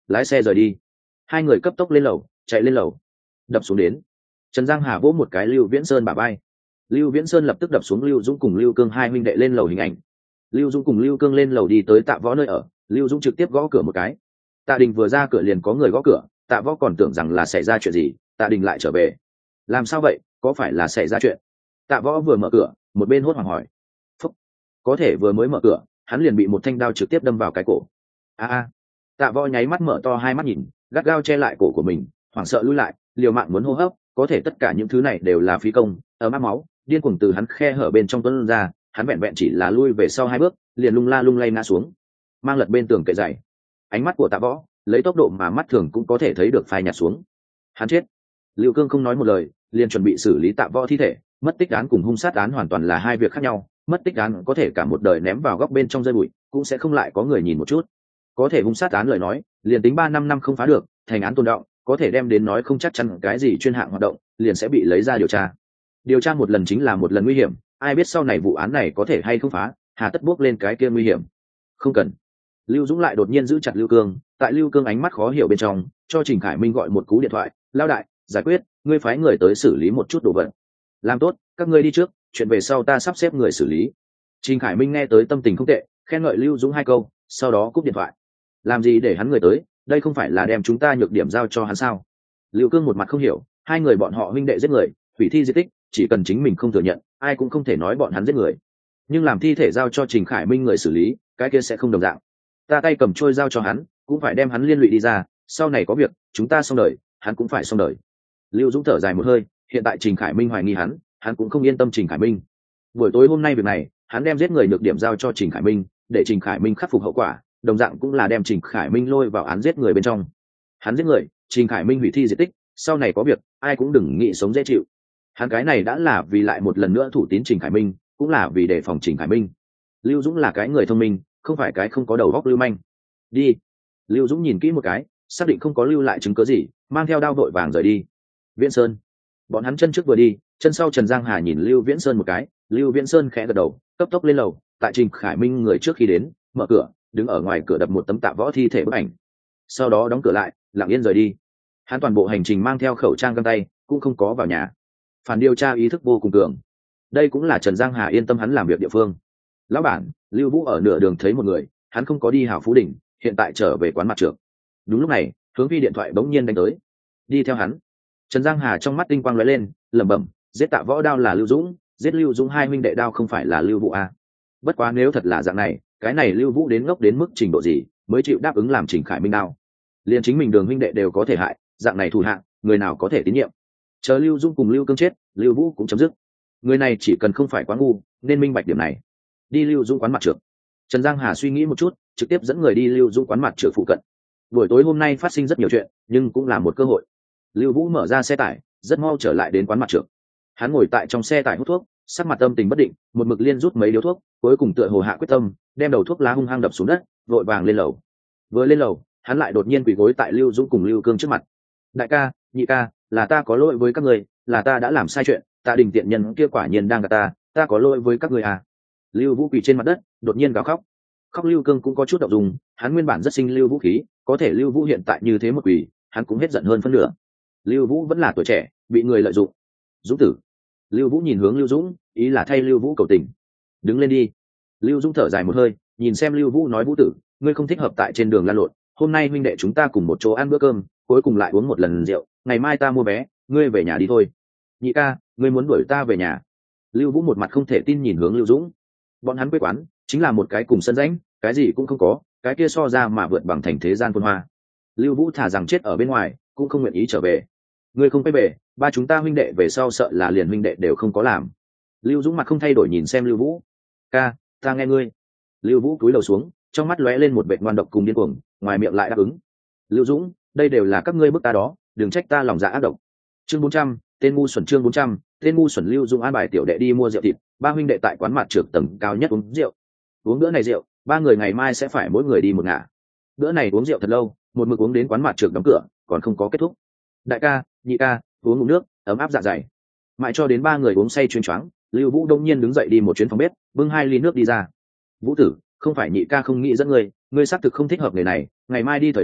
lái xe rời đi. Hai người cấp tốc lên lầu, chạy lên lầu, đập xuống đến. Trần Giang Hà vỗ một cái Lưu Viễn Sơn bả vai. Lưu Viễn Sơn lập tức đập xuống Lưu Dũng cùng Lưu Cương hai huynh đệ lên lầu hình ảnh. Lưu Dũng cùng Lưu Cương lên lầu đi tới Tạ Võ nơi ở, Lưu Dũng trực tiếp gõ cửa một cái. Tạ Đình vừa ra cửa liền có người gõ cửa, Tạ Võ còn tưởng rằng là xảy ra chuyện gì, Tạ Đình lại trở về. Làm sao vậy, có phải là xảy ra chuyện? Tạ Võ vừa mở cửa, một bên hốt hoảng hỏi. Phúc. Có thể vừa mới mở cửa, hắn liền bị một thanh đao trực tiếp đâm vào cái cổ. A a. Tạ Võ nháy mắt mở to hai mắt nhìn, gắt gao che lại cổ của mình, hoảng sợ lùi lại, liều mạng muốn hô hấp, có thể tất cả những thứ này đều là phí công, ấm áp máu điên cuồng từ hắn khe hở bên trong tuôn ra, hắn vẹn vẹn chỉ là lui về sau hai bước, liền lung la lung lay ngã xuống, mang lật bên tường kệ dày. Ánh mắt của Tạ Võ lấy tốc độ mà mắt thường cũng có thể thấy được phai nhạt xuống. Hắn chết. Lưu Cương không nói một lời, liền chuẩn bị xử lý Tạ Võ thi thể. Mất tích án cùng hung sát án hoàn toàn là hai việc khác nhau. Mất tích án có thể cả một đời ném vào góc bên trong rơi bụi, cũng sẽ không lại có người nhìn một chút. Có thể hung sát án lời nói, liền tính ba năm năm không phá được, thành án tồn động, có thể đem đến nói không chắc chắn cái gì chuyên hạng hoạt động, liền sẽ bị lấy ra điều tra. Điều tra một lần chính là một lần nguy hiểm, ai biết sau này vụ án này có thể hay không phá, hà tất bước lên cái kia nguy hiểm. Không cần. Lưu Dũng lại đột nhiên giữ chặt Lưu Cương, tại Lưu Cương ánh mắt khó hiểu bên trong, cho Trình Khải Minh gọi một cú điện thoại, "Lao đại, giải quyết, ngươi phái người tới xử lý một chút đồ vật." "Làm tốt, các ngươi đi trước, chuyện về sau ta sắp xếp người xử lý." Trình Khải Minh nghe tới tâm tình không tệ, khen ngợi Lưu Dũng hai câu, sau đó cúp điện thoại. "Làm gì để hắn người tới, đây không phải là đem chúng ta nhược điểm giao cho hắn sao?" Lưu Cương một mặt không hiểu, hai người bọn họ huynh đệ giết người, hủy thi di tích, chỉ cần chính mình không thừa nhận, ai cũng không thể nói bọn hắn giết người. Nhưng làm thi thể giao cho Trình Khải Minh người xử lý, cái kia sẽ không đồng dạng. Ta tay cầm trôi giao cho hắn, cũng phải đem hắn liên lụy đi ra, sau này có việc, chúng ta xong đời, hắn cũng phải xong đời. Lưu Dũng thở dài một hơi, hiện tại Trình Khải Minh hoài nghi hắn, hắn cũng không yên tâm Trình Khải Minh. Buổi tối hôm nay việc này, hắn đem giết người nhược điểm giao cho Trình Khải Minh, để Trình Khải Minh khắc phục hậu quả, đồng dạng cũng là đem Trình Khải Minh lôi vào án giết người bên trong. Hắn giết người, Trình Khải Minh hủy thi di tích, sau này có việc, ai cũng đừng nghĩ sống dễ chịu. Hắn cái này đã là vì lại một lần nữa thủ tín Trình Khải Minh, cũng là vì đề phòng Trình Khải Minh. Lưu Dũng là cái người thông minh, không phải cái không có đầu óc lưu manh. Đi. Lưu Dũng nhìn kỹ một cái, xác định không có lưu lại chứng cứ gì, mang theo đao vội vàng rời đi. Viễn Sơn. Bọn hắn chân trước vừa đi, chân sau Trần Giang Hà nhìn Lưu Viễn Sơn một cái, Lưu Viễn Sơn khẽ gật đầu, cấp tốc lên lầu, tại Trình Khải Minh người trước khi đến, mở cửa, đứng ở ngoài cửa đập một tấm Tạ Võ thi thể bức ảnh. Sau đó đóng cửa lại, lặng yên rời đi. Hắn toàn bộ hành trình mang theo khẩu trang găng tay, cũng không có vào nhà. Phản điều tra ý thức vô cùng cường. Đây cũng là Trần Giang Hà yên tâm hắn làm việc địa phương. Lão bản, Lưu Vũ ở nửa đường thấy một người, hắn không có đi Hào Phú Đỉnh, hiện tại trở về quán mặt trược. Đúng lúc này, Hướng Vi điện thoại bỗng nhiên đánh tới. Đi theo hắn. Trần Giang Hà trong mắt tinh quang lóe lên, lẩm bẩm, giết Tạ Võ đao là Lưu Dũng, giết Lưu Dũng hai huynh đệ đao không phải là Lưu Vũ a. Bất quá nếu thật là dạng này, cái này Lưu Vũ đến ngốc đến mức trình độ gì, mới chịu đáp ứng làm Trình Khải Minh đao. Liên chính mình Đường huynh đệ đều có thể hại, dạng này thủ hạng, người nào có thể tín nhiệm. Chờ Lưu Dũng cùng Lưu Cương chết, Lưu Vũ cũng chấm dứt. Người này chỉ cần không phải quá ngu, nên minh bạch điểm này. Đi Lưu Dũng quán mặt trược. Trần Giang Hà suy nghĩ một chút, trực tiếp dẫn người đi Lưu Dũng quán mặt trược phụ cận. Buổi tối hôm nay phát sinh rất nhiều chuyện, nhưng cũng là một cơ hội. Lưu Vũ mở ra xe tải, rất mau trở lại đến quán mặt trược. Hắn ngồi tại trong xe tải hút thuốc, sắc mặt tâm tình bất định, một mực liên rút mấy điếu thuốc, cuối cùng tựa hồ hạ quyết tâm, đem đầu thuốc lá hung hăng đập xuống đất, vội vàng lên lầu. Vừa lên lầu, hắn lại đột nhiên quỳ gối tại Lưu Dũng cùng Lưu Cương trước mặt. Đại ca, nhị ca, là ta có lỗi với các người, là ta đã làm sai chuyện, Tạ Đình tiện nhân kia quả nhiên đang gạt ta, ta có lỗi với các người à. Lưu Vũ quỳ trên mặt đất, đột nhiên gào khóc. Khóc Lưu Cương cũng có chút động dung, hắn nguyên bản rất sinh Lưu Vũ khí, có thể Lưu Vũ hiện tại như thế một quỳ, hắn cũng hết giận hơn phân nửa. Lưu Vũ vẫn là tuổi trẻ, bị người lợi dụng. Dũng tử. Lưu Vũ nhìn hướng Lưu Dũng, ý là thay Lưu Vũ cầu tình. Đứng lên đi. Lưu Dũng thở dài một hơi, nhìn xem Lưu Vũ nói, Vũ tử, ngươi không thích hợp tại trên đường lăn lộn, hôm nay huynh đệ chúng ta cùng một chỗ ăn bữa cơm, cuối cùng lại uống một lần rượu, ngày mai ta mua vé, ngươi về nhà đi thôi. Nhị ca, ngươi muốn đuổi ta về nhà? Lưu Vũ một mặt không thể tin nhìn hướng Lưu Dũng. Bọn hắn quê quán chính là một cái cùng sân rãnh, cái gì cũng không có, cái kia so ra mà vượt bằng thành thế gian phồn hoa. Lưu Vũ thả rằng chết ở bên ngoài, cũng không nguyện ý trở về. Ngươi không quay về, ba chúng ta huynh đệ về sau sợ là liền huynh đệ đều không có làm. Lưu Dũng mặt không thay đổi nhìn xem Lưu Vũ. Ca, ta nghe ngươi. Lưu Vũ cúi đầu xuống, trong mắt lóe lên một vệt ngoan độc cùng điên cuồng, ngoài miệng lại đáp ứng. Lưu Dũng, đây đều là các ngươi bức ta đó, đừng trách ta lòng dạ ác độc. Chương bốn trăm, tên ngu xuẩn chương bốn trăm, tên ngu xuẩn. Lưu Dũng an bài tiểu đệ đi mua rượu thịt, ba huynh đệ tại quán mặt trược tầng cao nhất uống rượu. Uống bữa này rượu, ba người ngày mai sẽ phải mỗi người đi một ngả. Bữa này uống rượu thật lâu, một mực uống đến quán mặt trược đóng cửa, còn không có kết thúc. Đại ca, nhị ca, uống ngụm nước, ấm áp dạ dày. Mãi cho đến ba người uống say chuyên choáng, Lưu Vũ đông nhiên đứng dậy đi một chuyến phòng bếp, bưng hai ly nước đi ra. Vũ tử, không phải nhị ca không nghĩ dẫn ngươi, ngươi xác thực không thích hợp người này, ngày mai đi thời điểm,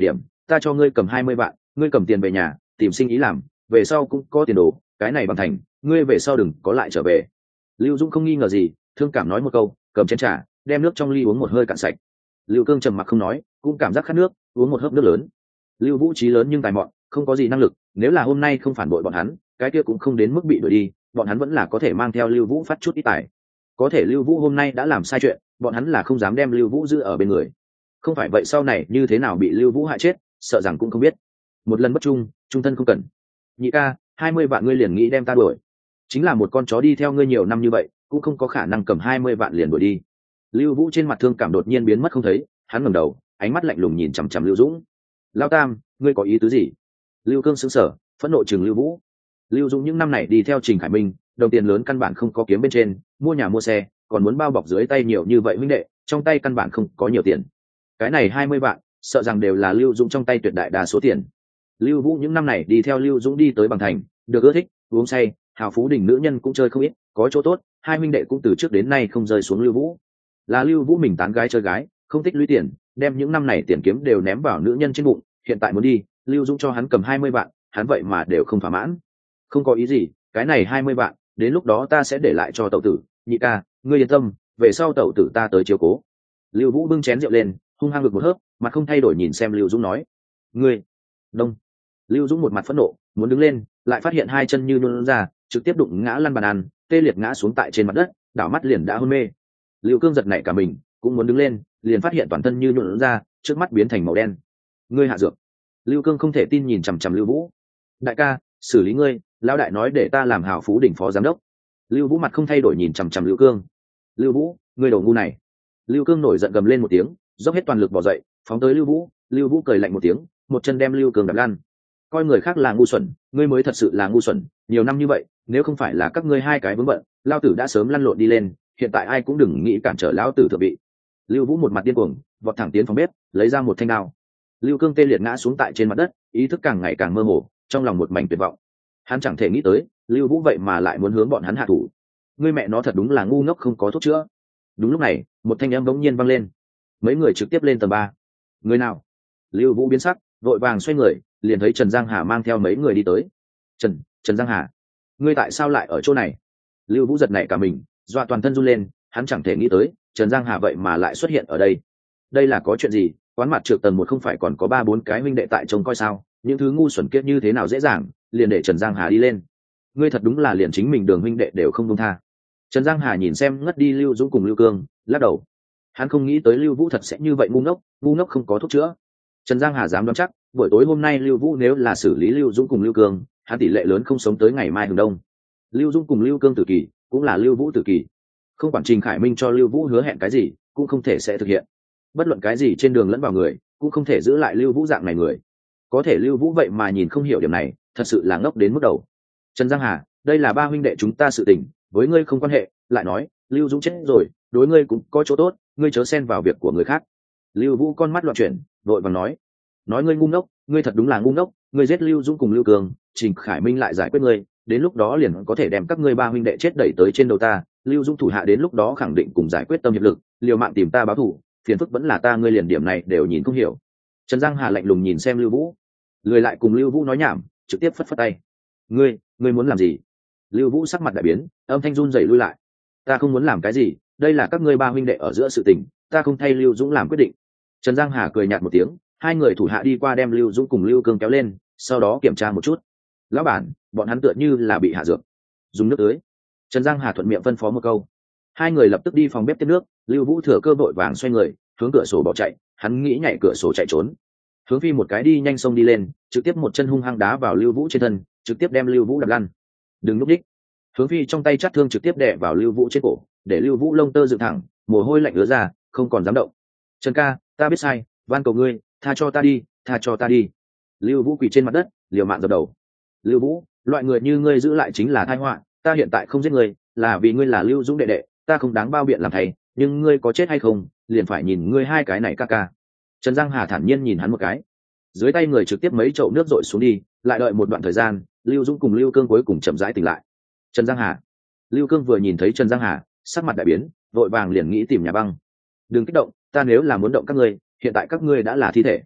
ta cho ngươi cầm hai mươi vạn, ngươi cầm tiền về nhà tìm sinh ý làm, về sau cũng có tiền đồ, cái này bằng thành, ngươi về sau đừng có lại trở về. Lưu Dũng không nghi ngờ gì, thương cảm nói một câu, cầm chén trà đem nước trong ly uống một hơi cạn sạch. Lưu Cương trầm mặc không nói, cũng cảm giác khát nước, uống một hớp nước lớn. Lưu Vũ trí lớn nhưng tài mọn, không có gì năng lực, nếu là hôm nay không phản bội bọn hắn, cái kia cũng không đến mức bị đuổi đi, bọn hắn vẫn là có thể mang theo Lưu Vũ phát chút ít tài. Có thể Lưu Vũ hôm nay đã làm sai chuyện, bọn hắn là không dám đem Lưu Vũ giữ ở bên người. Không phải vậy sau này như thế nào bị Lưu Vũ hại chết, sợ rằng cũng không biết. Một lần bất trung, trung thân không cần. Nhị ca, hai mươi vạn ngươi liền nghĩ đem ta đuổi? Chính là một con chó đi theo ngươi nhiều năm như vậy, cũng không có khả năng cầm hai mươi vạn liền đuổi đi. Lưu Vũ trên mặt thương cảm đột nhiên biến mất không thấy, hắn ngẩng đầu, ánh mắt lạnh lùng nhìn chằm chằm Lưu Dũng. Lao Tam, ngươi có ý tứ gì? Lưu Cương sững sờ, phẫn nộ chừng Lưu Vũ. Lưu Dũng những năm này đi theo Trình Khải Minh, đồng tiền lớn căn bản không có kiếm bên trên, mua nhà mua xe, còn muốn bao bọc dưới tay nhiều như vậy huynh đệ, trong tay căn bản không có nhiều tiền. Cái này hai mươi vạn, sợ rằng đều là Lưu Dũng trong tay tuyệt đại đa số tiền. Lưu Vũ những năm này đi theo Lưu Dũng đi tới Bằng Thành, được ưa thích, uống say, hào phú đình nữ nhân cũng chơi không ít, có chỗ tốt, hai huynh đệ cũng từ trước đến nay không rơi xuống Lưu Vũ. Là Lưu Vũ mình tán gái chơi gái, không tích lũy tiền, đem những năm này tiền kiếm đều ném vào nữ nhân trên bụng, hiện tại muốn đi, Lưu Dũng cho hắn cầm hai mươi vạn, hắn vậy mà đều không thỏa mãn. Không có ý gì, cái này hai mươi vạn, đến lúc đó ta sẽ để lại cho tẩu tử, nhị ca, ngươi yên tâm, về sau tẩu tử ta tới chiếu cố. Lưu Vũ bưng chén rượu lên, hung hăng ngực một hớp, mặt không thay đổi nhìn xem Lưu Dũng nói: "Ngươi." Đông. Lưu Dũng một mặt phẫn nộ, muốn đứng lên, lại phát hiện hai chân như nhũn ra, trực tiếp đụng ngã lăn bàn ăn, tê liệt ngã xuống tại trên mặt đất, đảo mắt liền đã hôn mê. Lưu Cương giật nảy cả mình, cũng muốn đứng lên, liền phát hiện toàn thân như nhũn ra, trước mắt biến thành màu đen. "Ngươi hạ dược?" Lưu Cương không thể tin nhìn chằm chằm Lưu Vũ. "Đại ca, xử lý ngươi, lão đại nói để ta làm hào phú đỉnh phó giám đốc." Lưu Vũ mặt không thay đổi nhìn chằm chằm Lưu Cương. "Lưu Vũ, ngươi đồ ngu này." Lưu Cương nổi giận gầm lên một tiếng, dốc hết toàn lực bỏ dậy, phóng tới Lưu Vũ. Lưu Vũ cười lạnh một tiếng, một chân đem Lưu Cương đạp lăn. "Coi người khác là ngu xuẩn, ngươi mới thật sự là ngu xuẩn, nhiều năm như vậy, nếu không phải là các ngươi hai cái vướng bận, lao tử đã sớm lăn lộn đi lên, hiện tại ai cũng đừng nghĩ cản trở lão tử thượng vị." Lưu Vũ một mặt điên cuồng, vọt thẳng tiến phòng bếp, lấy ra một thanh đao. Lưu Cương tê liệt ngã xuống tại trên mặt đất, ý thức càng ngày càng mơ hồ, trong lòng một mảnh tuyệt vọng. Hắn chẳng thể nghĩ tới, Lưu Vũ vậy mà lại muốn hướng bọn hắn hạ thủ. Ngươi mẹ nó thật đúng là ngu ngốc không có thuốc chữa. Đúng lúc này, một thanh âm bỗng nhiên vang lên. Mấy người trực tiếp lên tầng ba. Người nào? Lưu Vũ biến sắc, vội vàng xoay người, liền thấy Trần Giang Hà mang theo mấy người đi tới. Trần, Trần Giang Hà, ngươi tại sao lại ở chỗ này? Lưu Vũ giật nảy cả mình, dọa toàn thân run lên, hắn chẳng thể nghĩ tới, Trần Giang Hà vậy mà lại xuất hiện ở đây. Đây là có chuyện gì? Quán mặt trược tầng một không phải còn có ba bốn cái huynh đệ tại trông coi sao? Những thứ ngu xuẩn kiết như thế nào dễ dàng, liền để Trần Giang Hà đi lên. Ngươi thật đúng là liền chính mình Đường huynh đệ đều không buông tha. Trần Giang Hà nhìn xem ngất đi Lưu Dũng cùng Lưu Cương, lắc đầu. Hắn không nghĩ tới Lưu Vũ thật sẽ như vậy ngu ngốc, ngu ngốc không có thuốc chữa. Trần Giang Hà dám đoán chắc, buổi tối hôm nay Lưu Vũ nếu là xử lý Lưu Dũng cùng Lưu Cương, hắn tỷ lệ lớn không sống tới ngày mai hừng đông. Lưu Dũng cùng Lưu Cương tử kỳ, cũng là Lưu Vũ tử kỳ. Không quản Trình Khải Minh cho Lưu Vũ hứa hẹn cái gì, cũng không thể sẽ thực hiện. Bất luận cái gì trên đường lẫn vào người, cũng không thể giữ lại Lưu Vũ dạng này người. Có thể Lưu Vũ vậy mà nhìn không hiểu điểm này, thật sự là ngốc đến mức đầu. Trần Giang Hà, đây là ba huynh đệ chúng ta sự tình, với ngươi không quan hệ. Lại nói, Lưu Dũng chết rồi, đối ngươi cũng có chỗ tốt, ngươi chớ xen vào việc của người khác. Lưu Vũ con mắt loạn chuyển, vội vàng nói: nói ngươi ngu ngốc, ngươi thật đúng là ngu ngốc, ngươi giết Lưu Dũng cùng Lưu Cường, Trình Khải Minh lại giải quyết ngươi, đến lúc đó liền có thể đem các ngươi ba huynh đệ chết đẩy tới trên đầu ta. Lưu Dũng thủ hạ đến lúc đó khẳng định cùng giải quyết tâm hiệp lực, liều mạng tìm ta báo thù, phiền phức vẫn là ta, ngươi liền điểm này đều nhìn không hiểu. Trần Giang Hà lạnh lùng nhìn xem Lưu Vũ, lười lại cùng Lưu Vũ nói nhảm, trực tiếp phất phất tay. Ngươi, ngươi muốn làm gì? Lưu Vũ sắc mặt đại biến, âm thanh run rẩy lui lại. Ta không muốn làm cái gì, đây là các ngươi ba huynh đệ ở giữa sự tình, ta không thay Lưu Dũng làm quyết định. Trần Giang Hà cười nhạt một tiếng, hai người thủ hạ đi qua đem Lưu Dũng cùng Lưu Cương kéo lên, sau đó kiểm tra một chút. Lão bản, bọn hắn tựa như là bị hạ dược, dùng nước tưới. Trần Giang Hà thuận miệng phân phó một câu. Hai người lập tức đi phòng bếp tiếp nước. Lưu Vũ thừa cơ vội vàng xoay người, hướng cửa sổ bỏ chạy, hắn nghĩ nhảy cửa sổ chạy trốn. Hướng Phi một cái đi nhanh xông đi lên, trực tiếp một chân hung hăng đá vào Lưu Vũ trên thân, trực tiếp đem Lưu Vũ đập lăn. Đừng lúc đích. Hướng Phi trong tay chát thương trực tiếp đè vào Lưu Vũ trên cổ, để Lưu Vũ lông tơ dựng thẳng, mồ hôi lạnh ứa ra, không còn dám động. Trần ca, ta biết sai, van cầu ngươi, tha cho ta đi, tha cho ta đi. Lưu Vũ quỳ trên mặt đất, liều mạng dập đầu. Lưu Vũ, loại người như ngươi giữ lại chính là tai họa, ta hiện tại không giết ngươi, là vì ngươi là Lưu Dũng đệ đệ, ta không đáng bao biện làm thầy, nhưng ngươi có chết hay không, liền phải nhìn ngươi hai cái này ca ca. Trần Giang Hà thản nhiên nhìn hắn một cái, dưới tay người trực tiếp mấy chậu nước dội xuống đi, lại đợi một đoạn thời gian, Lưu Dũng cùng Lưu Cương cuối cùng chậm rãi tỉnh lại. Trần Giang Hà, Lưu Cương vừa nhìn thấy Trần Giang Hà, sắc mặt đại biến, vội vàng liền nghĩ tìm nhà băng. Đừng kích động, ta nếu là muốn động các ngươi, hiện tại các ngươi đã là thi thể.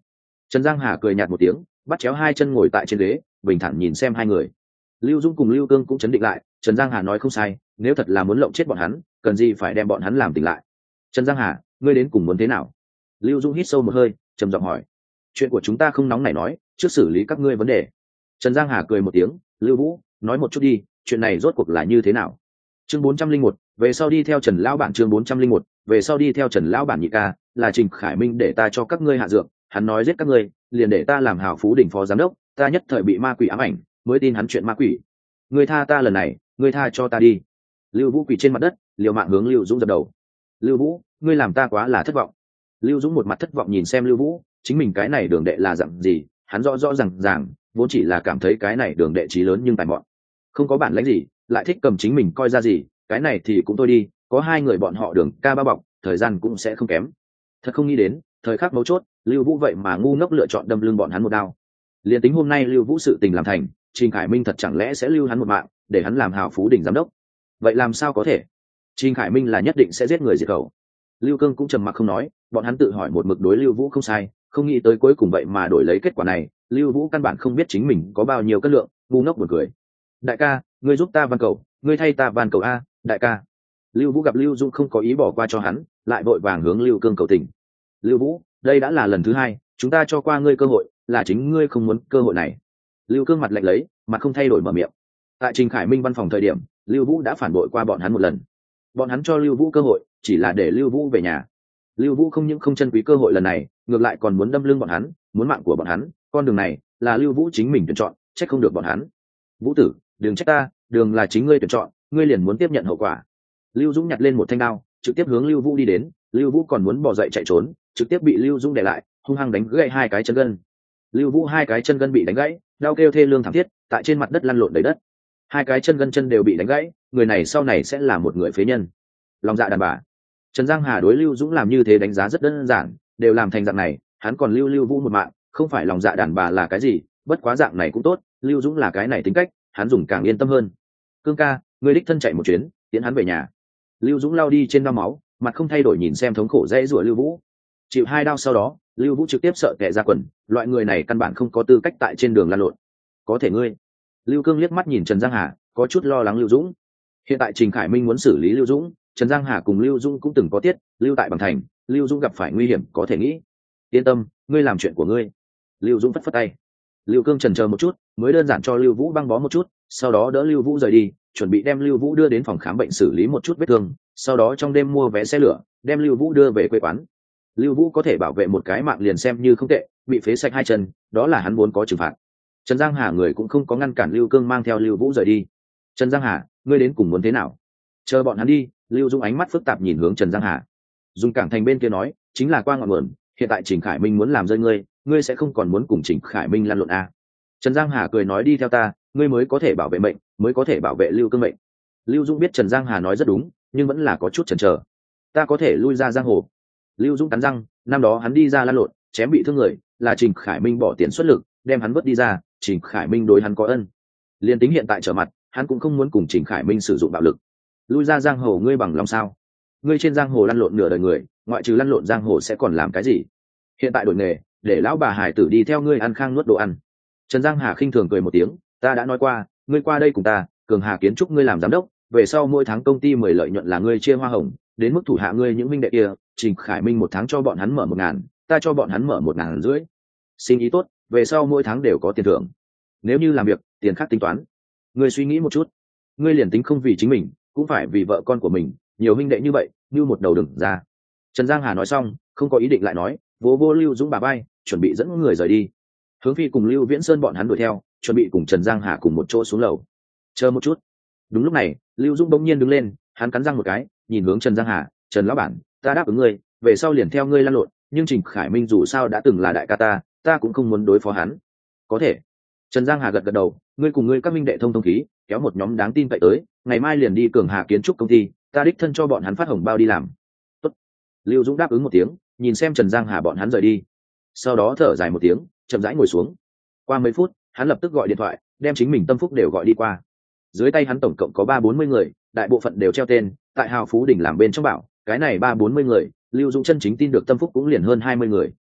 Trần Giang Hà cười nhạt một tiếng, bắt chéo hai chân ngồi tại trên ghế, bình thản nhìn xem hai người. Lưu Dung cùng Lưu Cương cũng chấn định lại, Trần Giang Hà nói không sai, nếu thật là muốn lộng chết bọn hắn, cần gì phải đem bọn hắn làm tỉnh lại. Trần Giang Hà, ngươi đến cùng muốn thế nào? Lưu Dung hít sâu một hơi, trầm giọng hỏi. Chuyện của chúng ta không nóng này nói, trước xử lý các ngươi vấn đề. Trần Giang Hà cười một tiếng, Lưu Vũ, nói một chút đi, chuyện này rốt cuộc là như thế nào? Chương bốn trăm linh một, về sau đi theo Trần lão bản. Chương bốn trăm linh một, về sau đi theo Trần lão bản nhị ca, là Trình Khải Minh để ta cho các ngươi hạ dược, hắn nói giết các ngươi, liền để ta làm Hào Phú đỉnh phó giám đốc, ta nhất thời bị ma quỷ ám ảnh, mới tin hắn chuyện ma quỷ. Ngươi tha ta lần này, ngươi tha cho ta đi. Lưu Vũ quỳ trên mặt đất, liều mạng hướng Lưu Dũng dập đầu. Lưu Vũ, ngươi làm ta quá là thất vọng. Lưu Dũng một mặt thất vọng nhìn xem Lưu Vũ, chính mình cái này đường đệ là dặn gì, hắn rõ rõ ràng ràng, vốn chỉ là cảm thấy cái này đường đệ trí lớn nhưng tài mọn, không có bản lĩnh gì, lại thích cầm chính mình coi ra gì, cái này thì cũng thôi đi, có hai người bọn họ đường ca ba bọc, thời gian cũng sẽ không kém. Thật không nghĩ đến, thời khắc mấu chốt, Lưu Vũ vậy mà ngu ngốc lựa chọn đâm lưng bọn hắn một đao. Liên tính hôm nay Lưu Vũ sự tình làm thành, Trình Khải Minh thật chẳng lẽ sẽ lưu hắn một mạng, để hắn làm Hào Phú đỉnh giám đốc? Vậy làm sao có thể? Trình Khải Minh là nhất định sẽ giết người diệt khẩu. Lưu Cương cũng trầm mặc không nói, bọn hắn tự hỏi một mực đối Lưu Vũ không sai, không nghĩ tới cuối cùng vậy mà đổi lấy kết quả này. Lưu Vũ căn bản không biết chính mình có bao nhiêu cân lượng, ngu ngốc buồn cười. Đại ca, ngươi giúp ta van cầu, ngươi thay ta van cầu a, đại ca. Lưu Vũ gặp Lưu Dung không có ý bỏ qua cho hắn, lại vội vàng hướng Lưu Cương cầu tình. Lưu Vũ, đây đã là lần thứ hai, chúng ta cho qua ngươi cơ hội, là chính ngươi không muốn cơ hội này. Lưu Cương mặt lạnh lấy, mặt không thay đổi mở miệng. Tại Trình Khải Minh văn phòng thời điểm, Lưu Vũ đã phản bội qua bọn hắn một lần. Bọn hắn cho Lưu Vũ cơ hội, chỉ là để Lưu Vũ về nhà. Lưu Vũ không những không trân quý cơ hội lần này, ngược lại còn muốn đâm lưng bọn hắn, muốn mạng của bọn hắn. Con đường này là Lưu Vũ chính mình tuyển chọn, trách không được bọn hắn. Vũ tử, đừng trách ta, đường là chính ngươi tuyển chọn, ngươi liền muốn tiếp nhận hậu quả. Lưu Dũng nhặt lên một thanh đao, trực tiếp hướng Lưu Vũ đi đến. Lưu Vũ còn muốn bỏ dậy chạy trốn, trực tiếp bị Lưu Dũng để lại, hung hăng đánh gãy hai cái chân gân. Lưu Vũ hai cái chân gân bị đánh gãy, đau kêu thê lương thảm thiết, tại trên mặt đất lăn lộn đầy đất. Hai cái chân gân chân đều bị đánh gãy, người này sau này sẽ là một người phế nhân. Lòng dạ đàn bà. Trần Giang Hà đối Lưu Dũng làm như thế đánh giá rất đơn giản, đều làm thành dạng này, hắn còn lưu Lưu Vũ một mạng, không phải lòng dạ đàn bà là cái gì, bất quá dạng này cũng tốt, Lưu Dũng là cái này tính cách, hắn dùng càng yên tâm hơn. Cương ca, ngươi đích thân chạy một chuyến, tiến hắn về nhà. Lưu Dũng lao đi trên đao máu, mặt không thay đổi nhìn xem thống khổ dễ rủa Lưu Vũ. Chịu hai đao sau đó, Lưu Vũ trực tiếp sợ tè ra quần, loại người này căn bản không có tư cách tại trên đường lăn lộn. Có thể ngươi. Lưu Cương liếc mắt nhìn Trần Giang Hà, có chút lo lắng Lưu Dũng. Hiện tại Trình Khải Minh muốn xử lý Lưu Dũng, Trần Giang Hà cùng Lưu Dũng cũng từng có tiết, lưu tại Bằng Thành, Lưu Dũng gặp phải nguy hiểm có thể nghĩ. Yên tâm, ngươi làm chuyện của ngươi. Lưu Dũng phất phất tay. Lưu Cương chần chờ một chút, mới đơn giản cho Lưu Vũ băng bó một chút, sau đó đỡ Lưu Vũ rời đi, chuẩn bị đem Lưu Vũ đưa đến phòng khám bệnh xử lý một chút vết thương, sau đó trong đêm mua vé xe lửa, đem Lưu Vũ đưa về quê quán. Lưu Vũ có thể bảo vệ một cái mạng liền xem như không tệ, bị phế sạch hai chân, đó là hắn muốn có trừng phạt. Trần Giang Hà người cũng không có ngăn cản Lưu Cương mang theo Lưu Vũ rời đi. Trần Giang Hà, ngươi đến cùng muốn thế nào? Chờ bọn hắn đi. Lưu Dung ánh mắt phức tạp nhìn hướng Trần Giang Hà. Dung Cảng Thành bên kia nói, chính là qua ngọn nguồn, hiện tại Trình Khải Minh muốn làm rơi ngươi, ngươi sẽ không còn muốn cùng Trình Khải Minh lăn lộn à? Trần Giang Hà cười nói đi theo ta, ngươi mới có thể bảo vệ mệnh, mới có thể bảo vệ Lưu Cương mệnh. Lưu Dung biết Trần Giang Hà nói rất đúng, nhưng vẫn là có chút chần chờ. Ta có thể lui ra giang hồ. Lưu Dung cắn răng, năm đó hắn đi ra lăn lộn, chém bị thương người, là Trình Khải Minh bỏ tiền xuất lực, đem hắn vớt đi ra, Trình Khải Minh đối hắn có ân. Liên tính hiện tại trở mặt, hắn cũng không muốn cùng Trình Khải Minh sử dụng bạo lực. Lui ra giang hồ ngươi bằng lòng sao? Ngươi trên giang hồ lăn lộn nửa đời người, ngoại trừ lăn lộn giang hồ sẽ còn làm cái gì? Hiện tại đổi nghề, để lão bà hải tử đi theo ngươi ăn khang nuốt đồ ăn. Trần Giang Hà khinh thường cười một tiếng, ta đã nói qua, ngươi qua đây cùng ta, Cường Hà Kiến Trúc ngươi làm giám đốc, về sau mỗi tháng công ty mười lợi nhuận là ngươi chia hoa hồng, đến mức thủ hạ ngươi những minh đệ kia, Trình Khải Minh một tháng cho bọn hắn mở một ngàn, ta cho bọn hắn mở một ngàn rưỡi. Xin ý tốt, về sau mỗi tháng đều có tiền thưởng. Nếu như làm việc, tiền khác tính toán. Ngươi suy nghĩ một chút, ngươi liền tính không vì chính mình, cũng phải vì vợ con của mình, nhiều huynh đệ như vậy, như một đầu đừng ra. Trần Giang Hà nói xong, không có ý định lại nói, vô vô Lưu Dũng bà bay, chuẩn bị dẫn người rời đi. Hướng Phi cùng Lưu Viễn Sơn bọn hắn đuổi theo, chuẩn bị cùng Trần Giang Hà cùng một chỗ xuống lầu. Chờ một chút. Đúng lúc này, Lưu Dũng bỗng nhiên đứng lên, hắn cắn răng một cái, nhìn hướng Trần Giang Hà, "Trần lão bản, ta đáp ứng ngươi, về sau liền theo ngươi lăn lộn, nhưng Trình Khải Minh dù sao đã từng là đại ca ta, ta cũng không muốn đối phó hắn." "Có thể." Trần Giang Hà gật gật đầu, "Ngươi cùng ngươi các minh đệ thông thông khí, kéo một nhóm đáng tin cậy tới, ngày mai liền đi Cường Hà Kiến Trúc công ty, ta đích thân cho bọn hắn phát hồng bao đi làm." "Tốt." Lưu Dũng đáp ứng một tiếng, nhìn xem Trần Giang Hà bọn hắn rời đi. Sau đó thở dài một tiếng, chậm rãi ngồi xuống. Qua mấy phút, hắn lập tức gọi điện thoại, đem chính mình tâm phúc đều gọi đi qua. Dưới tay hắn tổng cộng có ba bốn mươi người, đại bộ phận đều treo tên, tại Hào Phú đỉnh làm bên trong bảo, cái này ba bốn mươi người, Lưu Dũng chân chính tin được tâm phúc cũng liền hơn hai mươi người.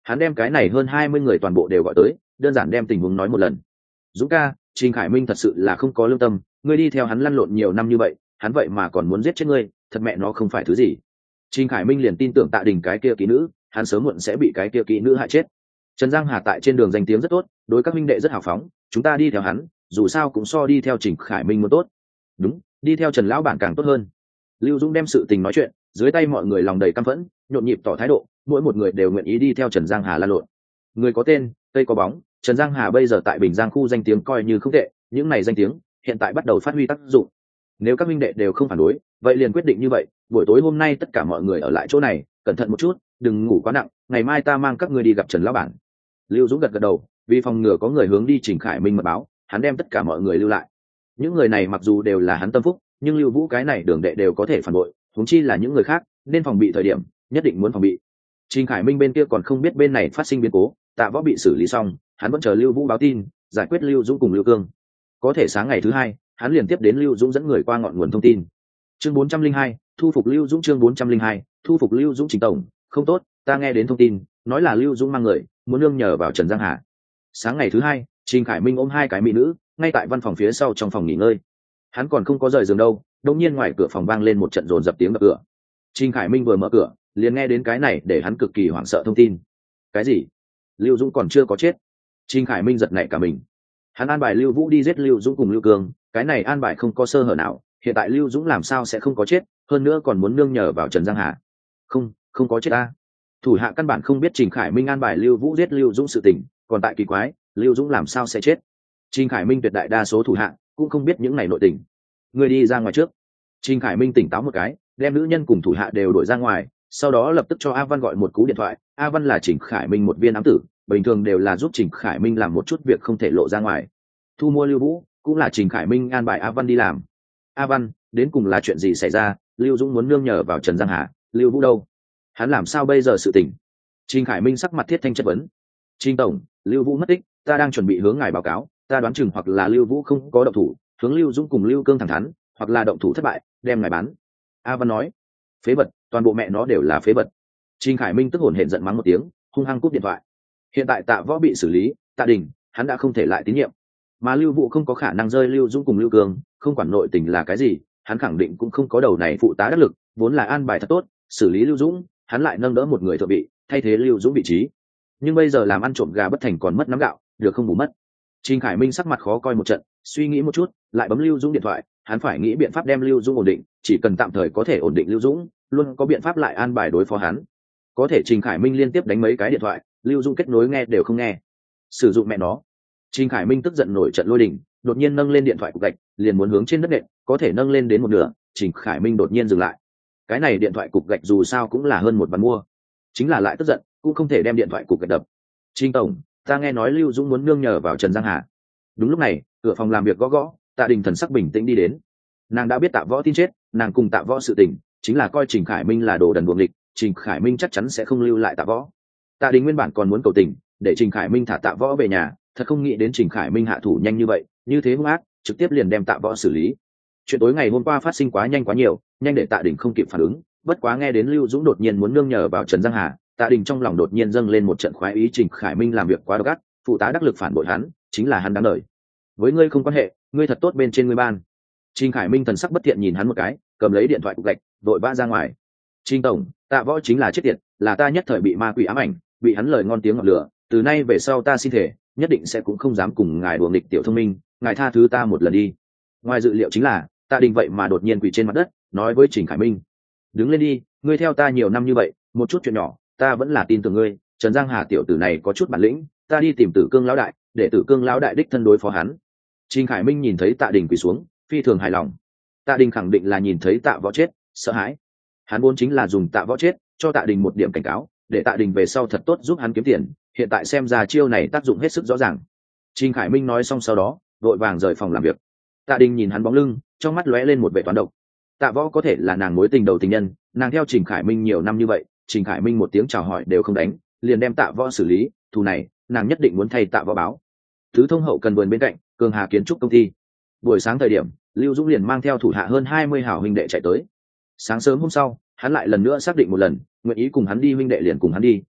Hắn đem cái này hơn hai mươi người toàn bộ đều gọi tới, đơn giản đem tình huống nói một lần. Dũng ca, Trình Khải Minh thật sự là không có lương tâm, ngươi đi theo hắn lăn lộn nhiều năm như vậy, hắn vậy mà còn muốn giết chết ngươi, thật mẹ nó không phải thứ gì. Trình Khải Minh liền tin tưởng Tạ Đình cái kia kỹ nữ, hắn sớm muộn sẽ bị cái kia kỹ nữ hại chết. Trần Giang Hà tại trên đường danh tiếng rất tốt, đối các minh đệ rất hào phóng, chúng ta đi theo hắn, dù sao cũng so đi theo Trình Khải Minh muốn tốt. Đúng, đi theo Trần lão bản càng tốt hơn. Lưu Dũng đem sự tình nói chuyện, dưới tay mọi người lòng đầy căm phẫn, nhộn nhịp tỏ thái độ, mỗi một người đều nguyện ý đi theo Trần Giang Hà lan lộn. Người có tên, cây có bóng, Trần Giang Hà bây giờ tại Bình Giang khu danh tiếng coi như không tệ, những này danh tiếng hiện tại bắt đầu phát huy tác dụng. Nếu các minh đệ đều không phản đối, vậy liền quyết định như vậy, buổi tối hôm nay tất cả mọi người ở lại chỗ này, cẩn thận một chút, đừng ngủ quá nặng, ngày mai ta mang các ngươi đi gặp Trần lão bản. Lưu Dũng gật gật đầu, vì phòng ngừa có người hướng đi Trình Khải Minh mật báo, hắn đem tất cả mọi người lưu lại. Những người này mặc dù đều là hắn tâm phúc, nhưng Lưu Vũ cái này đường đệ đều có thể phản bội, huống chi là những người khác, nên phòng bị thời điểm, nhất định muốn phòng bị. Trình Khải Minh bên kia còn không biết bên này phát sinh biến cố, Tạ Võ bị xử lý xong, hắn vẫn chờ Lưu Vũ báo tin, giải quyết Lưu Dũng cùng Lưu Cương. Có thể sáng ngày thứ hai, hắn liền tiếp đến Lưu Dũng dẫn người qua ngọn nguồn thông tin. Chương bốn trăm linh hai, thu phục Lưu Dũng chương bốn trăm linh hai, thu phục Lưu Dũng. Trình tổng, không tốt, ta nghe đến thông tin, nói là Lưu Dũng mang người, muốn nương nhờ vào Trần Giang Hà. Sáng ngày thứ hai, Trình Khải Minh ôm hai cái mỹ nữ, ngay tại văn phòng phía sau trong phòng nghỉ ngơi. Hắn còn không có rời giường đâu, đột nhiên ngoài cửa phòng vang lên một trận rồn dập tiếng đập cửa. Trình Khải Minh vừa mở cửa, liền nghe đến cái này để hắn cực kỳ hoảng sợ thông tin. Cái gì? Lưu Dũng còn chưa có chết? Trình Khải Minh giật nảy cả mình. Hắn an bài Lưu Vũ đi giết Lưu Dũng cùng Lưu Cương, cái này an bài không có sơ hở nào, hiện tại Lưu Dũng làm sao sẽ không có chết, hơn nữa còn muốn nương nhờ vào Trần Giang Hà. Không, không có chết ta. Thủ hạ căn bản không biết Trình Khải Minh an bài Lưu Vũ giết Lưu Dũng sự tình, còn tại kỳ quái, Lưu Dũng làm sao sẽ chết? Trình Khải Minh tuyệt đại đa số thủ hạ cũng không biết những này nội tình. Người đi ra ngoài trước. Trình Khải Minh tỉnh táo một cái, đem nữ nhân cùng thủ hạ đều đuổi ra ngoài, sau đó lập tức cho A Văn gọi một cú điện thoại. A Văn là Trình Khải Minh một viên ám tử, bình thường đều là giúp Trình Khải Minh làm một chút việc không thể lộ ra ngoài. Thu mua Lưu Vũ cũng là Trình Khải Minh an bài A Văn đi làm. A Văn, đến cùng là chuyện gì xảy ra? Lưu Dũng muốn nương nhờ vào Trần Giang Hà, Lưu Vũ đâu? Hắn làm sao bây giờ sự tình? Trình Khải Minh sắc mặt thiết thanh chất vấn. Trình tổng, Lưu Vũ mất tích, ta đang chuẩn bị hướng ngài báo cáo, ta đoán chừng hoặc là Lưu Vũ không có động thủ, hướng Lưu Dũng cùng Lưu Cương thẳng thắn, hoặc là động thủ thất bại, đem ngài bán. A Văn nói. Phế vật, toàn bộ mẹ nó đều là phế vật. Trình Khải Minh tức hổn hển giận mắng một tiếng, hung hăng cúp điện thoại. Hiện tại Tạ Võ bị xử lý, Tạ Đình, hắn đã không thể lại tín nhiệm, mà Lưu Vũ không có khả năng rơi Lưu Dũng cùng Lưu Cương, không quản nội tình là cái gì, hắn khẳng định cũng không có đầu này phụ tá đắc lực, vốn là an bài thật tốt, xử lý Lưu Dũng, hắn lại nâng đỡ một người thượng vị, thay thế Lưu Dũng vị trí. Nhưng bây giờ làm ăn trộm gà bất thành còn mất nắm gạo, được không bù mất. Trình Khải Minh sắc mặt khó coi một trận, suy nghĩ một chút, lại bấm Lưu Dũng điện thoại, hắn phải nghĩ biện pháp đem Lưu Dũng ổn định, chỉ cần tạm thời có thể ổn định Lưu Dũng, luôn có biện pháp lại an bài đối phó hắn. Có thể Trình Khải Minh liên tiếp đánh mấy cái điện thoại, Lưu Dũng kết nối nghe đều không nghe. Sử dụng mẹ nó. Trình Khải Minh tức giận nổi trận lôi đình, đột nhiên nâng lên điện thoại cục gạch, liền muốn hướng trên đất nện, có thể nâng lên đến một nửa, Trình Khải Minh đột nhiên dừng lại. Cái này điện thoại cục gạch dù sao cũng là hơn một vạn mua, chính là lại tức giận, cũng không thể đem điện thoại cục gạch đập. Trình tổng, ta nghe nói Lưu Dũng muốn nương nhờ vào Trần Giang Hà. Đúng lúc này, cửa phòng làm việc gõ gõ, Tạ Đình thần sắc bình tĩnh đi đến. Nàng đã biết Tạ Võ tin chết, nàng cùng Tạ Võ sự tình, chính là coi Trình Khải Minh là đồ đần buồng địch, Trình Khải Minh chắc chắn sẽ không lưu lại Tạ Võ. Tạ Đình nguyên bản còn muốn cầu tình, để Trình Khải Minh thả Tạ Võ về nhà, thật không nghĩ đến Trình Khải Minh hạ thủ nhanh như vậy, như thế hung ác, trực tiếp liền đem Tạ Võ xử lý. Chuyện tối ngày hôm qua phát sinh quá nhanh quá nhiều, nhanh để Tạ Đình không kịp phản ứng, bất quá nghe đến Lưu Dũng đột nhiên muốn nương nhờ vào Trần Giang Hà, Tạ Đình trong lòng đột nhiên dâng lên một trận khoái ý. Trình Khải Minh làm việc quá độc ác, phụ tá đắc lực phản bội hắn, chính là hắn đáng đời. Với ngươi không quan hệ, ngươi thật tốt bên trên ngươi ban. Trình Khải Minh thần sắc bất thiện nhìn hắn một cái, cầm lấy điện thoại cục gạch, vội vã ra ngoài. Trình tổng, Tạ Võ chính là chết tiệt, là ta nhất thời bị ma quỷ ám ảnh, bị hắn lời ngon tiếng ngọt lửa, từ nay về sau ta xin thể, nhất định sẽ cũng không dám cùng ngài đùa nghịch tiểu thông minh, ngài tha thứ ta một lần đi. Ngoài dự liệu chính là, Tạ Đình vậy mà đột nhiên quỳ trên mặt đất, nói với Trình Khải Minh: đứng lên đi, ngươi theo ta nhiều năm như vậy, một chút chuyện nhỏ, ta vẫn là tin tưởng ngươi. Trần Giang Hà tiểu tử này có chút bản lĩnh, ta đi tìm Tử Cương lão đại, để Tử Cương lão đại đích thân đối phó hắn. Trình Khải Minh nhìn thấy Tạ Đình quỳ xuống, phi thường hài lòng. Tạ Đình khẳng định là nhìn thấy Tạ Võ chết, sợ hãi. Hắn vốn chính là dùng Tạ Võ chết cho Tạ Đình một điểm cảnh cáo, để Tạ Đình về sau thật tốt giúp hắn kiếm tiền, hiện tại xem ra chiêu này tác dụng hết sức rõ ràng. Trình Khải Minh nói xong sau đó, vội vàng rời phòng làm việc. Tạ Đình nhìn hắn bóng lưng, trong mắt lóe lên một vẻ toán độc. Tạ Võ có thể là nàng mối tình đầu tình nhân, nàng theo Trình Khải Minh nhiều năm như vậy, Trình Khải Minh một tiếng chào hỏi đều không đánh, liền đem Tạ Võ xử lý, thù này, nàng nhất định muốn thay Tạ Võ báo. Thứ thông hậu cần vườn bên cạnh, Cường Hà kiến trúc công ty. Buổi sáng thời điểm, Lưu Dũng liền mang theo thủ hạ hơn hai mươi hảo huynh đệ chạy tới. Sáng sớm hôm sau, hắn lại lần nữa xác định một lần, nguyện ý cùng hắn đi huynh đệ liền cùng hắn đi,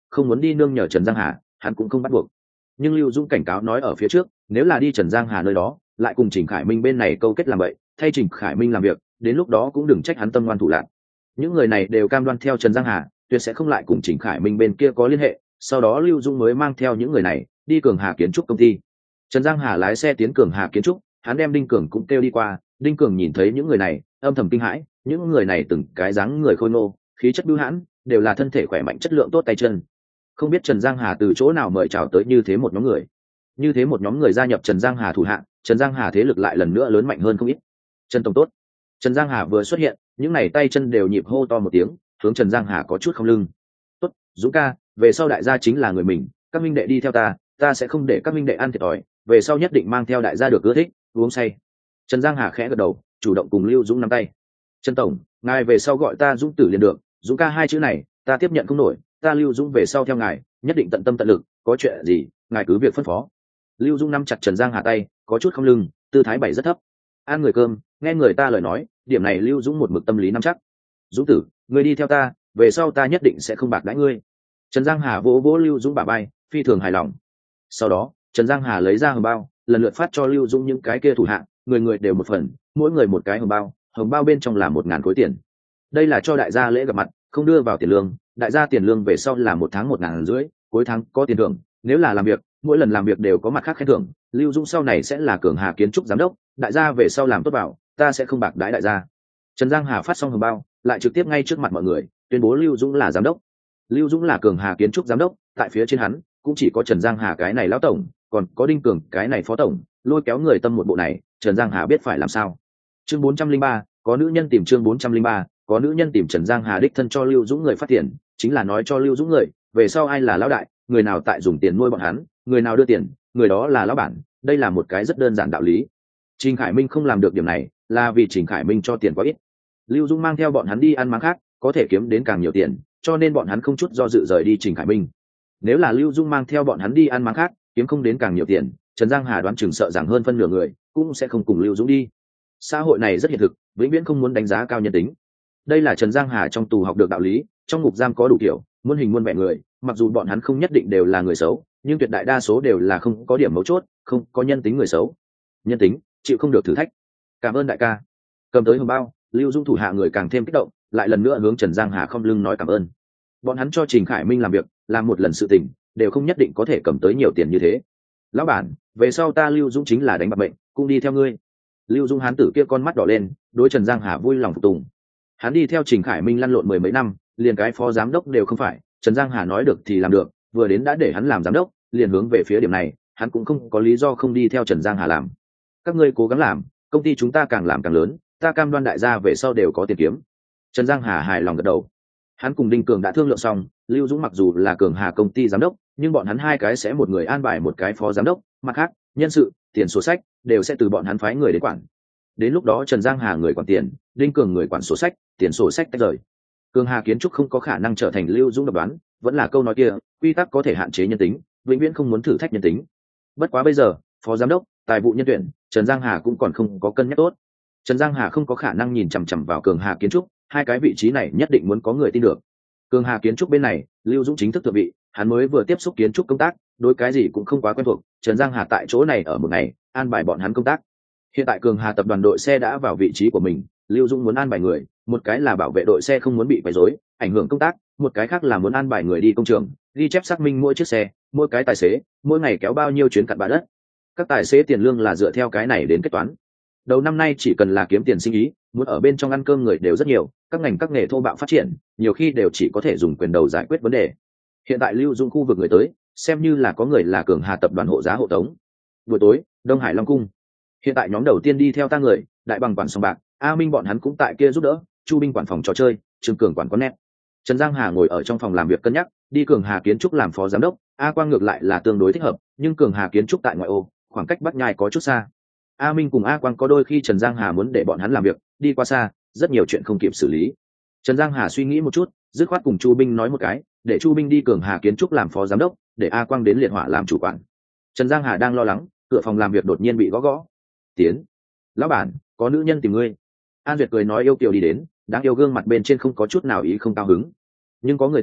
không muốn đi nương nhờ Trần Giang Hà hắn cũng không bắt buộc. Nhưng Lưu Dũng cảnh cáo nói ở phía trước, nếu là đi Trần Giang Hà nơi đó lại cùng Trình Khải Minh bên này câu kết làm vậy, thay Trình Khải Minh làm việc, đến lúc đó cũng đừng trách hắn tâm ngoan thủ lạn. Những người này đều cam đoan theo Trần Giang Hà, tuyệt sẽ không lại cùng Trình Khải Minh bên kia có liên hệ. Sau đó Lưu Dũng mới mang theo những người này đi Cường Hà Kiến trúc công ty. Trần Giang Hà lái xe tiến Cường Hà Kiến trúc, hắn đem Đinh Cường cũng kêu đi qua. Đinh Cường nhìn thấy những người này âm thầm kinh hãi, những người này từng cái dáng người khôi ngô, khí chất bưu hãn, đều là thân thể khỏe mạnh chất lượng tốt tay chân. Không biết Trần Giang Hà từ chỗ nào mời chào tới như thế một nhóm người. Như thế một nhóm người gia nhập Trần Giang Hà thủ hạ, Trần Giang Hà thế lực lại lần nữa lớn mạnh hơn không ít. Trần tổng tốt. Trần Giang Hà vừa xuất hiện, những này tay chân đều nhịp hô to một tiếng, hướng Trần Giang Hà có chút không lưng. Tốt, Dũng ca, về sau đại gia chính là người mình, các minh đệ đi theo ta, ta sẽ không để các minh đệ ăn thiệt thòi, về sau nhất định mang theo đại gia được ưa thích, uống say. Trần Giang Hà khẽ gật đầu, chủ động cùng Lưu Dũng nắm tay. Trần tổng, ngài về sau gọi ta Dũng tử liền được, Dũng ca hai chữ này, ta tiếp nhận không nổi, ta Lưu Dũng về sau theo ngài, nhất định tận tâm tận lực, có chuyện gì, ngài cứ việc phân phó. Lưu Dũng nắm chặt Trần Giang Hà tay, có chút không lưng, tư thái bày rất thấp. Ăn người cơm, nghe người ta lời nói, điểm này Lưu Dũng một mực tâm lý nắm chắc. Dũng tử, ngươi đi theo ta, về sau ta nhất định sẽ không bạc đãi ngươi. Trần Giang Hà vỗ vỗ Lưu Dũng bả vai, phi thường hài lòng. Sau đó, Trần Giang Hà lấy ra hồng bao, lần lượt phát cho Lưu Dũng những cái kia thủ hạ, người người đều một phần, mỗi người một cái hồng bao, hồng bao bên trong là một ngàn khối tiền. Đây là cho đại gia lễ gặp mặt, không đưa vào tiền lương, đại gia tiền lương về sau là một tháng một ngàn rưỡi, cuối tháng có tiền thưởng, nếu là làm việc, mỗi lần làm việc đều có mặt khác khen thưởng. Lưu Dũng sau này sẽ là Cường Hà Kiến trúc giám đốc, đại gia về sau làm tốt bảo, ta sẽ không bạc đãi đại gia. Trần Giang Hà phát xong hồng bao, lại trực tiếp ngay trước mặt mọi người tuyên bố Lưu Dũng là giám đốc. Lưu Dũng là Cường Hà Kiến trúc giám đốc, tại phía trên hắn cũng chỉ có Trần Giang Hà cái này lão tổng, còn có Đinh Cường cái này phó tổng, lôi kéo người tâm một bộ này, Trần Giang Hà biết phải làm sao. Chương bốn trăm linh ba, có nữ nhân tìm chương bốn trăm linh ba, có nữ nhân tìm Trần Giang Hà đích thân cho Lưu Dũng người phát tiền, chính là nói cho Lưu Dũng người, về sau ai là lão đại, người nào tại dùng tiền nuôi bọn hắn, người nào đưa tiền, người đó là lão bản, đây là một cái rất đơn giản đạo lý. Trình Khải Minh không làm được điểm này, là vì Trình Khải Minh cho tiền quá ít. Lưu Dũng mang theo bọn hắn đi ăn máng khác, có thể kiếm đến càng nhiều tiền, cho nên bọn hắn không chút do dự rời đi Trình Khải Minh. Nếu là Lưu Dũng mang theo bọn hắn đi ăn máng khác, kiếm không đến càng nhiều tiền, Trần Giang Hà đoán chừng sợ rằng hơn phân nửa người cũng sẽ không cùng Lưu Dũng đi. Xã hội này rất hiện thực, vĩnh viễn không muốn đánh giá cao nhân tính. Đây là Trần Giang Hà trong tù học được đạo lý, trong ngục giam có đủ kiểu, muôn hình muôn vẻ người, mặc dù bọn hắn không nhất định đều là người xấu, nhưng tuyệt đại đa số đều là không có điểm mấu chốt, không có nhân tính người xấu. Nhân tính, chịu không được thử thách. Cảm ơn đại ca. Cầm tới hồng bao, Lưu Dũng thủ hạ người càng thêm kích động, lại lần nữa hướng Trần Giang Hà không lưng nói cảm ơn. Bọn hắn cho Trình Khải Minh làm việc, làm một lần sự tình, đều không nhất định có thể cầm tới nhiều tiền như thế. Lão bản, về sau ta Lưu Dũng chính là đánh bạc bệnh, cũng đi theo ngươi. Lưu Dũng hán tử kia con mắt đỏ lên, đối Trần Giang Hà vui lòng phục tùng. Hắn đi theo Trình Khải Minh lăn lộn mười mấy năm, liền cái phó giám đốc đều không phải, Trần Giang Hà nói được thì làm được, vừa đến đã để hắn làm giám đốc, liền hướng về phía điểm này, hắn cũng không có lý do không đi theo Trần Giang Hà làm. Các ngươi cố gắng làm, công ty chúng ta càng làm càng lớn, ta cam đoan đại gia về sau đều có tiền kiếm. Trần Giang Hà hài lòng gật đầu. Hắn cùng Đinh Cường đã thương lượng xong, Lưu Dũng mặc dù là Cường Hà công ty giám đốc, nhưng bọn hắn hai cái sẽ một người an bài một cái phó giám đốc, mặt khác, nhân sự, tiền sổ sách đều sẽ từ bọn hắn phái người đến quản. Đến lúc đó Trần Giang Hà người quản tiền, Đinh Cường người quản sổ sách, tiền sổ sách tách rời. Cường Hà Kiến trúc không có khả năng trở thành Lưu Dũng độc đoán, vẫn là câu nói kia, quy tắc có thể hạn chế nhân tính, vĩnh viễn không muốn thử thách nhân tính. Bất quá bây giờ, phó giám đốc, tài vụ nhân tuyển, Trần Giang Hà cũng còn không có cân nhắc tốt. Trần Giang Hà không có khả năng nhìn chằm chằm vào Cường Hà Kiến trúc, hai cái vị trí này nhất định muốn có người tin được. Cường Hà Kiến trúc bên này, Lưu Dũng chính thức thượng vị, hắn mới vừa tiếp xúc kiến trúc công tác, đối cái gì cũng không quá quen thuộc. Trần Giang Hà tại chỗ này ở một ngày, an bài bọn hắn công tác. Hiện tại Cường Hà tập đoàn đội xe đã vào vị trí của mình, Lưu Dũng muốn an bài người, một cái là bảo vệ đội xe không muốn bị quấy rối, ảnh hưởng công tác, một cái khác là muốn an bài người đi công trường, ghi chép xác minh mỗi chiếc xe, mỗi cái tài xế, mỗi ngày kéo bao nhiêu chuyến cặn bã đất. Các tài xế tiền lương là dựa theo cái này đến kết toán. Đầu năm nay chỉ cần là kiếm tiền sinh ý, muốn ở bên trong ăn cơm người đều rất nhiều, các ngành các nghề thô bạo phát triển, nhiều khi đều chỉ có thể dùng quyền đầu giải quyết vấn đề. Hiện tại Lưu Dũng khu vực người tới, xem như là có người là Cường Hà tập đoàn hộ giá hộ tống. Buổi tối, Đông Hải Long cung. Hiện tại nhóm đầu tiên đi theo ta người, Đại Bằng quản sòng bạc, A Minh bọn hắn cũng tại kia giúp đỡ, Chu Binh quản phòng trò chơi, Trương Cường quản quán net. Trần Giang Hà ngồi ở trong phòng làm việc cân nhắc, đi Cường Hà Kiến trúc làm phó giám đốc, A Quang ngược lại là tương đối thích hợp, nhưng Cường Hà Kiến trúc tại ngoại ô, khoảng cách Bắc Nhai có chút xa. A Minh cùng A Quang có đôi khi Trần Giang Hà muốn để bọn hắn làm việc, đi qua xa, rất nhiều chuyện không kịp xử lý. Trần Giang Hà suy nghĩ một chút, dứt khoát cùng Chu Binh nói một cái, để Chu Binh đi Cường Hà Kiến trúc làm phó giám đốc, để A Quang đến Liệt Hỏa làm chủ quản. Trần Giang Hà đang lo lắng, cửa phòng làm việc đột nhiên bị gõ gõ. Tiến. Lão bản, có nữ nhân tìm ngươi. An Duyệt cười nói yêu kiều đi đến, đáng yêu gương mặt bên trên không có chút nào ý không cao hứng. Nhưng có người tìm,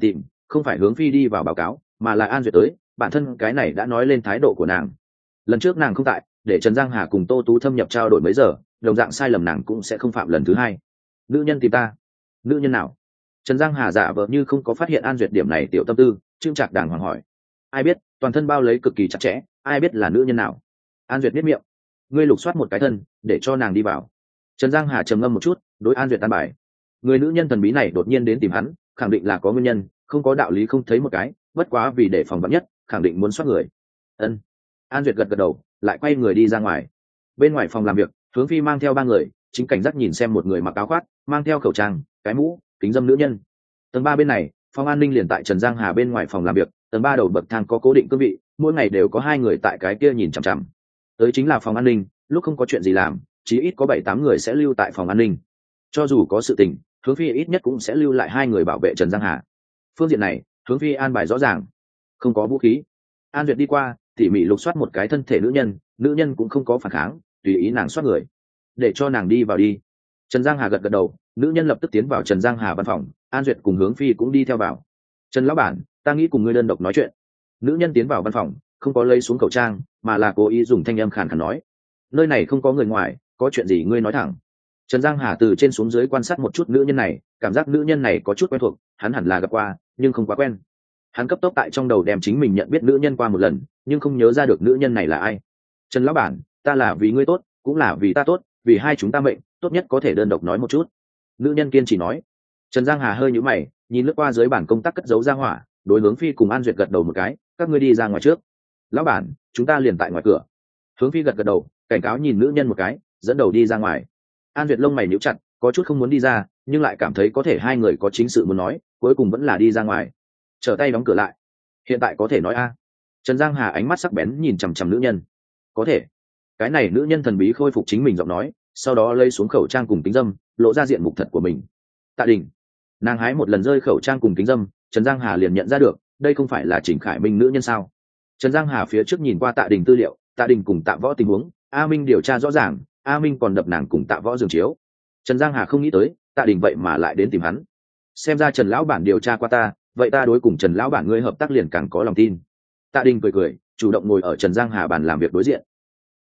không phải hướng phi đi vào báo cáo mà là An Duyệt tới, bản thân cái này đã nói lên thái độ của nàng. Lần trước nàng không tại, để Trần Giang Hà cùng Tô Tú thâm nhập trao đổi mấy giờ, đồng dạng sai lầm nàng cũng sẽ không phạm lần thứ hai. Nữ nhân tìm ta? Nữ nhân nào? Trần Giang Hà giả vờ như không có phát hiện An Duyệt điểm này tiểu tâm tư, trương trạc đàng hoàng hỏi. Ai biết, toàn thân bao lấy cực kỳ chặt chẽ, ai biết là nữ nhân nào? An Duyệt biết miệng. Ngươi lục soát một cái thân, để cho nàng đi vào. Trần Giang Hà trầm ngâm một chút, đối An Duyệt an bài. Người nữ nhân thần bí này đột nhiên đến tìm hắn, khẳng định là có nguyên nhân, không có đạo lý không thấy một cái, bất quá vì để phòng vắn nhất, khẳng định muốn soát người. Ân. An Duyệt gật gật đầu, lại quay người đi ra ngoài. Bên ngoài phòng làm việc, Hướng Phi mang theo ba người, chính cảnh giác nhìn xem một người mặc áo khoác, mang theo khẩu trang, cái mũ, kính dâm nữ nhân. Tầng ba bên này, phòng an ninh liền tại Trần Giang Hà bên ngoài phòng làm việc, tầng ba đầu bậc thang có cố định cương vị, mỗi ngày đều có hai người tại cái kia nhìn chằm chằm. Tới chính là phòng an ninh, lúc không có chuyện gì làm, chí ít có bảy tám người sẽ lưu tại phòng an ninh. Cho dù có sự tình, Hướng Phi ít nhất cũng sẽ lưu lại hai người bảo vệ Trần Giang Hà. Phương diện này, Hướng Phi an bài rõ ràng. Không có vũ khí. An Duyệt đi qua, tỉ mỉ lục soát một cái thân thể nữ nhân, nữ nhân cũng không có phản kháng, tùy ý nàng soát người. Để cho nàng đi vào đi. Trần Giang Hà gật gật đầu, nữ nhân lập tức tiến vào Trần Giang Hà văn phòng, An Duyệt cùng Hướng Phi cũng đi theo vào. Trần lão bản, ta nghĩ cùng ngươi đơn độc nói chuyện. Nữ nhân tiến vào văn phòng, không có lấy xuống khẩu trang, mà là cố ý dùng thanh âm khàn khàn nói. Nơi này không có người ngoài, có chuyện gì ngươi nói thẳng. Trần Giang Hà từ trên xuống dưới quan sát một chút nữ nhân này, cảm giác nữ nhân này có chút quen thuộc, hắn hẳn là gặp qua, nhưng không quá quen. Hắn cấp tốc tại trong đầu đem chính mình nhận biết nữ nhân qua một lần, nhưng không nhớ ra được nữ nhân này là ai. Trần lão bản, ta là vì ngươi tốt, cũng là vì ta tốt, vì hai chúng ta mệnh, tốt nhất có thể đơn độc nói một chút. Nữ nhân kiên trì nói. Trần Giang Hà hơi nhíu mày, nhìn lướt qua dưới bản công tác cất giấu ra hỏa, đối Hướng Phi cùng An Duyệt gật đầu một cái, các ngươi đi ra ngoài trước. Lão bản, chúng ta liền tại ngoài cửa. Hướng Phi gật gật đầu, cảnh cáo nhìn nữ nhân một cái, dẫn đầu đi ra ngoài. An Duyệt lông mày nhíu chặt, có chút không muốn đi ra, nhưng lại cảm thấy có thể hai người có chính sự muốn nói, cuối cùng vẫn là đi ra ngoài. Trở tay đóng cửa lại. Hiện tại có thể nói a? Trần Giang Hà ánh mắt sắc bén nhìn chằm chằm nữ nhân. Có thể. Cái này nữ nhân thần bí khôi phục chính mình giọng nói, sau đó lấy xuống khẩu trang cùng kính dâm, lộ ra diện mục thật của mình. Tạ Đình. Nàng hái một lần rơi khẩu trang cùng kính dâm, Trần Giang Hà liền nhận ra được, đây không phải là Trình Khải Minh nữ nhân sao? Trần Giang Hà phía trước nhìn qua Tạ Đình tư liệu, Tạ Đình cùng Tạ Võ tình huống, A Minh điều tra rõ ràng, A Minh còn đập nàng cùng Tạ Võ giường chiếu. Trần Giang Hà không nghĩ tới, Tạ Đình vậy mà lại đến tìm hắn. Xem ra Trần lão bản điều tra qua ta, vậy ta đối cùng Trần lão bản ngươi hợp tác liền càng có lòng tin. Tạ Đình cười cười, chủ động ngồi ở Trần Giang Hà bàn làm việc đối diện.